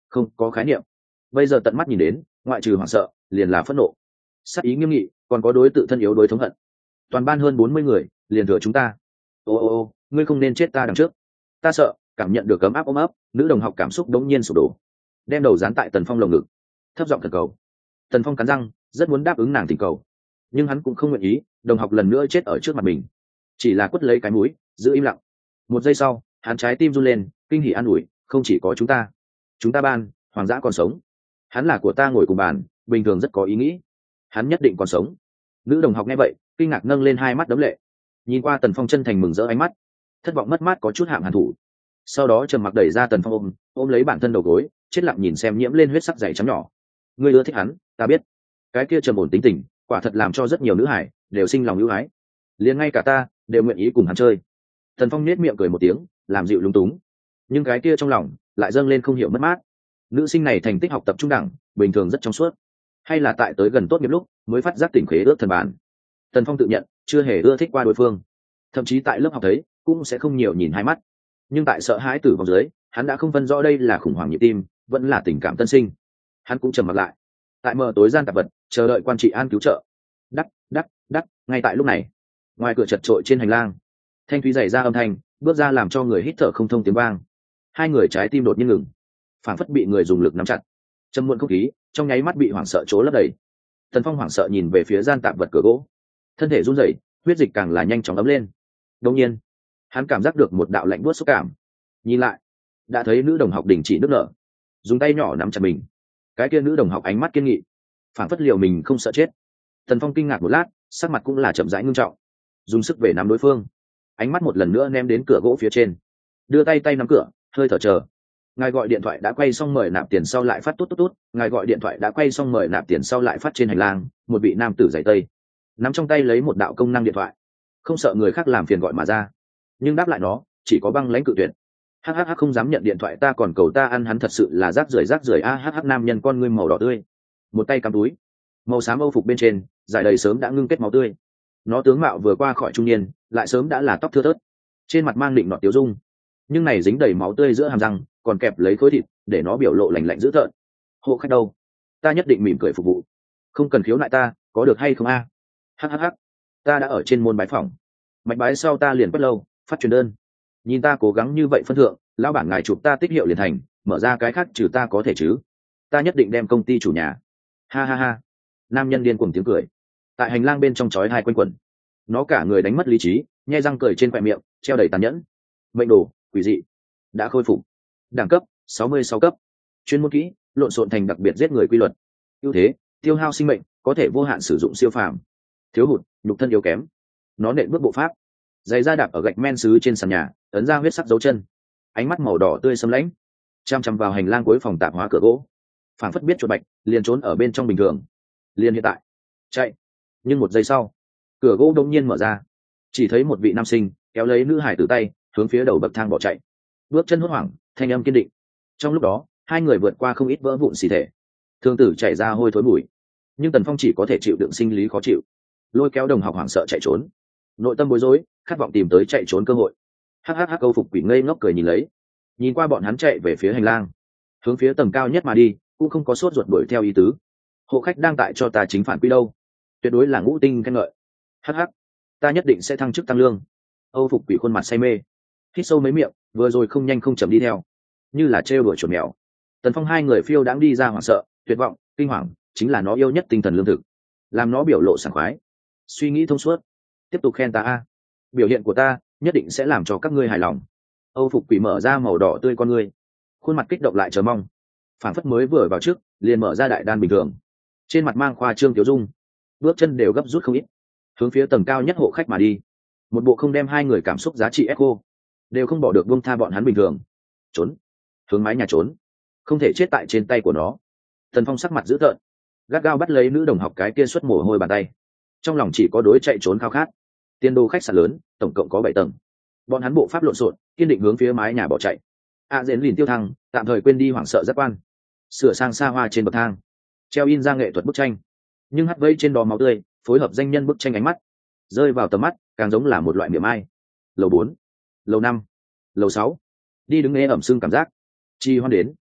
không có khái niệm. Bây giờ tận mắt nhìn đến, ngoại trừ hoảng sợ liền là phẫn nộ, sắc ý nghiêm nghị, còn có đối tự thân yếu đối thống hận. Toàn ban hơn bốn mươi người liền thừa chúng ta. Ô ô ô, ngươi không nên chết ta đằng trước. Ta sợ. Cảm nhận được ấm áp ôm ấp, nữ đồng học cảm xúc đống nhiên sụp đổ, đem đầu dán tại Tần Phong lồng ngực, thấp giọng thần cầu. Tần Phong cắn răng, rất muốn đáp ứng nàng tình cầu, nhưng hắn cũng không nguyện ý đồng học lần nữa chết ở trước mặt mình, chỉ là quất lấy cái mũi, giữ im lặng. Một giây sau, hắn trái tim run lên, kinh hỉ an ủi, không chỉ có chúng ta, chúng ta ban Hoàng Dã còn sống. Hắn là của ta ngồi cùng bàn, bình thường rất có ý nghĩ, hắn nhất định còn sống. Nữ đồng học nghe vậy, kinh ngạc nâng lên hai mắt đấm lệ, nhìn qua Tần Phong chân thành mừng rỡ ánh mắt, thất vọng mất mát có chút hạng hàn thủ. Sau đó trầm mặc đẩy ra Tần Phong ôm ôm lấy bản thân đầu gối, chết lặng nhìn xem nhiễm lên huyết sắc dày trắng nhỏ. Ngươi ưa thích hắn, ta biết. Cái kia trầm ổn tính tình, quả thật làm cho rất nhiều nữ hải đều sinh lòng ưu ái, liền ngay cả ta đều nguyện ý cùng hắn chơi. Tần Phong nết miệng cười một tiếng, làm dịu lúng túng, nhưng cái kia trong lòng lại dâng lên không hiểu mất mát. Nữ sinh này thành tích học tập trung đẳng, bình thường rất trong suốt, hay là tại tới gần tốt nghiệp lúc mới phát giác tỉnh khế ước thần bản. Tần Phong tự nhận chưa hề ưa thích qua đối phương, thậm chí tại lớp học thấy cũng sẽ không nhiều nhìn hai mắt, nhưng tại sợ hãi tử vong dưới, hắn đã không phân rõ đây là khủng hoảng nhịp tim vẫn là tình cảm tân sinh. Hắn cũng trầm mặt lại tại mờ tối gian tạp vật, chờ đợi quan trị an cứu trợ. Đắc đắc đắc ngay tại lúc này, ngoài cửa chật trội trên hành lang, thanh thúy dày ra âm thanh bước ra làm cho người hít thở không thông tiếng vang. Hai người trái tim đột nhiên ngừng, phảng phất bị người dùng lực nắm chặt, châm muộn không khí trong nháy mắt bị hoảng sợ chỗ lấp đầy. Tần Phong hoảng sợ nhìn về phía gian tạp vật cửa gỗ, thân thể run rẩy, huyết dịch càng là nhanh chóng ấm lên. Đột nhiên hắn cảm giác được một đạo lạnh buốt xúc cảm, nhìn lại đã thấy nữ đồng học đình chỉ nước nở, dùng tay nhỏ nắm chặt mình. Cái kia nữ đồng học ánh mắt kiên nghị, phản phất liều mình không sợ chết. Tần Phong kinh ngạc một lát, sắc mặt cũng là chậm rãi ngưng trọng, dùng sức về nắm đối phương, ánh mắt một lần nữa ném đến cửa gỗ phía trên, đưa tay tay nắm cửa, hơi thở chờ. Ngài gọi điện thoại đã quay xong mời nạp tiền sau lại phát tốt tốt tốt. Ngài gọi điện thoại đã quay xong mời nạp tiền sau lại phát. Trên hành lang, một vị nam tử giày tây nắm trong tay lấy một đạo công năng điện thoại, không sợ người khác làm phiền gọi mà ra, nhưng đáp lại nó chỉ có băng lãnh cự tuyệt. Hhh không dám nhận điện thoại, ta còn cầu ta ăn hắn, thật sự là rác rưởi rác rưởi a. Hh nam nhân con ngươi màu đỏ tươi, một tay cắm túi màu xám âu phục bên trên giải đầy sớm đã ngưng kết máu tươi. Nó tướng mạo vừa qua khỏi trung niên, lại sớm đã là tóc thưa thớt, trên mặt mang định nọt tiếu dung, nhưng này dính đầy máu tươi giữa hàm răng còn kẹp lấy khối thịt, để nó biểu lộ lạnh lạnh dữ tợn. Hộ khách đâu? Ta nhất định mỉm cười phục vụ, không cần khiếu nại ta, có được hay không a? Hhh ta đã ở trên môn bái phỏng, mạch bái sau ta liền bắt lâu phát truyền đơn. Nhìn ta cố gắng như vậy phân thượng, lão bản ngài chụp ta tích hiệu liền thành, mở ra cái khác trừ ta có thể chứ? Ta nhất định đem công ty chủ nhà. Ha ha ha. Nam nhân điên cuồng tiếng cười tại hành lang bên trong chói hai quanh quẩn. Nó cả người đánh mất lý trí, nhe răng cười trên khoe miệng treo đầy tàn nhẫn. Mệnh đồ quỷ dị đã khôi phục, đẳng cấp sáu mươi sáu cấp, chuyên môn kỹ lộn xộn thành đặc biệt giết người quy luật, ưu thế tiêu hao sinh mệnh, có thể vô hạn sử dụng siêu phàm, thiếu hụt nhục thân yếu kém. Nó nện bước bộ pháp, giày da đạp ở gạch men sứ trên sàn nhà, ấn ra huyết sắc dấu chân, ánh mắt màu đỏ tươi sấm lãnh chăm chăm vào hành lang cuối phòng tạp hóa cửa gỗ, phảng phất biết chuột bạch liền trốn ở bên trong bình thường. Liền hiện tại chạy, nhưng một giây sau cửa gỗ đông nhiên mở ra, chỉ thấy một vị nam sinh kéo lấy nữ hải tử tay hướng phía đầu bậc thang bỏ chạy, bước chân hốt hoảng, thanh âm kiên định. Trong lúc đó hai người vượt qua không ít vỡ vụn xì thể, thương tử chảy ra hôi thối mùi, nhưng Tần Phong chỉ có thể chịu đựng sinh lý khó chịu, lôi kéo đồng học hoảng sợ chạy trốn, nội tâm bối rối khát vọng tìm tới chạy trốn cơ hội. Hhh câu phục quỷ ngây ngốc cười nhìn lấy, nhìn qua bọn hắn chạy về phía hành lang, hướng phía tầng cao nhất mà đi, cũng không có sốt ruột đuổi theo ý tứ. Hộ khách đang tại cho ta chính phản quy đâu, tuyệt đối là ngũ tinh khen ngợi. Hh ta nhất định sẽ thăng chức tăng lương. Âu phục quỷ khuôn mặt say mê, hít sâu mấy miệng, vừa rồi không nhanh không chậm đi theo, như là trêu đuổi chuột mèo. Tần Phong hai người phiêu đãng đi ra, hoảng sợ tuyệt vọng kinh hoàng chính là nó yêu nhất tinh thần lương thực, làm nó biểu lộ sảng khoái, suy nghĩ thông suốt. Tiếp tục khen ta a, biểu hiện của ta nhất định sẽ làm cho các ngươi hài lòng. Âu phục quỷ mở ra màu đỏ tươi con ngươi, khuôn mặt kích động lại chờ mong, phản phất mới vừa vào trước liền mở ra đại đan bình thường, trên mặt mang khoa trương tiểu dung, bước chân đều gấp rút không ít, hướng phía tầng cao nhất hộ khách mà đi. Một bộ không đem hai người cảm xúc giá trị echo đều không bỏ được buông tha bọn hắn bình thường. Trốn, hướng mái nhà trốn, không thể chết tại trên tay của nó. Tần Phong sắc mặt dữ tợn, gắt gao bắt lấy nữ đồng học cái kia xuất mồ hôi bàn tay, trong lòng chỉ có đối chạy trốn khao khát. Tiền đồ khách sạn lớn tổng cộng có bảy tầng, bọn hắn bộ pháp lộn xộn kiên định hướng phía mái nhà bỏ chạy. A dễn lìn tiêu thăng tạm thời quên đi hoảng sợ giác quan, sửa sang xa hoa trên bậc thang treo in ra nghệ thuật bức tranh, nhưng hắt vây trên đó máu tươi phối hợp danh nhân bức tranh, ánh mắt rơi vào tầm mắt càng giống là một loại miệng ai. Lầu bốn, lầu năm, lầu sáu, đi đứng nghe ẩm sưng cảm giác chi hoan đến.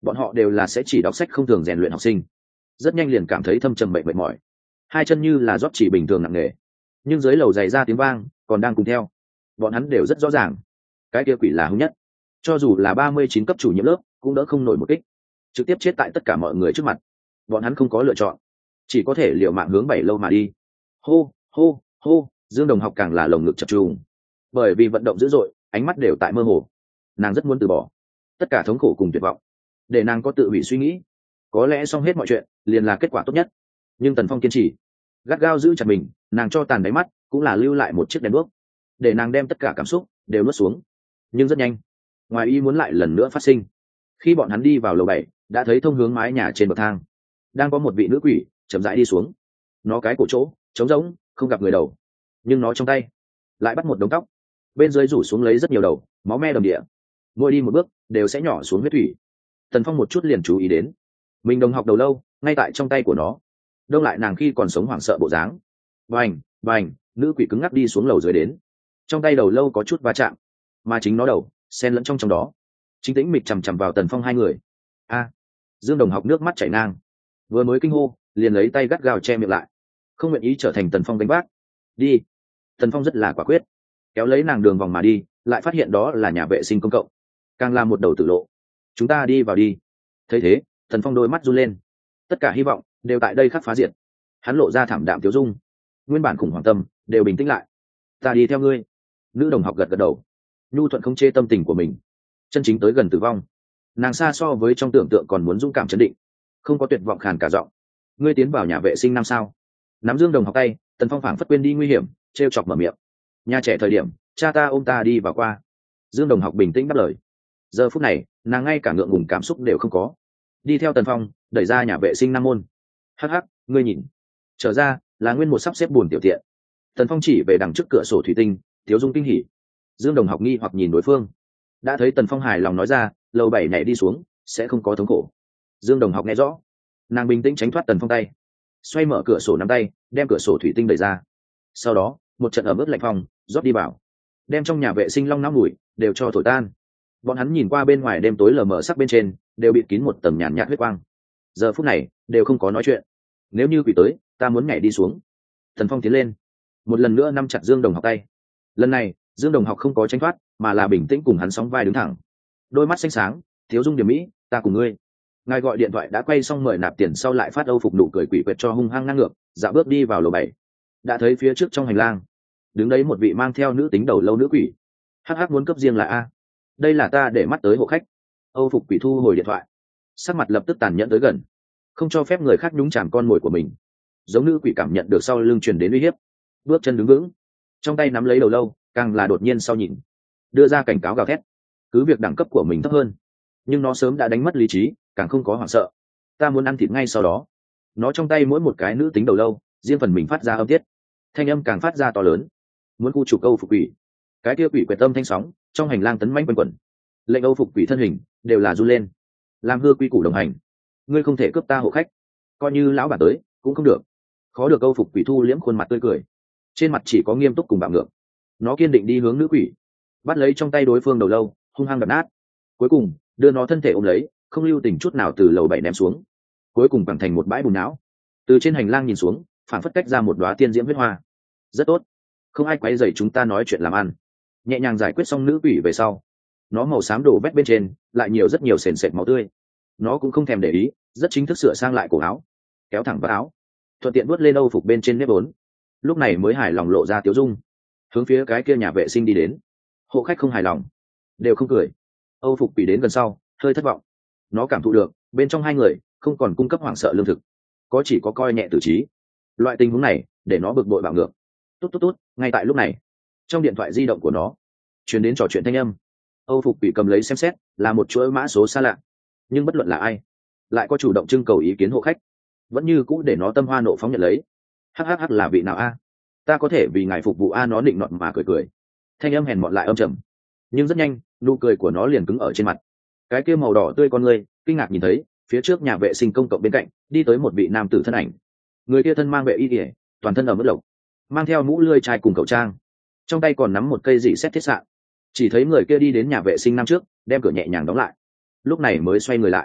bọn họ đều là sẽ chỉ đọc sách không thường rèn luyện học sinh, rất nhanh liền cảm thấy thâm trầm mệt mệt mỏi, hai chân như là rót chỉ bình thường nặng nề. Nhưng dưới lầu dày ra tiếng vang còn đang cùng theo, bọn hắn đều rất rõ ràng cái kia quỷ là hung nhất, cho dù là ba mươi chín cấp chủ nhiệm lớp cũng đỡ không nổi một kích, trực tiếp chết tại tất cả mọi người trước mặt. Bọn hắn không có lựa chọn, chỉ có thể liều mạng hướng bảy lâu mà đi. Hô hô hô, Dương Đồng Học càng là lồng ngực chập trùng, bởi vì vận động dữ dội, ánh mắt đều tại mơ hồ. Nàng rất muốn từ bỏ tất cả thống khổ cùng tuyệt vọng, để nàng có tự hủy suy nghĩ, có lẽ xong hết mọi chuyện liền là kết quả tốt nhất. Nhưng Tần Phong kiên trì, gắt gao giữ chặt mình, nàng cho tàn đáy mắt cũng là lưu lại một chiếc đèn đuốc, để nàng đem tất cả cảm xúc đều nuốt xuống. Nhưng rất nhanh, ngoài ý muốn lại lần nữa phát sinh. Khi bọn hắn đi vào lầu bảy, đã thấy thông hướng mái nhà trên bậc thang đang có một vị nữ quỷ chậm rãi đi xuống. Nó cái cổ chỗ trống rỗng, không gặp người đầu, nhưng nó trong tay lại bắt một đống tóc, bên dưới rủ xuống lấy rất nhiều đầu, máu me đầm địa, mỗi đi một bước đều sẽ nhỏ xuống huyết thủy. Tần Phong một chút liền chú ý đến mình đồng học đầu lâu ngay tại trong tay của nó, đông lại nàng khi còn sống hoảng sợ bộ dáng. Bành bành, nữ quỷ cứng ngắc đi xuống lầu dưới đến, trong tay đầu lâu có chút va chạm, mà chính nó đầu xen lẫn trong trong đó. Chính tĩnh mịch chằm chằm vào Tần Phong hai người. A! Dương Đồng Học nước mắt chảy ngang, vừa mới kinh hô liền lấy tay gắt gao che miệng lại, không nguyện ý trở thành Tần Phong đánh bác. Đi! Tần Phong rất là quả quyết, kéo lấy nàng đường vòng mà đi, lại phát hiện đó là nhà vệ sinh công cộng, càng là một đầu tử lộ. Chúng ta đi vào đi. Thấy thế, Tần Phong đôi mắt run lên, tất cả hy vọng đều tại đây khắc phá diệt. Hắn lộ ra thảm đạm tiêu dung, nguyên bản khủng hoảng tâm đều bình tĩnh lại. Ta đi theo ngươi. Nữ đồng học gật gật đầu, nhu thuận không chê tâm tình của mình, chân chính tới gần tử vong. Nàng xa so với trong tưởng tượng còn muốn dũng cảm chấn định, không có tuyệt vọng khàn cả giọng. Ngươi tiến vào nhà vệ sinh năm sao? Nắm Dương Đồng Học tay, Tần Phong phảng phất quên đi nguy hiểm, trêu chọc mở miệng. Nhà trẻ thời điểm cha ta ôm ta đi vào qua. Dương Đồng Học bình tĩnh đáp lời. Giờ phút này nàng ngay cả ngượng ngùng cảm xúc đều không có, đi theo Tần Phong đẩy ra nhà vệ sinh năm môn. Hắc hắc, ngươi nhìn, trở ra là nguyên một sắp xếp buồn tiểu tiện. Tần Phong chỉ về đằng trước cửa sổ thủy tinh, thiếu dung kinh hỉ. Dương Đồng Học nghi hoặc nhìn đối phương, đã thấy Tần Phong hài lòng nói ra, lầu bảy nhảy đi xuống sẽ không có thống khổ. Dương Đồng Học nghe rõ, nàng bình tĩnh tránh thoát Tần Phong tay, xoay mở cửa sổ nắm tay, đem cửa sổ thủy tinh đẩy ra. Sau đó một trận ẩm ướt lạnh phong rót đi vào, đem trong nhà vệ sinh long náo mùi đều cho thổi tan. Bọn hắn nhìn qua bên ngoài đêm tối lờ mờ sắc bên trên đều bị kín một tầng nhàn nhạt huyết quang, giờ phút này đều không có nói chuyện. Nếu như quỷ tới, ta muốn nhảy đi xuống. Tần Phong tiến lên, một lần nữa nắm chặt Dương Đồng Học tay. Lần này Dương Đồng Học không có tránh thoát, mà là bình tĩnh cùng hắn sóng vai đứng thẳng, đôi mắt xanh sáng, thiếu dung điểm mỹ. Ta cùng ngươi. Ngài gọi điện thoại đã quay xong, mời nạp tiền sau lại phát âu phục nụ cười quỷ quyệt cho hung hăng ngang ngược, dạo bước đi vào lầu bảy. Đã thấy phía trước trong hành lang đứng đấy một vị mang theo nữ tính đầu lâu nữ quỷ. Hắc hắc, muốn cấp riêng là a? Đây là ta để mắt tới hộ khách. Âu phục quỷ thu hồi điện thoại, sắc mặt lập tức tàn nhẫn tới gần, không cho phép người khác nhúng chàm con mồi của mình. Giống nữ quỷ cảm nhận được sau lưng truyền đến uy hiếp, bước chân đứng vững, trong tay nắm lấy đầu lâu, càng là đột nhiên sau nhìn, đưa ra cảnh cáo gào thét. Cứ việc đẳng cấp của mình thấp hơn, nhưng nó sớm đã đánh mất lý trí, càng không có hoảng sợ. Ta muốn ăn thịt ngay sau đó. Nó trong tay mỗi một cái nữ tính đầu lâu riêng phần mình phát ra âm tiết, thanh âm càng phát ra to lớn, muốn khu trục Âu phục quỷ. Cái kia quỷ quyệt tâm thanh sóng trong hành lang tấn mãnh quanh quẩn, lệnh Âu phục quỷ thân hình đều là run lên. Làm hư quy củ đồng hành, ngươi không thể cướp ta hộ khách, coi như lão bản tới cũng không được. Khó được Âu phục quỷ thu liễm khuôn mặt tươi cười, trên mặt chỉ có nghiêm túc cùng bạo ngược. Nó kiên định đi hướng nữ quỷ, bắt lấy trong tay đối phương đầu lâu, hung hăng đập nát, cuối cùng đưa nó thân thể ôm lấy, không lưu tình chút nào từ lầu bảy ném xuống, cuối cùng bằng thành một bãi bùn não. Từ trên hành lang nhìn xuống, phản phất cách ra một đóa tiên diễm huyết hoa. Rất tốt, không ai quấy rầy chúng ta nói chuyện làm ăn. Nhẹ nhàng giải quyết xong nữ quỷ về sau, nó màu xám đổ vét bên trên lại nhiều rất nhiều sền sệt máu tươi. Nó cũng không thèm để ý, rất chính thức sửa sang lại cổ áo, kéo thẳng vào áo, thuận tiện vuốt lên âu phục bên trên nếp vốn. Lúc này mới hài lòng lộ ra tiếu dung, hướng phía cái kia nhà vệ sinh đi đến. Hộ khách không hài lòng, đều không cười. Âu phục quỷ đến gần sau, hơi thất vọng. Nó cảm thụ được bên trong hai người không còn cung cấp hoảng sợ lương thực, có chỉ có coi nhẹ tử trí. Loại tình huống này để nó bực bội bạo ngược. Tốt tốt tốt, ngay tại lúc này, trong điện thoại di động của nó truyền đến trò chuyện thanh âm. Âu phục quỷ cầm lấy xem xét, là một chuỗi mã số xa lạ, nhưng bất luận là ai, lại có chủ động trưng cầu ý kiến hộ khách, vẫn như cũ để nó tâm hoa nộ phóng nhận lấy. Hhh, là vị nào a? Ta có thể vì ngài phục vụ a? Nó định nọt mà cười cười, thanh âm hèn mọn lại âm trầm, nhưng rất nhanh nụ cười của nó liền cứng ở trên mặt. Cái kia màu đỏ tươi con người kinh ngạc nhìn thấy phía trước nhà vệ sinh công cộng bên cạnh đi tới một vị nam tử thân ảnh. Người kia thân mang vệ y ỉa, toàn thân ở mức lộc, mang theo mũ lươi chai cùng khẩu trang, trong tay còn nắm một cây dị xét thiết xạ. Chỉ thấy người kia đi đến nhà vệ sinh năm trước, đem cửa nhẹ nhàng đóng lại, lúc này mới xoay người lại,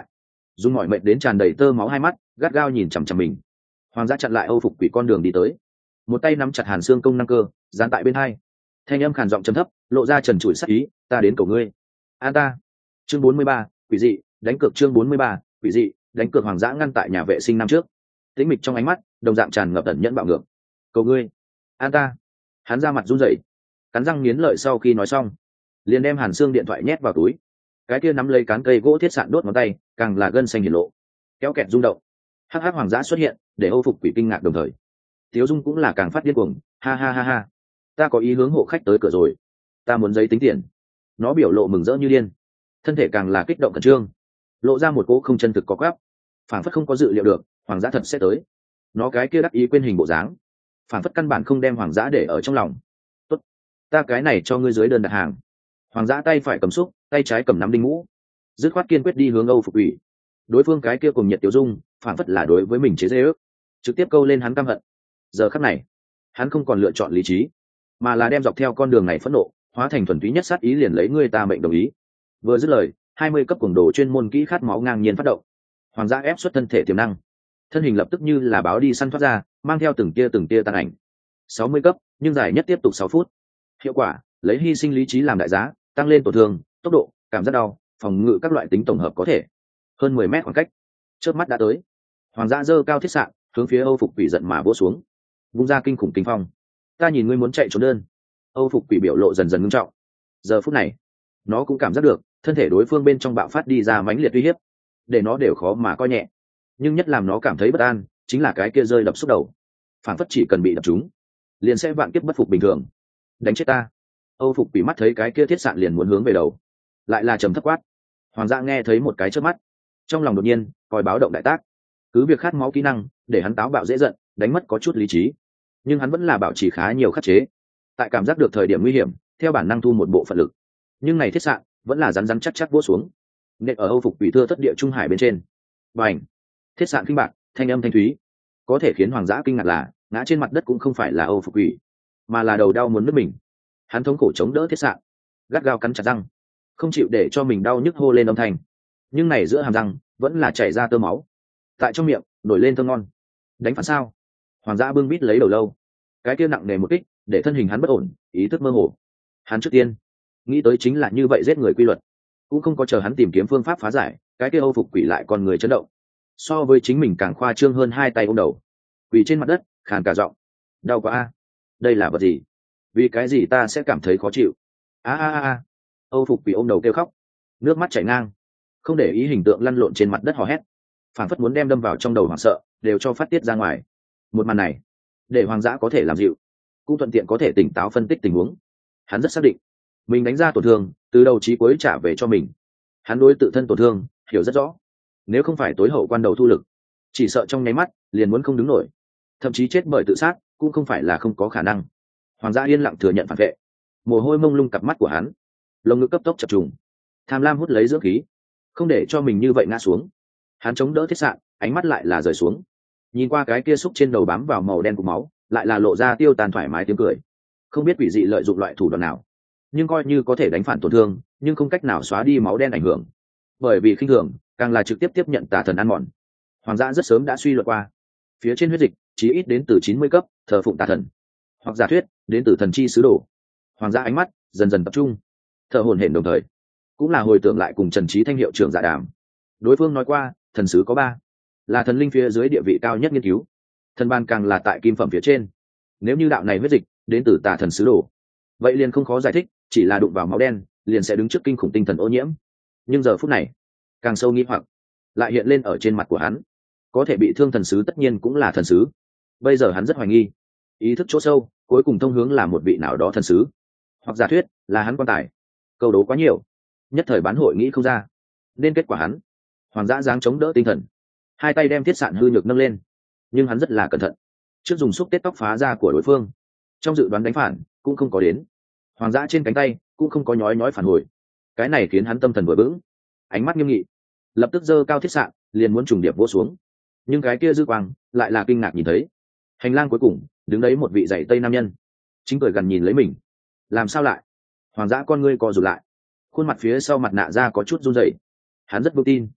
dùng mọi mệnh đến tràn đầy tơ máu hai mắt gắt gao nhìn chằm chằm mình. Hoàng Dã chặn lại Âu Phục Quỷ con đường đi tới, một tay nắm chặt Hàn Xương công năng cơ dán tại bên hai, thanh âm khàn giọng trầm thấp lộ ra trần trụi sắc ý, ta đến cầu ngươi an ta. Chương bốn mươi ba, quỷ dị đánh cược. Chương bốn mươi ba, quỷ dị đánh cược. Hoàng Dã ngăn tại nhà vệ sinh năm trước, tĩnh mịch trong ánh mắt đồng dạng tràn ngập ẩn nhẫn bạo ngược, cầu ngươi an ta. Hắn ra mặt run rẩy, cắn răng nghiến lợi, sau khi nói xong liền đem Hàn Xương điện thoại nhét vào túi. Cái kia nắm lấy cán cây gỗ thiết sạn đốt ngón tay càng là gân xanh hiển lộ, kéo kẹt rung động. Hắc hắc Hoàng Dã xuất hiện để Âu Phục Quỷ kinh ngạc, đồng thời Tiếu Dung cũng là càng phát điên cuồng, ha ha ha ha, ta có ý hướng hộ khách tới cửa rồi, ta muốn giấy tính tiền. Nó biểu lộ mừng rỡ như điên, thân thể càng là kích động khẩn trương, lộ ra một cỗ không chân thực có quắp, phản phất không có dự liệu được Hoàng Dã thật sẽ tới. Nó cái kia đắc ý quên hình bộ dáng, phản phất căn bản không đem Hoàng Dã để ở trong lòng. Tốt, ta cái này cho ngươi dưới đơn đặt hàng. Hoàng Dã tay phải cầm xúc, tay trái cầm nắm đinh mũ, dứt khoát kiên quyết đi hướng Âu Phục Ủy. Đối phương cái kia cùng nhiệt Tiếu Dung phản phất là đối với mình chế giễu, trực tiếp câu lên hắn căm hận. Giờ khắc này hắn không còn lựa chọn lý trí, mà là đem dọc theo con đường này phẫn nộ hóa thành thuần túy nhất sát ý, liền lấy ngươi ta mệnh đồng ý. Vừa dứt lời, hai mươi cấp cuồng đồ chuyên môn kỹ khát máu ngang nhiên phát động. Hoàng Dã ép xuất thân thể tiềm năng, thân hình lập tức như là báo đi săn thoát ra, mang theo từng tia từng tia tàn ảnh. sáu mươi cấp nhưng dài nhất tiếp tục sáu phút. Hiệu quả lấy hy sinh lý trí làm đại giá, tăng lên tổn thương, tốc độ, cảm giác đau, phòng ngự các loại tính tổng hợp có thể. Hơn mười mét khoảng cách, chớp mắt đã tới. Hoàng Dã giơ cao thiết sạn hướng phía Âu Phục Quỷ giận mà vỗ xuống, vung ra kinh khủng kinh phong. Ta nhìn ngươi muốn chạy trốn đơn. Âu Phục Quỷ biểu lộ dần dần ngưng trọng. Giờ phút này nó cũng cảm giác được thân thể đối phương bên trong bạo phát đi ra mãnh liệt uy hiếp, để nó đều khó mà coi nhẹ. Nhưng nhất làm nó cảm thấy bất an chính là cái kia rơi đập xúc đầu, phản phất chỉ cần bị đập trúng liền sẽ vạn kiếp bất phục bình thường. Đánh chết ta. Âu Phục Quỷ mắt thấy cái kia thiết sạn liền muốn hướng về đầu, lại là trầm thấp quát. Hoàng Dã nghe thấy một cái chớp mắt, trong lòng đột nhiên còi báo động đại tác. Cứ việc khát máu kỹ năng để hắn táo bạo dễ giận, đánh mất có chút lý trí, nhưng hắn vẫn là bảo trì khá nhiều khắc chế. Tại cảm giác được thời điểm nguy hiểm, theo bản năng thu một bộ phận lực, nhưng này thiết sạn vẫn là rắn rắn chắc chắc vỗ xuống, nện ở Âu Phục Quỷ thưa thất địa trung hải bên trên. Bành! Thiết sạn kinh bạc, thanh âm thanh thúy. Có thể khiến Hoàng Dã kinh ngạc là ngã trên mặt đất cũng không phải là Âu Phục Quỷ, mà là đầu đau muốn nứt mình. Hắn thống khổ chống đỡ thiết sạn, gắt gao cắn chặt răng, không chịu để cho mình đau nhức hô lên âm thanh. Nhưng này giữa hàm răng vẫn là chảy ra tơ máu, tại trong miệng nổi lên thơm ngon. Đánh phản sao? Hoàng Dã bưng bít lấy đầu lâu, cái kia nặng nề một kích để thân hình hắn bất ổn, ý thức mơ hồ. Hắn trước tiên nghĩ tới chính là như vậy giết người quy luật, cũng không có chờ hắn tìm kiếm phương pháp phá giải, cái kia Âu Phục Quỷ lại còn người chấn động, so với chính mình càng khoa trương hơn, hai tay ôm đầu quỳ trên mặt đất, khàn cả giọng. Đau quá a, đây là vật gì? Vì cái gì ta sẽ cảm thấy khó chịu? A a a! Âu Phục Quỷ ôm đầu kêu khóc, nước mắt chảy ngang, không để ý hình tượng lăn lộn trên mặt đất hò hét, phảng phất muốn đem đâm vào trong đầu hoảng sợ đều cho phát tiết ra ngoài. Một màn này để Hoàng Dã có thể làm dịu, cũng thuận tiện có thể tỉnh táo phân tích tình huống. Hắn rất xác định mình đánh ra tổn thương từ đầu chí cuối trả về cho mình. Hắn đối tự thân tổn thương hiểu rất rõ, nếu không phải tối hậu quan đầu thu lực, chỉ sợ trong nháy mắt liền muốn không đứng nổi, thậm chí chết bởi tự sát cũng không phải là không có khả năng. Hoàng Dã yên lặng thừa nhận phản vệ, mồ hôi mông lung cặp mắt của hắn, lồng ngực cấp tốc chập trùng, tham lam hút lấy dưỡng khí, không để cho mình như vậy ngã xuống. Hắn chống đỡ thiết sạn, ánh mắt lại là rời xuống, nhìn qua cái kia xúc trên đầu bám vào màu đen của máu, lại là lộ ra tiêu tàn thoải mái tiếng cười. Không biết quỷ dị lợi dụng loại thủ đoạn nào, nhưng coi như có thể đánh phản tổn thương, nhưng không cách nào xóa đi máu đen ảnh hưởng, bởi vì khinh thường càng là trực tiếp tiếp nhận tà thần ăn mòn. Hoàng Dã rất sớm đã suy luận qua, phía trên huyết dịch chí ít đến từ chín mươi cấp thờ phụng tà thần, hoặc giả thuyết đến từ thần chi sứ đồ. Hoàng Dã ánh mắt dần dần tập trung, thở hổn hển, đồng thời cũng là hồi tưởng lại cùng Trần Trí Thanh hiệu trưởng dạ đàm. Đối phương nói qua thần sứ có ba, là thần linh phía dưới địa vị cao nhất nghiên cứu, thần ban càng là tại kim phẩm phía trên. Nếu như đạo này huyết dịch đến từ tà thần sứ đồ, vậy liền không khó giải thích, chỉ là đụng vào máu đen liền sẽ đứng trước kinh khủng tinh thần ô nhiễm. Nhưng giờ phút này càng sâu nghi hoặc lại hiện lên ở trên mặt của hắn. Có thể bị thương thần sứ tất nhiên cũng là thần sứ. Bây giờ hắn rất hoài nghi, ý thức chỗ sâu cuối cùng thông hướng là một vị nào đó thần sứ, hoặc giả thuyết là hắn quan tài. Câu đố quá nhiều, nhất thời bán hội nghĩ không ra nên kết quả. Hắn Hoàng Dã dáng chống đỡ tinh thần, hai tay đem thiết sạn hư nhược nâng lên, nhưng hắn rất là cẩn thận, trước dùng xúc tết tóc phá ra của đối phương. Trong dự đoán đánh phản cũng không có đến, Hoàng Dã trên cánh tay cũng không có nhói nhói phản hồi. Cái này khiến hắn tâm thần vừa vững, ánh mắt nghiêm nghị, lập tức giơ cao thiết sạn liền muốn trùng điệp vỗ xuống. Nhưng cái kia dư quang lại là kinh ngạc nhìn thấy hành lang cuối cùng đứng đấy một vị dạy tây nam nhân, chính cười gần nhìn lấy mình. Làm sao lại? Hoàng Dã con ngươi co rụt lại, khuôn mặt phía sau mặt nạ ra có chút run rẩy. Hắn rất vững tin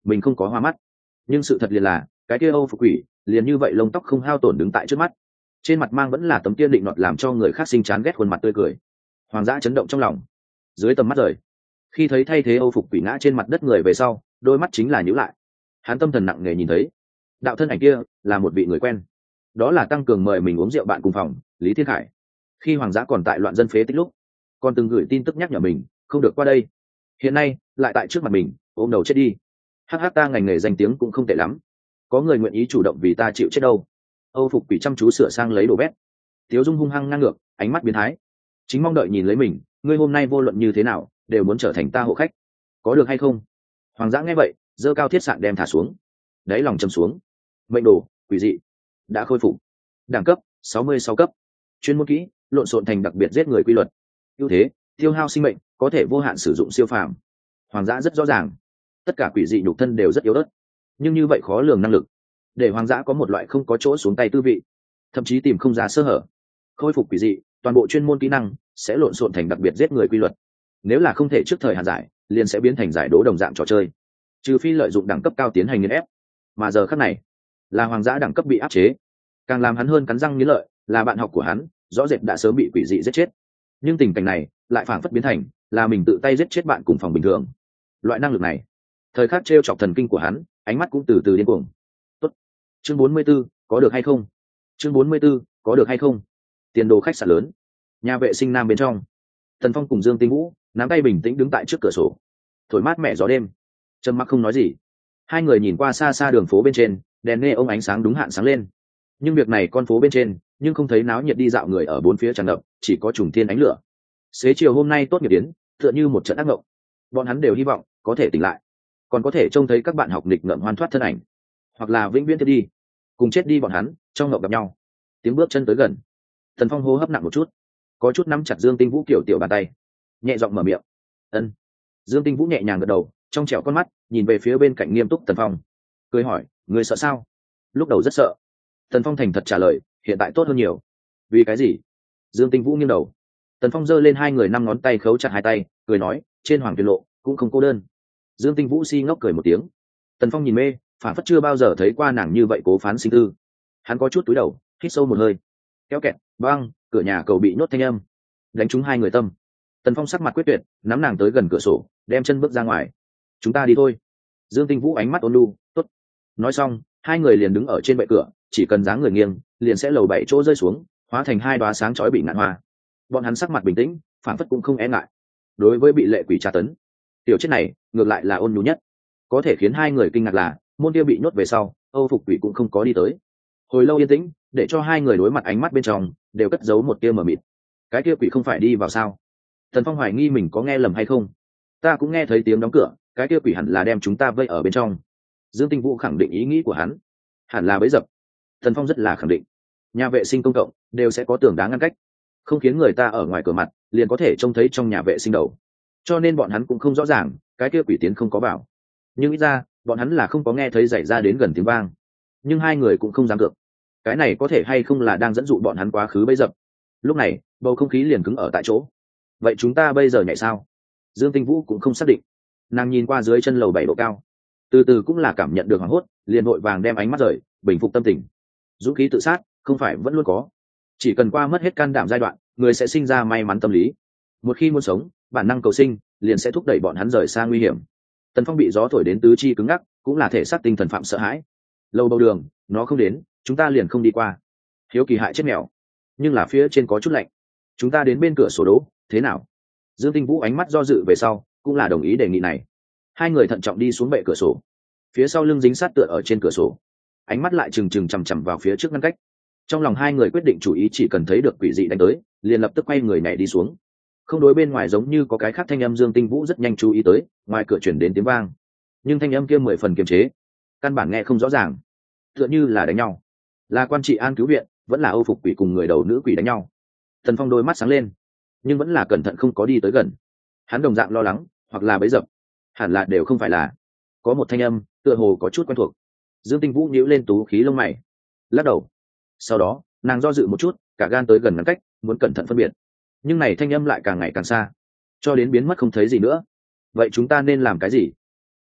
mình không có hoa mắt, nhưng sự thật liền là cái kia âu phục quỷ liền như vậy lông tóc không hao tổn đứng tại trước mắt, trên mặt mang vẫn là tấm kia định nọt làm cho người khác sinh chán ghét khuôn mặt tươi cười. Hoàng dã chấn động trong lòng, dưới tầm mắt rời, khi thấy thay thế âu phục quỷ ngã trên mặt đất người về sau, đôi mắt chính là nhíu lại. Hắn tâm thần nặng nề nhìn thấy đạo thân ảnh kia là một vị người quen, đó là tăng cường mời mình uống rượu bạn cùng phòng Lý Thiên Khải. Khi Hoàng dã còn tại loạn dân phế tích lúc, còn từng gửi tin tức nhắc nhở mình không được qua đây, hiện nay lại tại trước mặt mình ôm đầu chết đi. Hắc hắc, ta ngành nghề danh tiếng cũng không tệ lắm, có người nguyện ý chủ động vì ta chịu chết đâu. Âu phục quỷ chăm chú sửa sang lấy đồ bét, Tiếu Dung hung hăng ngang ngược, ánh mắt biến thái, chính mong đợi nhìn lấy mình. Ngươi hôm nay vô luận như thế nào đều muốn trở thành ta hộ khách, có được hay không? Hoàng dã nghe vậy giơ cao thiết sạn đem thả xuống, đáy lòng châm xuống. Mệnh đồ quỷ dị đã khôi phục, đẳng cấp sáu mươi sáu cấp, chuyên môn kỹ lộn xộn thành đặc biệt giết người quy luật, ưu thế tiêu hao sinh mệnh, có thể vô hạn sử dụng siêu phàm. Hoàng dã rất rõ ràng tất cả quỷ dị nhục thân đều rất yếu ớt, nhưng như vậy khó lường năng lực để Hoàng dã có một loại không có chỗ xuống tay tư vị, thậm chí tìm không ra sơ hở. Khôi phục quỷ dị, toàn bộ chuyên môn kỹ năng sẽ lộn xộn thành đặc biệt giết người quy luật, nếu là không thể trước thời hạn giải liền sẽ biến thành giải đố đồng dạng trò chơi, trừ phi lợi dụng đẳng cấp cao tiến hành nghiền ép. Mà giờ khắc này là Hoàng dã đẳng cấp bị áp chế, càng làm hắn hơn cắn răng nghiến lợi là bạn học của hắn rõ rệt đã sớm bị quỷ dị giết chết, nhưng tình cảnh này lại phảng phất biến thành là mình tự tay giết chết bạn cùng phòng bình thường. Loại năng lực này thời khắc trêu chọc thần kinh của hắn, ánh mắt cũng từ từ điên cuồng. Tốt. Chương bốn mươi 44, có được hay không? Chương bốn mươi 44, có được hay không? Tiền đồ khách sạn lớn, nhà vệ sinh nam bên trong, Tần Phong cùng Dương Tinh Vũ nắm tay bình tĩnh đứng tại trước cửa sổ, thổi mát mẻ gió đêm. Trầm mặc không nói gì, hai người nhìn qua xa xa đường phố bên trên, đèn nghe ông ánh sáng đúng hạn sáng lên. Nhưng việc này con phố bên trên nhưng không thấy náo nhiệt đi dạo người ở bốn phía tràn ngập, chỉ có trùng thiên ánh lửa. Xế chiều hôm nay tốt nghiệp đến, tựa như một trận ác mộng. Bọn hắn đều hy vọng có thể tỉnh lại, còn có thể trông thấy các bạn học nghịch ngợm hoan thoát thân ảnh, hoặc là vĩnh viễn chết đi, cùng chết đi bọn hắn trong ngộng gặp nhau. Tiếng bước chân tới gần, Tần Phong hô hấp nặng một chút, có chút nắm chặt Dương Tinh Vũ kiểu tiểu bàn tay, nhẹ giọng mở miệng. Ân. Dương Tinh Vũ nhẹ nhàng gật đầu, trong trẻo con mắt nhìn về phía bên cạnh nghiêm túc Tần Phong, cười hỏi, người sợ sao? Lúc đầu rất sợ. Tần Phong thành thật trả lời, hiện tại tốt hơn nhiều. Vì cái gì? Dương Tinh Vũ nghiêng đầu. Tần Phong giơ lên hai người năm ngón tay khấu chặt hai tay, cười nói, trên hoàng tuyệt lộ cũng không cô đơn. Dương Tinh Vũ si ngốc cười một tiếng. Tần Phong nhìn mê, phản phất chưa bao giờ thấy qua nàng như vậy cố phán sinh tư. Hắn có chút túi đầu, hít sâu một hơi. Kéo kẹt, băng, cửa nhà cầu bị nhốt thanh âm, đánh trúng hai người tâm. Tần Phong sắc mặt quyết tuyệt, nắm nàng tới gần cửa sổ, đem chân bước ra ngoài. Chúng ta đi thôi. Dương Tinh Vũ ánh mắt ôn nhu, tốt. Nói xong, hai người liền đứng ở trên bệ cửa, chỉ cần dáng người nghiêng, liền sẽ lầu bảy chỗ rơi xuống, hóa thành hai đóa sáng chói bị ngạn hoa. Bọn hắn sắc mặt bình tĩnh, phản phất cũng không e ngại. Đối với bị lệ quỷ tra tấn, tiểu chết này ngược lại là ôn nhu nhất. Có thể khiến hai người kinh ngạc là, môn kia bị nhốt về sau, Âu phục quỷ cũng không có đi tới. Hồi lâu yên tĩnh, để cho hai người đối mặt, ánh mắt bên trong đều cất giấu một tia mờ mịt. Cái kia quỷ không phải đi vào sao? Thần Phong hoài nghi mình có nghe lầm hay không. Ta cũng nghe thấy tiếng đóng cửa, cái kia quỷ hẳn là đem chúng ta vây ở bên trong. Dương Tinh Vũ khẳng định ý nghĩ của hắn, hẳn là bẫy dập. Thần Phong rất là khẳng định, nhà vệ sinh công cộng đều sẽ có tường đá ngăn cách, không khiến người ta ở ngoài cửa mặt liền có thể trông thấy trong nhà vệ sinh đầu, cho nên bọn hắn cũng không rõ ràng cái kia quỷ tiến không có vào. Nhưng ít ra bọn hắn là không có nghe thấy xảy ra đến gần tiếng vang. Nhưng hai người cũng không dám cược, cái này có thể hay không là đang dẫn dụ bọn hắn quá khứ bẫy dập. Lúc này bầu không khí liền cứng ở tại chỗ. Vậy chúng ta bây giờ nhảy sao? Dương Tinh Vũ cũng không xác định, nàng nhìn qua dưới chân lầu bảy độ cao, từ từ cũng là cảm nhận được hoảng hốt, liền vội vàng đem ánh mắt rời, bình phục tâm tình. Dũng khí tự sát không phải vẫn luôn có, chỉ cần qua mất hết can đảm giai đoạn, người sẽ sinh ra may mắn tâm lý. Một khi muốn sống, bản năng cầu sinh liền sẽ thúc đẩy bọn hắn rời xa nguy hiểm. Tần Phong bị gió thổi đến tứ chi cứng ngắc, cũng là thể xác tinh thần phạm sợ hãi. Lâu bầu đường nó không đến, chúng ta liền không đi qua. Hiếu kỳ hại chết mèo, nhưng là phía trên có chút lạnh. Chúng ta đến bên cửa sổ đố, thế nào? Dương Tinh Vũ ánh mắt do dự về sau, cũng là đồng ý đề nghị này. Hai người thận trọng đi xuống bệ cửa sổ, phía sau lưng dính sát tựa ở trên cửa sổ, ánh mắt lại trừng trừng chằm chằm vào phía trước ngăn cách. Trong lòng hai người quyết định chủ ý, chỉ cần thấy được quỷ dị đánh tới, liền lập tức quay người nhảy đi xuống. Không đối bên ngoài giống như có cái khác thanh âm. Dương Tinh Vũ rất nhanh chú ý tới, ngoài cửa chuyển đến tiếng vang, nhưng thanh âm kia mười phần kiềm chế, căn bản nghe không rõ ràng, tựa như là đánh nhau. Là quan trị an cứu viện, vẫn là Âu phục quỷ cùng người đầu nữ quỷ đánh nhau? Thần Phong đôi mắt sáng lên, nhưng vẫn là cẩn thận không có đi tới gần. Hắn đồng dạng lo lắng, hoặc là bấy dập, hẳn là đều không phải là. Có một thanh âm tựa hồ có chút quen thuộc. Dương Tinh Vũ nhíu lên tú khí lông mày, lắc đầu. Sau đó nàng do dự một chút, cả gan tới gần ngăn cách, muốn cẩn thận phân biệt. Nhưng này thanh âm lại càng ngày càng xa, cho đến biến mất không thấy gì nữa. Vậy chúng ta nên làm cái gì?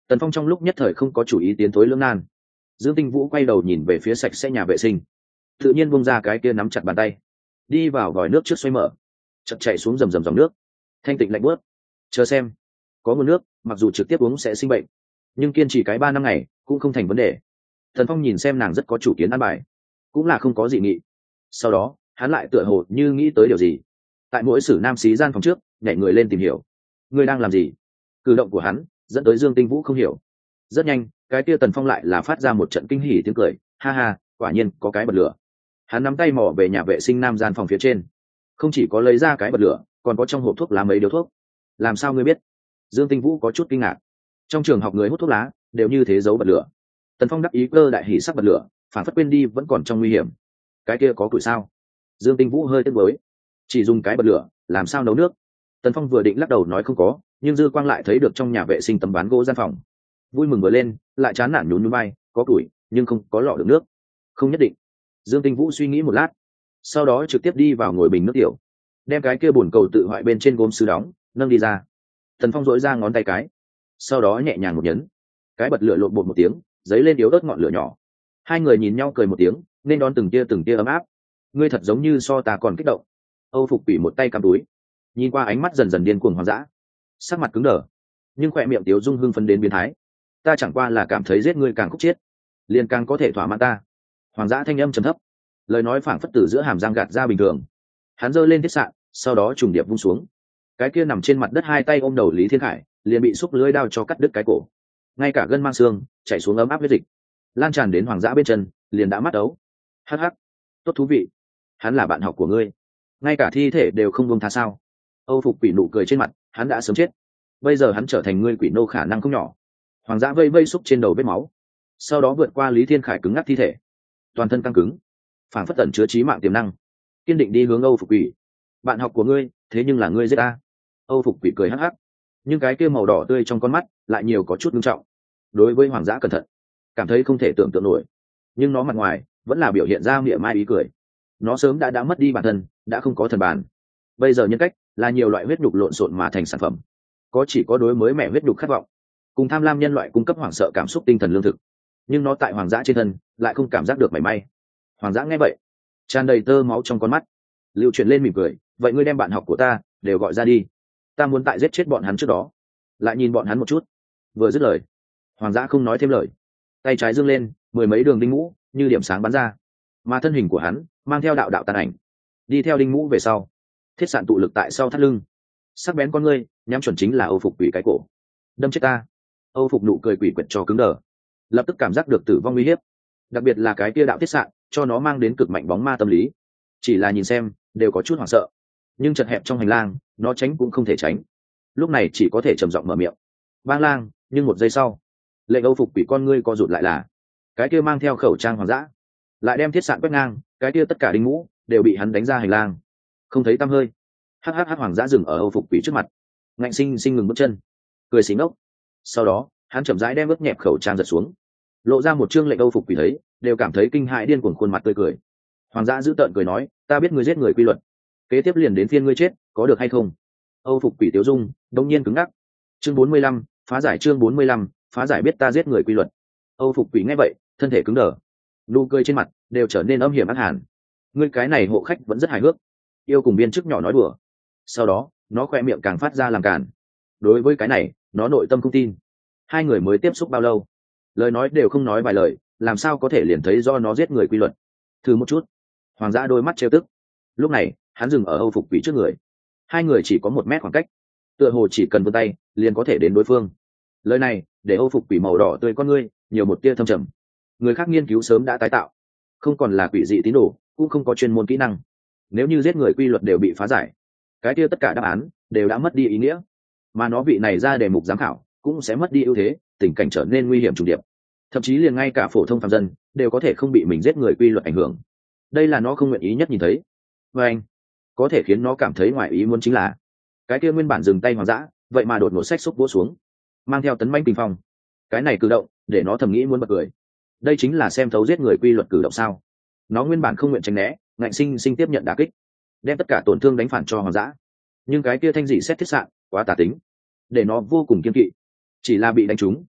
Tần Phong trong lúc nhất thời không có chủ ý tiến thối lưỡng nan. Dương Tinh Vũ quay đầu nhìn về phía sạch sẽ nhà vệ sinh, tự nhiên buông ra cái kia nắm chặt bàn tay, đi vào vòi nước trước xoay mở, chợt chạy xuống rầm rầm dòng nước, thanh tịnh lạnh buốt. Chờ xem, có nguồn nước, mặc dù trực tiếp uống sẽ sinh bệnh, nhưng kiên trì cái ba năm ngày cũng không thành vấn đề. Tần Phong nhìn xem nàng rất có chủ kiến ăn bài, cũng là không có dị nghị. Sau đó hắn lại tựa hồ như nghĩ tới điều gì, tại mỗi sử nam xí gian phòng trước nhảy người lên tìm hiểu người đang làm gì. Cử động của hắn dẫn tới Dương Tinh Vũ không hiểu. Rất nhanh cái kia Tần Phong lại là phát ra một trận kinh hỉ tiếng cười, ha ha, quả nhiên có cái bật lửa. Hắn nắm tay mò về nhà vệ sinh nam gian phòng phía trên, không chỉ có lấy ra cái bật lửa, còn có trong hộp thuốc lá mấy điếu thuốc. Làm sao ngươi biết? Dương Tinh Vũ có chút kinh ngạc. Trong trường học người hút thuốc lá đều như thế giấu bật lửa. Tần Phong đắc ý cơ đại hỉ sắc bật lửa, phản phất quên đi vẫn còn trong nguy hiểm. Cái kia có củi sao? Dương Tinh Vũ hơi tiếc nuối, chỉ dùng cái bật lửa làm sao nấu nước? Tần Phong vừa định lắc đầu nói không có, nhưng dư quang lại thấy được trong nhà vệ sinh tấm ván gỗ gian phòng, vui mừng vừa lên lại chán nản nhún nhún vai, có củi nhưng không có lọ đựng nước. Không nhất định. Dương Tinh Vũ suy nghĩ một lát, sau đó trực tiếp đi vào ngồi bình nước tiểu, đem cái kia bồn cầu tự hoại bên trên gốm sứ đóng nâng đi ra. Tần Phong dỗi ra ngón tay cái, sau đó nhẹ nhàng một nhấn, cái bật lửa lộn bột một tiếng dấy lên yếu ớt ngọn lửa nhỏ. Hai người nhìn nhau cười một tiếng, nên đón từng tia từng tia ấm áp. Ngươi thật giống như so ta còn kích động. Âu Phục Quỷ một tay cầm túi, nhìn qua ánh mắt dần dần điên cuồng hoang dã, sắc mặt cứng đờ, nhưng khỏe miệng tiếu dung hưng phấn đến biến thái. Ta chẳng qua là cảm thấy giết ngươi càng khúc chết, liền càng có thể thỏa mãn ta. Hoàng dã thanh âm trầm thấp, lời nói phảng phất từ giữa hàm răng gạt ra bình thường. Hắn giơ lên thiết sạn, sau đó trùng điệp vung xuống. Cái kia nằm trên mặt đất hai tay ôm đầu Lý Thiên Khải liền bị xúc lưỡi đao cho cắt đứt cái cổ, ngay cả gân mang xương chảy xuống ấm áp huyết dịch lan tràn đến Hoàng dã bên chân, liền đã mắt ấu. Hắc hắc, tốt thú vị. Hắn là bạn học của ngươi, ngay cả thi thể đều không buông tha sao? Âu Phục Quỷ nụ cười trên mặt, hắn đã sớm chết, bây giờ hắn trở thành ngươi quỷ nô khả năng không nhỏ. Hoàng dã vây vây xúc trên đầu vết máu, sau đó vượt qua Lý Thiên Khải cứng ngắc thi thể, toàn thân căng cứng, phảng phất tẩn chứa chí mạng tiềm năng, kiên định đi hướng Âu Phục Quỷ. Bạn học của ngươi, thế nhưng là ngươi giết ta. Âu Phục Quỷ cười hắc hắc, nhưng cái kia màu đỏ tươi trong con mắt lại nhiều có chút nghiêm trọng. Đối với Hoàng dã cẩn thận, cảm thấy không thể tưởng tượng nổi, nhưng nó mặt ngoài vẫn là biểu hiện ra miệng mai ý cười. Nó sớm đã đã mất đi bản thân, đã không có thần bản, bây giờ nhân cách là nhiều loại huyết nhục lộn xộn mà thành sản phẩm, có chỉ có đối mới mẻ huyết nhục khát vọng, cùng tham lam nhân loại cung cấp hoảng sợ cảm xúc tinh thần lương thực. Nhưng nó tại Hoàng dã trên thân lại không cảm giác được mảy may. Hoàng dã nghe vậy, tràn đầy tơ máu trong con mắt, lưu chuyển lên mỉm cười, vậy ngươi đem bạn học của ta đều gọi ra đi, ta muốn tại giết chết bọn hắn trước đó lại nhìn bọn hắn một chút. Vừa dứt lời, Hoàng dã không nói thêm lời, tay trái giương lên, mười mấy đường đinh mũ như điểm sáng bắn ra, mà thân hình của hắn mang theo đạo đạo tàn ảnh đi theo đinh mũ về sau, thiết sạn tụ lực tại sau thắt lưng, sắc bén con ngươi nhắm chuẩn chính là Âu Phục Quỷ cái cổ. Đâm chết ta. Âu Phục nụ cười quỷ quyệt cho cứng đờ, lập tức cảm giác được tử vong uy hiếp, đặc biệt là cái kia đạo thiết sạn cho nó mang đến cực mạnh bóng ma tâm lý, chỉ là nhìn xem đều có chút hoảng sợ. Nhưng chật hẹp trong hành lang, nó tránh cũng không thể tránh, lúc này chỉ có thể trầm giọng mở miệng bang lang. Nhưng một giây sau, lệnh Âu Phục Quỷ con ngươi co rụt lại, là cái kia mang theo khẩu trang Hoàng dã lại đem thiết sạn quét ngang, cái kia tất cả đinh mũ đều bị hắn đánh ra hành lang, không thấy tăm hơi. Hắc hắc hắc, Hoàng dã dừng ở Âu Phục Quỷ trước mặt, ngạnh sinh sinh ngừng bước chân, cười xí ngốc. Sau đó hắn chậm rãi đem ướt nhẹp khẩu trang giật xuống, lộ ra một trương lệnh Âu Phục Quỷ thấy đều cảm thấy kinh hãi điên cuồng khuôn mặt tươi cười. Hoàng dã giữ tợn cười nói, ta biết ngươi giết người quy luật, kế tiếp liền đến phiên ngươi chết, có được hay không? Âu Phục Quỷ Tiếu Dung đông nhiên cứng ngắc. Chương bốn mươi lăm, phá giải. Chương bốn mươi lăm, phá giải. Biết ta giết người quy luật. Âu Phục Quỷ nghe vậy, thân thể cứng đờ, nụ cười trên mặt đều trở nên âm hiểm ác hàn. Ngươi cái này hộ khách vẫn rất hài hước, yêu cùng viên chức nhỏ nói đùa. Sau đó nó khoe miệng càng phát ra làm cản. Đối với cái này nó nội tâm không tin. Hai người mới tiếp xúc bao lâu, lời nói đều không nói vài lời, làm sao có thể liền thấy do nó giết người quy luật? Thử một chút. Hoàng dã đôi mắt trêu tức. Lúc này hắn dừng ở Âu Phục Quỷ trước người, hai người chỉ có một mét khoảng cách, tựa hồ chỉ cần vươn tay liền có thể đến đối phương. Lời này để Âu Phục Quỷ màu đỏ tươi con ngươi nhiều một tia thâm trầm. Người khác nghiên cứu sớm đã tái tạo, không còn là quỷ dị tín đồ, cũng không có chuyên môn kỹ năng. Nếu như giết người quy luật đều bị phá giải, cái kia tất cả đáp án đều đã mất đi ý nghĩa, mà nó vị này ra đề mục giám khảo cũng sẽ mất đi ưu thế, tình cảnh trở nên nguy hiểm trùng điệp. Thậm chí liền ngay cả phổ thông phàm dân đều có thể không bị mình giết người quy luật ảnh hưởng. Đây là nó không nguyện ý nhất nhìn thấy. Và anh, có thể khiến nó cảm thấy ngoài ý muốn chính là cái kia nguyên bản dừng tay Hoàng dã vậy mà đột ngột xách xúc vỗ xuống, mang theo tấn manh kinh phong. Cái này cử động để nó thầm nghĩ muốn bật cười. Đây chính là xem thấu giết người quy luật cử động sao? Nó nguyên bản không nguyện tránh né, ngạnh sinh sinh tiếp nhận đả kích, đem tất cả tổn thương đánh phản cho Hoàng dã. Nhưng cái kia thanh dị xét thiết sạn quá tà tính, để nó vô cùng kiên kỵ. Chỉ là bị đánh trúng,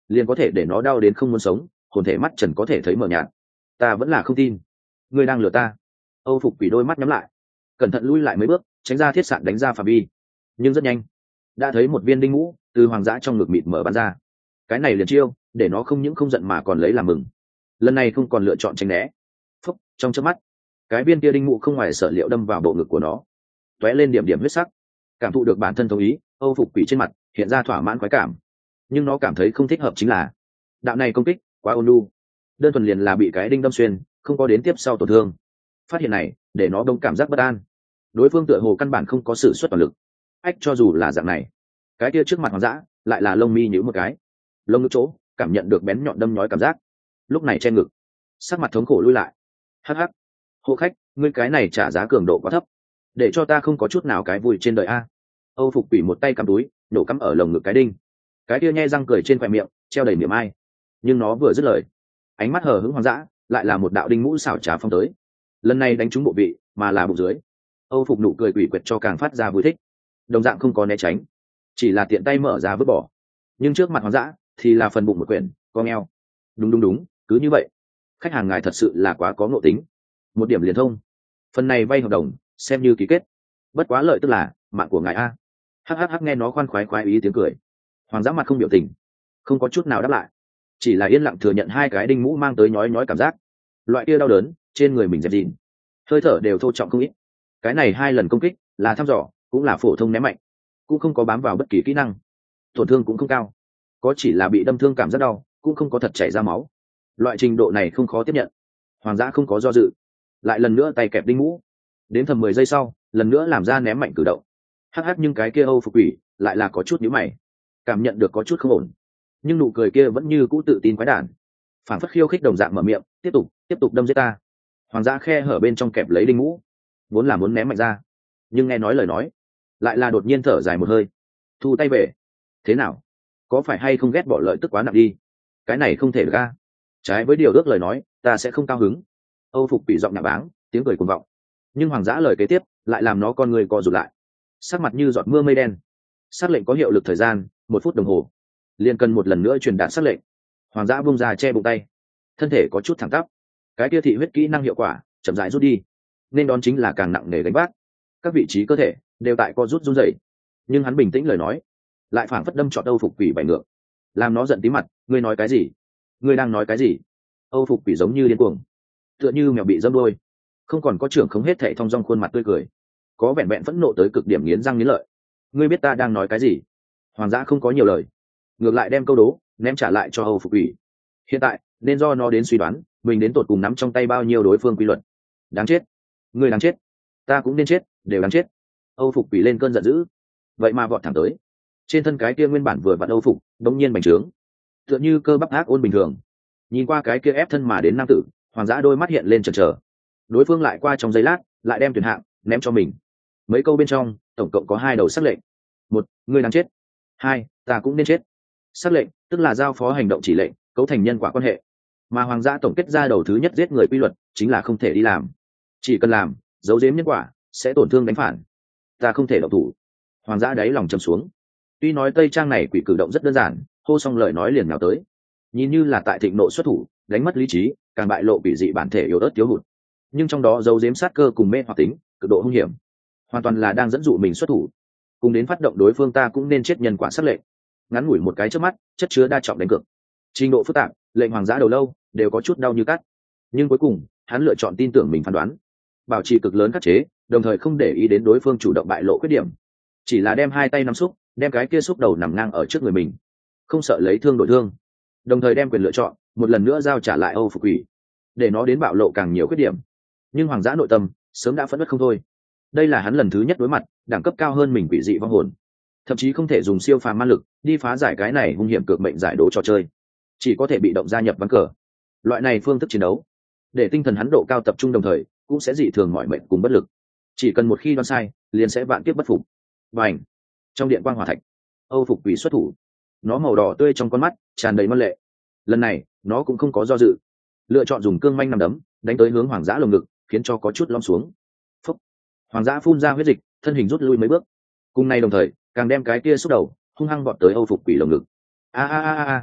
liền có thể để nó đau đến không muốn sống, hồn thể mắt trần có thể thấy mờ nhạt. Ta vẫn là không tin, ngươi đang lừa ta. Âu phục quỷ đôi mắt nhắm lại, cẩn thận lui lại mấy bước, tránh ra thiết sạn đánh ra phạm vi. Nhưng rất nhanh đã thấy một viên đinh ngũ từ hoàng dã trong ngực mịt mở bắn ra. Cái này liền chiêu để nó không những không giận mà còn lấy làm mừng. Lần này không còn lựa chọn tránh né. Phúc, trong chớp mắt cái viên kia đinh ngũ không ngoài sở liệu đâm vào bộ ngực của nó, tóe lên điểm điểm huyết sắc. Cảm thụ được bản thân thống ý, Âu phục quỷ trên mặt hiện ra thỏa mãn khoái cảm. Nhưng nó cảm thấy không thích hợp chính là đạo này công kích quá ôn nhu, đơn thuần liền là bị cái đinh đâm xuyên, không có đến tiếp sau tổn thương. Phát hiện này để nó đông cảm giác bất an. Đối phương tựa hồ căn bản không có sự xuất toàn lực. Ách, cho dù là dạng này, cái kia trước mặt hoàng dã lại là lông mi nhíu một cái, lông ngực chỗ cảm nhận được bén nhọn đâm nhói cảm giác, lúc này che ngực, sắc mặt thống khổ lui lại. Hắc hắc, hộ khách, ngươi cái này trả giá cường độ quá thấp, để cho ta không có chút nào cái vui trên đời a. Âu phục quỷ một tay cầm túi nổ cắm ở lồng ngực cái đinh, cái kia nhe răng cười trên khoe miệng treo đầy miệng ai. Nhưng nó vừa dứt lời, ánh mắt hờ hững hoàng dã lại là một đạo đinh mũ xảo trá phong tới. Lần này đánh trúng bộ vị mà là bụng dưới. Âu phục nụ cười quỷ quyệt cho càng phát ra vui thích, đồng dạng không có né tránh, chỉ là tiện tay mở ra vứt bỏ. Nhưng trước mặt hoàng dã thì là phần bụng một quyển con eo. Đúng đúng đúng, cứ như vậy. Khách hàng ngài thật sự là quá có ngộ tính, một điểm liền thông. Phần này vay hợp đồng xem như ký kết, bất quá lợi tức là mạng của ngài a. Hắc nghe nó khoan khoái khoái ý tiếng cười. Hoàng dã mặt không biểu tình, không có chút nào đáp lại, chỉ là yên lặng thừa nhận hai cái đinh mũ mang tới nhói nhói cảm giác. Loại kia đau đớn trên người mình dẹp dịn, hơi thở đều thô trọng không ít. Cái này hai lần công kích là thăm dò, cũng là phổ thông ném mạnh, cũng không có bám vào bất kỳ kỹ năng, tổn thương cũng không cao, có chỉ là bị đâm thương cảm giác đau, cũng không có thật chảy ra máu. Loại trình độ này không khó tiếp nhận. Hoàng dã không có do dự, lại lần nữa tay kẹp đinh mũ, đến thầm mười giây sau lần nữa làm ra ném mạnh cử động. Hắc hắc, nhưng cái kia Âu phục quỷ lại là có chút nhíu mày, cảm nhận được có chút không ổn, nhưng nụ cười kia vẫn như cũ tự tin quái đản, phản phất khiêu khích đồng dạng mở miệng tiếp tục tiếp tục đâm giết ta. Hoàng dã khe hở bên trong kẹp lấy đinh mũ, vốn là muốn ném mạnh ra, nhưng nghe nói lời nói lại là đột nhiên thở dài một hơi, thu tay về. Thế nào, có phải hay không ghét bỏ lợi tức quá nặng đi? Cái này không thể được a, trái với điều ước lời nói ta sẽ không cao hứng. Âu phục bị giọng nhạ báng, tiếng cười cuồng vọng. Nhưng hoàng dã lời kế tiếp lại làm nó con người co rụt lại, sắc mặt như giọt mưa mây đen. Sắc lệnh có hiệu lực thời gian một phút đồng hồ, liền cần một lần nữa truyền đạt sắc lệnh. Hoàng dã bung ra che bụng tay, thân thể có chút thẳng tắp. Cái kia thị huyết kỹ năng hiệu quả chậm rãi rút đi, nên đón chính là càng nặng nề gánh vác. Các vị trí cơ thể đều tại co rút run rẩy, nhưng hắn bình tĩnh lời nói lại phảng phất đâm trọt Âu phục quỷ bảy ngược, làm nó giận tí mặt. Ngươi nói cái gì? Ngươi đang nói cái gì? Âu phục quỷ giống như điên cuồng, tựa như mèo bị dâm đôi, không còn có trưởng không hết thệ thong dong khuôn mặt tươi cười, có vẹn vẹn phẫn nộ tới cực điểm, nghiến răng nghiến lợi. Ngươi biết ta đang nói cái gì? Hoàng dã không có nhiều lời, ngược lại đem câu đố ném trả lại cho Âu phục quỷ. Hiện tại nên do nó đến suy đoán mình đến tột cùng nắm trong tay bao nhiêu đối phương quy luật. Đáng chết, ngươi đáng chết, ta cũng nên chết, đều đáng chết. Âu phục quỷ lên cơn giận dữ, vậy mà vọt thẳng tới. Trên thân cái kia nguyên bản vừa vặn Âu phục đống nhiên bành trướng, tựa như cơ bắp ác ôn bình thường. Nhìn qua cái kia ép thân mà đến nam tử, hoàng dã đôi mắt hiện lên chần chờ. Đối phương lại qua trong giây lát lại đem tuyển hạng ném cho mình. Mấy câu bên trong tổng cộng có hai đầu sắc lệnh: một, ngươi đáng chết; hai, ta cũng nên chết. Sắc lệnh tức là giao phó hành động chỉ lệnh, cấu thành nhân quả quan hệ. Mà hoàng dã tổng kết ra đầu thứ nhất giết người quy luật chính là không thể đi làm, chỉ cần làm giấu giếm nhân quả sẽ tổn thương đánh phản. Ta không thể động thủ. Hoàng dã đáy lòng trầm xuống. Tuy nói tây trang này quỷ cử động rất đơn giản, hô xong lời nói liền nào tới, nhìn như là tại thịnh nộ xuất thủ, đánh mất lý trí, càng bại lộ quỷ dị bản thể yếu ớt thiếu hụt, nhưng trong đó giấu giếm sát cơ cùng mê hoặc tính cực độ hung hiểm, hoàn toàn là đang dẫn dụ mình xuất thủ, cùng đến phát động đối phương ta cũng nên chết nhân quả sắc lệnh. Ngắn ngủi một cái trước mắt, chất chứa đa trọng đánh cược, trình độ phức tạp, lệnh hoàng dã đầu lâu đều có chút đau như cắt. Nhưng cuối cùng hắn lựa chọn tin tưởng mình phán đoán, bảo trì cực lớn khắc chế, đồng thời không để ý đến đối phương chủ động bại lộ khuyết điểm, chỉ là đem hai tay nắm xúc, đem cái kia xúc đầu nằm ngang ở trước người mình, không sợ lấy thương đổi thương, đồng thời đem quyền lựa chọn một lần nữa giao trả lại Âu phục quỷ, để nó đến bạo lộ càng nhiều khuyết điểm. Nhưng hoàng dã nội tâm sớm đã phẫn nộ không thôi. Đây là hắn lần thứ nhất đối mặt đẳng cấp cao hơn mình quỷ dị vong hồn, thậm chí không thể dùng siêu phàm ma lực đi phá giải cái này hung hiểm cược mệnh giải đố trò chơi, chỉ có thể bị động gia nhập ván cờ. Loại này phương thức chiến đấu để tinh thần hắn độ cao tập trung, đồng thời cũng sẽ dị thường mọi mệnh cùng bất lực. Chỉ cần một khi đoán sai liền sẽ vạn kiếp bất phục. Bành! Trong điện quang hỏa thạch, Âu phục quỷ xuất thủ, nó màu đỏ tươi trong con mắt tràn đầy mân lệ. Lần này nó cũng không có do dự, lựa chọn dùng cương manh nằm đấm đánh tới hướng hoàng dã lồng ngực, khiến cho có chút lom xuống. Phúc! Hoàng dã phun ra huyết dịch, thân hình rút lui mấy bước. Cùng nay đồng thời càng đem cái kia xúc đầu hung hăng vọt tới Âu phục quỷ lồng ngực. A a a a!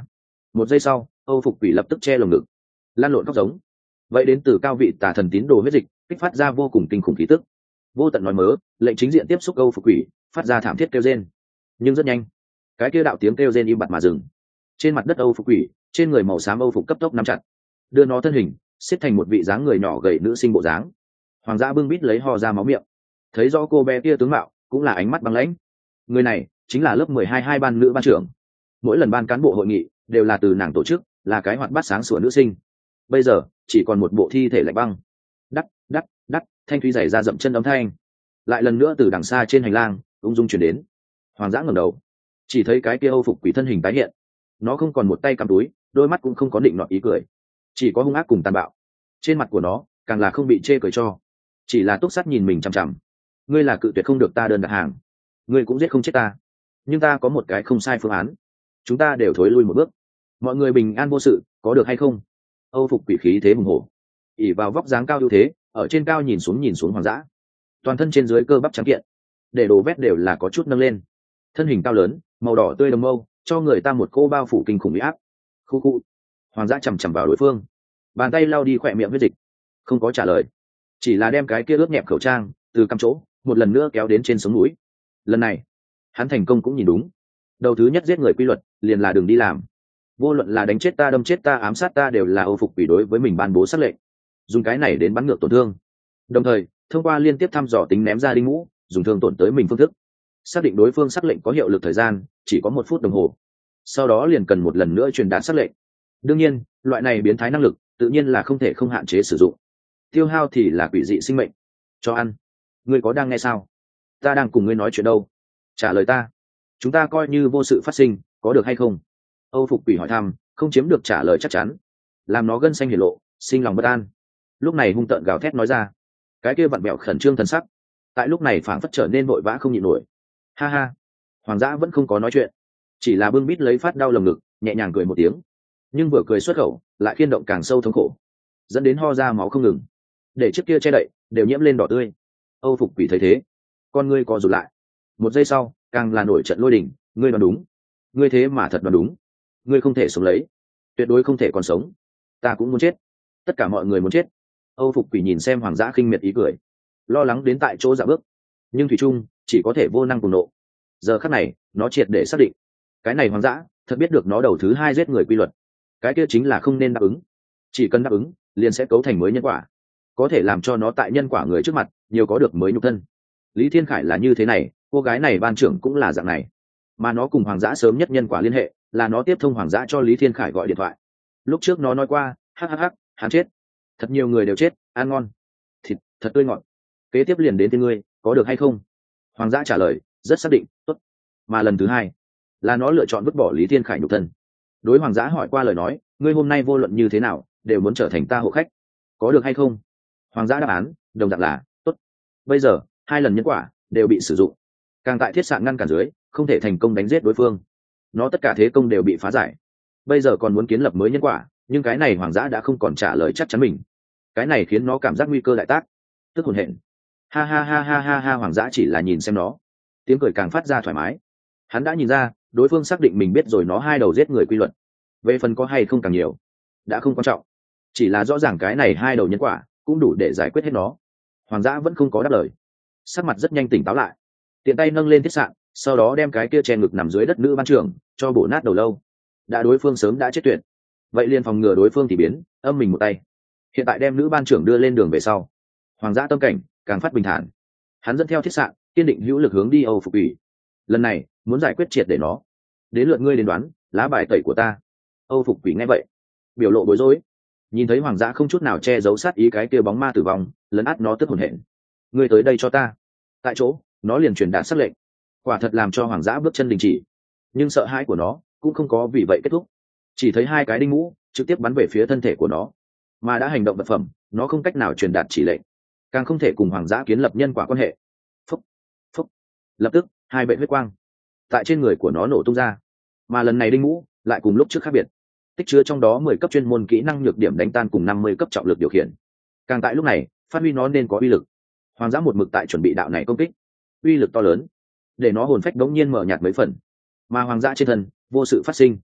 Một giây sau, Âu Phục Quỷ lập tức che lồng ngực, lan lộn khóc giống. Vậy đến từ cao vị tà thần tín đồ huyết dịch, kích phát ra vô cùng kinh khủng khí tức. Vô tận nói mớ, lệnh chính diện tiếp xúc Âu Phục Quỷ, phát ra thảm thiết kêu rên. Nhưng rất nhanh, cái kia đạo tiếng kêu rên im bặt mà dừng. Trên mặt đất Âu Phục Quỷ, trên người màu xám Âu phục cấp tốc nắm chặt, đưa nó thân hình xếp thành một vị dáng người nhỏ gầy nữ sinh bộ dáng. Hoàng Dã bưng bít lấy ho ra máu miệng, thấy rõ cô bé kia tướng mạo, cũng là ánh mắt băng lãnh. Người này chính là lớp mười hai hai ban nữ ban trưởng. Mỗi lần ban cán bộ hội nghị đều là từ nàng tổ chức, là cái hoạt bát sáng sủa nữ sinh. Bây giờ chỉ còn một bộ thi thể lạnh băng. Đắc đắc đắc, thanh thúy giày ra dậm chân âm thanh lại lần nữa từ đằng xa trên hành lang ung dung chuyển đến. Hoàng Dã ngẩng đầu, chỉ thấy cái kia Âu phục quỷ thân hình tái hiện. Nó không còn một tay cầm túi, đôi mắt cũng không có định nọt ý cười, chỉ có hung ác cùng tàn bạo. Trên mặt của nó càng là không bị chê cười cho, chỉ là túc sắt nhìn mình chằm chằm. Ngươi là cự tuyệt không được ta đơn đặt hàng, ngươi cũng giết không chết ta, nhưng ta có một cái không sai phương án, chúng ta đều thối lui một bước, mọi người bình an vô sự, có được hay không? Âu phục quỷ khí thế hùng hổ, ỉ vào vóc dáng cao ưu thế, ở trên cao nhìn xuống nhìn xuống Hoàng Dã, toàn thân trên dưới cơ bắp trắng kiện, để đồ vét đều là có chút nâng lên. Thân hình cao lớn, màu đỏ tươi đồng mâu, cho người ta một cô bao phủ kinh khủng uy áp. Khu khu. Hoàng Dã chầm chầm vào đối phương, bàn tay lau đi khỏe miệng huyết dịch, không có trả lời, chỉ là đem cái kia ướt nhẹp khẩu trang từ cắm chỗ một lần nữa kéo đến trên sống mũi. Lần này hắn thành công cũng nhìn đúng, đầu thứ nhất giết người quy luật liền là đừng đi làm. Vô luận là đánh chết ta, đâm chết ta, ám sát ta, đều là Âu phục quỷ đối với mình ban bố sắc lệnh, dùng cái này đến bắn ngược tổn thương, đồng thời thông qua liên tiếp thăm dò tính ném ra đinh ngũ, dùng thương tổn tới mình phương thức, xác định đối phương sắc lệnh có hiệu lực thời gian chỉ có một phút đồng hồ, sau đó liền cần một lần nữa truyền đạt sắc lệnh. Đương nhiên loại này biến thái năng lực tự nhiên là không thể không hạn chế sử dụng, tiêu hao thì là quỷ dị sinh mệnh. Cho ăn. Ngươi có đang nghe sao? Ta đang cùng ngươi nói chuyện đâu, trả lời ta, chúng ta coi như vô sự phát sinh, có được hay không? Âu phục quỷ hỏi thăm, không chiếm được trả lời chắc chắn, làm nó gân xanh hiển lộ, sinh lòng bất an. Lúc này hung tợn gào thét nói ra, cái kia vặn bẹo khẩn trương thần sắc tại lúc này phảng phất trở nên vội vã không nhịn nổi. Ha ha. Hoàng Dã vẫn không có nói chuyện, chỉ là bưng bít lấy phát đau lồng ngực, nhẹ nhàng cười một tiếng, nhưng vừa cười xuất khẩu lại khiên động càng sâu thống khổ, dẫn đến ho ra máu không ngừng, để chiếc kia che đậy đều nhiễm lên đỏ tươi. Âu phục quỷ thấy thế, con ngươi co rụt lại, một giây sau càng là nổi trận lôi đình. Ngươi đoán đúng, ngươi thế mà thật đoán đúng, ngươi không thể sống lấy, tuyệt đối không thể còn sống, ta cũng muốn chết, tất cả mọi người muốn chết. Âu phục quỷ nhìn xem Hoàng Dã khinh miệt ý cười, lo lắng đến tại chỗ dạo bước, nhưng thủy trung chỉ có thể vô năng cùng nộ. Giờ khắc này nó triệt để xác định, cái này Hoàng Dã thật biết được nó đầu thứ hai giết người quy luật, cái kia chính là không nên đáp ứng, chỉ cần đáp ứng liền sẽ cấu thành mới nhân quả, có thể làm cho nó tại nhân quả người trước mặt nhiều có được mới nhục thân. Lý Thiên Khải là như thế này, cô gái này ban trưởng cũng là dạng này, mà nó cùng Hoàng Dã sớm nhất nhân quả liên hệ là nó tiếp thông Hoàng Dã cho Lý Thiên Khải gọi điện thoại. Lúc trước nó nói qua, hắc hắc hắc, hắn chết, thật nhiều người đều chết, ăn ngon, thịt thật tươi ngọt, kế tiếp liền đến tên ngươi, có được hay không? Hoàng Dã trả lời rất xác định, tốt. Mà lần thứ hai là nó lựa chọn vứt bỏ Lý Thiên Khải nhục thân. Đối Hoàng Dã hỏi qua lời nói, ngươi hôm nay vô luận như thế nào đều muốn trở thành ta hộ khách, có được hay không? Hoàng Dã đáp án đồng dạng là tốt. Bây giờ hai lần nhân quả đều bị sử dụng, càng tại thiết sạn ngăn cản dưới không thể thành công đánh giết đối phương, nó tất cả thế công đều bị phá giải. Bây giờ còn muốn kiến lập mới nhân quả, nhưng cái này Hoàng Dã đã không còn trả lời chắc chắn mình, cái này khiến nó cảm giác nguy cơ đại tác, tức hồn hển. Ha ha ha ha ha ha. Hoàng Dã chỉ là nhìn xem nó, tiếng cười càng phát ra thoải mái. Hắn đã nhìn ra đối phương xác định mình biết rồi nó hai đầu giết người quy luật, về phần có hay không càng nhiều đã không quan trọng, chỉ là rõ ràng cái này hai đầu nhân quả cũng đủ để giải quyết hết nó. Hoàng Dã vẫn không có đáp lời, sắc mặt rất nhanh tỉnh táo lại, tiện tay nâng lên thiết sạn, sau đó đem cái kia che ngực nằm dưới đất nữ ban trưởng cho bổ nát đầu lâu. Đã đối phương sớm đã chết tuyệt, vậy liền phòng ngừa đối phương thì biến, âm mình một tay. Hiện tại đem nữ ban trưởng đưa lên đường về sau, Hoàng Dã tâm cảnh càng phát bình thản, hắn dẫn theo thiết sạn kiên định hữu lực hướng đi Âu phục ủy. Lần này muốn giải quyết triệt để nó, đến lượt ngươi đến đoán lá bài tẩy của ta. Âu phục quỷ nghe vậy biểu lộ bối rối, nhìn thấy Hoàng Dã không chút nào che giấu sát ý cái kia bóng ma tử vong, lấn át nó tức hồn hển. Ngươi tới đây cho ta. Tại chỗ nó liền truyền đạt sắc lệnh, quả thật làm cho Hoàng Dã bước chân đình chỉ, nhưng sợ hãi của nó cũng không có vì vậy kết thúc. Chỉ thấy hai cái đinh mũ trực tiếp bắn về phía thân thể của nó, mà đã hành động vật phẩm nó không cách nào truyền đạt chỉ lệnh, càng không thể cùng Hoàng Dã kiến lập nhân quả quan hệ. Phúc, phúc. Lập tức hai bệ huyết quang tại trên người của nó nổ tung ra, mà lần này đinh mũ lại cùng lúc trước khác biệt, tích chứa trong đó mười cấp chuyên môn kỹ năng nhược điểm đánh tan cùng năm mươi cấp trọng lực điều khiển, càng tại lúc này phát huy nó nên có uy lực. Hoàng Dã một mực tại chuẩn bị đạo này công kích, uy lực to lớn để nó hồn phách đống nhiên mở nhạt mấy phần, mà Hoàng Dã trên thân vô sự phát sinh,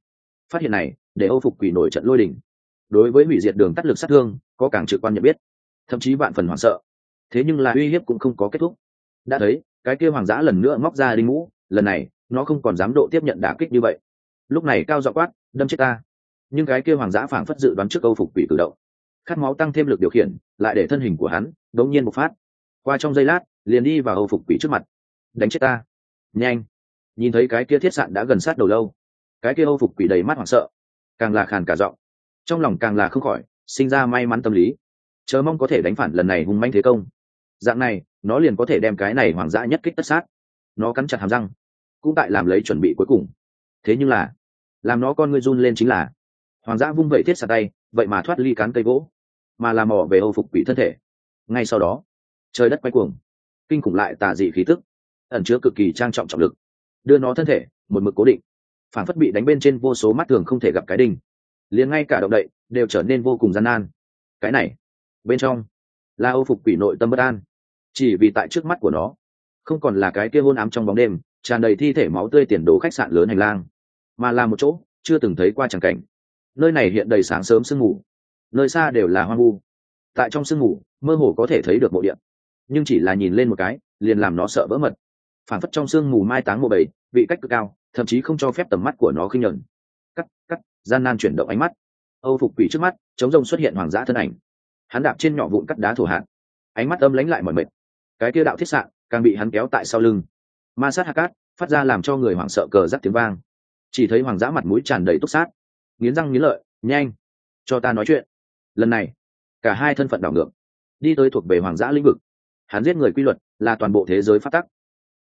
Phát hiện này để Âu Phục Quỷ nổi trận lôi đình, đối với hủy diệt đường tắt lực sát thương có càng trực quan nhận biết, thậm chí vạn phần hoảng sợ. Thế nhưng là uy hiếp cũng không có kết thúc. Đã thấy cái kia hoàng dã lần nữa móc ra đinh mũ, lần này nó không còn dám độ tiếp nhận đả kích như vậy. Lúc này cao giọng quát, đâm chết ta. Nhưng cái kia hoàng dã phảng phất dự đoán trước Âu Phục Quỷ cử động, khát máu tăng thêm lực điều khiển, lại để thân hình của hắn đống nhiên bộc phát, qua trong giây lát liền đi vào Âu Phục Quỷ trước mặt. Đánh chết ta, nhanh. Nhìn thấy cái kia thiết sạn đã gần sát đầu lâu, cái kia Âu Phục Quỷ đầy mắt hoảng sợ, càng là khàn cả giọng, trong lòng càng là không khỏi sinh ra may mắn tâm lý, chờ mong có thể đánh phản lần này hung manh thế công. Dạng này nó liền có thể đem cái này hoàng dã nhất kích tất sát. Nó cắn chặt hàm răng, cũng tại làm lấy chuẩn bị cuối cùng. Thế nhưng là làm nó con ngươi run lên chính là hoàng dã vung vẩy thiết sạt tay, vậy mà thoát ly cán cây gỗ, mà làm mò về Âu Phục Quỷ thân thể. Ngay sau đó trời đất quay cuồng, kinh khủng lại tà dị khí tức ẩn chứa cực kỳ trang trọng trọng lực, đưa nó thân thể một mực cố định, phản phất bị đánh bên trên vô số mắt thường không thể gặp cái đinh, liền ngay cả động đậy đều trở nên vô cùng gian nan. Cái này bên trong là Âu Phục Quỷ nội tâm bất an, chỉ vì tại trước mắt của nó không còn là cái kia hôn ám trong bóng đêm tràn đầy thi thể máu tươi tiền đồ khách sạn lớn hành lang, mà là một chỗ chưa từng thấy qua tràng cảnh. Nơi này hiện đầy sáng sớm sương mù, nơi xa đều là hoang vu. Tại trong sương mù mơ hồ có thể thấy được mộ điện, nhưng chỉ là nhìn lên một cái liền làm nó sợ vỡ mật, phản phất trong sương mù mai táng mộ bầy, vị cách cực cao, thậm chí không cho phép tầm mắt của nó khinh nhẫn. Cắt cắt gian nan chuyển động ánh mắt, Âu Phục Quỷ trước mắt chống rông xuất hiện hoàng dã thân ảnh. Hắn đạp trên nhỏ vụn cắt đá thổ hạt, ánh mắt âm lãnh lại mỏi mệt. Cái kia đạo thiết sạn càng bị hắn kéo tại sau lưng, ma sát hạt cát phát ra làm cho người hoảng sợ cờ rắc tiếng vang. Chỉ thấy hoàng dã mặt mũi tràn đầy túc sát, nghiến răng nghiến lợi, nhanh cho ta nói chuyện. Lần này cả hai thân phận đảo ngược, đi tới thuộc về hoàng dã lĩnh vực. Hắn giết người quy luật là toàn bộ thế giới phát tắc,